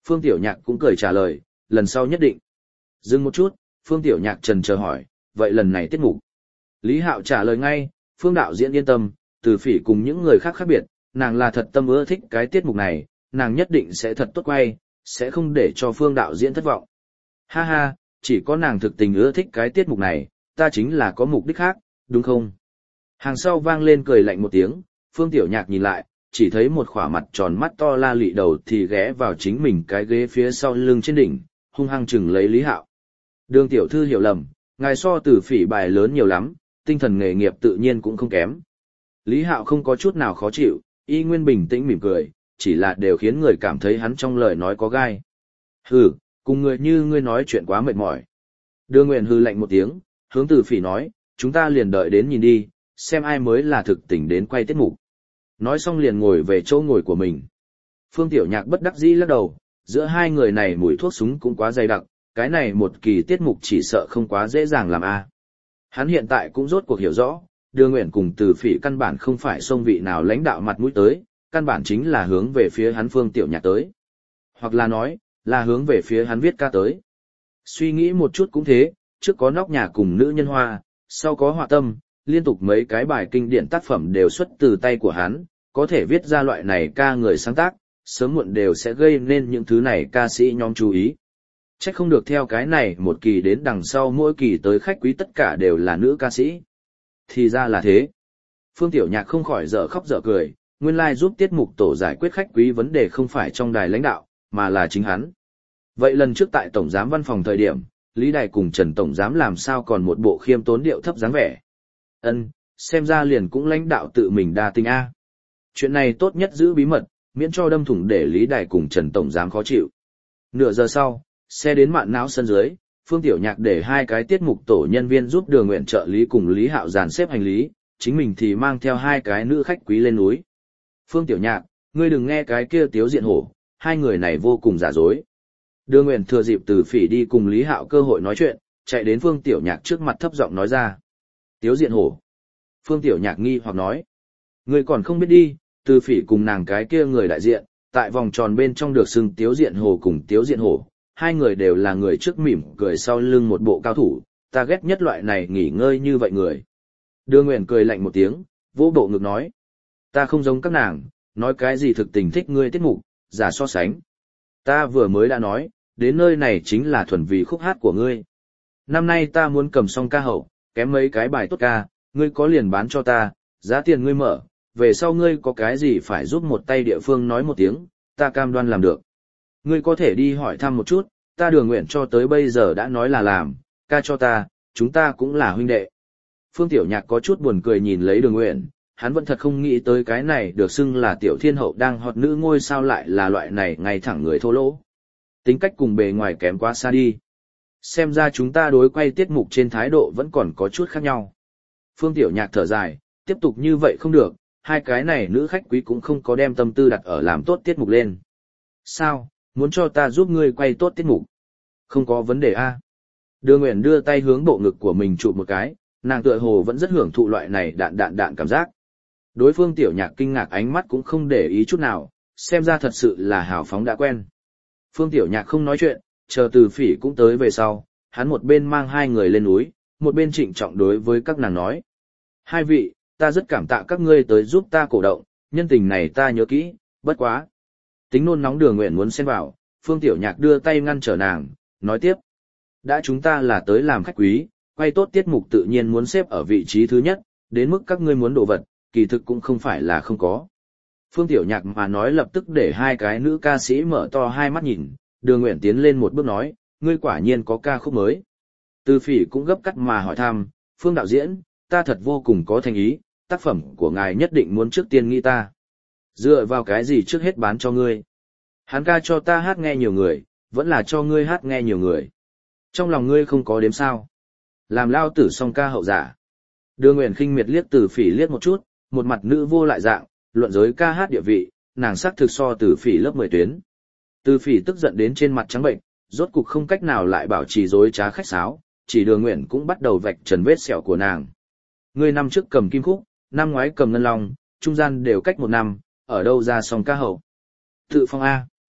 Phương Tiểu Nhạc cũng cười trả lời, lần sau nhất định. Dừng một chút, Phương Tiểu Nhạc trần chờ hỏi, vậy lần này tiết mục. Lý Hạo trả lời ngay, Phương đạo diễn yên tâm, Từ Phỉ cùng những người khác khác biệt, nàng là thật tâm ưa thích cái tiết mục này, nàng nhất định sẽ thật tốt quay, sẽ không để cho Phương đạo diễn thất vọng. Ha ha, chỉ có nàng thực tình ưa thích cái tiết mục này, ta chính là có mục đích khác, đúng không? Hàng sau vang lên cười lạnh một tiếng, Phương Tiểu Nhạc nhìn lại, chỉ thấy một khỏa mặt tròn mắt to la lị đầu thì ghé vào chính mình cái ghế phía sau lưng trên đỉnh, hung hăng chừng lấy Lý Hạo. Đường tiểu thư hiểu lầm, ngài so Từ Phỉ bài lớn nhiều lắm, tinh thần nghề nghiệp tự nhiên cũng không kém. Lý Hạo không có chút nào khó chịu, y nguyên bình tĩnh mỉm cười, chỉ là đều khiến người cảm thấy hắn trong lời nói có gai. Hừ, cùng người như ngươi nói chuyện quá mệt mỏi. Đường Nguyện hừ lạnh một tiếng, hướng Từ Phỉ nói, chúng ta liền đợi đến nhìn đi, xem ai mới là thực tình đến quay tiết mục. Nói xong liền ngồi về chỗ ngồi của mình. Phương Tiểu Nhạc bất đắc dĩ lắc đầu, giữa hai người này mùi thuốc súng cũng quá dày đặc, cái này một kỳ tiết mục chỉ sợ không quá dễ dàng làm a. Hắn hiện tại cũng rốt cuộc hiểu rõ, Đường Nguyện cùng Từ Phỉ căn bản không phải xông vị nào lãnh đạo mặt mũi tới, căn bản chính là hướng về phía hắn Phương Tiểu Nhạc tới. Hoặc là nói, là hướng về phía hắn viết ca tới. Suy nghĩ một chút cũng thế, trước có Nóc Nhà cùng Nữ Nhân Hoa, sau có Họa Tâm, liên tục mấy cái bài kinh điển tác phẩm đều xuất từ tay của hắn, có thể viết ra loại này ca người sáng tác, sớm muộn đều sẽ gây nên những thứ này ca sĩ nhóm chú ý. Chắc không được theo cái này một kỳ đến đằng sau mỗi kỳ tới khách quý tất cả đều là nữ ca sĩ. Thì ra là thế. Phương Tiểu Nhạc không khỏi dở khóc dở cười, nguyên lai like giúp tiết mục tổ giải quyết khách quý vấn đề không phải trong đài lãnh đạo, mà là chính hắn. Vậy lần trước tại Tổng giám văn phòng thời điểm, Lý Đài cùng Trần Tổng giám làm sao còn một bộ khiêm tốn điệu thấp dáng vẻ. Ân, xem ra liền cũng lãnh đạo tự mình đa tình A. Chuyện này tốt nhất giữ bí mật, miễn cho đâm thủng để Lý Đài cùng Trần Tổng giám khó chịu. Nửa giờ sau, xe đến mạn não sân dưới, Phương Tiểu Nhạc để hai cái tiết mục tổ nhân viên giúp Đường Nguyện trợ lý cùng Lý Hạo dàn xếp hành lý, chính mình thì mang theo hai cái nữ khách quý lên núi. Phương Tiểu Nhạc, ngươi đừng nghe cái kia Tiếu Diện Hổ, hai người này vô cùng giả dối. Đường Nguyện thừa dịp Từ Phỉ đi cùng Lý Hạo cơ hội nói chuyện, chạy đến Phương Tiểu Nhạc trước mặt thấp giọng nói ra. Tiếu Diện Hổ. Phương Tiểu Nhạc nghi hoặc nói. Ngươi còn không biết đi, Từ Phỉ cùng nàng cái kia người đại diện, tại vòng tròn bên trong được xưng Tiếu Diện Hổ cùng Tiếu Diện Hổ, hai người đều là người trước mỉm cười sau lưng một bộ cao thủ, ta ghét nhất loại này nghỉ ngơi như vậy người. Đường Nguyện cười lạnh một tiếng, vỗ bộ ngực nói. Ta không giống các nàng, nói cái gì thực tình thích ngươi tiết mục, giả so sánh. Ta vừa mới đã nói, đến nơi này chính là thuần vì khúc hát của ngươi. Năm nay ta muốn cầm xong ca hậu, kém mấy cái bài tốt ca, ngươi có liền bán cho ta, giá tiền ngươi mở, về sau ngươi có cái gì phải giúp một tay địa phương nói một tiếng, ta cam đoan làm được. Ngươi có thể đi hỏi thăm một chút, ta Đường Nguyện cho tới bây giờ đã nói là làm, ca cho ta, chúng ta cũng là huynh đệ. Phương Tiểu Nhạc có chút buồn cười nhìn lấy Đường Nguyện, hắn vẫn thật không nghĩ tới cái này được xưng là tiểu thiên hậu đang hot nữ ngôi sao lại là loại này ngay thẳng người thô lỗ. Tính cách cùng bề ngoài kém quá xa đi. Xem ra chúng ta đối quay tiết mục trên thái độ vẫn còn có chút khác nhau. Phương Tiểu Nhạc thở dài, tiếp tục như vậy không được, hai cái này nữ khách quý cũng không có đem tâm tư đặt ở làm tốt tiết mục lên. Sao, muốn cho ta giúp ngươi quay tốt tiết mục? Không có vấn đề a. Đường Nguyện đưa tay hướng bộ ngực của mình chụp một cái, nàng tựa hồ vẫn rất hưởng thụ loại này đạn đạn đạn cảm giác. Đối phương Tiểu Nhạc kinh ngạc ánh mắt cũng không để ý chút nào, xem ra thật sự là hào phóng đã quen. Phương Tiểu Nhạc không nói chuyện, chờ Từ Phỉ cũng tới về sau, hắn một bên mang hai người lên núi, một bên trịnh trọng đối với các nàng nói. Hai vị, ta rất cảm tạ các ngươi tới giúp ta cổ động, nhân tình này ta nhớ kỹ, bất quá. Tính nôn nóng Đường Nguyện muốn xen vào, Phương Tiểu Nhạc đưa tay ngăn trở nàng, nói tiếp. Đã chúng ta là tới làm khách quý, quay tốt tiết mục tự nhiên muốn xếp ở vị trí thứ nhất, đến mức các ngươi muốn đồ vật, kỳ thực cũng không phải là không có. Phương Tiểu Nhạc mà nói lập tức để hai cái nữ ca sĩ mở to hai mắt nhìn, Đường Nguyện tiến lên một bước nói, ngươi quả nhiên có ca khúc mới. Từ Phỉ cũng gấp cắt mà hỏi thăm, Phương đạo diễn, ta thật vô cùng có thành ý, tác phẩm của ngài nhất định muốn trước tiên nghĩ ta. Dựa vào cái gì trước hết bán cho ngươi? Hắn ca cho ta hát nghe nhiều người, vẫn là cho ngươi hát nghe nhiều người. Trong lòng ngươi không có đếm sao. Làm lao tử song ca hậu giả. Đường Nguyện khinh miệt liếc Từ Phỉ liếc một chút, một mặt nữ vô lại dạng, luận giới ca hát địa vị, nàng sắc thực so Từ Phỉ lớp mười tuyến. Từ Phỉ tức giận đến trên mặt trắng bệnh, rốt cục không cách nào lại bảo trì dối trá khách sáo, chỉ Đường Nguyện cũng bắt đầu vạch trần vết sẹo của nàng. Ngươi năm trước cầm kim khúc, năm ngoái cầm ngân long, trung gian đều cách một năm, ở đâu ra song ca hậu? Tự phong A.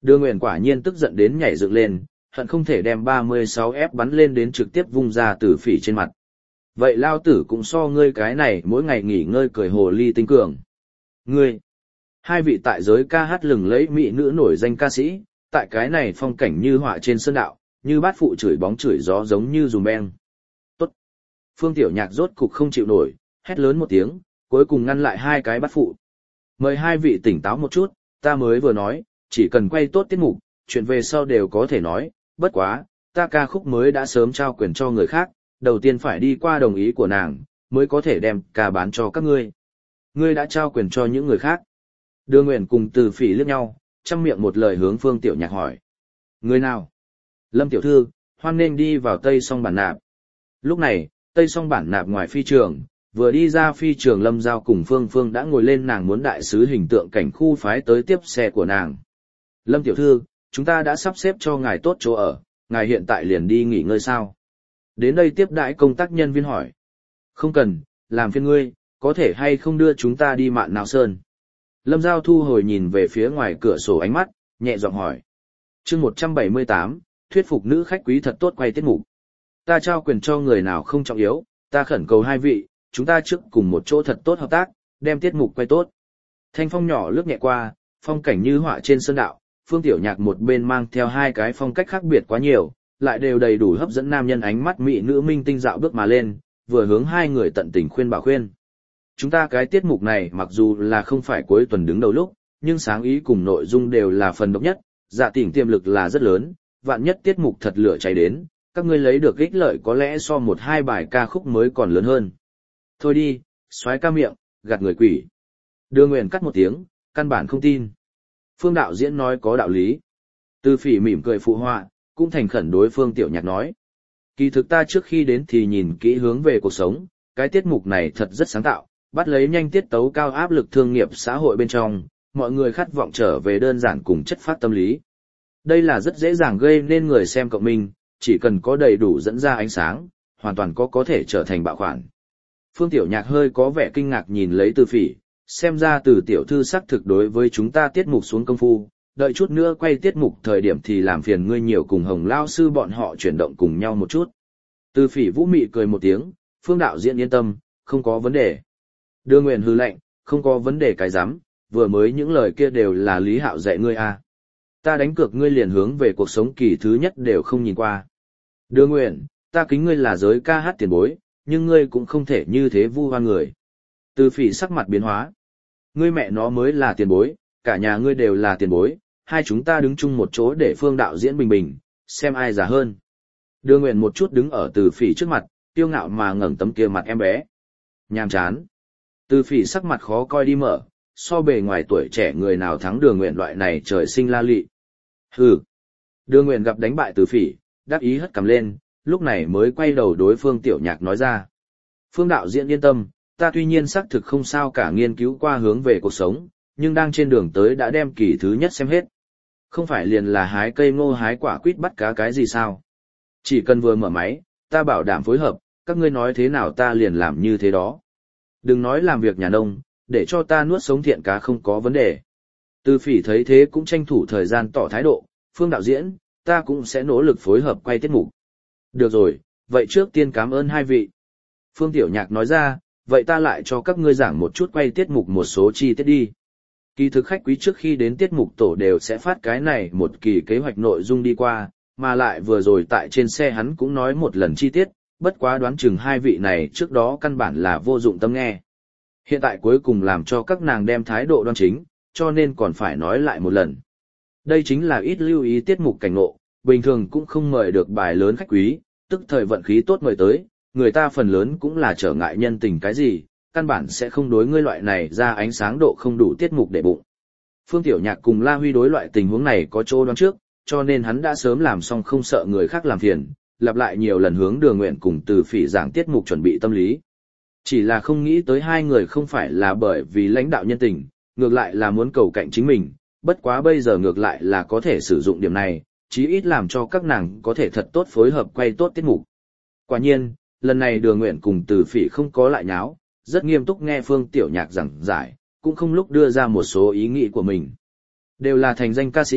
Đưa Nguyện quả nhiên tức giận đến nhảy dựng lên, hận không thể đem ba mươi sáu ép bắn lên đến trực tiếp vung ra Từ Phỉ trên mặt. Vậy lao tử cũng so ngươi cái này mỗi ngày nghỉ ngơi cười hồ ly tinh cường. Ngươi, hai vị tại giới ca hát lừng lẫy mỹ nữ nổi danh ca sĩ, tại cái này phong cảnh như họa trên sơn đạo, như bát phụ chửi bóng chửi gió giống như dùm beng. Tốt. Phương Tiểu Nhạc rốt cục không chịu nổi, hét lớn một tiếng, cuối cùng ngăn lại hai cái bát phụ. Mời hai vị tỉnh táo một chút, ta mới vừa nói, chỉ cần quay tốt tiết mục, chuyện về sau đều có thể nói, bất quá, ta ca khúc mới đã sớm trao quyền cho người khác, đầu tiên phải đi qua đồng ý của nàng, mới có thể đem ca bán cho các ngươi. Ngươi đã trao quyền cho những người khác. Đưa Nguyện cùng Từ Phỉ liếc nhau, chăm miệng một lời hướng Phương Tiểu Nhạc hỏi. Người nào? Lâm tiểu thư, hoan nên đi vào Tây Song Bản Nạp. Lúc này, Tây Song Bản Nạp ngoài phi trường, vừa đi ra phi trường Lâm Giao cùng Phương Phương đã ngồi lên nàng muốn đại sứ hình tượng cảnh khu phái tới tiếp xe của nàng. Lâm tiểu thư, chúng ta đã sắp xếp cho ngài tốt chỗ ở, ngài hiện tại liền đi nghỉ ngơi sao? Đến đây tiếp đãi công tác nhân viên hỏi. Không cần, làm phiền ngươi, có thể hay không đưa chúng ta đi Mạn Nào Sơn? Lâm Giao thu hồi nhìn về phía ngoài cửa sổ ánh mắt, nhẹ giọng hỏi. Chương một trăm bảy mươi tám, thuyết phục nữ khách quý thật tốt quay tiết mục. Ta trao quyền cho người nào không trọng yếu, ta khẩn cầu hai vị, chúng ta trước cùng một chỗ thật tốt hợp tác, đem tiết mục quay tốt. Thanh phong nhỏ lướt nhẹ qua, phong cảnh như họa trên sơn đạo, Phương Tiểu Nhạc một bên mang theo hai cái phong cách khác biệt quá nhiều, lại đều đầy đủ hấp dẫn nam nhân ánh mắt mỹ nữ minh tinh dạo bước mà lên, vừa hướng hai người tận tình khuyên bảo khuyên. Chúng ta cái tiết mục này mặc dù là không phải cuối tuần đứng đầu lúc, nhưng sáng ý cùng nội dung đều là phần độc nhất, dạ tỉnh tiềm lực là rất lớn, vạn nhất tiết mục thật lửa cháy đến, các ngươi lấy được ích lợi có lẽ so một hai bài ca khúc mới còn lớn hơn. Thôi đi, xoái ca miệng, gạt người quỷ. Đưa Nguyện cắt một tiếng, căn bản không tin. Phương đạo diễn nói có đạo lý. Từ Phỉ mỉm cười phụ họa, cũng thành khẩn đối Phương Tiểu Nhạc nói. Kỳ thực ta trước khi đến thì nhìn kỹ hướng về cuộc sống, cái tiết mục này thật rất sáng tạo, bắt lấy nhanh tiết tấu cao áp lực thương nghiệp xã hội bên trong, mọi người khát vọng trở về đơn giản cùng chất phát tâm lý. Đây là rất dễ dàng gây nên người xem cộng minh, chỉ cần có đầy đủ dẫn ra ánh sáng, hoàn toàn có có thể trở thành bạo khoản. Phương Tiểu Nhạc hơi có vẻ kinh ngạc nhìn lấy Từ Phỉ, xem ra Từ tiểu thư xác thực đối với chúng ta tiết mục xuống công phu, đợi chút nữa quay tiết mục thời điểm thì làm phiền ngươi nhiều cùng Hồng Lao sư bọn họ chuyển động cùng nhau một chút. Từ Phỉ vũ mị cười một tiếng, Phương đạo diễn yên tâm, không có vấn đề. Đưa Nguyện hư lệnh, không có vấn đề cái rắm, vừa mới những lời kia đều là Lý Hạo dạy ngươi à. Ta đánh cược ngươi liền hướng về cuộc sống kỳ thứ nhất đều không nhìn qua. Đưa Nguyện, ta kính ngươi là giới ca hát tiền bối, nhưng ngươi cũng không thể như thế vu oan người. Từ Phỉ sắc mặt biến hóa. Ngươi mẹ nó mới là tiền bối, cả nhà ngươi đều là tiền bối, hai chúng ta đứng chung một chỗ để Phương đạo diễn bình bình, xem ai già hơn. Đưa Nguyện một chút đứng ở Từ Phỉ trước mặt, tiêu ngạo mà ngẩng tấm kia mặt em bé. Nhàm chán. Từ Phỉ sắc mặt khó coi đi mở, so bề ngoài tuổi trẻ người nào thắng Đưa Nguyện loại này trời sinh la lị. Hừ. Đưa Nguyện gặp đánh bại Từ Phỉ, đắc ý hất cằm lên, lúc này mới quay đầu đối Phương Tiểu Nhạc nói ra. Phương đạo diễn yên tâm, ta tuy nhiên xác thực không sao cả nghiên cứu qua hướng về cuộc sống, nhưng đang trên đường tới đã đem kỳ thứ nhất xem hết. Không phải liền là hái cây ngô hái quả quýt bắt cá cái gì sao? Chỉ cần vừa mở máy, ta bảo đảm phối hợp, các ngươi nói thế nào ta liền làm như thế đó. Đừng nói làm việc nhà nông, để cho ta nuốt sống thiện cá không có vấn đề. Từ Phỉ thấy thế cũng tranh thủ thời gian tỏ thái độ, Phương đạo diễn, ta cũng sẽ nỗ lực phối hợp quay tiết mục. Được rồi, vậy trước tiên cảm ơn hai vị. Phương Tiểu Nhạc nói ra, vậy ta lại cho các ngươi giảng một chút quay tiết mục một số chi tiết đi. Kỳ thực khách quý trước khi đến tiết mục tổ đều sẽ phát cái này một kỳ kế hoạch nội dung đi qua, mà lại vừa rồi tại trên xe hắn cũng nói một lần chi tiết, bất quá đoán chừng hai vị này trước đó căn bản là vô dụng tâm nghe. Hiện tại cuối cùng làm cho các nàng đem thái độ đoan chính, cho nên còn phải nói lại một lần. Đây chính là ít lưu ý tiết mục cảnh ngộ, bình thường cũng không mời được bài lớn khách quý, tức thời vận khí tốt mời tới, người ta phần lớn cũng là trở ngại nhân tình cái gì, căn bản sẽ không đối ngươi loại này ra ánh sáng độ không đủ tiết mục để bụng. Phương Tiểu Nhạc cùng La Huy đối loại tình huống này có chỗ đoán trước, cho nên hắn đã sớm làm xong không sợ người khác làm phiền, lặp lại nhiều lần hướng Đường Nguyện cùng Từ Phỉ giảng tiết mục chuẩn bị tâm lý. Chỉ là không nghĩ tới hai người không phải là bởi vì lãnh đạo nhân tình, ngược lại là muốn cầu cạnh chính mình, bất quá bây giờ ngược lại là có thể sử dụng điểm này, chí ít làm cho các nàng có thể thật tốt phối hợp quay tốt tiết mục. Quả nhiên, lần này Đường Nguyện cùng Từ Phỉ không có lại nháo, rất nghiêm túc nghe Phương Tiểu Nhạc giảng giải, cũng không lúc đưa ra một số ý nghĩ của mình. Đều là thành danh ca sĩ,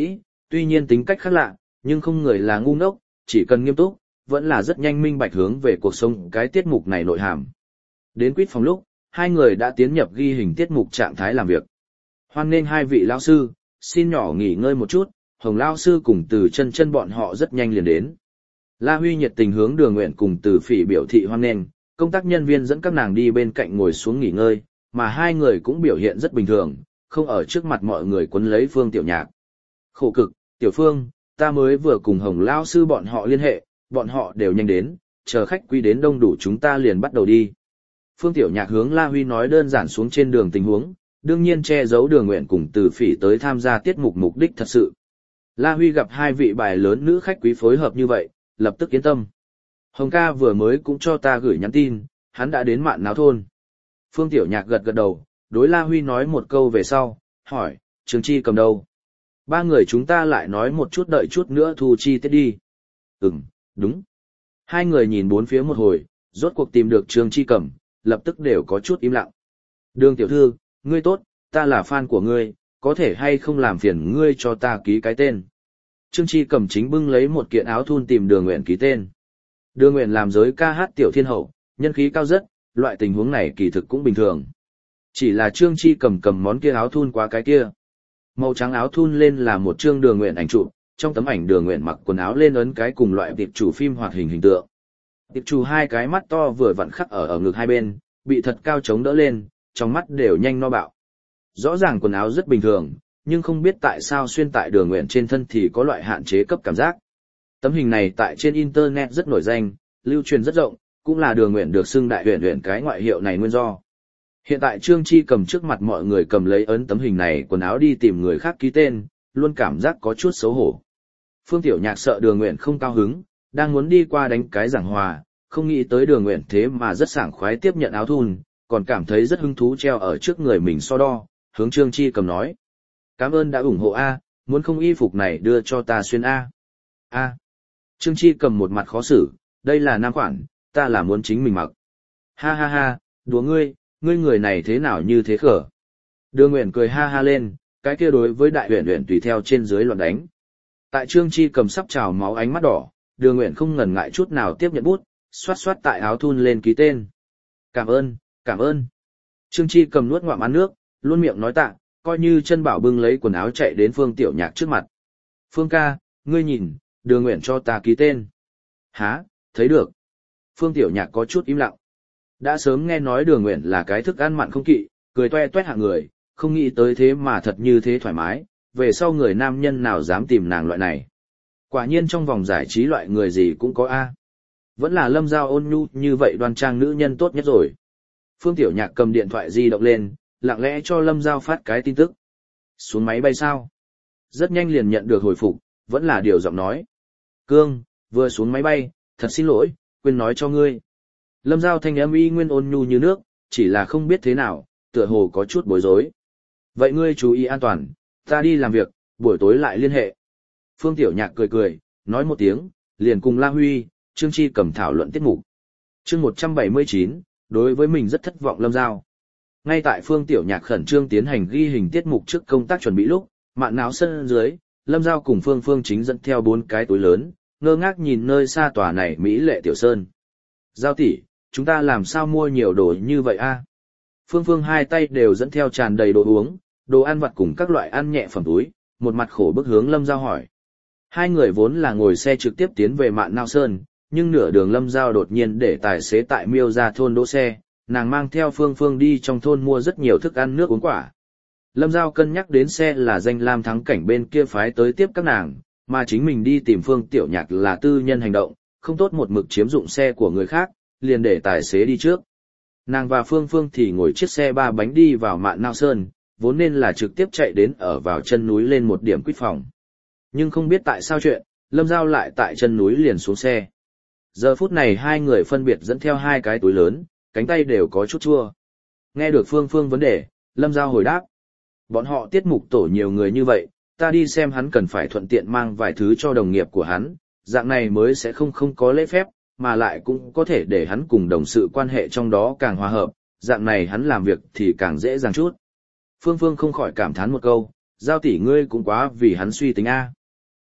tuy nhiên tính cách khác lạ, nhưng không người là ngu ngốc, chỉ cần nghiêm túc, vẫn là rất nhanh minh bạch hướng về cuộc sống cái tiết mục này nội hàm. Đến quýt phòng lúc, hai người đã tiến nhập ghi hình tiết mục trạng thái làm việc. Hoan nghênh hai vị lão sư, xin nhỏ nghỉ ngơi một chút, Hồng lão sư cùng Từ Chân Chân bọn họ rất nhanh liền đến. La Huy nhiệt tình hướng Đường Nguyện cùng Từ Phỉ biểu thị hoan nghênh, công tác nhân viên dẫn các nàng đi bên cạnh ngồi xuống nghỉ ngơi, mà hai người cũng biểu hiện rất bình thường, không ở trước mặt mọi người quấn lấy Phương Tiểu Nhạc. Khổ cực, Tiểu Phương, ta mới vừa cùng Hồng lão sư bọn họ liên hệ, bọn họ đều nhanh đến, chờ khách quý đến đông đủ chúng ta liền bắt đầu đi. Phương Tiểu Nhạc hướng La Huy nói đơn giản xuống trên đường tình huống, đương nhiên che giấu Đường Nguyện cùng Từ Phỉ tới tham gia tiết mục mục đích thật sự. La Huy gặp hai vị bài lớn nữ khách quý phối hợp như vậy, lập tức yên tâm. Hồng ca vừa mới cũng cho ta gửi nhắn tin, hắn đã đến Mạn Náo thôn. Phương Tiểu Nhạc gật gật đầu, đối La Huy nói một câu về sau, hỏi, Trương Chi cầm đâu? Ba người chúng ta lại nói một chút đợi chút nữa thu chi tiết đi. Ừm, đúng. Hai người nhìn bốn phía một hồi, rốt cuộc tìm được Trương Chi cầm, lập tức đều có chút im lặng. Đường tiểu thư, ngươi tốt, ta là fan của ngươi, có thể hay không làm phiền ngươi cho ta ký cái tên. Trương Chi cầm chính bưng lấy một kiện áo thun tìm Đường Nguyện ký tên. Đường Nguyện làm giới ca hát tiểu thiên hậu, nhân khí cao rất, loại tình huống này kỳ thực cũng bình thường. Chỉ là Trương Chi cầm cầm món kia áo thun quá cái kia. Màu trắng áo thun lên là một trương Đường Nguyện ảnh chụp, trong tấm ảnh Đường Nguyện mặc quần áo lên ấn cái cùng loại tiệp chủ phim hoạt hình hình tượng. Tiệp chủ hai cái mắt to vừa vặn khắc ở ở ngực hai bên, bị thật cao chống đỡ lên, trong mắt đều nhanh no bạo. Rõ ràng quần áo rất bình thường, nhưng không biết tại sao xuyên tại Đường Nguyện trên thân thì có loại hạn chế cấp cảm giác. Tấm hình này tại trên internet rất nổi danh, lưu truyền rất rộng, cũng là Đường Nguyện được xưng đại huyền huyền cái ngoại hiệu này nguyên do. Hiện tại Trương Chi cầm trước mặt mọi người cầm lấy ấn tấm hình này quần áo đi tìm người khác ký tên, luôn cảm giác có chút xấu hổ. Phương Tiểu Nhạc sợ Đường Nguyện không cao hứng, đang muốn đi qua đánh cái giảng hòa, không nghĩ tới Đường Nguyện thế mà rất sảng khoái tiếp nhận áo thun, còn cảm thấy rất hứng thú treo ở trước người mình so đo, hướng Trương Chi cầm nói. Cảm ơn đã ủng hộ A, muốn không y phục này đưa cho ta xuyên A. A. Trương Chi cầm một mặt khó xử, đây là nam khoản, ta là muốn chính mình mặc. Ha ha ha, đùa ngươi, ngươi người này thế nào như thế khở. Đường Nguyện cười ha ha lên, cái kia đối với đại huyền huyền tùy theo trên dưới loạn đánh. Tại Trương Chi cầm sắp trào máu ánh mắt đỏ, Đường Nguyện không ngần ngại chút nào tiếp nhận bút, xoát xoát tại áo thun lên ký tên. Cảm ơn, cảm ơn. Trương Chi cầm nuốt ngoạm ăn nước, luôn miệng nói tạ, coi như chân bảo bưng lấy quần áo chạy đến Phương Tiểu Nhạc trước mặt. Phương ca, ngươi nhìn, Đường Nguyện cho ta ký tên. Hả, thấy được. Phương Tiểu Nhạc có chút im lặng. Đã sớm nghe nói Đường Nguyện là cái thức ăn mặn không kỵ, cười toe toét hạng người, không nghĩ tới thế mà thật như thế thoải mái, về sau người nam nhân nào dám tìm nàng loại này. Quả nhiên trong vòng giải trí loại người gì cũng có A. Vẫn là Lâm Giao ôn nhu như vậy đoan trang nữ nhân tốt nhất rồi. Phương Tiểu Nhạc cầm điện thoại di động lên, lặng lẽ cho Lâm Giao phát cái tin tức. Xuống máy bay sao? Rất nhanh liền nhận được hồi phục, vẫn là điều giọng nói. Cương, vừa xuống máy bay, thật xin lỗi, quên nói cho ngươi. Lâm Giao thanh âm y nguyên ôn nhu như nước, chỉ là không biết thế nào, tựa hồ có chút bối rối. Vậy ngươi chú ý an toàn, ta đi làm việc, buổi tối lại liên hệ. Phương Tiểu Nhạc cười cười, nói một tiếng, liền cùng La Huy, Trương Chi cầm thảo luận tiết mục. Chương một trăm bảy mươi chín, đối với mình rất thất vọng Lâm Giao. Ngay tại Phương Tiểu Nhạc khẩn trương tiến hành ghi hình tiết mục trước công tác chuẩn bị lúc, Mạn Náo sân dưới, Lâm Giao cùng Phương Phương chính dẫn theo bốn cái túi lớn, ngơ ngác nhìn nơi xa tòa này mỹ lệ tiểu sơn. Giao tỷ, chúng ta làm sao mua nhiều đồ như vậy a? Phương Phương hai tay đều dẫn theo tràn đầy đồ uống, đồ ăn vặt cùng các loại ăn nhẹ phẩm túi, một mặt khổ bức hướng Lâm Giao hỏi. Hai người vốn là ngồi xe trực tiếp tiến về Mạn Nao Sơn, nhưng nửa đường Lâm Giao đột nhiên để tài xế tại Miêu Gia thôn đỗ xe, nàng mang theo Phương Phương đi trong thôn mua rất nhiều thức ăn nước uống quả. Lâm Giao cân nhắc đến xe là danh lam thắng cảnh bên kia phái tới tiếp các nàng, mà chính mình đi tìm Phương Tiểu Nhạc là tư nhân hành động, không tốt một mực chiếm dụng xe của người khác, liền để tài xế đi trước. Nàng và Phương Phương thì ngồi chiếc xe ba bánh đi vào Mạn Nao Sơn, vốn nên là trực tiếp chạy đến ở vào chân núi lên một điểm quýt phòng. Nhưng không biết tại sao chuyện, Lâm Giao lại tại chân núi liền xuống xe. Giờ phút này hai người phân biệt dẫn theo hai cái túi lớn, cánh tay đều có chút chua. Nghe được Phương Phương vấn đề, Lâm Giao hồi đáp. Bọn họ tiết mục tổ nhiều người như vậy, ta đi xem hắn cần phải thuận tiện mang vài thứ cho đồng nghiệp của hắn, dạng này mới sẽ không không có lễ phép, mà lại cũng có thể để hắn cùng đồng sự quan hệ trong đó càng hòa hợp, dạng này hắn làm việc thì càng dễ dàng chút. Phương Phương không khỏi cảm thán một câu, Giao tỷ ngươi cũng quá vì hắn suy tính a.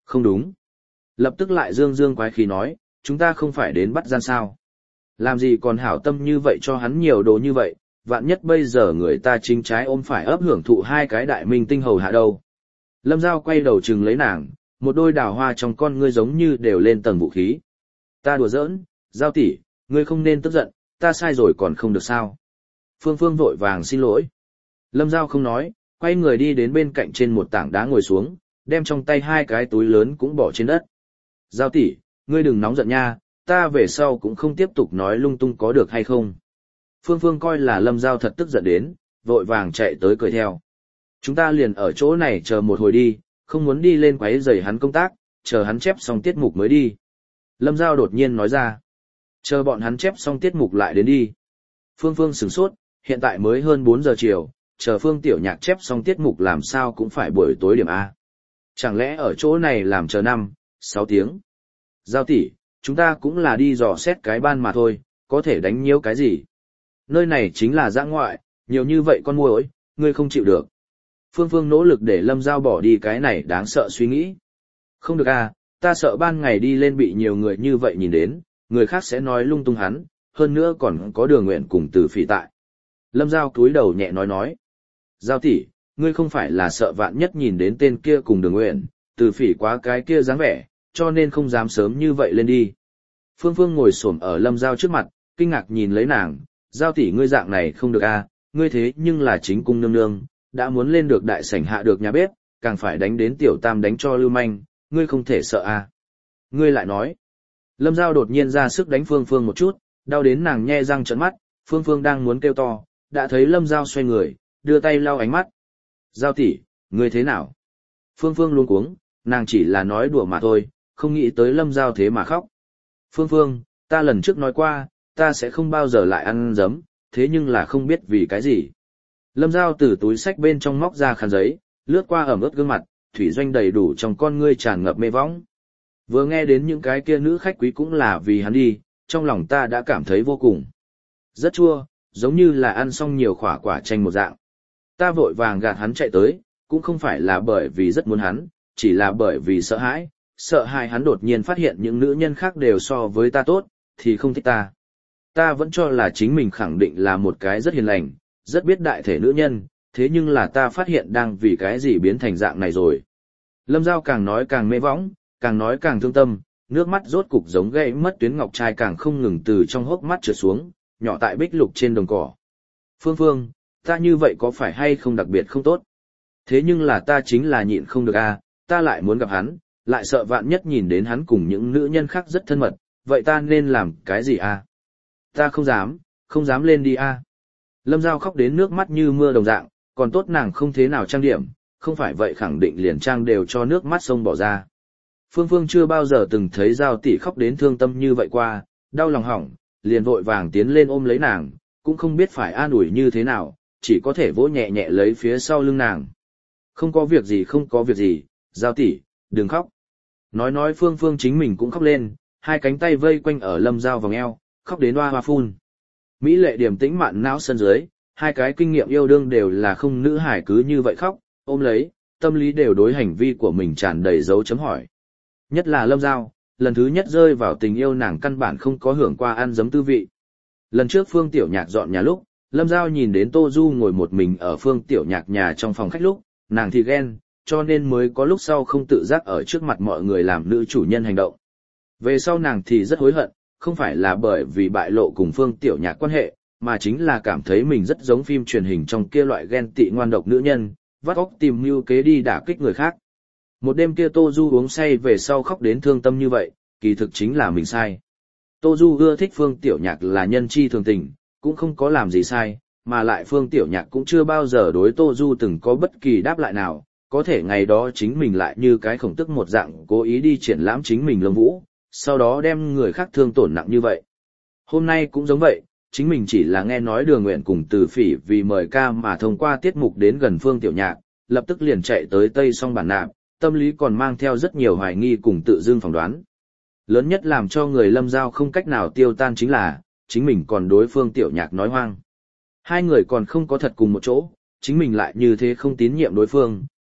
Không đúng. Lập tức lại dương dương quái khí nói, chúng ta không phải đến bắt gian sao. Làm gì còn hảo tâm như vậy cho hắn nhiều đồ như vậy, vạn nhất bây giờ người ta chính trái ôm phải ấp hưởng thụ hai cái đại minh tinh hầu hạ đâu. Lâm Giao quay đầu chừng lấy nàng, một đôi đào hoa trong con ngươi giống như đều lên tầng vũ khí. Ta đùa giỡn, Giao tỷ, ngươi không nên tức giận, ta sai rồi còn không được sao. Phương Phương vội vàng xin lỗi. Lâm Giao không nói, quay người đi đến bên cạnh trên một tảng đá ngồi xuống, đem trong tay hai cái túi lớn cũng bỏ trên đất. Giao tỷ, ngươi đừng nóng giận nha, ta về sau cũng không tiếp tục nói lung tung có được hay không. Phương Phương coi là Lâm Giao thật tức giận đến, vội vàng chạy tới cười theo. Chúng ta liền ở chỗ này chờ một hồi đi, không muốn đi lên quấy rầy hắn công tác, chờ hắn chép xong tiết mục mới đi. Lâm Giao đột nhiên nói ra. Chờ bọn hắn chép xong tiết mục lại đến đi. Phương Phương sửng sốt, hiện tại mới hơn bốn giờ chiều, chờ Phương Tiểu Nhạc chép xong tiết mục làm sao cũng phải buổi tối điểm A. Chẳng lẽ ở chỗ này làm chờ năm, sáu tiếng. Giao tỷ, chúng ta cũng là đi dò xét cái ban mà thôi, có thể đánh nhiễu cái gì. Nơi này chính là dã ngoại, nhiều như vậy con muỗi, ngươi không chịu được. Phương Phương nỗ lực để Lâm Giao bỏ đi cái này đáng sợ suy nghĩ. Không được à, ta sợ ban ngày đi lên bị nhiều người như vậy nhìn đến, người khác sẽ nói lung tung hắn, hơn nữa còn có Đường Nguyện cùng Từ Phỉ tại. Lâm Giao cúi đầu nhẹ nói nói. Giao tỷ, ngươi không phải là sợ vạn nhất nhìn đến tên kia cùng Đường Nguyện, Từ Phỉ quá cái kia dáng vẻ, cho nên không dám sớm như vậy lên đi. Phương Phương ngồi xổm ở Lâm Giao trước mặt, kinh ngạc nhìn lấy nàng, Giao tỷ ngươi dạng này không được à, ngươi thế nhưng là chính cung nương nương, đã muốn lên được đại sảnh hạ được nhà bếp, càng phải đánh đến tiểu tam đánh cho lưu manh, ngươi không thể sợ à. Ngươi lại nói, Lâm Giao đột nhiên ra sức đánh Phương Phương một chút, đau đến nàng nhe răng trợn mắt, Phương Phương đang muốn kêu to, đã thấy Lâm Giao xoay người, đưa tay lau ánh mắt. Giao tỷ, ngươi thế nào? Phương Phương luống cuống, nàng chỉ là nói đùa mà thôi, không nghĩ tới Lâm Giao thế mà khóc. Phương Phương, ta lần trước nói qua, ta sẽ không bao giờ lại ăn giấm, thế nhưng là không biết vì cái gì. Lâm Giao từ túi xách bên trong móc ra khăn giấy, lướt qua ẩm ướt gương mặt, thủy doanh đầy đủ trong con ngươi tràn ngập mê võng. Vừa nghe đến những cái kia nữ khách quý cũng là vì hắn đi, trong lòng ta đã cảm thấy vô cùng. Rất chua, giống như là ăn xong nhiều khỏa quả chanh một dạng. Ta vội vàng gạt hắn chạy tới, cũng không phải là bởi vì rất muốn hắn, chỉ là bởi vì sợ hãi, sợ hãi hắn đột nhiên phát hiện những nữ nhân khác đều so với ta tốt, thì không thích ta. Ta vẫn cho là chính mình khẳng định là một cái rất hiền lành, rất biết đại thể nữ nhân, thế nhưng là ta phát hiện đang vì cái gì biến thành dạng này rồi. Lâm Giao càng nói càng mê võng, càng nói càng thương tâm, nước mắt rốt cục giống gãy mất tuyến ngọc trai càng không ngừng từ trong hốc mắt trượt xuống, nhỏ tại bích lục trên đồng cỏ. Phương Phương, ta như vậy có phải hay không đặc biệt không tốt? Thế nhưng là ta chính là nhịn không được a, ta lại muốn gặp hắn, lại sợ vạn nhất nhìn đến hắn cùng những nữ nhân khác rất thân mật, vậy ta nên làm cái gì a? Ta không dám, không dám lên đi a. Lâm Giao khóc đến nước mắt như mưa đồng dạng, còn tốt nàng không thế nào trang điểm, không phải vậy khẳng định liền trang đều cho nước mắt sông bỏ ra. Phương Phương chưa bao giờ từng thấy Giao tỷ khóc đến thương tâm như vậy qua, đau lòng hỏng, liền vội vàng tiến lên ôm lấy nàng, cũng không biết phải an ủi như thế nào, chỉ có thể vỗ nhẹ nhẹ lấy phía sau lưng nàng. Không có việc gì không có việc gì, Giao tỷ, đừng khóc. Nói nói Phương Phương chính mình cũng khóc lên, hai cánh tay vây quanh ở Lâm Giao vòng eo, khóc đến hoa hoa phun. Mỹ lệ điềm tĩnh mạn não sân dưới, hai cái kinh nghiệm yêu đương đều là không nữ hải cứ như vậy khóc, ôm lấy, tâm lý đều đối hành vi của mình tràn đầy dấu chấm hỏi. Nhất là Lâm Giao, lần thứ nhất rơi vào tình yêu nàng căn bản không có hưởng qua ăn giấm tư vị. Lần trước Phương Tiểu Nhạc dọn nhà lúc, Lâm Giao nhìn đến Tô Du ngồi một mình ở Phương Tiểu Nhạc nhà trong phòng khách lúc, nàng thì ghen, cho nên mới có lúc sau không tự giác ở trước mặt mọi người làm nữ chủ nhân hành động. Về sau nàng thì rất hối hận, không phải là bởi vì bại lộ cùng Phương Tiểu Nhạc quan hệ, mà chính là cảm thấy mình rất giống phim truyền hình trong kia loại ghen tị ngoan độc nữ nhân, vắt óc tìm mưu kế đi đả kích người khác. Một đêm kia Tô Du uống say về sau khóc đến thương tâm như vậy, kỳ thực chính là mình sai. Tô Du ưa thích Phương Tiểu Nhạc là nhân chi thường tình, cũng không có làm gì sai, mà lại Phương Tiểu Nhạc cũng chưa bao giờ đối Tô Du từng có bất kỳ đáp lại nào, có thể ngày đó chính mình lại như cái khổng tức một dạng cố ý đi triển lãm chính mình lông vũ, sau đó đem người khác thương tổn nặng như vậy. Hôm nay cũng giống vậy, chính mình chỉ là nghe nói Đường Nguyện cùng Từ Phỉ vì mời ca mà thông qua tiết mục đến gần Phương Tiểu Nhạc, lập tức liền chạy tới Tây Song Bản Nạp, tâm lý còn mang theo rất nhiều hoài nghi cùng tự dưng phỏng đoán. Lớn nhất làm cho người Lâm Giao không cách nào tiêu tan chính là, chính mình còn đối Phương Tiểu Nhạc nói hoang. Hai người còn không có thật cùng một chỗ, chính mình lại như thế không tín nhiệm đối phương,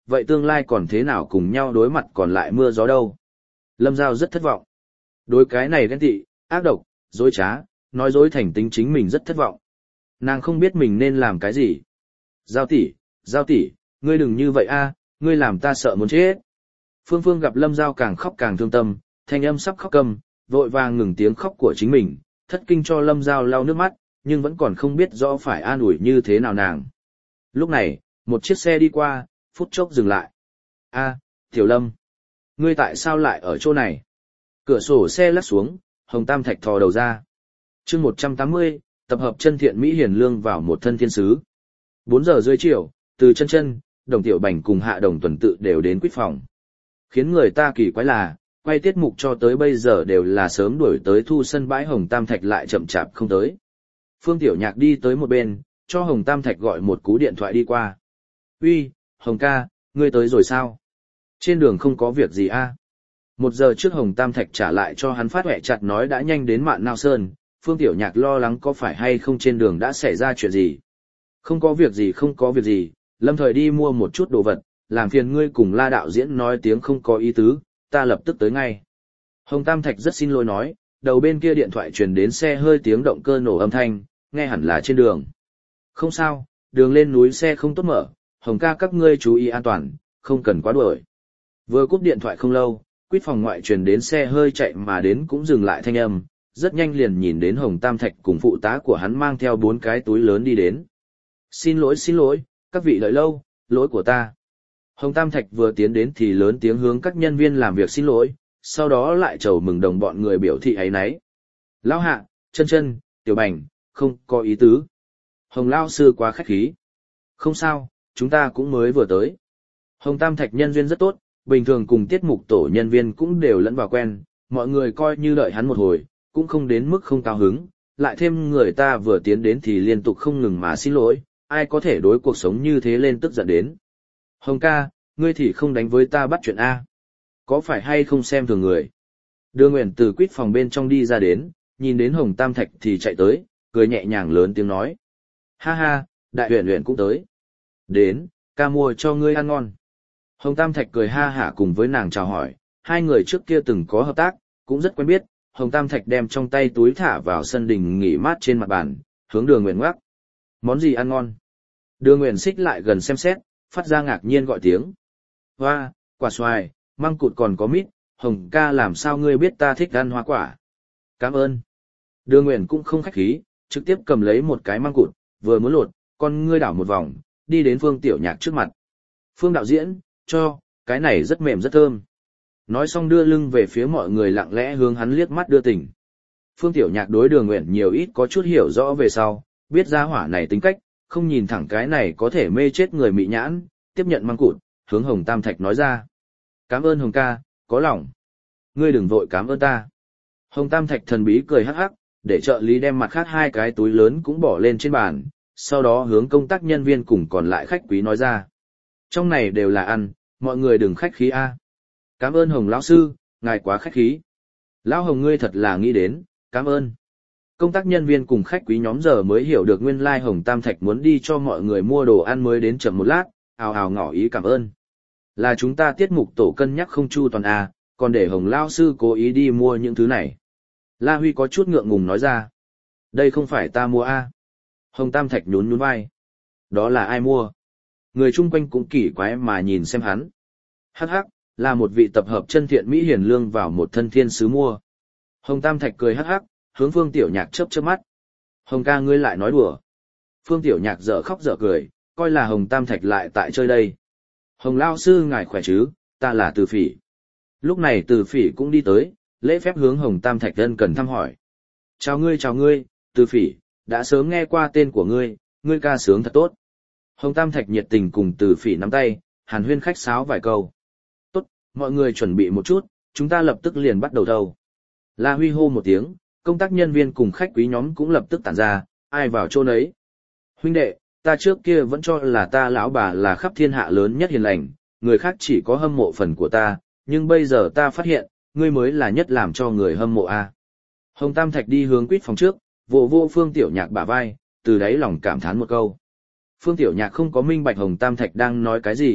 vậy tương lai còn thế nào cùng nhau đối mặt còn lại mưa gió đâu. Lâm Giao rất thất vọng. Đối cái này ghen tị, ác độc, dối trá, nói dối thành tính chính mình rất thất vọng. Nàng không biết mình nên làm cái gì. Giao tỷ, Giao tỷ, ngươi đừng như vậy a, ngươi làm ta sợ muốn chết. Phương Phương gặp Lâm Giao càng khóc càng thương tâm, thanh âm sắp khóc câm, vội vàng ngừng tiếng khóc của chính mình, thất kinh cho Lâm Giao lau nước mắt, nhưng vẫn còn không biết rõ phải an ủi như thế nào nàng. Lúc này, một chiếc xe đi qua, phút chốc dừng lại. A, Tiểu Lâm, ngươi tại sao lại ở chỗ này? Cửa sổ xe lắc xuống, Hồng Tam Thạch thò đầu ra. chương một trăm tám mươi, tập hợp chân thiện Mỹ Hiền Lương vào một thân thiên sứ. bốn giờ rưỡi chiều, từ chân chân, Đồng Tiểu Bành cùng Hạ Đồng Tuần Tự đều đến quýt phòng. Khiến người ta kỳ quái là, quay tiết mục cho tới bây giờ đều là sớm đuổi tới thu sân bãi Hồng Tam Thạch lại chậm chạp không tới. Phương Tiểu Nhạc đi tới một bên, cho Hồng Tam Thạch gọi một cú điện thoại đi qua. Uy, Hồng ca, ngươi tới rồi sao? Trên đường không có việc gì a? Một giờ trước Hồng Tam Thạch trả lại cho hắn phát hẹ chặt nói đã nhanh đến Mạn Nao Sơn, Phương Tiểu Nhạc lo lắng có phải hay không trên đường đã xảy ra chuyện gì. Không có việc gì không có việc gì, Lâm Thời đi mua một chút đồ vật, làm phiền ngươi cùng La đạo diễn nói tiếng không có ý tứ, ta lập tức tới ngay. Hồng Tam Thạch rất xin lỗi nói, đầu bên kia điện thoại truyền đến xe hơi tiếng động cơ nổ âm thanh, nghe hẳn là trên đường. Không sao, đường lên núi xe không tốt mở, Hồng ca các ngươi chú ý an toàn, không cần quá đuổi. Vừa cúp điện thoại không lâu, quýt phòng ngoại truyền đến xe hơi chạy mà đến cũng dừng lại thanh âm, rất nhanh liền nhìn đến Hồng Tam Thạch cùng phụ tá của hắn mang theo bốn cái túi lớn đi đến. Xin lỗi xin lỗi, các vị đợi lâu, lỗi của ta. Hồng Tam Thạch vừa tiến đến thì lớn tiếng hướng các nhân viên làm việc xin lỗi, sau đó lại chầu mừng đồng bọn người biểu thị ấy nấy. Lão Hạ, Chân Chân, Tiểu Bành, không có ý tứ. Hồng Lao sư quá khách khí. Không sao, chúng ta cũng mới vừa tới. Hồng Tam Thạch nhân duyên rất tốt, bình thường cùng tiết mục tổ nhân viên cũng đều lẫn vào quen, mọi người coi như đợi hắn một hồi, cũng không đến mức không cao hứng, lại thêm người ta vừa tiến đến thì liên tục không ngừng mà xin lỗi, ai có thể đối cuộc sống như thế lên tức giận đến. Hồng ca, ngươi thì không đánh với ta bắt chuyện A. Có phải hay không xem thường người? Đưa Nguyện từ quýt phòng bên trong đi ra đến, nhìn đến Hồng Tam Thạch thì chạy tới, cười nhẹ nhàng lớn tiếng nói. Ha ha, đại huyền huyền cũng tới. Đến, ca mua cho ngươi ăn ngon. Hồng Tam Thạch cười ha hả cùng với nàng chào hỏi, hai người trước kia từng có hợp tác, cũng rất quen biết. Hồng Tam Thạch đem trong tay túi thả vào sân đình nghỉ mát trên mặt bàn, hướng Đường Nguyện ngoắc. Món gì ăn ngon? Đường Nguyện xích lại gần xem xét, phát ra ngạc nhiên gọi tiếng. Hoa, quả xoài, măng cụt còn có mít, Hồng ca làm sao ngươi biết ta thích ăn hoa quả? Cảm ơn. Đường Nguyện cũng không khách khí, trực tiếp cầm lấy một cái măng cụt, vừa muốn lột, con ngươi đảo một vòng, đi đến Phương Tiểu Nhạc trước mặt. Phương đạo diễn, cho, cái này rất mềm rất thơm. Nói xong đưa lưng về phía mọi người lặng lẽ hướng hắn liếc mắt đưa tình. Phương Tiểu Nhạc đối Đường Nguyện nhiều ít có chút hiểu rõ về sau, biết ra hỏa này tính cách, không nhìn thẳng cái này có thể mê chết người mị nhãn, tiếp nhận măng cụt, hướng Hồng Tam Thạch nói ra. Cảm ơn Hồng ca, có lòng. Ngươi đừng vội cảm ơn ta. Hồng Tam Thạch thần bí cười hắc hắc, để trợ lý đem mặt khác hai cái túi lớn cũng bỏ lên trên bàn, sau đó hướng công tác nhân viên cùng còn lại khách quý nói ra. Trong này đều là ăn, mọi người đừng khách khí a. Cảm ơn Hồng lão sư, ngài quá khách khí. Lão Hồng ngươi thật là nghĩ đến, cảm ơn. Công tác nhân viên cùng khách quý nhóm giờ mới hiểu được nguyên lai like Hồng Tam Thạch muốn đi cho mọi người mua đồ ăn mới đến chậm một lát, ào ào ngỏ ý cảm ơn. Là chúng ta tiết mục tổ cân nhắc không chu toàn à, còn để Hồng lão sư cố ý đi mua những thứ này. La Huy có chút ngượng ngùng nói ra. Đây không phải ta mua à. Hồng Tam Thạch nhún nhún vai. Đó là ai mua? Người chung quanh cũng kỳ quái mà nhìn xem hắn. Hắc hắc, là một vị tập hợp chân thiện Mỹ Hiền Lương vào một thân thiên sứ mua. Hồng Tam Thạch cười hắc hắc, hướng Phương Tiểu Nhạc chớp chớp mắt. Hồng ca ngươi lại nói đùa. Phương Tiểu Nhạc dở khóc dở cười, coi là Hồng Tam Thạch lại tại chơi đây. Hồng lao sư ngài khỏe chứ, ta là Từ Phỉ. Lúc này Từ Phỉ cũng đi tới, lễ phép hướng Hồng Tam Thạch ân cần thăm hỏi. Chào ngươi chào ngươi, Từ Phỉ, đã sớm nghe qua tên của ngươi, ngươi ca sướng thật tốt. Hồng Tam Thạch nhiệt tình cùng Từ Phỉ nắm tay, hàn huyên khách sáo vài câu. Tốt, mọi người chuẩn bị một chút, chúng ta lập tức liền bắt đầu thâu. La Huy hô một tiếng, công tác nhân viên cùng khách quý nhóm cũng lập tức tản ra, ai vào chỗ nấy. Huynh đệ, ta trước kia vẫn cho là ta lão bà là khắp thiên hạ lớn nhất hiền lành, người khác chỉ có hâm mộ phần của ta, nhưng bây giờ ta phát hiện, ngươi mới là nhất làm cho người hâm mộ a. Hồng Tam Thạch đi hướng quýt phòng trước, vỗ vỗ Phương Tiểu Nhạc bả vai, từ đáy lòng cảm thán một câu. Phương Tiểu Nhạc không có minh bạch Hồng Tam Thạch đang nói cái gì,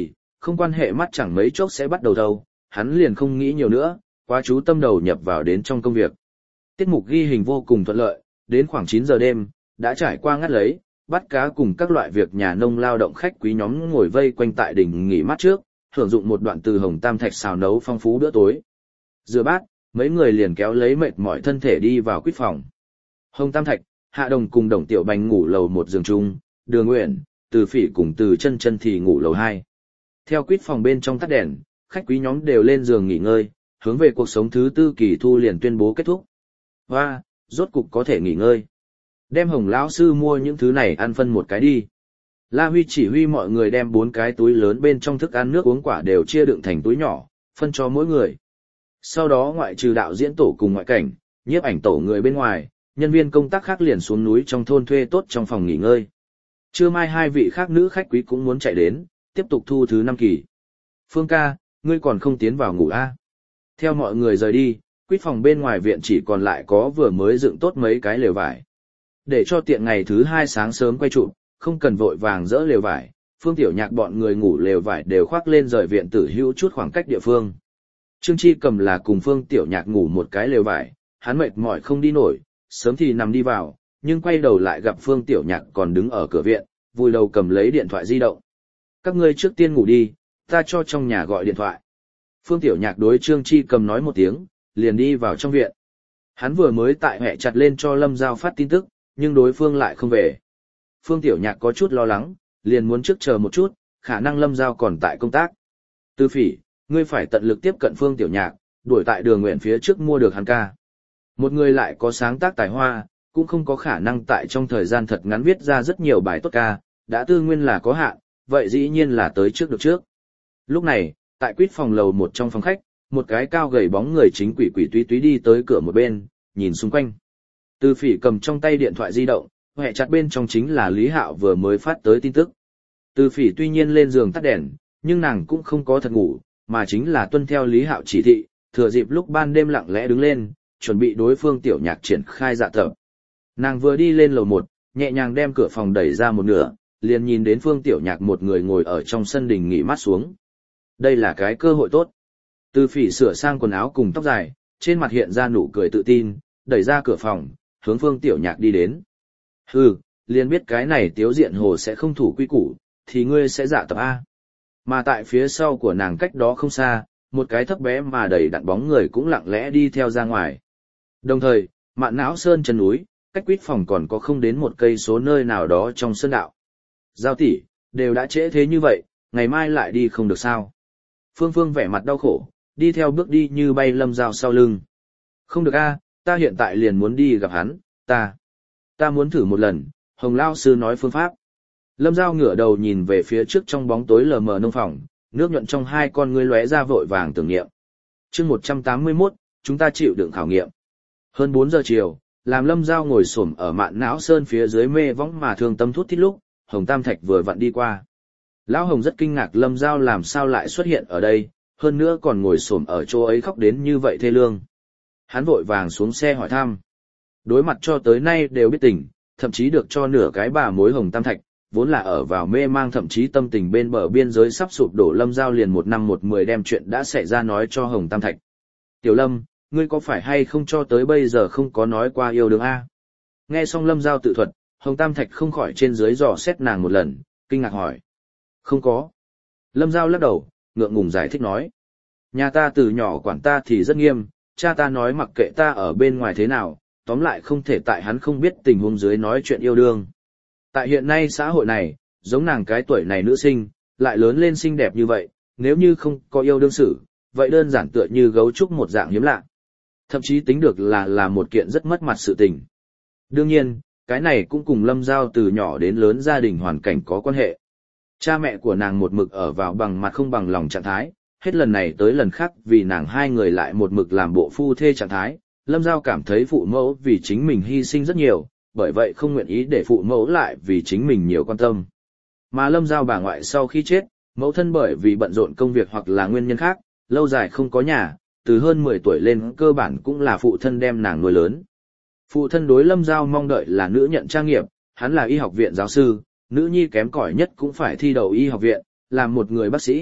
không quan hệ mắt chẳng mấy chốc sẽ bắt đầu đâu, hắn liền không nghĩ nhiều nữa, quá chú tâm đầu nhập vào đến trong công việc. Tiết mục ghi hình vô cùng thuận lợi, đến khoảng chín giờ đêm, đã trải qua ngắt lấy, bắt cá cùng các loại việc nhà nông lao động khách quý nhóm ngồi vây quanh tại đỉnh nghỉ mát trước, hưởng dụng một đoạn từ Hồng Tam Thạch xào nấu phong phú bữa tối. Rửa bát, mấy người liền kéo lấy mệt mỏi thân thể đi vào quýt phòng. Hồng Tam Thạch, Hạ Đồng cùng Đồng Tiểu Bành ngủ lầu một giường chung, Đường Uyển, Từ Phỉ cùng Từ Chân Chân thì ngủ lầu hai. Theo quýt phòng bên trong tắt đèn, khách quý nhóm đều lên giường nghỉ ngơi, hướng về cuộc sống thứ tư kỳ thu liền tuyên bố kết thúc. Hoa, rốt cục có thể nghỉ ngơi. Đem Hồng lão sư mua những thứ này ăn phân một cái đi. La Huy chỉ huy mọi người đem bốn cái túi lớn bên trong thức ăn nước uống quả đều chia đựng thành túi nhỏ, phân cho mỗi người. Sau đó ngoại trừ đạo diễn tổ cùng ngoại cảnh, nhiếp ảnh tổ người bên ngoài, nhân viên công tác khác liền xuống núi trong thôn thuê tốt trong phòng nghỉ ngơi. Trưa mai hai vị khác nữ khách quý cũng muốn chạy đến, tiếp tục thu thứ năm kỳ. Phương ca, ngươi còn không tiến vào ngủ a? Theo mọi người rời đi, quýt phòng bên ngoài viện chỉ còn lại có vừa mới dựng tốt mấy cái lều vải. Để cho tiện ngày thứ hai sáng sớm quay chụp, không cần vội vàng dỡ lều vải, Phương Tiểu Nhạc bọn người ngủ lều vải đều khoác lên rời viện tử hữu chút khoảng cách địa phương. Trương Chi Cầm là cùng Phương Tiểu Nhạc ngủ một cái lều vải, hắn mệt mỏi không đi nổi, sớm thì nằm đi vào, nhưng quay đầu lại gặp Phương Tiểu Nhạc còn đứng ở cửa viện, vùi đầu cầm lấy điện thoại di động. Các ngươi trước tiên ngủ đi, ta cho trong nhà gọi điện thoại. Phương Tiểu Nhạc đối Trương Chi Cầm nói một tiếng, liền đi vào trong viện. Hắn vừa mới tại hẹ chặt lên cho Lâm Giao phát tin tức, nhưng đối phương lại không về. Phương Tiểu Nhạc có chút lo lắng, liền muốn trước chờ một chút, khả năng Lâm Giao còn tại công tác. Tư Phỉ, ngươi phải tận lực tiếp cận Phương Tiểu Nhạc, đuổi tại Đường Nguyện phía trước mua được hắn ca. Một người lại có sáng tác tài hoa, cũng không có khả năng tại trong thời gian thật ngắn viết ra rất nhiều bài tốt ca, đã tư nguyên là có hạn, vậy dĩ nhiên là tới trước được trước. Lúc này, tại quýt phòng lầu một trong phòng khách, một cái cao gầy bóng người chính quỷ quỷ túy túy đi tới cửa một bên, nhìn xung quanh. Từ Phỉ cầm trong tay điện thoại di động, hẹ chặt bên trong chính là Lý Hạo vừa mới phát tới tin tức. Từ Phỉ tuy nhiên lên giường tắt đèn, nhưng nàng cũng không có thật ngủ, mà chính là tuân theo Lý Hạo chỉ thị, thừa dịp lúc ban đêm lặng lẽ đứng lên, chuẩn bị đối Phương Tiểu Nhạc triển khai dạ tập. Nàng vừa đi lên lầu một, nhẹ nhàng đem cửa phòng đẩy ra một nửa, liền nhìn đến Phương Tiểu Nhạc một người ngồi ở trong sân đình nghỉ mát xuống. Đây là cái cơ hội tốt. Từ Phỉ sửa sang quần áo cùng tóc dài, trên mặt hiện ra nụ cười tự tin, đẩy ra cửa phòng, hướng Phương Tiểu Nhạc đi đến. Hừ, liền biết cái này Tiếu Diện Hồ sẽ không thủ quy củ, thì ngươi sẽ dạ tập A. Mà tại phía sau của nàng cách đó không xa, một cái thấp bé mà đầy đặn bóng người cũng lặng lẽ đi theo ra ngoài. Đồng thời, Mạn Não Sơn chân núi, cách quýt phòng còn có không đến một cây số nơi nào đó trong sơn đạo. Giao tỷ, đều đã trễ thế như vậy, ngày mai lại đi không được sao. Phương Phương vẻ mặt đau khổ, đi theo bước đi như bay Lâm Giao sau lưng. Không được a, ta hiện tại liền muốn đi gặp hắn, ta. Ta muốn thử một lần, Hồng Lao sư nói phương pháp. Lâm Giao ngửa đầu nhìn về phía trước trong bóng tối lờ mờ nông phòng, nước nhuận trong hai con ngươi lóe ra vội vàng tưởng niệm. Chương một trăm tám mươi mốt, chúng ta chịu đựng khảo nghiệm. Hơn bốn giờ chiều, làm Lâm Giao ngồi xổm ở Mạn Não Sơn phía dưới mê võng mà thương tâm thút thít lúc, Hồng Tam Thạch vừa vặn đi qua. Lão Hồng rất kinh ngạc Lâm Giao làm sao lại xuất hiện ở đây, hơn nữa còn ngồi xổm ở chỗ ấy khóc đến như vậy thê lương. Hắn vội vàng xuống xe hỏi thăm. Đối mặt cho tới nay đều biết tình, thậm chí được cho nửa cái bà mối Hồng Tam Thạch, vốn là ở vào mê mang thậm chí tâm tình bên bờ biên giới sắp sụp đổ. Lâm Giao liền một năm một mười đem chuyện đã xảy ra nói cho Hồng Tam Thạch. Tiểu Lâm, ngươi có phải hay không cho tới bây giờ không có nói qua yêu đương a? Nghe xong Lâm Giao tự thuật, Hồng Tam Thạch không khỏi trên dưới dò xét nàng một lần, kinh ngạc hỏi. Không có. Lâm Giao lắc đầu, ngượng ngùng giải thích nói. Nhà ta từ nhỏ quản ta thì rất nghiêm, cha ta nói mặc kệ ta ở bên ngoài thế nào, tóm lại không thể tại hắn không biết tình huống dưới nói chuyện yêu đương. Tại hiện nay xã hội này, giống nàng cái tuổi này nữ sinh, lại lớn lên xinh đẹp như vậy, nếu như không có yêu đương xử, vậy đơn giản tựa như gấu trúc một dạng hiếm lạ. Thậm chí tính được là là một kiện rất mất mặt sự tình. Đương nhiên, cái này cũng cùng Lâm Giao từ nhỏ đến lớn gia đình hoàn cảnh có quan hệ. Cha mẹ của nàng một mực ở vào bằng mặt không bằng lòng trạng thái, hết lần này tới lần khác vì nàng hai người lại một mực làm bộ phu thê trạng thái. Lâm Giao cảm thấy phụ mẫu vì chính mình hy sinh rất nhiều, bởi vậy không nguyện ý để phụ mẫu lại vì chính mình nhiều quan tâm. Mà Lâm Giao bà ngoại sau khi chết, mẫu thân bởi vì bận rộn công việc hoặc là nguyên nhân khác, lâu dài không có nhà, từ hơn mười tuổi lên cơ bản cũng là phụ thân đem nàng nuôi lớn. Phụ thân đối Lâm Giao mong đợi là nữ nhận trang nghiệp, hắn là y học viện giáo sư, nữ nhi kém cỏi nhất cũng phải thi đậu y học viện, làm một người bác sĩ,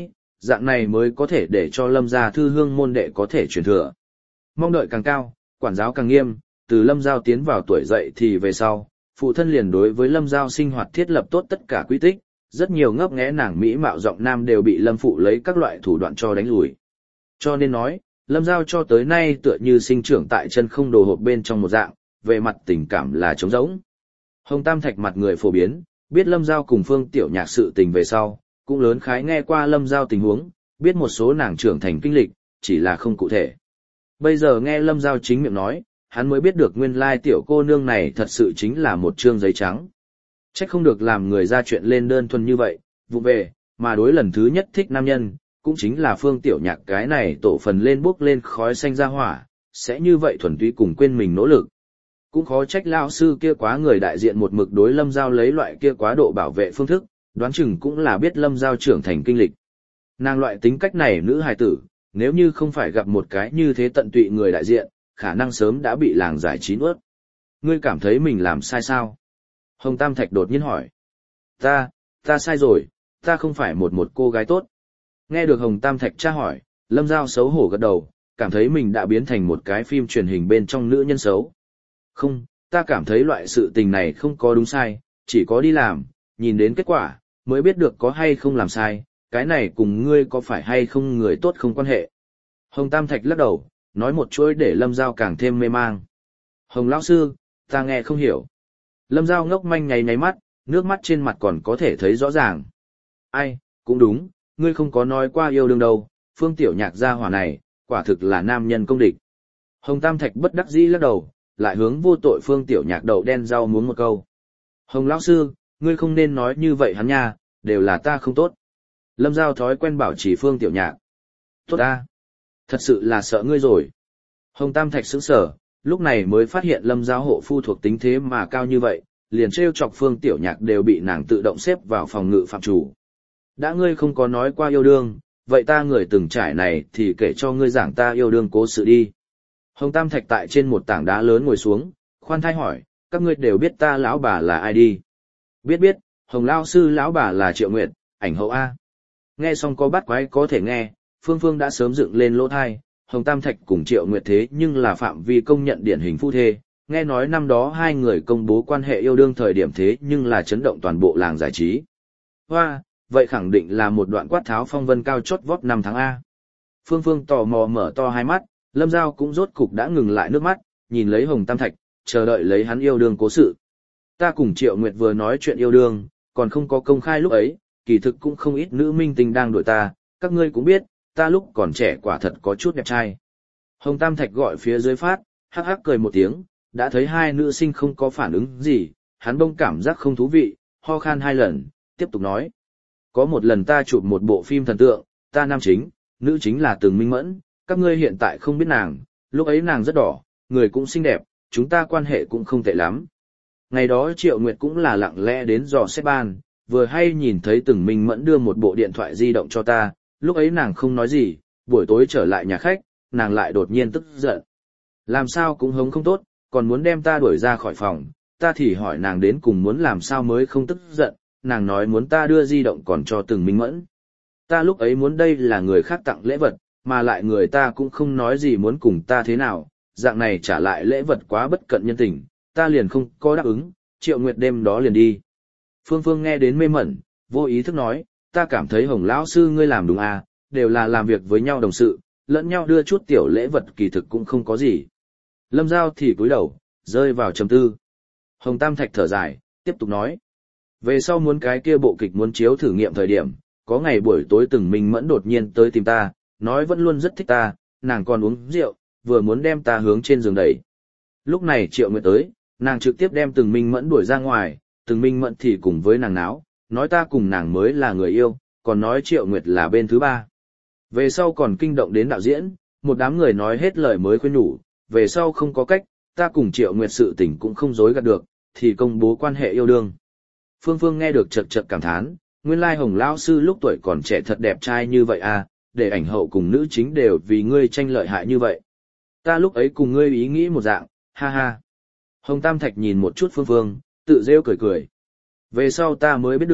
dạng này mới có thể để cho Lâm gia thư hương môn đệ có thể truyền thừa. Mong đợi càng cao, quản giáo càng nghiêm, từ Lâm Giao tiến vào tuổi dậy thì về sau, phụ thân liền đối với Lâm Giao sinh hoạt thiết lập tốt tất cả quy tích, rất nhiều ngấp nghé nàng mỹ mạo giọng nam đều bị Lâm phụ lấy các loại thủ đoạn cho đánh lùi. Cho nên nói, Lâm Giao cho tới nay tựa như sinh trưởng tại chân không đồ hộp bên trong một dạng, về mặt tình cảm là trống rỗng. Hồng Tam Thạch mặt người phổ biến, biết Lâm Giao cùng Phương Tiểu Nhạc sự tình về sau, cũng lớn khái nghe qua Lâm Giao tình huống, biết một số nàng trưởng thành kinh lịch, chỉ là không cụ thể. Bây giờ nghe Lâm Giao chính miệng nói, hắn mới biết được nguyên lai tiểu cô nương này thật sự chính là một trương giấy trắng. Trách không được làm người ra chuyện lên đơn thuần như vậy, vụ về, mà đối lần thứ nhất thích nam nhân, cũng chính là Phương Tiểu Nhạc cái này tổ phần lên bốc lên khói xanh ra hỏa, sẽ như vậy thuần túy cùng quên mình nỗ lực. Cũng khó trách lão sư kia quá người đại diện một mực đối Lâm Giao lấy loại kia quá độ bảo vệ phương thức, đoán chừng cũng là biết Lâm Giao trưởng thành kinh lịch. Nàng loại tính cách này nữ hài tử, nếu như không phải gặp một cái như thế tận tụy người đại diện, khả năng sớm đã bị làng giải trí nuốt. Ngươi cảm thấy mình làm sai sao? Hồng Tam Thạch đột nhiên hỏi. Ta, ta sai rồi, ta không phải một một cô gái tốt. Nghe được Hồng Tam Thạch tra hỏi, Lâm Giao xấu hổ gật đầu, cảm thấy mình đã biến thành một cái phim truyền hình bên trong nữ nhân xấu. Không, ta cảm thấy loại sự tình này không có đúng sai, chỉ có đi làm, nhìn đến kết quả, mới biết được có hay không làm sai, cái này cùng ngươi có phải hay không người tốt không quan hệ. Hồng Tam Thạch lắc đầu, nói một chuỗi để Lâm Giao càng thêm mê mang. Hồng lão sư, ta nghe không hiểu. Lâm Giao ngốc manh nháy nháy mắt, nước mắt trên mặt còn có thể thấy rõ ràng. Ai, cũng đúng, ngươi không có nói qua yêu đương đâu, Phương Tiểu Nhạc gia hỏa này, quả thực là nam nhân công địch. Hồng Tam Thạch bất đắc dĩ lắc đầu, lại hướng vô tội Phương Tiểu Nhạc đậu đen rau muốn một câu. Hồng lão sư, ngươi không nên nói như vậy hắn nha, đều là ta không tốt. Lâm Giao thói quen bảo trì Phương Tiểu Nhạc. Tốt ta. Thật sự là sợ ngươi rồi. Hồng Tam Thạch sững sờ, lúc này mới phát hiện Lâm Giao hộ phu thuộc tính thế mà cao như vậy, liền trêu chọc Phương Tiểu Nhạc đều bị nàng tự động xếp vào phòng ngự phạm chủ. Đã ngươi không có nói qua yêu đương, vậy ta người từng trải này thì kể cho ngươi giảng ta yêu đương cố sự đi. Hồng Tam Thạch tại trên một tảng đá lớn ngồi xuống, khoan thai hỏi, các ngươi đều biết ta lão bà là ai đi? Biết biết, Hồng lão sư lão bà là Triệu Nguyệt, ảnh hậu A. Nghe xong có bắt quái có thể nghe, Phương Phương đã sớm dựng lên lỗ thai, Hồng Tam Thạch cùng Triệu Nguyệt thế nhưng là phạm vi công nhận điển hình phu thê, nghe nói năm đó hai người công bố quan hệ yêu đương thời điểm thế nhưng là chấn động toàn bộ làng giải trí. Hoa, vậy khẳng định là một đoạn quát tháo phong vân cao chót vót năm tháng A. Phương Phương tò mò mở to hai mắt, Lâm Giao cũng rốt cục đã ngừng lại nước mắt, nhìn lấy Hồng Tam Thạch, chờ đợi lấy hắn yêu đương cố sự. Ta cùng Triệu Nguyệt vừa nói chuyện yêu đương, còn không có công khai lúc ấy, kỳ thực cũng không ít nữ minh tinh đang đuổi ta, các ngươi cũng biết, ta lúc còn trẻ quả thật có chút đẹp trai. Hồng Tam Thạch gọi phía dưới phát, hắc hắc cười một tiếng, đã thấy hai nữ sinh không có phản ứng gì, hắn bỗng cảm giác không thú vị, ho khan hai lần, tiếp tục nói. Có một lần ta chụp một bộ phim thần tượng, ta nam chính, nữ chính là Từng Minh Mẫn, các ngươi hiện tại không biết nàng, lúc ấy nàng rất đỏ, người cũng xinh đẹp, chúng ta quan hệ cũng không tệ lắm. Ngày đó Triệu Nguyệt cũng là lặng lẽ đến dò xét ban, vừa hay nhìn thấy Từng Minh Mẫn đưa một bộ điện thoại di động cho ta, lúc ấy nàng không nói gì, buổi tối trở lại nhà khách, nàng lại đột nhiên tức giận. Làm sao cũng hống không tốt, còn muốn đem ta đuổi ra khỏi phòng, ta thì hỏi nàng đến cùng muốn làm sao mới không tức giận, nàng nói muốn ta đưa di động còn cho Từng Minh Mẫn. Ta lúc ấy muốn đây là người khác tặng lễ vật, mà lại người ta cũng không nói gì muốn cùng ta thế nào, dạng này trả lại lễ vật quá bất cận nhân tình, ta liền không có đáp ứng, Triệu Nguyệt đêm đó liền đi. Phương Phương nghe đến mê mẩn, vô ý thức nói, ta cảm thấy Hồng lão sư ngươi làm đúng à, đều là làm việc với nhau đồng sự, lẫn nhau đưa chút tiểu lễ vật kỳ thực cũng không có gì. Lâm Giao thì cúi đầu, rơi vào trầm tư. Hồng Tam Thạch thở dài, tiếp tục nói. Về sau muốn cái kia bộ kịch muốn chiếu thử nghiệm thời điểm, có ngày buổi tối Từng Minh Mẫn đột nhiên tới tìm ta, nói vẫn luôn rất thích ta, nàng còn uống rượu, vừa muốn đem ta hướng trên giường đẩy. Lúc này Triệu Nguyệt tới, nàng trực tiếp đem Từng Minh Mẫn đuổi ra ngoài, Từng Minh Mẫn thì cùng với nàng náo, nói ta cùng nàng mới là người yêu, còn nói Triệu Nguyệt là bên thứ ba. Về sau còn kinh động đến đạo diễn, một đám người nói hết lời mới khuyên nhủ, về sau không có cách, ta cùng Triệu Nguyệt sự tình cũng không dối gạt được, thì công bố quan hệ yêu đương. Phương Phương nghe được chật chật cảm thán, nguyên lai Hồng lão sư lúc tuổi còn trẻ thật đẹp trai như vậy à, để ảnh hậu cùng nữ chính đều vì ngươi tranh lợi hại như vậy. Ta lúc ấy cùng ngươi ý nghĩ một dạng, ha ha. Hồng Tam Thạch nhìn một chút Phương Phương, tự rêu cười cười. Về sau ta mới biết được,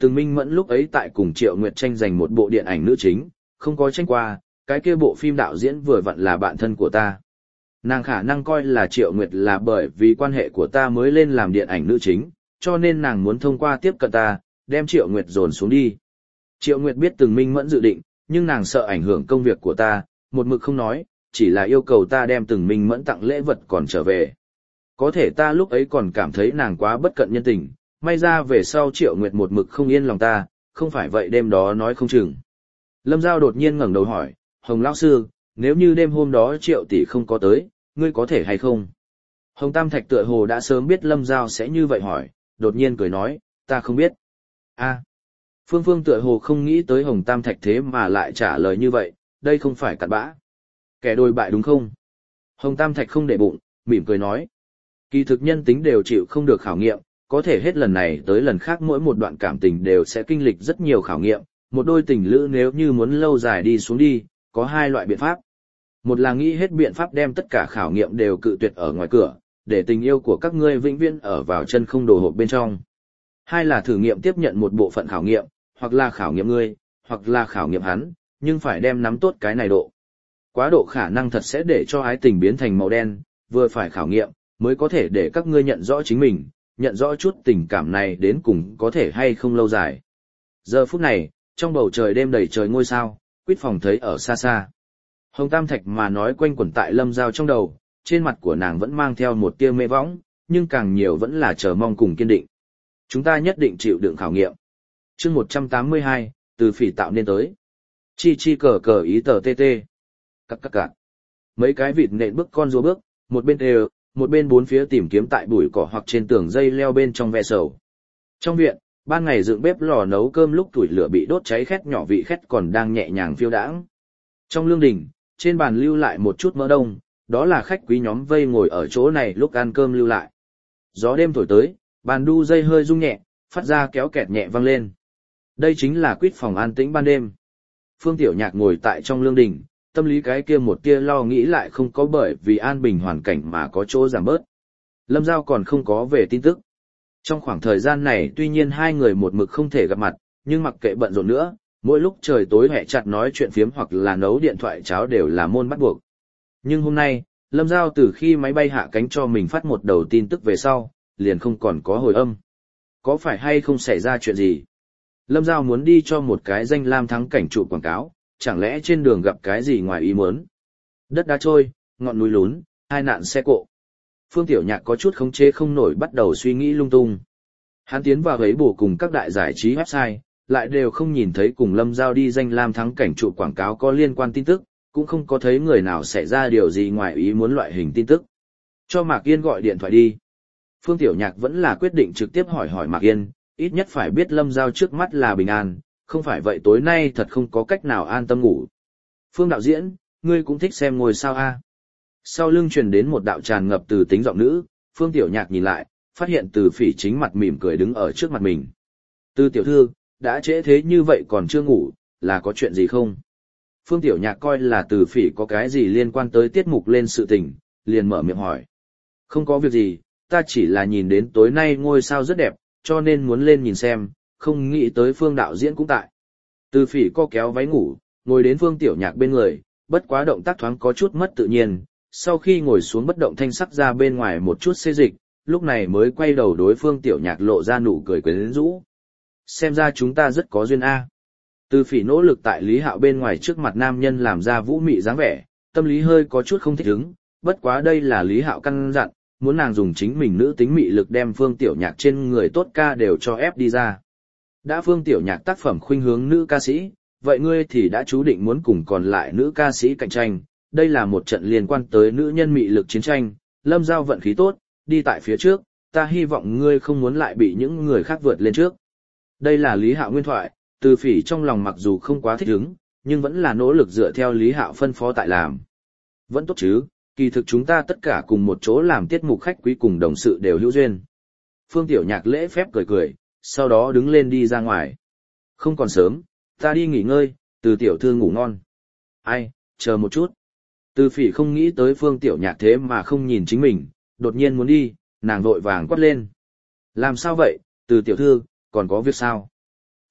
Từng Minh Mẫn lúc ấy tại cùng Triệu Nguyệt tranh giành một bộ điện ảnh nữ chính, không có tranh qua, cái kia bộ phim đạo diễn vừa vặn là bạn thân của ta. Nàng khả năng coi là Triệu Nguyệt là bởi vì quan hệ của ta mới lên làm điện ảnh nữ chính, cho nên nàng muốn thông qua tiếp cận ta, đem Triệu Nguyệt dồn xuống đi. Triệu Nguyệt biết Từng Minh Mẫn dự định, nhưng nàng sợ ảnh hưởng công việc của ta, một mực không nói, chỉ là yêu cầu ta đem Từng Minh Mẫn tặng lễ vật còn trở về. Có thể ta lúc ấy còn cảm thấy nàng quá bất cận nhân tình, may ra về sau Triệu Nguyệt một mực không yên lòng ta, không phải vậy đêm đó nói không chừng. Lâm Giao đột nhiên ngẩng đầu hỏi, Hồng lão sư, nếu như đêm hôm đó Triệu tỷ không có tới, ngươi có thể hay không? Hồng Tam Thạch tựa hồ đã sớm biết Lâm Giao sẽ như vậy hỏi, đột nhiên cười nói, ta không biết. A, Phương Phương tựa hồ không nghĩ tới Hồng Tam Thạch thế mà lại trả lời như vậy, đây không phải cặn bã. Kẻ đồi bại đúng không? Hồng Tam Thạch không để bụng, mỉm cười nói. Kỳ thực nhân tính đều chịu không được khảo nghiệm, có thể hết lần này tới lần khác mỗi một đoạn cảm tình đều sẽ kinh lịch rất nhiều khảo nghiệm. Một đôi tình lữ nếu như muốn lâu dài đi xuống đi, có hai loại biện pháp. Một là nghĩ hết biện pháp đem tất cả khảo nghiệm đều cự tuyệt ở ngoài cửa, để tình yêu của các ngươi vĩnh viễn ở vào chân không đồ hộp bên trong. Hai là thử nghiệm tiếp nhận một bộ phận khảo nghiệm, hoặc là khảo nghiệm ngươi, hoặc là khảo nghiệm hắn, nhưng phải đem nắm tốt cái này độ. Quá độ khả năng thật sẽ để cho ái tình biến thành màu đen, vừa phải khảo nghiệm, mới có thể để các ngươi nhận rõ chính mình, nhận rõ chút tình cảm này đến cùng có thể hay không lâu dài. Giờ phút này, trong bầu trời đêm đầy trời ngôi sao, Quýt Phòng thấy ở xa xa. Hồng Tam Thạch mà nói quanh quẩn tại Lâm Giao trong đầu, trên mặt của nàng vẫn mang theo một tia mê võng, nhưng càng nhiều vẫn là chờ mong cùng kiên định. Chúng ta nhất định chịu đựng khảo nghiệm. Chương một trăm tám mươi hai, từ phỉ tạo nên tới. Chi chi cờ cờ ý tờ tê tê. Cắc cắc cạc. Mấy cái vịt nện bước con rùa bước, một bên đều, một bên bốn phía tìm kiếm tại bụi cỏ hoặc trên tường dây leo bên trong ve sầu. Trong viện, ban ngày dựng bếp lò nấu cơm lúc tuổi lửa bị đốt cháy khét nhỏ vị khét còn đang nhẹ nhàng phiêu đãng. Trong lương đình, trên bàn lưu lại một chút mỡ đông, đó là khách quý nhóm vây ngồi ở chỗ này lúc ăn cơm lưu lại. Gió đêm thổi tới, bàn đu dây hơi rung nhẹ, phát ra kéo kẹt nhẹ vang lên. Đây chính là Quýt Phòng an tĩnh ban đêm. Phương Tiểu Nhạc ngồi tại trong lương đình, tâm lý cái kia một tia lo nghĩ lại không có bởi vì an bình hoàn cảnh mà có chỗ giảm bớt. Lâm Giao còn không có về tin tức. Trong khoảng thời gian này tuy nhiên hai người một mực không thể gặp mặt, nhưng mặc kệ bận rộn nữa, mỗi lúc trời tối hẹ chặt nói chuyện phiếm hoặc là nấu điện thoại cháo đều là môn bắt buộc. Nhưng hôm nay, Lâm Giao từ khi máy bay hạ cánh cho mình phát một đầu tin tức về sau, liền không còn có hồi âm. Có phải hay không xảy ra chuyện gì? Lâm Giao muốn đi cho một cái danh lam thắng cảnh trụ quảng cáo, chẳng lẽ trên đường gặp cái gì ngoài ý muốn? Đất đá trôi, ngọn núi lún, hai nạn xe cộ. Phương Tiểu Nhạc có chút khống chế không nổi bắt đầu suy nghĩ lung tung. Hắn tiến vào ấy bổ cùng các đại giải trí website, lại đều không nhìn thấy cùng Lâm Giao đi danh lam thắng cảnh trụ quảng cáo có liên quan tin tức, cũng không có thấy người nào xảy ra điều gì ngoài ý muốn loại hình tin tức. Cho Mạc Yên gọi điện thoại đi. Phương Tiểu Nhạc vẫn là quyết định trực tiếp hỏi hỏi Mạc Yên, ít nhất phải biết Lâm Giao trước mắt là bình an, không phải vậy tối nay thật không có cách nào an tâm ngủ. Phương đạo diễn, ngươi cũng thích xem ngôi sao a? Sau lưng truyền đến một đạo tràn ngập từ tính giọng nữ, Phương Tiểu Nhạc nhìn lại, phát hiện Từ Phỉ chính mặt mỉm cười đứng ở trước mặt mình. Từ tiểu thư, đã trễ thế như vậy còn chưa ngủ, là có chuyện gì không? Phương Tiểu Nhạc coi là Từ Phỉ có cái gì liên quan tới tiết mục lên sự tình, liền mở miệng hỏi. Không có việc gì, ta chỉ là nhìn đến tối nay ngôi sao rất đẹp, cho nên muốn lên nhìn xem, không nghĩ tới Phương đạo diễn cũng tại. Từ Phỉ co kéo váy ngủ, ngồi đến Phương Tiểu Nhạc bên người, bất quá động tác thoáng có chút mất tự nhiên, sau khi ngồi xuống bất động thanh sắc ra bên ngoài một chút xê dịch, lúc này mới quay đầu đối Phương Tiểu Nhạc lộ ra nụ cười quyến rũ. Xem ra chúng ta rất có duyên a. Từ Phỉ nỗ lực tại Lý Hạo bên ngoài trước mặt nam nhân làm ra vũ mị dáng vẻ, tâm lý hơi có chút không thích ứng, bất quá đây là Lý Hạo căn dặn, muốn nàng dùng chính mình nữ tính mị lực đem Phương Tiểu Nhạc trên người tốt ca đều cho ép đi ra. Đã Phương Tiểu Nhạc tác phẩm khuynh hướng nữ ca sĩ, vậy ngươi thì đã chú định muốn cùng còn lại nữ ca sĩ cạnh tranh, đây là một trận liên quan tới nữ nhân mị lực chiến tranh, Lâm Giao vận khí tốt, đi tại phía trước, ta hy vọng ngươi không muốn lại bị những người khác vượt lên trước. Đây là Lý Hạo nguyên thoại, Từ Phỉ trong lòng mặc dù không quá thích ứng, nhưng vẫn là nỗ lực dựa theo Lý Hạo phân phó tại làm. Vẫn tốt chứ, kỳ thực chúng ta tất cả cùng một chỗ làm tiết mục khách quý cùng đồng sự đều hữu duyên. Phương Tiểu Nhạc lễ phép cười cười, sau đó đứng lên đi ra ngoài. Không còn sớm, ta đi nghỉ ngơi, Từ tiểu thư ngủ ngon. Ai, chờ một chút. Từ Phỉ không nghĩ tới Phương Tiểu Nhạc thế mà không nhìn chính mình, đột nhiên muốn đi, nàng vội vàng quát lên. Làm sao vậy, Từ tiểu thư, còn có việc sao?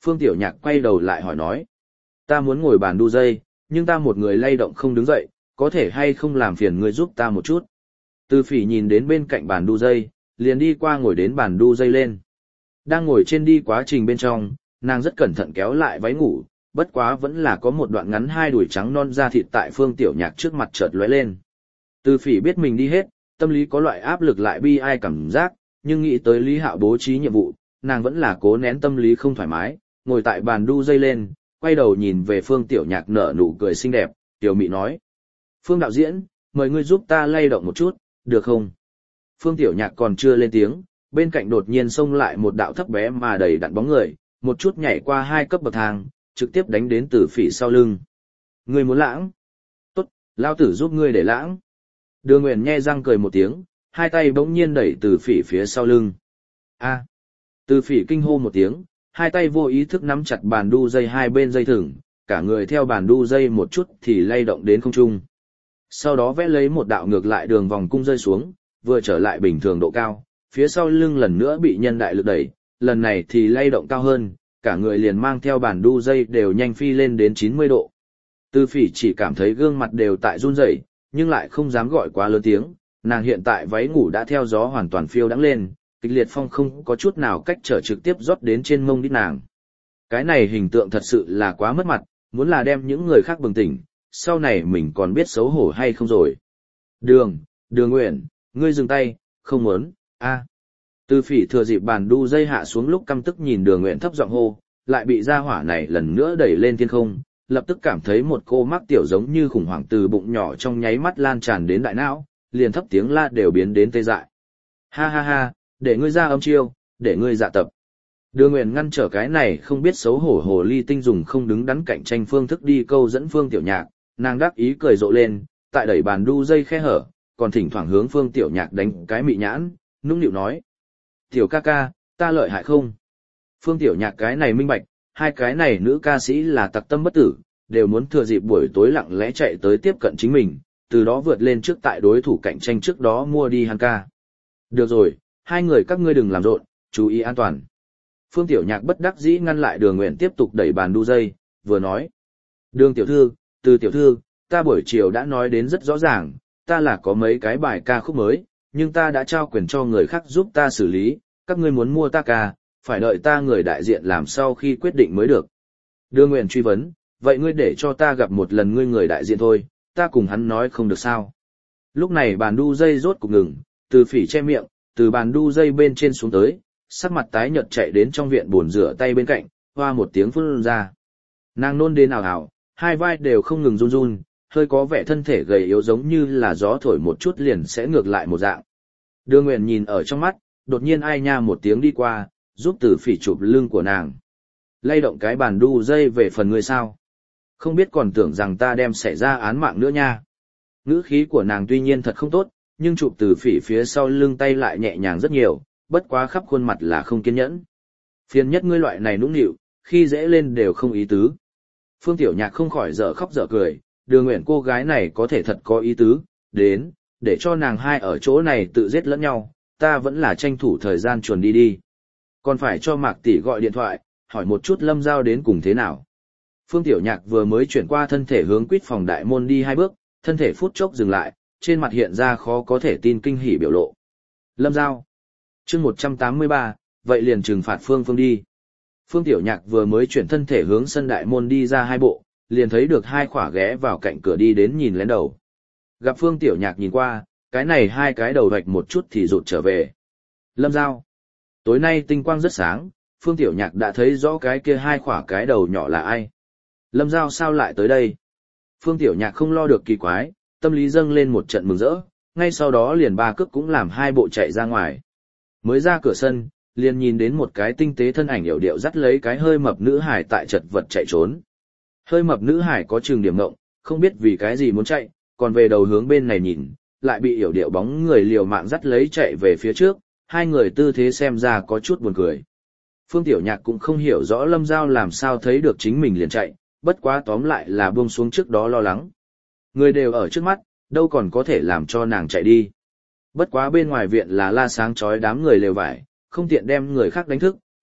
Phương Tiểu Nhạc quay đầu lại hỏi nói. Ta muốn ngồi bàn đu dây, nhưng ta một người lay động không đứng dậy, có thể hay không làm phiền ngươi giúp ta một chút. Từ Phỉ nhìn đến bên cạnh bàn đu dây, liền đi qua ngồi đến bàn đu dây lên. Đang ngồi trên đi quá trình bên trong, nàng rất cẩn thận kéo lại váy ngủ, bất quá vẫn là có một đoạn ngắn hai đùi trắng non da thịt tại Phương Tiểu Nhạc trước mặt chợt lóe lên. Từ Phỉ biết mình đi hết, tâm lý có loại áp lực lại bi ai cảm giác, nhưng nghĩ tới Lý Hạo bố trí nhiệm vụ, nàng vẫn là cố nén tâm lý không thoải mái, ngồi tại bàn đu dây lên, quay đầu nhìn về Phương Tiểu Nhạc nở nụ cười xinh đẹp, tiểu mị nói. Phương đạo diễn, mời ngươi giúp ta lay động một chút, được không? Phương Tiểu Nhạc còn chưa lên tiếng, bên cạnh đột nhiên xông lại một đạo thấp bé mà đầy đặn bóng người, một chút nhảy qua hai cấp bậc thang, trực tiếp đánh đến Từ Phỉ sau lưng. Ngươi muốn lãng? Tốt, lao tử giúp ngươi để lãng. Đường Uyển nhe răng cười một tiếng, hai tay bỗng nhiên đẩy Từ Phỉ phía sau lưng. A! Từ Phỉ kinh hô một tiếng, hai tay vô ý thức nắm chặt bàn đu dây hai bên dây thừng, cả người theo bàn đu dây một chút thì lay động đến không trung. Sau đó vẽ lấy một đạo ngược lại đường vòng cung rơi xuống, vừa trở lại bình thường độ cao, phía sau lưng lần nữa bị nhân đại lực đẩy, lần này thì lay động cao hơn, cả người liền mang theo bàn đu dây đều nhanh phi lên đến chín mươi độ. Từ Phỉ chỉ cảm thấy gương mặt đều tại run rẩy, nhưng lại không dám gọi quá lớn tiếng, nàng hiện tại váy ngủ đã theo gió hoàn toàn phiêu đãng lên, kịch liệt phong không có chút nào cách trở trực tiếp rót đến trên mông đít nàng. Cái này hình tượng thật sự là quá mất mặt, muốn là đem những người khác bừng tỉnh, sau này mình còn biết xấu hổ hay không rồi. Đường, Đường Uyển, ngươi dừng tay, không muốn, a. Từ Phỉ thừa dịp bàn đu dây hạ xuống lúc căm tức nhìn Đường Uyển thấp giọng hô, lại bị gia hỏa này lần nữa đẩy lên thiên không, lập tức cảm thấy một cô mắc tiểu giống như khủng hoảng từ bụng nhỏ trong nháy mắt lan tràn đến đại não, liền thấp tiếng la đều biến đến tê dại. Ha ha ha, để ngươi ra âm chiêu, để ngươi dạ tập. Đường Uyển ngăn trở cái này không biết xấu hổ hồ ly tinh dùng không đứng đắn cạnh tranh phương thức đi câu dẫn Phương Tiểu Nhạc, nàng đắc ý cười rộ lên, tại đẩy bàn đu dây khe hở, còn thỉnh thoảng hướng Phương Tiểu Nhạc đánh cái mị nhãn, nũng nịu nói. Tiểu ca ca, ta lợi hại không? Phương Tiểu Nhạc cái này minh bạch, hai cái này nữ ca sĩ là tặc tâm bất tử, đều muốn thừa dịp buổi tối lặng lẽ chạy tới tiếp cận chính mình, từ đó vượt lên trước tại đối thủ cạnh tranh trước đó mua đi hắn ca. Được rồi, hai người các ngươi đừng làm rộn, chú ý an toàn. Phương Tiểu Nhạc bất đắc dĩ ngăn lại Đường Uyển tiếp tục đẩy bàn đu dây, vừa nói. Đường tiểu thư, Từ tiểu thư, ta buổi chiều đã nói đến rất rõ ràng, ta là có mấy cái bài ca khúc mới, nhưng ta đã trao quyền cho người khác giúp ta xử lý, các ngươi muốn mua ta ca, phải đợi ta người đại diện làm sau khi quyết định mới được. Đường Uyển truy vấn, vậy ngươi để cho ta gặp một lần ngươi người đại diện thôi, ta cùng hắn nói không được sao. Lúc này bàn đu dây rốt cục ngừng, Từ Phỉ che miệng, từ bàn đu dây bên trên xuống tới, sắc mặt tái nhợt chạy đến trong viện bồn rửa tay bên cạnh, hoa một tiếng phun ra. Nàng nôn đến ảo ảo, hai vai đều không ngừng run run, hơi có vẻ thân thể gầy yếu giống như là gió thổi một chút liền sẽ ngược lại một dạng. Đường Uyển nhìn ở trong mắt, đột nhiên ai nha một tiếng đi qua, giúp Từ Phỉ chụp lưng của nàng. Lay động cái bàn đu dây về phần ngươi sao? Không biết còn tưởng rằng ta đem xảy ra án mạng nữa nha. Ngữ khí của nàng tuy nhiên thật không tốt, nhưng chụp Từ Phỉ phía sau lưng tay lại nhẹ nhàng rất nhiều, bất quá khắp khuôn mặt là không kiên nhẫn. Phiền nhất ngươi loại này nũng nịu, khi dễ lên đều không ý tứ. Phương Tiểu Nhạc không khỏi dở khóc dở cười, Đường Uyển cô gái này có thể thật có ý tứ, đến, để cho nàng hai ở chỗ này tự giết lẫn nhau, ta vẫn là tranh thủ thời gian chuồn đi đi. Còn phải cho Mạc tỷ gọi điện thoại, hỏi một chút Lâm Giao đến cùng thế nào. Phương Tiểu Nhạc vừa mới chuyển qua thân thể hướng quýt phòng đại môn đi hai bước, thân thể phút chốc dừng lại, trên mặt hiện ra khó có thể tin kinh hỉ biểu lộ. Lâm Giao. Chương một trăm tám mươi ba, vậy liền trừng phạt Phương Phương đi. Phương Tiểu Nhạc vừa mới chuyển thân thể hướng sân đại môn đi ra hai bộ, liền thấy được hai khỏa ghé vào cạnh cửa đi đến nhìn lén đầu. Gặp Phương Tiểu Nhạc nhìn qua, cái này hai cái đầu vạch một chút thì rụt trở về. Lâm Giao. Tối nay tinh quang rất sáng, Phương Tiểu Nhạc đã thấy rõ cái kia hai khỏa cái đầu nhỏ là ai. Lâm Giao sao lại tới đây? Phương Tiểu Nhạc không lo được kỳ quái, tâm lý dâng lên một trận mừng rỡ, ngay sau đó liền ba cước cũng làm hai bộ chạy ra ngoài. Mới ra cửa sân, liền nhìn đến một cái tinh tế thân ảnh yểu điệu dắt lấy cái hơi mập nữ hải tại chật vật chạy trốn. Hơi mập nữ hải có chừng điểm ngộng, không biết vì cái gì muốn chạy, còn về đầu hướng bên này nhìn, lại bị yểu điệu bóng người liều mạng dắt lấy chạy về phía trước, hai người tư thế xem ra có chút buồn cười. Phương Tiểu Nhạc cũng không hiểu rõ Lâm Giao làm sao thấy được chính mình liền chạy, bất quá tóm lại là buông xuống trước đó lo lắng. Người đều ở trước mắt, đâu còn có thể làm cho nàng chạy đi. Bất quá bên ngoài viện là la sáng chói đám người lều vải, không tiện đem người khác đánh thức,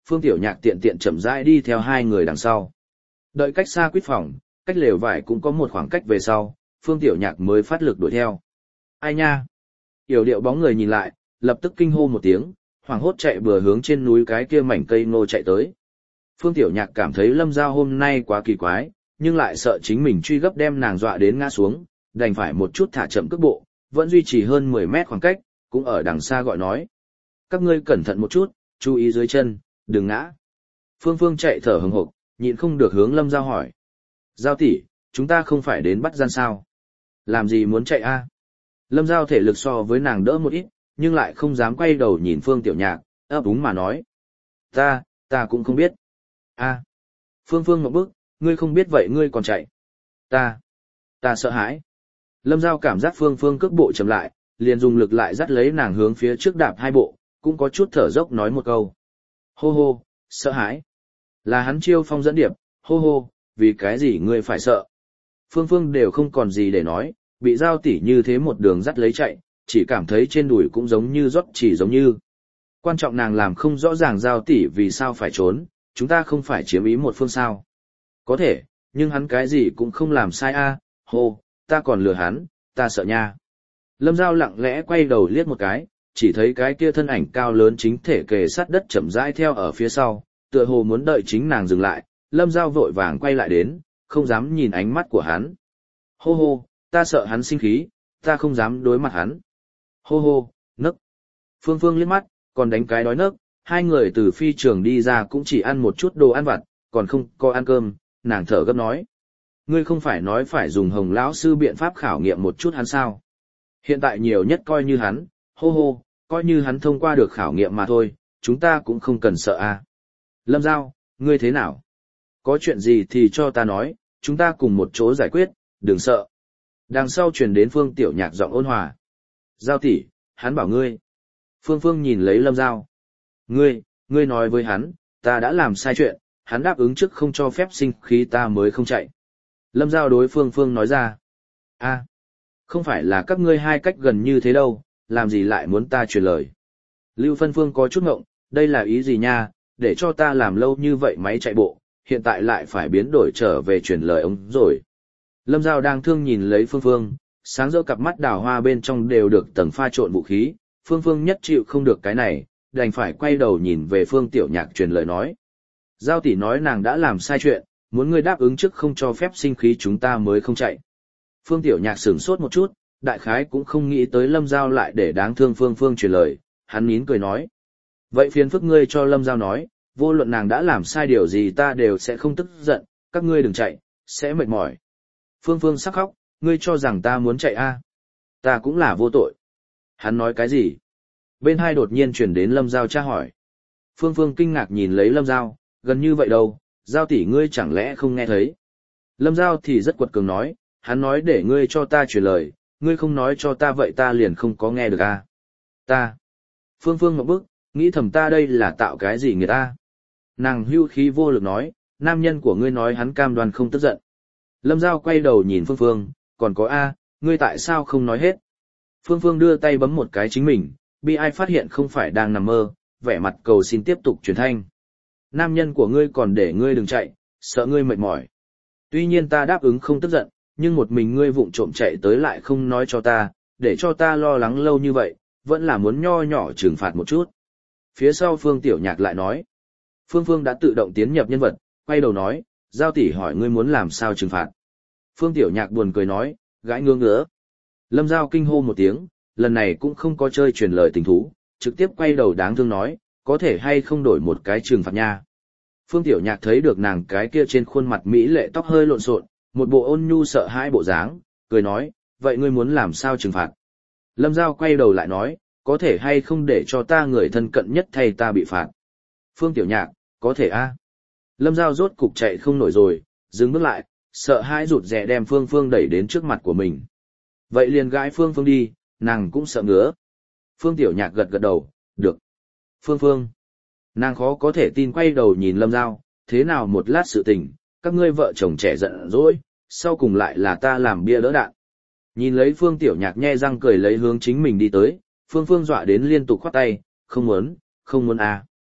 Phương Tiểu Nhạc tiện tiện chậm rãi đi theo hai người đằng sau. Đợi cách xa quýt phòng, cách lều vải cũng có một khoảng cách về sau, Phương Tiểu Nhạc mới phát lực đuổi theo. Ai nha? Yểu điệu bóng người nhìn lại, lập tức kinh hô một tiếng, hoảng hốt chạy vừa hướng trên núi cái kia mảnh cây ngô chạy tới. Phương Tiểu Nhạc cảm thấy Lâm Giao hôm nay quá kỳ quái, nhưng lại sợ chính mình truy gấp đem nàng dọa đến ngã xuống, đành phải một chút thả chậm cước bộ, vẫn duy trì hơn mười mét khoảng cách, cũng ở đằng xa gọi nói. Các ngươi cẩn thận một chút, chú ý dưới chân, đừng ngã. Phương Phương chạy thở hừng hực, nhịn không được hướng Lâm Giao hỏi. Giao tỷ, chúng ta không phải đến bắt gian sao? Làm gì muốn chạy a? Lâm Giao thể lực so với nàng đỡ một ít, nhưng lại không dám quay đầu nhìn Phương Tiểu Nhạc, ấp úng mà nói. Ta, ta cũng không biết. A. Phương Phương ngậm bức, ngươi không biết vậy ngươi còn chạy. Ta, ta sợ hãi. Lâm Giao cảm giác Phương Phương cước bộ chậm lại, liền dùng lực lại dắt lấy nàng hướng phía trước đạp hai bộ, cũng có chút thở dốc nói một câu. Hô hô, sợ hãi. Là hắn chiêu phong dẫn điệp, hô hô, vì cái gì ngươi phải sợ. Phương Phương đều không còn gì để nói, bị Giao tỷ như thế một đường dắt lấy chạy, chỉ cảm thấy trên đùi cũng giống như rót chỉ giống như. Quan trọng nàng làm không rõ ràng Giao tỷ vì sao phải trốn, chúng ta không phải chiếm ý một phương sao. Có thể, nhưng hắn cái gì cũng không làm sai a. Hô, ta còn lừa hắn, ta sợ nha. Lâm Giao lặng lẽ quay đầu liếc một cái, chỉ thấy cái kia thân ảnh cao lớn chính thể kề sát đất chậm rãi theo ở phía sau, tựa hồ muốn đợi chính nàng dừng lại, Lâm Giao vội vàng quay lại đến, không dám nhìn ánh mắt của hắn. Hô hô, ta sợ hắn sinh khí, ta không dám đối mặt hắn. Hô hô, nấc. Phương Phương liếc mắt, còn đánh cái đói nấc, hai người từ phi trường đi ra cũng chỉ ăn một chút đồ ăn vặt, còn không có ăn cơm, nàng thở gấp nói. Ngươi không phải nói phải dùng Hồng lão sư biện pháp khảo nghiệm một chút hắn sao? Hiện tại nhiều nhất coi như hắn, hô hô, coi như hắn thông qua được khảo nghiệm mà thôi, chúng ta cũng không cần sợ à. Lâm Giao, ngươi thế nào? Có chuyện gì thì cho ta nói, chúng ta cùng một chỗ giải quyết, đừng sợ. Đằng sau truyền đến Phương Tiểu Nhạc giọng ôn hòa. Giao tỷ, hắn bảo ngươi. Phương Phương nhìn lấy Lâm Giao. Ngươi, ngươi nói với hắn, ta đã làm sai chuyện, hắn đáp ứng trước không cho phép sinh khí ta mới không chạy. Lâm Giao đối Phương Phương nói ra. A, không phải là các ngươi hai cách gần như thế đâu, làm gì lại muốn ta truyền lời. Lưu Phân Phương có chút ngộng, đây là ý gì nha, để cho ta làm lâu như vậy máy chạy bộ, hiện tại lại phải biến đổi trở về truyền lời ông rồi. Lâm Giao đang thương nhìn lấy Phương Phương, sáng rỡ cặp mắt đào hoa bên trong đều được tầng pha trộn vũ khí, Phương Phương nhất chịu không được cái này, đành phải quay đầu nhìn về Phương Tiểu Nhạc truyền lời nói. Giao tỷ nói nàng đã làm sai chuyện, muốn ngươi đáp ứng trước không cho phép sinh khí chúng ta mới không chạy. Phương Tiểu Nhạc sửng sốt một chút, đại khái cũng không nghĩ tới Lâm Giao lại để đáng thương Phương Phương truyền lời, hắn nín cười nói. Vậy phiền phức ngươi cho Lâm Giao nói, vô luận nàng đã làm sai điều gì ta đều sẽ không tức giận, các ngươi đừng chạy, sẽ mệt mỏi. Phương Phương sắc khóc, ngươi cho rằng ta muốn chạy a? À? Ta cũng là vô tội. Hắn nói cái gì? Bên hai đột nhiên chuyển đến Lâm Giao tra hỏi. Phương Phương kinh ngạc nhìn lấy Lâm Giao, gần như vậy đâu, Giao tỷ ngươi chẳng lẽ không nghe thấy. Lâm Giao thì rất quật cường nói, hắn nói để ngươi cho ta truyền lời, ngươi không nói cho ta vậy ta liền không có nghe được à. Ta. Phương Phương ngậm bức, nghĩ thầm ta đây là tạo cái gì người ta. Nàng hưu khí vô lực nói, nam nhân của ngươi nói hắn cam đoan không tức giận. Lâm Giao quay đầu nhìn Phương Phương, còn có A, ngươi tại sao không nói hết. Phương Phương đưa tay bấm một cái chính mình, bi ai phát hiện không phải đang nằm mơ, vẻ mặt cầu xin tiếp tục truyền thanh. Nam nhân của ngươi còn để ngươi đừng chạy, sợ ngươi mệt mỏi. Tuy nhiên ta đáp ứng không tức giận, nhưng một mình ngươi vụng trộm chạy tới lại không nói cho ta, để cho ta lo lắng lâu như vậy, vẫn là muốn nho nhỏ trừng phạt một chút. Phía sau Phương Tiểu Nhạc lại nói. Phương Phương đã tự động tiến nhập nhân vật, quay đầu nói, Giao tỷ hỏi ngươi muốn làm sao trừng phạt. Phương Tiểu Nhạc buồn cười nói, gãi ngứa ngứa. Lâm Giao kinh hô một tiếng, lần này cũng không có chơi truyền lời tình thú, trực tiếp quay đầu đáng thương nói, có thể hay không đổi một cái trừng phạt nha. Phương Tiểu Nhạc thấy được nàng cái kia trên khuôn mặt mỹ lệ tóc hơi lộn xộn, một bộ ôn nhu sợ hãi bộ dáng, cười nói, vậy ngươi muốn làm sao trừng phạt. Lâm Giao quay đầu lại nói, có thể hay không để cho ta người thân cận nhất thay ta bị phạt. Phương Tiểu Nhạc, có thể a. Lâm Giao rốt cục chạy không nổi rồi, dừng bước lại, sợ hãi rụt rè đem Phương Phương đẩy đến trước mặt của mình. Vậy liền gãi Phương Phương đi, nàng cũng sợ ngứa. Phương Tiểu Nhạc gật gật đầu, được. Phương Phương. Nàng khó có thể tin quay đầu nhìn Lâm Giao, thế nào một lát sự tình, các ngươi vợ chồng trẻ giận dỗi, sau cùng lại là ta làm bia đỡ đạn. Nhìn lấy Phương Tiểu Nhạc nhe răng cười lấy hướng chính mình đi tới, Phương Phương dọa đến liên tục khoát tay, không muốn, không muốn à.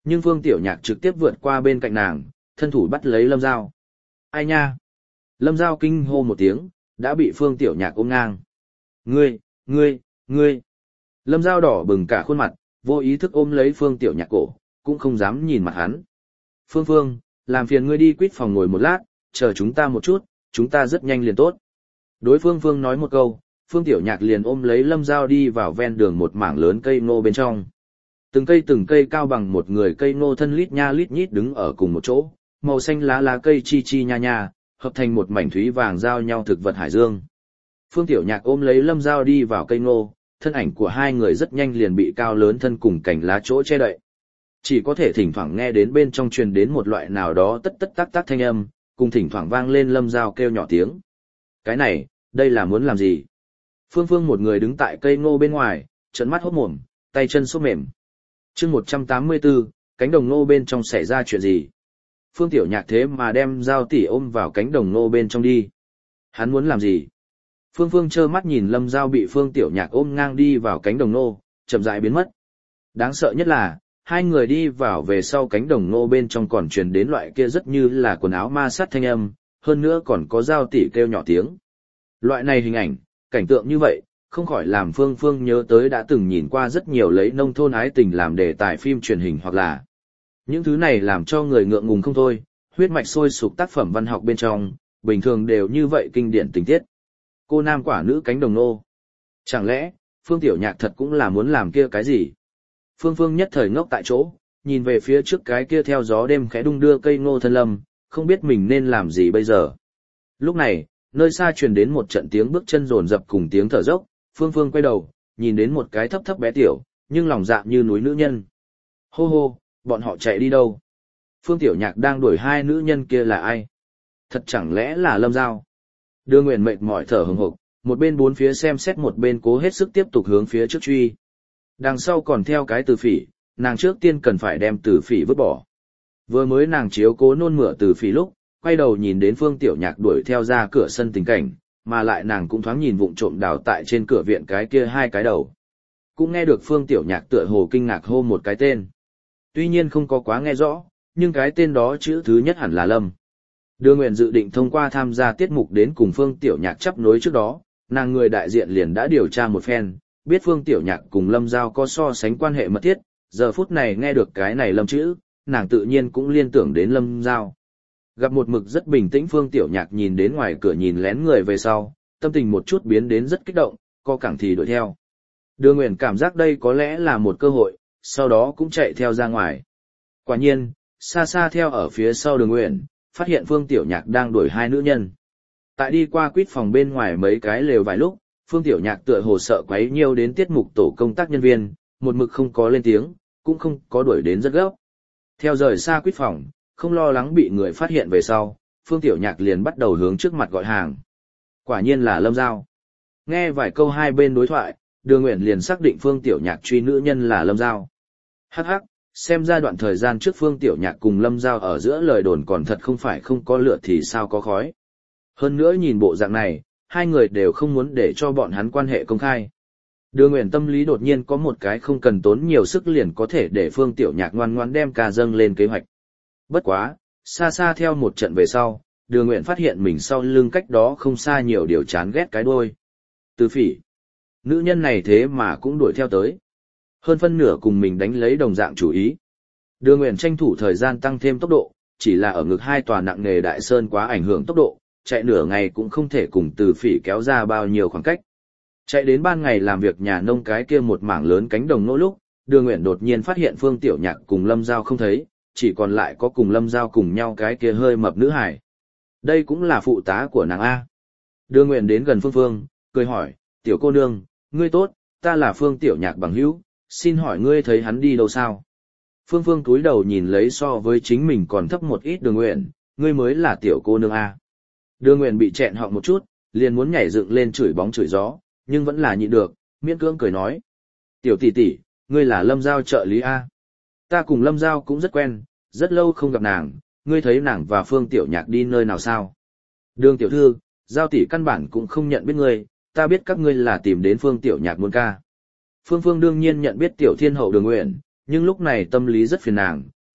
Nhưng Phương Tiểu Nhạc trực tiếp vượt qua bên cạnh nàng, thân thủ bắt lấy Lâm Giao. Ai nha? Lâm Giao kinh hô một tiếng, đã bị Phương Tiểu Nhạc ôm ngang. Ngươi, ngươi, ngươi. Lâm Giao đỏ bừng cả khuôn mặt, vô ý thức ôm lấy Phương Tiểu Nhạc cổ, cũng không dám nhìn mặt hắn. Phương Phương, làm phiền ngươi đi quýt phòng ngồi một lát, chờ chúng ta một chút, chúng ta rất nhanh liền tốt. Đối phương Phương nói một câu, Phương Tiểu Nhạc liền ôm lấy Lâm Giao đi vào ven đường một mảng lớn cây ngô bên trong. Từng cây từng cây cao bằng một người cây ngô thân lít nha lít nhít đứng ở cùng một chỗ, màu xanh lá lá cây chi chi nha nha, hợp thành một mảnh thúy vàng giao nhau thực vật hải dương. Phương Tiểu Nhạc ôm lấy Lâm Giao đi vào cây ngô, thân ảnh của hai người rất nhanh liền bị cao lớn thân cùng cành lá chỗ che đậy. Chỉ có thể thỉnh thoảng nghe đến bên trong truyền đến một loại nào đó tất tất tác tác thanh âm, cùng thỉnh thoảng vang lên Lâm Giao kêu nhỏ tiếng. Cái này, đây là muốn làm gì? Phương Phương một người đứng tại cây ngô bên ngoài, trợn mắt hốt mồm, tay chân sốt mềm. chương một trăm tám mươi tư, cánh đồng ngô bên trong xảy ra chuyện gì? Phương Tiểu Nhạc thế mà đem Giao tỷ ôm vào cánh đồng ngô bên trong đi. Hắn muốn làm gì? Phương Phương trơ mắt nhìn Lâm Giao bị Phương Tiểu Nhạc ôm ngang đi vào cánh đồng ngô, chậm rãi biến mất. Đáng sợ nhất là, hai người đi vào về sau cánh đồng ngô bên trong còn truyền đến loại kia rất như là quần áo ma sát thanh âm, hơn nữa còn có Giao tỷ kêu nhỏ tiếng. Loại này hình ảnh, cảnh tượng như vậy, không khỏi làm Phương Phương nhớ tới đã từng nhìn qua rất nhiều lấy nông thôn ái tình làm đề tài phim truyền hình hoặc là những thứ này làm cho người ngượng ngùng không thôi, huyết mạch sôi sục tác phẩm văn học bên trong, bình thường đều như vậy kinh điển tình tiết. Cô nam quả nữ cánh đồng nô. Chẳng lẽ, Phương Tiểu Nhạc thật cũng là muốn làm kia cái gì? Phương Phương nhất thời ngốc tại chỗ, nhìn về phía trước cái kia theo gió đêm khẽ đung đưa cây ngô thân lâm, không biết mình nên làm gì bây giờ. Lúc này, nơi xa truyền đến một trận tiếng bước chân rồn rập cùng tiếng thở dốc, Phương Phương quay đầu, nhìn đến một cái thấp thấp bé tiểu, nhưng lòng dạ như núi nữ nhân. Hô hô, bọn họ chạy đi đâu? Phương Tiểu Nhạc đang đuổi hai nữ nhân kia là ai? Thật chẳng lẽ là Lâm Giao? Đưa Nguyện mệt mỏi thở hừng hực, một bên bốn phía xem xét một bên cố hết sức tiếp tục hướng phía trước truy. Đằng sau còn theo cái Từ Phỉ, nàng trước tiên cần phải đem Từ Phỉ vứt bỏ. Vừa mới nàng chiếu cố nôn mửa Từ Phỉ lúc, quay đầu nhìn đến Phương Tiểu Nhạc đuổi theo ra cửa sân tình cảnh, mà lại nàng cũng thoáng nhìn vụng trộm đào tại trên cửa viện cái kia hai cái đầu. Cũng nghe được Phương Tiểu Nhạc tựa hồ kinh ngạc hô một cái tên. Tuy nhiên không có quá nghe rõ, nhưng cái tên đó chữ thứ nhất hẳn là Lâm. Đưa Nguyện dự định thông qua tham gia tiết mục đến cùng Phương Tiểu Nhạc chấp nối trước đó, nàng người đại diện liền đã điều tra một phen, biết Phương Tiểu Nhạc cùng Lâm Giao có so sánh quan hệ mật thiết, giờ phút này nghe được cái này Lâm chữ, nàng tự nhiên cũng liên tưởng đến Lâm Giao. Gặp một mực rất bình tĩnh Phương Tiểu Nhạc nhìn đến ngoài cửa nhìn lén người về sau, tâm tình một chút biến đến rất kích động, co cẳng thì đuổi theo. Đưa Nguyện cảm giác đây có lẽ là một cơ hội, sau đó cũng chạy theo ra ngoài. Quả nhiên, xa xa theo ở phía sau Đường Nguyện, phát hiện Phương Tiểu Nhạc đang đuổi hai nữ nhân. Tại đi qua quýt phòng bên ngoài mấy cái lều vài lúc, Phương Tiểu Nhạc tựa hồ sợ quấy nhiêu đến tiết mục tổ công tác nhân viên, một mực không có lên tiếng, cũng không có đuổi đến rất gấp. Theo rời xa quýt phòng, không lo lắng bị người phát hiện về sau, Phương Tiểu Nhạc liền bắt đầu hướng trước mặt gọi hàng. Quả nhiên là Lâm Giao. Nghe vài câu hai bên đối thoại, Đường Nguyện liền xác định Phương Tiểu Nhạc truy nữ nhân là Lâm Giao. Hắc hắc, xem ra đoạn thời gian trước Phương Tiểu Nhạc cùng Lâm Giao ở giữa lời đồn còn thật không phải không có lửa thì sao có khói. Hơn nữa nhìn bộ dạng này, hai người đều không muốn để cho bọn hắn quan hệ công khai. Đường Nguyện tâm lý đột nhiên có một cái không cần tốn nhiều sức liền có thể để Phương Tiểu Nhạc ngoan ngoan đem ca dâng lên kế hoạch. Bất quá, xa xa theo một trận về sau, Đường Nguyện phát hiện mình sau lưng cách đó không xa nhiều điều chán ghét cái đuôi. Từ Phỉ. Nữ nhân này thế mà cũng đuổi theo tới. Hơn phân nửa cùng mình đánh lấy đồng dạng chủ ý. Đường Nguyện tranh thủ thời gian tăng thêm tốc độ, chỉ là ở ngực hai tòa nặng nghề đại sơn quá ảnh hưởng tốc độ, chạy nửa ngày cũng không thể cùng Từ Phỉ kéo ra bao nhiêu khoảng cách. Chạy đến ban ngày làm việc nhà nông cái kia một mảng lớn cánh đồng nô lúc, Đường Nguyện đột nhiên phát hiện Phương Tiểu Nhạc cùng Lâm Giao không thấy, chỉ còn lại có cùng Lâm Giao cùng nhau cái kia hơi mập nữ hải. Đây cũng là phụ tá của nàng A. Đường Nguyện đến gần Phương Phương, cười hỏi, tiểu cô nương, ngươi tốt, ta là Phương Tiểu Nhạc bằng hữu, xin hỏi ngươi thấy hắn đi đâu sao? Phương Phương cúi đầu nhìn lấy so với chính mình còn thấp một ít Đường Nguyện, ngươi mới là tiểu cô nương A. Đường Nguyện bị chẹn họng một chút, liền muốn nhảy dựng lên chửi bóng chửi gió, nhưng vẫn là nhịn được, miễn cưỡng cười nói. Tiểu tỷ tỷ, ngươi là Lâm Giao trợ lý A. Ta cùng Lâm Giao cũng rất quen, rất lâu không gặp nàng, ngươi thấy nàng và Phương Tiểu Nhạc đi nơi nào sao? Đường tiểu thư, Giao tỷ căn bản cũng không nhận biết ngươi, ta biết các ngươi là tìm đến Phương Tiểu Nhạc muốn ca. Phương Phương đương nhiên nhận biết Tiểu Thiên Hậu Đường Nguyện, nhưng lúc này tâm lý rất phiền nàng,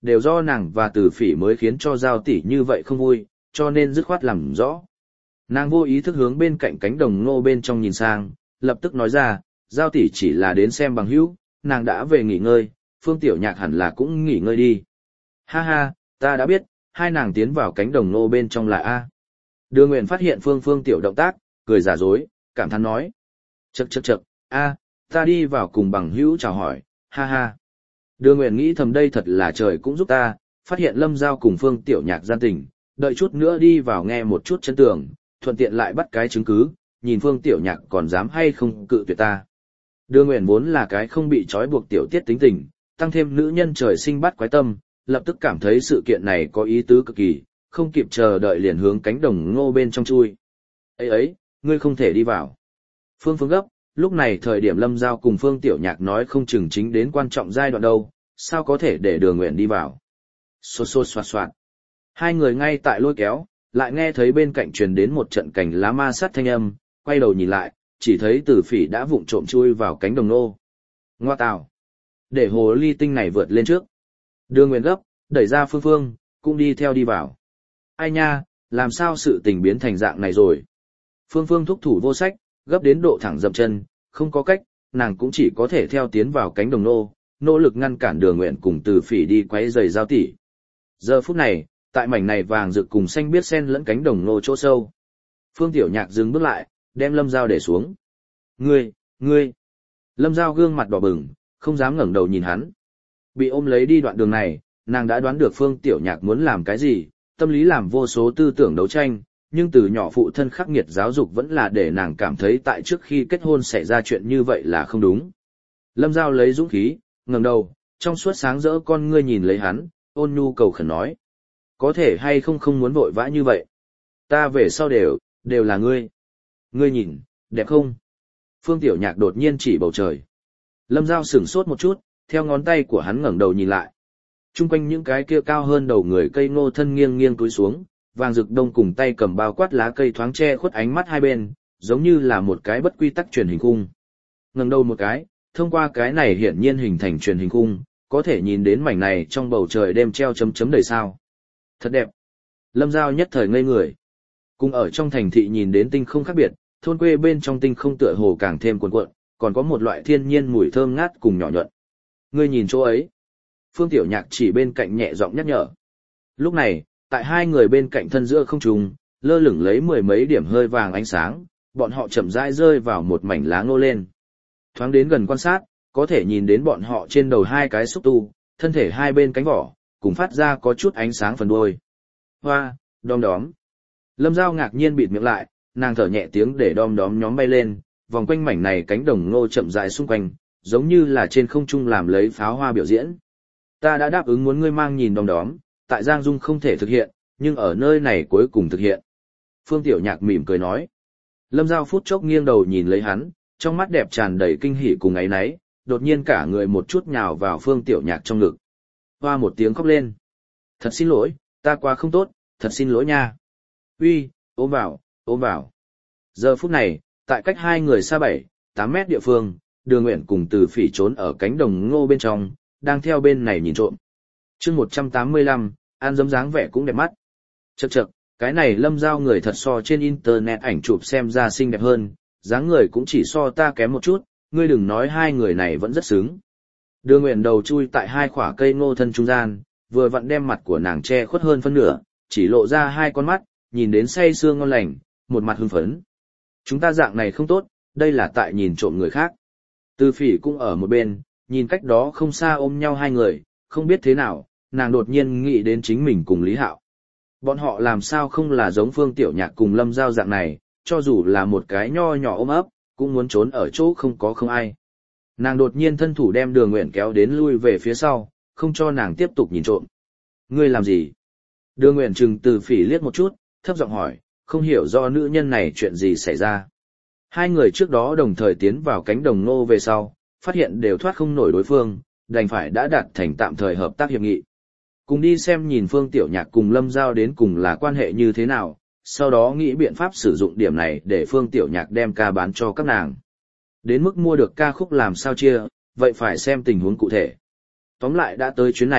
đều do nàng và Từ Phỉ mới khiến cho Giao tỷ như vậy không vui, cho nên dứt khoát làm rõ. Nàng vô ý thức hướng bên cạnh cánh đồng ngô bên trong nhìn sang, lập tức nói ra, Giao tỷ chỉ là đến xem bằng hữu, nàng đã về nghỉ ngơi, Phương Tiểu Nhạc hẳn là cũng nghỉ ngơi đi. Ha ha, ta đã biết, hai nàng tiến vào cánh đồng ngô bên trong là A. Đường Nguyện phát hiện Phương Phương Tiểu động tác, cười giả dối, cảm thán nói. Chậc chậc chậc, A, ta đi vào cùng bằng hữu chào hỏi, ha ha. Đường Nguyện nghĩ thầm đây thật là trời cũng giúp ta, phát hiện Lâm Giao cùng Phương Tiểu Nhạc gian tình, đợi chút nữa đi vào nghe một chút chân tường, thuận tiện lại bắt cái chứng cứ, nhìn Phương Tiểu Nhạc còn dám hay không cự tuyệt ta. Đường Nguyện vốn là cái không bị trói buộc tiểu tiết tính tình, tăng thêm nữ nhân trời sinh bắt quái tâm, lập tức cảm thấy sự kiện này có ý tứ cực kỳ, không kịp chờ đợi liền hướng cánh đồng ngô bên trong chui. Ấy ấy, ngươi không thể đi vào. Phương Phương gấp, lúc này thời điểm Lâm Giao cùng Phương Tiểu Nhạc nói không chừng chính đến quan trọng giai đoạn đâu, sao có thể để Đường Nguyện đi vào. Xô xô xoạt xoạt. Hai người ngay tại lôi kéo, lại nghe thấy bên cạnh truyền đến một trận cành lá ma sát thanh âm, quay đầu nhìn lại, chỉ thấy Từ Phỉ đã vụng trộm chui vào cánh đồng nô. Ngoa tào. Để hồ ly tinh này vượt lên trước. Đường Nguyện gấp, đẩy ra Phương Phương, cũng đi theo đi vào. Ai nha, làm sao sự tình biến thành dạng này rồi. Phương Phương thúc thủ vô sách, gấp đến độ thẳng dậm chân, không có cách, nàng cũng chỉ có thể theo tiến vào cánh đồng nô, nỗ lực ngăn cản Đường Nguyện cùng Từ Phỉ đi quấy rầy Giao tỷ. Giờ phút này, tại mảnh này vàng rực cùng xanh biếc xen lẫn cánh đồng nô chỗ sâu. Phương Tiểu Nhạc dừng bước lại, đem Lâm Giao để xuống. Ngươi, ngươi. Lâm Giao gương mặt đỏ bừng, không dám ngẩng đầu nhìn hắn. Bị ôm lấy đi đoạn đường này, nàng đã đoán được Phương Tiểu Nhạc muốn làm cái gì, tâm lý làm vô số tư tưởng đấu tranh, nhưng từ nhỏ phụ thân khắc nghiệt giáo dục vẫn là để nàng cảm thấy tại trước khi kết hôn xảy ra chuyện như vậy là không đúng. Lâm Giao lấy dũng khí, ngẩng đầu, trong suốt sáng rỡ con ngươi nhìn lấy hắn, ôn nhu cầu khẩn nói. Có thể hay không không muốn vội vã như vậy. Ta về sau đều, đều là ngươi. Ngươi nhìn, đẹp không? Phương Tiểu Nhạc đột nhiên chỉ bầu trời. Lâm Giao sửng sốt một chút, theo ngón tay của hắn ngẩng đầu nhìn lại. Trung quanh những cái kia cao hơn đầu người cây ngô thân nghiêng nghiêng túi xuống, vàng rực đông cùng tay cầm bao quát lá cây thoáng che khuất ánh mắt hai bên, giống như là một cái bất quy tắc truyền hình khung. Ngẩng đầu một cái, thông qua cái này hiển nhiên hình thành truyền hình khung, có thể nhìn đến mảnh này trong bầu trời đêm treo chấm chấm đầy sao. Thật đẹp. Lâm Giao nhất thời ngây người. Cùng ở trong thành thị nhìn đến tinh không khác biệt, thôn quê bên trong tinh không tựa hồ càng thêm cuồn cuộn, còn có một loại thiên nhiên mùi thơm ngát cùng nhỏ nhuận. Ngươi nhìn chỗ ấy. Phương Tiểu Nhạc chỉ bên cạnh nhẹ giọng nhắc nhở. Lúc này, tại hai người bên cạnh thân giữa không trung, lơ lửng lấy mười mấy điểm hơi vàng ánh sáng, bọn họ chậm rãi rơi vào một mảnh lá ngô lên. Thoáng đến gần quan sát, có thể nhìn đến bọn họ trên đầu hai cái xúc tu, thân thể hai bên cánh vỏ, cùng phát ra có chút ánh sáng phần đuôi. Hoa, đom đóm. Lâm Giao ngạc nhiên bịt miệng lại, nàng thở nhẹ tiếng để đom đóm nhóm bay lên, vòng quanh mảnh này cánh đồng ngô chậm rãi xung quanh, giống như là trên không trung làm lấy pháo hoa biểu diễn. Ta đã đáp ứng muốn ngươi mang nhìn đom đóm, tại Giang Dung không thể thực hiện, nhưng ở nơi này cuối cùng thực hiện. Phương Tiểu Nhạc mỉm cười nói. Lâm Giao phút chốc nghiêng đầu nhìn lấy hắn, trong mắt đẹp tràn đầy kinh hỉ cùng áy náy, đột nhiên cả người một chút nhào vào Phương Tiểu Nhạc trong ngực. Hoa một tiếng khóc lên. Thật xin lỗi, ta quá không tốt, thật xin lỗi nha. Uy, ôm vào, ôm vào. Giờ phút này, tại cách hai người xa bảy, tám mét địa phương, Đường Nguyện cùng Từ Phỉ trốn ở cánh đồng ngô bên trong, đang theo bên này nhìn trộm. chương một trăm tám mươi lăm, An dấm dáng vẻ cũng đẹp mắt. Chậc chậc, cái này Lâm Giao người thật so trên internet ảnh chụp xem ra xinh đẹp hơn, dáng người cũng chỉ so ta kém một chút, ngươi đừng nói hai người này vẫn rất xứng. Đường Nguyện đầu chui tại hai khỏa cây ngô thân trung gian, vừa vặn đem mặt của nàng che khuất hơn phân nửa, chỉ lộ ra hai con mắt, nhìn đến say sưa ngon lành, một mặt hưng phấn. Chúng ta dạng này không tốt, đây là tại nhìn trộm người khác. Từ Phỉ cũng ở một bên, nhìn cách đó không xa ôm nhau hai người, không biết thế nào, nàng đột nhiên nghĩ đến chính mình cùng Lý Hạo. Bọn họ làm sao không là giống Phương Tiểu Nhạc cùng Lâm Giao dạng này, cho dù là một cái nho nhỏ ôm ấp, cũng muốn trốn ở chỗ không có không ai. Nàng đột nhiên thân thủ đem Đường Nguyện kéo đến lui về phía sau, không cho nàng tiếp tục nhìn trộm. Ngươi làm gì? Đường Nguyện trừng Từ Phỉ liếc một chút, thấp giọng hỏi, không hiểu do nữ nhân này chuyện gì xảy ra. Hai người trước đó đồng thời tiến vào cánh đồng ngô về sau, phát hiện đều thoát không nổi đối phương, đành phải đã đạt thành tạm thời hợp tác hiệp nghị. Cùng đi xem nhìn Phương Tiểu Nhạc cùng Lâm Giao đến cùng là quan hệ như thế nào, sau đó nghĩ biện pháp sử dụng điểm này để Phương Tiểu Nhạc đem ca bán cho các nàng. Đến mức mua được ca khúc làm sao chia, vậy phải xem tình huống cụ thể. Tóm lại đã tới chuyến này,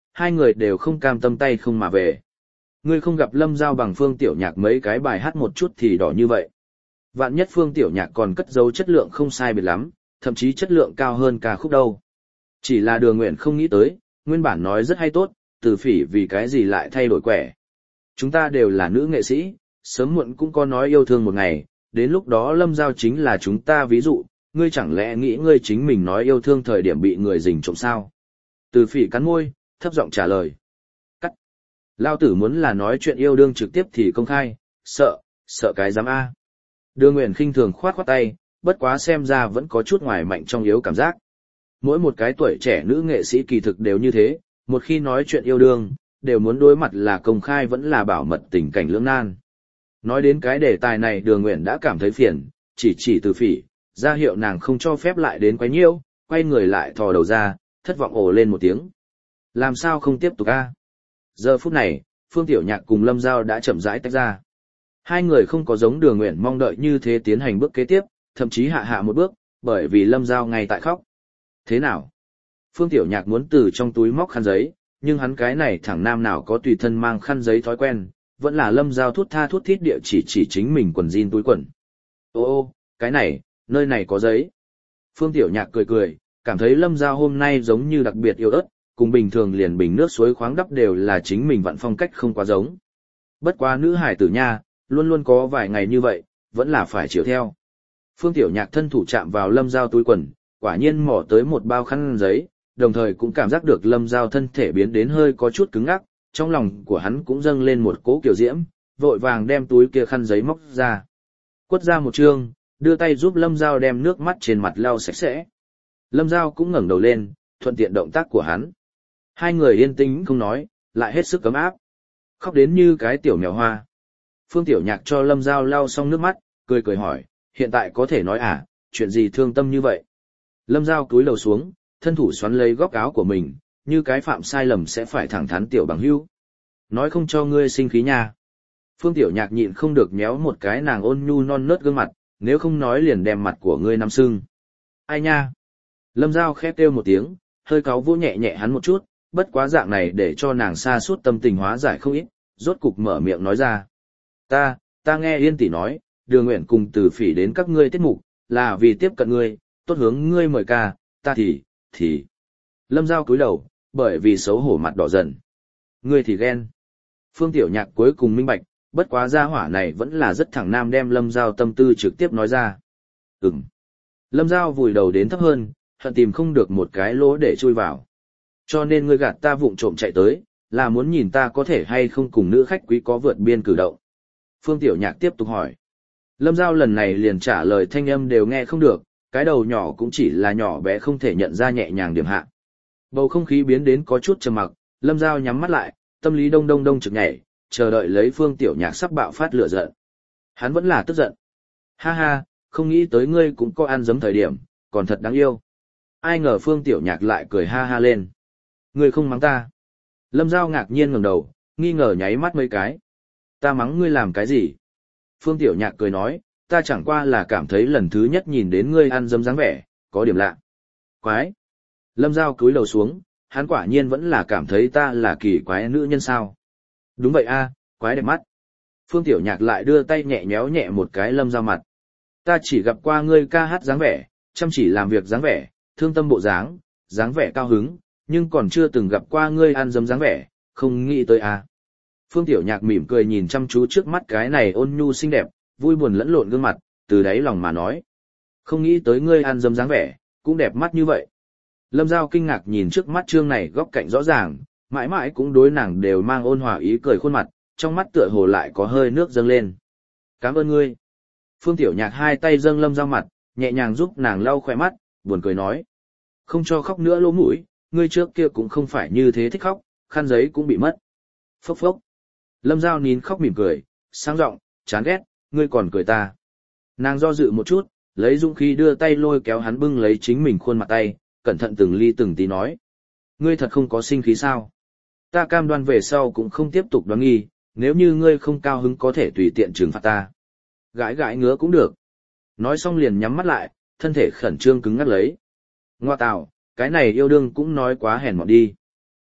hai người đều không cam tâm tay không mà về. Ngươi không gặp Lâm Giao bằng Phương Tiểu Nhạc mấy cái bài hát một chút thì đỏ như vậy. Vạn nhất Phương Tiểu Nhạc còn cất giấu chất lượng không sai biệt lắm, thậm chí chất lượng cao hơn ca khúc đâu. Chỉ là Đường Nguyện không nghĩ tới, nguyên bản nói rất hay tốt, Từ Phỉ vì cái gì lại thay đổi quẻ. Chúng ta đều là nữ nghệ sĩ, sớm muộn cũng có nói yêu thương một ngày, đến lúc đó Lâm Giao chính là chúng ta ví dụ, ngươi chẳng lẽ nghĩ ngươi chính mình nói yêu thương thời điểm bị người rình trộm sao? Từ Phỉ cắn môi, thấp giọng trả lời. Cắt. Lao tử muốn là nói chuyện yêu đương trực tiếp thì công khai, sợ, sợ cái dám A. Đường Nguyện khinh thường khoát khoát tay, bất quá xem ra vẫn có chút ngoài mạnh trong yếu cảm giác. Mỗi một cái tuổi trẻ nữ nghệ sĩ kỳ thực đều như thế, một khi nói chuyện yêu đương, đều muốn đối mặt là công khai vẫn là bảo mật tình cảnh lưỡng nan. Nói đến cái đề tài này Đường Nguyện đã cảm thấy phiền, chỉ chỉ Từ Phỉ, ra hiệu nàng không cho phép lại đến quấy nhiễu, quay người lại thò đầu ra, thất vọng ồ lên một tiếng. Làm sao không tiếp tục a? Giờ phút này, Phương Tiểu Nhạc cùng Lâm Giao đã chậm rãi tách ra. Hai người không có giống Đường Nguyện mong đợi như thế tiến hành bước kế tiếp, thậm chí hạ hạ một bước, bởi vì Lâm Giao ngay tại khóc. Thế nào? Phương Tiểu Nhạc muốn từ trong túi móc khăn giấy, nhưng hắn cái này thẳng nam nào có tùy thân mang khăn giấy thói quen, vẫn là Lâm Giao thút tha thút thít địa chỉ chỉ chính mình quần jean túi quần. Ô ô, cái này, nơi này có giấy. Phương Tiểu Nhạc cười cười, cảm thấy Lâm Giao hôm nay giống như đặc biệt yêu ớt, cùng bình thường liền bình nước suối khoáng đắp đều là chính mình vặn phong cách không quá giống. Bất quá nữ hải tử nha, luôn luôn có vài ngày như vậy, vẫn là phải chiều theo. Phương Tiểu Nhạc thân thủ chạm vào Lâm Giao túi quần, quả nhiên mò tới một bao khăn giấy, đồng thời cũng cảm giác được Lâm Giao thân thể biến đến hơi có chút cứng ngắc, trong lòng của hắn cũng dâng lên một cỗ kiểu diễm, vội vàng đem túi kia khăn giấy móc ra. Quất ra một chương, đưa tay giúp Lâm Giao đem nước mắt trên mặt lau sạch sẽ. Lâm Giao cũng ngẩng đầu lên, thuận tiện động tác của hắn. Hai người yên tĩnh không nói, lại hết sức cấm áp. Khóc đến như cái tiểu mèo hoa. Phương Tiểu Nhạc cho Lâm Giao lau xong nước mắt, cười cười hỏi, hiện tại có thể nói à, chuyện gì thương tâm như vậy? Lâm Giao cúi đầu xuống, thân thủ xoắn lấy góc áo của mình, như cái phạm sai lầm sẽ phải thẳng thắn tiểu bằng hữu. Nói không cho ngươi sinh khí nha. Phương Tiểu Nhạc nhịn không được méo một cái nàng ôn nhu non nớt gương mặt, nếu không nói liền đem mặt của ngươi nắm sưng. Ai nha? Lâm Giao khép kêu một tiếng, hơi cáu vỗ nhẹ nhẹ hắn một chút, bất quá dạng này để cho nàng xa suốt tâm tình hóa giải không ít, rốt cục mở miệng nói ra. Ta, ta nghe Yên tỷ nói, Đường Nguyện cùng Từ Phỉ đến các ngươi tiết mục, là vì tiếp cận ngươi, tốt hướng ngươi mời ca, ta thì, thì. Lâm Giao cúi đầu, bởi vì xấu hổ mặt đỏ dần. Ngươi thì ghen. Phương Tiểu Nhạc cuối cùng minh bạch, bất quá gia hỏa này vẫn là rất thẳng nam đem Lâm Giao tâm tư trực tiếp nói ra. Ừm. Lâm Giao vùi đầu đến thấp hơn, hận tìm không được một cái lỗ để chui vào. Cho nên ngươi gạt ta vụng trộm chạy tới, là muốn nhìn ta có thể hay không cùng nữ khách quý có vượt biên cử động. Phương Tiểu Nhạc tiếp tục hỏi. Lâm Giao lần này liền trả lời thanh âm đều nghe không được, cái đầu nhỏ cũng chỉ là nhỏ bé không thể nhận ra nhẹ nhàng điểm hạ. Bầu không khí biến đến có chút trầm mặc, Lâm Giao nhắm mắt lại, tâm lý đông đông đông trực nhảy, chờ đợi lấy Phương Tiểu Nhạc sắp bạo phát lửa giận. Hắn vẫn là tức giận. Ha ha, không nghĩ tới ngươi cũng có ăn dấm thời điểm, còn thật đáng yêu. Ai ngờ Phương Tiểu Nhạc lại cười ha ha lên. Ngươi không mắng ta. Lâm Giao ngạc nhiên ngẩng đầu, nghi ngờ nháy mắt mấy cái. Ta mắng ngươi làm cái gì? Phương Tiểu Nhạc cười nói, ta chẳng qua là cảm thấy lần thứ nhất nhìn đến ngươi ăn dấm dáng vẻ, có điểm lạ. Quái. Lâm Giao cúi đầu xuống, hắn quả nhiên vẫn là cảm thấy ta là kỳ quái nữ nhân sao. Đúng vậy a, quái đẹp mắt. Phương Tiểu Nhạc lại đưa tay nhẹ nhéo nhẹ một cái Lâm Giao mặt. Ta chỉ gặp qua ngươi ca hát dáng vẻ, chăm chỉ làm việc dáng vẻ, thương tâm bộ dáng, dáng vẻ cao hứng, nhưng còn chưa từng gặp qua ngươi ăn dấm dáng vẻ, không nghĩ tới a. Phương Tiểu Nhạc mỉm cười nhìn chăm chú trước mắt cái này ôn nhu xinh đẹp, vui buồn lẫn lộn gương mặt, từ đáy lòng mà nói. Không nghĩ tới ngươi ăn dấm dáng vẻ, cũng đẹp mắt như vậy. Lâm Giao kinh ngạc nhìn trước mắt trương này góc cạnh rõ ràng, mãi mãi cũng đối nàng đều mang ôn hòa ý cười khuôn mặt, trong mắt tựa hồ lại có hơi nước dâng lên. Cảm ơn ngươi. Phương Tiểu Nhạc hai tay dâng Lâm Giao mặt, nhẹ nhàng giúp nàng lau khỏe mắt, buồn cười nói. Không cho khóc nữa lỗ mũi, ngươi trước kia cũng không phải như thế thích khóc, khăn giấy cũng bị mất. Phốc phốc. Lâm Giao nín khóc mỉm cười, sang giọng, chán ghét, ngươi còn cười ta. Nàng do dự một chút, lấy dũng khí đưa tay lôi kéo hắn bưng lấy chính mình khuôn mặt tay, cẩn thận từng ly từng tí nói. Ngươi thật không có sinh khí sao? Ta cam đoan về sau cũng không tiếp tục đoán nghi, nếu như ngươi không cao hứng có thể tùy tiện trừng phạt ta. Gãi gãi ngứa cũng được. Nói xong liền nhắm mắt lại, thân thể khẩn trương cứng ngắc lấy. Ngoa tào, cái này yêu đương cũng nói quá hèn mọn đi.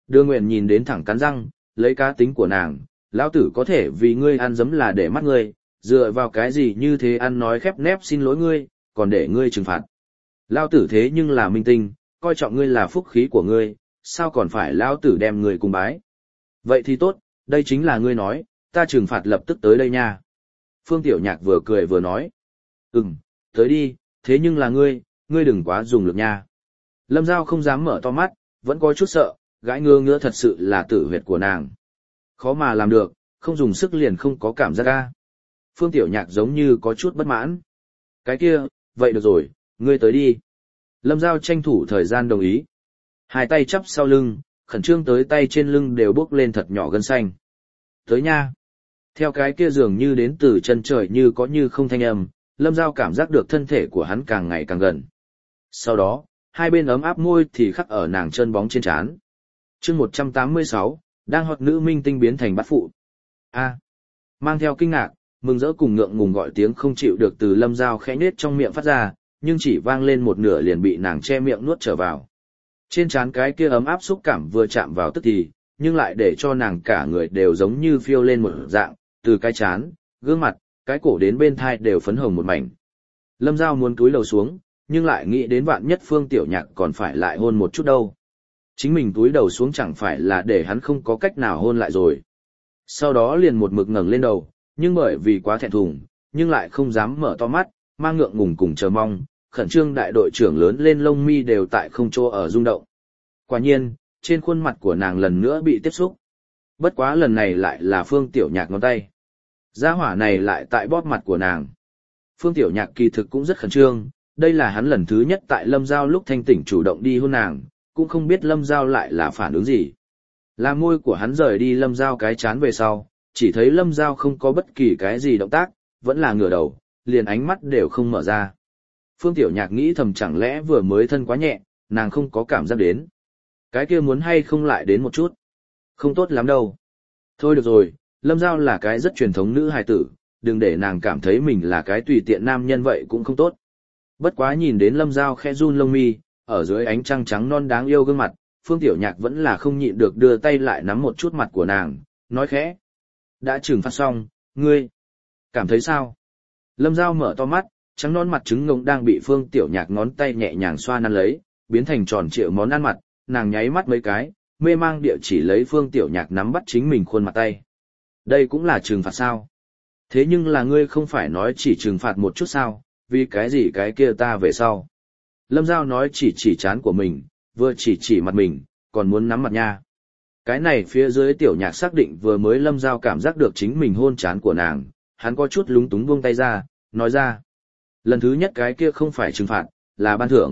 Đưa Nguyện nhìn đến thẳng cắn răng, lấy cá tính của nàng, lão tử có thể vì ngươi ăn dấm là để mắt ngươi, dựa vào cái gì như thế ăn nói khép nép xin lỗi ngươi, còn để ngươi trừng phạt. Lão tử thế nhưng là minh tinh, coi trọng ngươi là phúc khí của ngươi, sao còn phải lão tử đem ngươi cùng bái. Vậy thì tốt, đây chính là ngươi nói, ta trừng phạt lập tức tới đây nha. Phương Tiểu Nhạc vừa cười vừa nói. Ừm, tới đi, thế nhưng là ngươi, ngươi đừng quá dùng lực nha. Lâm Giao không dám mở to mắt, vẫn có chút sợ, gãi ngơ ngứa thật sự là tử huyệt của nàng. Khó mà làm được, không dùng sức liền không có cảm giác ca. Phương Tiểu Nhạc giống như có chút bất mãn. Cái kia, vậy được rồi, ngươi tới đi. Lâm Giao tranh thủ thời gian đồng ý. Hai tay chắp sau lưng, khẩn trương tới tay trên lưng đều bốc lên thật nhỏ gân xanh. Tới nha. Theo cái kia dường như đến từ chân trời như có như không thanh âm, Lâm Giao cảm giác được thân thể của hắn càng ngày càng gần. Sau đó, hai bên ấm áp môi thì khắc ở nàng chân bóng trên trán. Chương một trăm tám mươi sáu, đang hot nữ minh tinh biến thành bát phụ. A. Mang theo kinh ngạc, mừng rỡ cùng ngượng ngùng gọi tiếng không chịu được từ Lâm Giao khẽ nết trong miệng phát ra, nhưng chỉ vang lên một nửa liền bị nàng che miệng nuốt trở vào. Trên trán cái kia ấm áp xúc cảm vừa chạm vào tức thì, nhưng lại để cho nàng cả người đều giống như phiêu lên một dạng, từ cái trán, gương mặt, cái cổ đến bên thai đều phấn hồng một mảnh. Lâm Giao muốn cúi đầu xuống, nhưng lại nghĩ đến vạn nhất Phương Tiểu Nhạc còn phải lại hôn một chút đâu. Chính mình cúi đầu xuống chẳng phải là để hắn không có cách nào hôn lại rồi. Sau đó liền một mực ngẩng lên đầu, nhưng bởi vì quá thẹn thùng, nhưng lại không dám mở to mắt, mang ngượng ngùng cùng chờ mong, khẩn trương đại đội trưởng lớn lên lông mi đều tại không chỗ ở rung động. Quả nhiên, trên khuôn mặt của nàng lần nữa bị tiếp xúc. Bất quá lần này lại là Phương Tiểu Nhạc ngón tay. Gia hỏa này lại tại bóp mặt của nàng. Phương Tiểu Nhạc kỳ thực cũng rất khẩn trương, đây là hắn lần thứ nhất tại Lâm Giao lúc thanh tỉnh chủ động đi hôn nàng, cũng không biết Lâm Giao lại là phản ứng gì. Là môi của hắn rời đi Lâm Giao cái chán về sau, chỉ thấy Lâm Giao không có bất kỳ cái gì động tác, vẫn là ngửa đầu, liền ánh mắt đều không mở ra. Phương Tiểu Nhạc nghĩ thầm chẳng lẽ vừa mới thân quá nhẹ, nàng không có cảm giác đến. Cái kia muốn hay không lại đến một chút. Không tốt lắm đâu. Thôi được rồi, Lâm Giao là cái rất truyền thống nữ hài tử, đừng để nàng cảm thấy mình là cái tùy tiện nam nhân vậy cũng không tốt. Bất quá nhìn đến Lâm Giao khẽ run lông mi, ở dưới ánh trăng trắng non đáng yêu gương mặt, Phương Tiểu Nhạc vẫn là không nhịn được đưa tay lại nắm một chút mặt của nàng, nói khẽ. Đã trừng phạt xong, ngươi. Cảm thấy sao? Lâm Giao mở to mắt, trắng non mặt trứng ngỗng đang bị Phương Tiểu Nhạc ngón tay nhẹ nhàng xoa nắn lấy, biến thành tròn trịa món ăn mặt, nàng nháy mắt mấy cái, mê mang địa chỉ lấy Phương Tiểu Nhạc nắm bắt chính mình khuôn mặt tay. Đây cũng là trừng phạt sao? Thế nhưng là ngươi không phải nói chỉ trừng phạt một chút sao, vì cái gì cái kia ta về sau. Lâm Giao nói chỉ chỉ chán của mình, vừa chỉ chỉ mặt mình, còn muốn nắm mặt nha. Cái này phía dưới Tiểu Nhạc xác định vừa mới Lâm Giao cảm giác được chính mình hôn chán của nàng, hắn có chút lúng túng buông tay ra, nói ra. Lần thứ nhất cái kia không phải trừng phạt, là ban thưởng.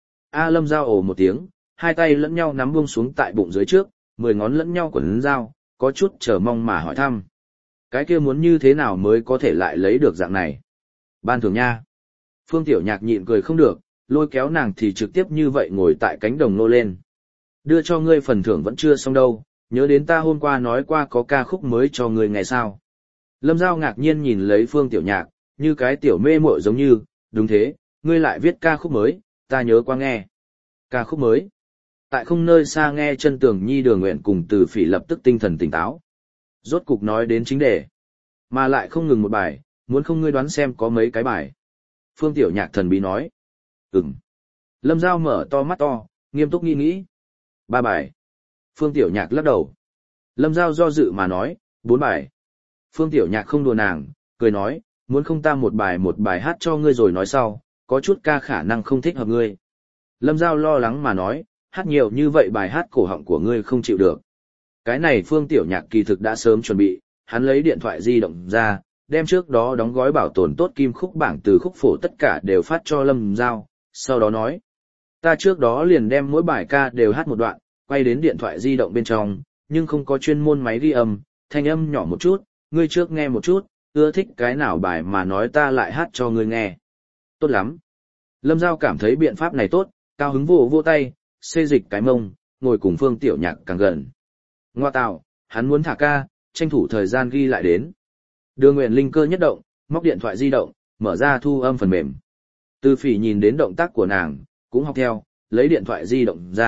A Lâm Giao ồ một tiếng, hai tay lẫn nhau nắm buông xuống tại bụng dưới trước, mười ngón lẫn nhau quấn dao, có chút chờ mong mà hỏi thăm. Cái kia muốn như thế nào mới có thể lại lấy được dạng này? Ban thưởng nha. Phương Tiểu Nhạc nhịn cười không được, lôi kéo nàng thì trực tiếp như vậy ngồi tại cánh đồng nô lên. Đưa cho ngươi phần thưởng vẫn chưa xong đâu, nhớ đến ta hôm qua nói qua có ca khúc mới cho ngươi ngày sao. Lâm Giao ngạc nhiên nhìn lấy Phương Tiểu Nhạc, như cái tiểu mê muội giống như, đúng thế, ngươi lại viết ca khúc mới, ta nhớ qua nghe. Ca khúc mới. Tại không nơi xa nghe chân tường nhi Đường Nguyện cùng Từ Phỉ lập tức tinh thần tỉnh táo. Rốt cục nói đến chính đề. Mà lại không ngừng một bài, muốn không ngươi đoán xem có mấy cái bài. Phương Tiểu Nhạc thần bí nói. Ừm. Lâm Giao mở to mắt to, nghiêm túc nghĩ nghĩ. Ba bài. Phương Tiểu Nhạc lắc đầu. Lâm Giao do dự mà nói, bốn bài. Phương Tiểu Nhạc không đùa nàng, cười nói, muốn không ta một bài một bài hát cho ngươi rồi nói sau, có chút ca khả năng không thích hợp ngươi. Lâm Giao lo lắng mà nói, hát nhiều như vậy bài hát cổ họng của ngươi không chịu được. Cái này Phương Tiểu Nhạc kỳ thực đã sớm chuẩn bị, hắn lấy điện thoại di động ra, đem trước đó đóng gói bảo tồn tốt kim khúc bảng từ khúc phổ tất cả đều phát cho Lâm Giao, sau đó nói. Ta trước đó liền đem mỗi bài ca đều hát một đoạn, quay đến điện thoại di động bên trong, nhưng không có chuyên môn máy ghi âm, thanh âm nhỏ một chút, ngươi trước nghe một chút, ưa thích cái nào bài mà nói ta lại hát cho ngươi nghe. Tốt lắm. Lâm Giao cảm thấy biện pháp này tốt, cao hứng vô vô tay, xê dịch cái mông, ngồi cùng Phương Tiểu Nhạc càng gần. Ngoa tạo, hắn muốn thả ca, tranh thủ thời gian ghi lại đến. Đường Nguyện linh cơ nhất động, móc điện thoại di động, mở ra thu âm phần mềm. Từ Phỉ nhìn đến động tác của nàng, cũng học theo, lấy điện thoại di động ra,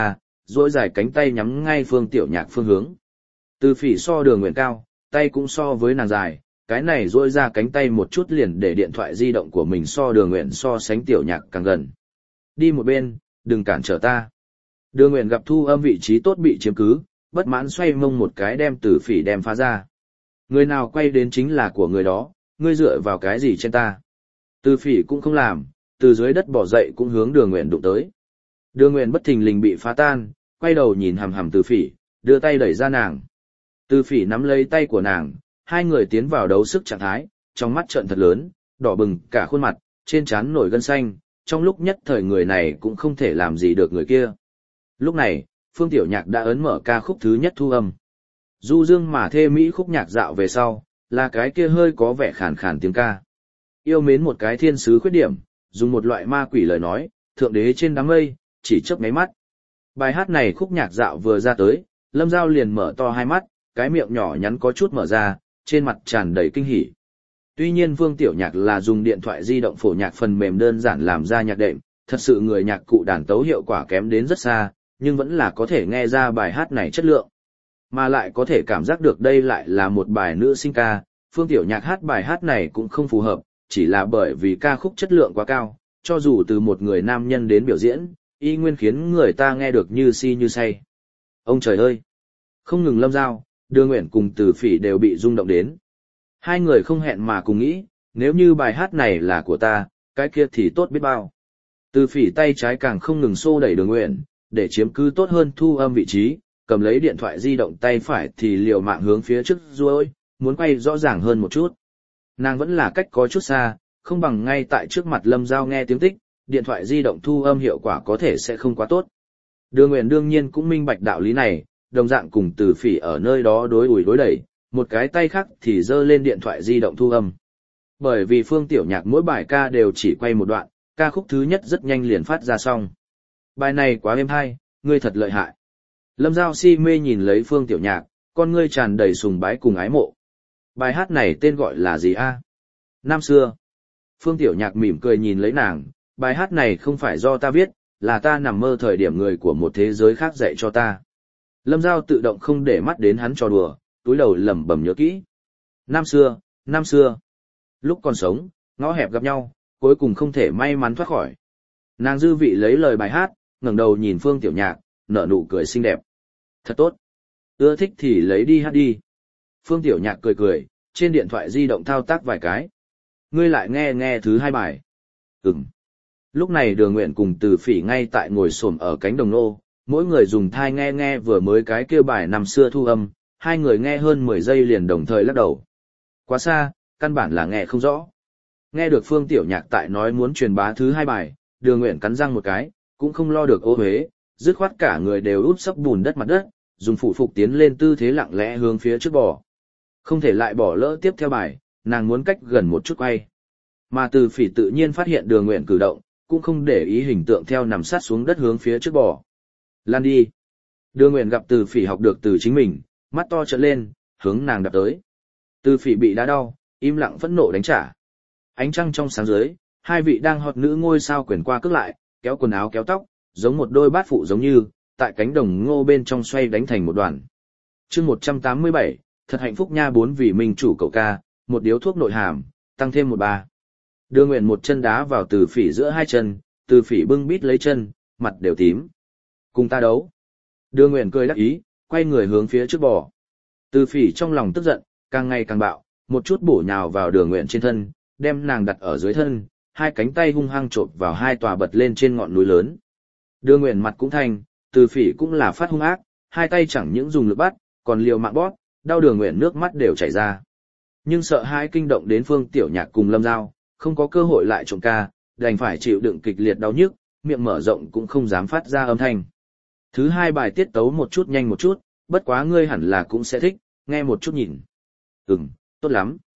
duỗi dài cánh tay nhắm ngay Phương Tiểu Nhạc phương hướng. Từ Phỉ so Đường Nguyện cao, tay cũng so với nàng dài, cái này duỗi ra cánh tay một chút liền để điện thoại di động của mình so Đường Nguyện so sánh Tiểu Nhạc càng gần. Đi một bên, đừng cản trở ta. Đường Nguyện gặp thu âm vị trí tốt bị chiếm cứ, bất mãn xoay mông một cái đem Từ Phỉ đem phá ra. Người nào quay đến chính là của người đó, ngươi dựa vào cái gì trên ta. Từ Phỉ cũng không làm, từ dưới đất bỏ dậy cũng hướng Đường Nguyện đụng tới. Đường Nguyện bất thình lình bị phá tan, quay đầu nhìn hằm hằm Từ Phỉ, đưa tay đẩy ra nàng. Từ Phỉ nắm lấy tay của nàng, hai người tiến vào đấu sức trạng thái, trong mắt trợn thật lớn, đỏ bừng cả khuôn mặt, trên trán nổi gân xanh, trong lúc nhất thời người này cũng không thể làm gì được người kia. Lúc này, Phương Tiểu Nhạc đã ấn mở ca khúc thứ nhất thu âm. Du dương mà thê mỹ khúc nhạc dạo về sau, là cái kia hơi có vẻ khàn khàn tiếng ca. Yêu mến một cái thiên sứ khuyết điểm, dùng một loại ma quỷ lời nói, thượng đế trên đám mây, chỉ chớp nháy mắt. Bài hát này khúc nhạc dạo vừa ra tới, Lâm Giao liền mở to hai mắt, cái miệng nhỏ nhắn có chút mở ra, trên mặt tràn đầy kinh hỉ. Tuy nhiên Phương Tiểu Nhạc là dùng điện thoại di động phổ nhạc phần mềm đơn giản làm ra nhạc đệm, thật sự người nhạc cụ đàn tấu hiệu quả kém đến rất xa, nhưng vẫn là có thể nghe ra bài hát này chất lượng. Mà lại có thể cảm giác được đây lại là một bài nữ sinh ca, Phương Tiểu Nhạc hát bài hát này cũng không phù hợp, chỉ là bởi vì ca khúc chất lượng quá cao, cho dù từ một người nam nhân đến biểu diễn, y nguyên khiến người ta nghe được như si như say. Ông trời ơi! Không ngừng Lâm Giao, Đường Nguyện cùng Từ Phỉ đều bị rung động đến. Hai người không hẹn mà cùng nghĩ, nếu như bài hát này là của ta, cái kia thì tốt biết bao. Từ Phỉ tay trái càng không ngừng xô đẩy Đường Nguyện, để chiếm cứ tốt hơn thu âm vị trí, cầm lấy điện thoại di động tay phải thì liều mạng hướng phía trước ruôi, muốn quay rõ ràng hơn một chút. Nàng vẫn là cách có chút xa, không bằng ngay tại trước mặt Lâm Giao nghe tiếng tích, điện thoại di động thu âm hiệu quả có thể sẽ không quá tốt. Đường Nguyện đương nhiên cũng minh bạch đạo lý này, đồng dạng cùng Từ Phỉ ở nơi đó đối ủi đối đẩy, một cái tay khác thì giơ lên điện thoại di động thu âm. Bởi vì Phương Tiểu Nhạc mỗi bài ca đều chỉ quay một đoạn, ca khúc thứ nhất rất nhanh liền phát ra xong. Bài này quá êm hay, ngươi thật lợi hại. Lâm Giao si mê nhìn lấy Phương Tiểu Nhạc, con ngươi tràn đầy sùng bái cùng ái mộ. Bài hát này tên gọi là gì a? Năm xưa. Phương Tiểu Nhạc mỉm cười nhìn lấy nàng, bài hát này không phải do ta viết, là ta nằm mơ thời điểm người của một thế giới khác dạy cho ta. Lâm Giao tự động không để mắt đến hắn trò đùa, túi đầu lẩm bẩm nhớ kỹ. Năm xưa, năm xưa. Lúc còn sống, ngõ hẹp gặp nhau, cuối cùng không thể may mắn thoát khỏi. Nàng dư vị lấy lời bài hát, ngẩng đầu nhìn Phương Tiểu Nhạc, nở nụ cười xinh đẹp. Thật tốt. Ưa thích thì lấy đi hát đi. Phương Tiểu Nhạc cười cười, trên điện thoại di động thao tác vài cái. Ngươi lại nghe nghe thứ hai bài. Ừm. Lúc này Đường Nguyện cùng Từ Phỉ ngay tại ngồi xổm ở cánh đồng nô, mỗi người dùng thai nghe nghe vừa mới cái kia bài năm xưa thu âm, hai người nghe hơn mười giây liền đồng thời lắc đầu. Quá xa, căn bản là nghe không rõ. Nghe được Phương Tiểu Nhạc tại nói muốn truyền bá thứ hai bài, Đường Nguyện cắn răng một cái, cũng không lo được ô huế, dứt khoát cả người đều úp sấp bùn đất mặt đất, dùng phụ phục tiến lên tư thế lặng lẽ hướng phía trước bò. Không thể lại bỏ lỡ tiếp theo bài, nàng muốn cách gần một chút quay. Mà Từ Phỉ tự nhiên phát hiện Đường Nguyện cử động, cũng không để ý hình tượng theo nằm sát xuống đất hướng phía trước bò. Lan đi. Đường Nguyện gặp Từ Phỉ học được từ chính mình, mắt to trợn lên, hướng nàng đập tới. Từ Phỉ bị đá đau, im lặng phẫn nộ đánh trả. Ánh trăng trong sáng dưới, hai vị đang hot nữ ngôi sao quyển qua cước lại, kéo quần áo kéo tóc, giống một đôi bát phụ giống như, tại cánh đồng ngô bên trong xoay đánh thành một đoàn. Chương một trăm tám mươi bảy, thật hạnh phúc nha bốn vì mình chủ cậu ca, một điếu thuốc nội hàm, tăng thêm một ba. Đường Nguyện một chân đá vào Từ Phỉ giữa hai chân, Từ Phỉ bưng bít lấy chân, mặt đều tím. Cùng ta đấu. Đường Nguyện cười đắc ý, quay người hướng phía trước bò. Từ Phỉ trong lòng tức giận, càng ngày càng bạo, một chút bổ nhào vào Đường Nguyện trên thân, đem nàng đặt ở dưới thân, hai cánh tay hung hăng chộp vào hai tòa bật lên trên ngọn núi lớn. Đường Nguyện mặt cũng thành, Từ Phỉ cũng là phát hung ác, hai tay chẳng những dùng lực bắt, còn liều mạng bóp, đau Đường Nguyện nước mắt đều chảy ra. Nhưng sợ hai kinh động đến Phương Tiểu Nhạc cùng Lâm Giao, không có cơ hội lại trộm ca, đành phải chịu đựng kịch liệt đau nhức, miệng mở rộng cũng không dám phát ra âm thanh. Thứ hai bài tiết tấu một chút nhanh một chút, bất quá ngươi hẳn là cũng sẽ thích, nghe một chút nhìn. Ừm, tốt lắm.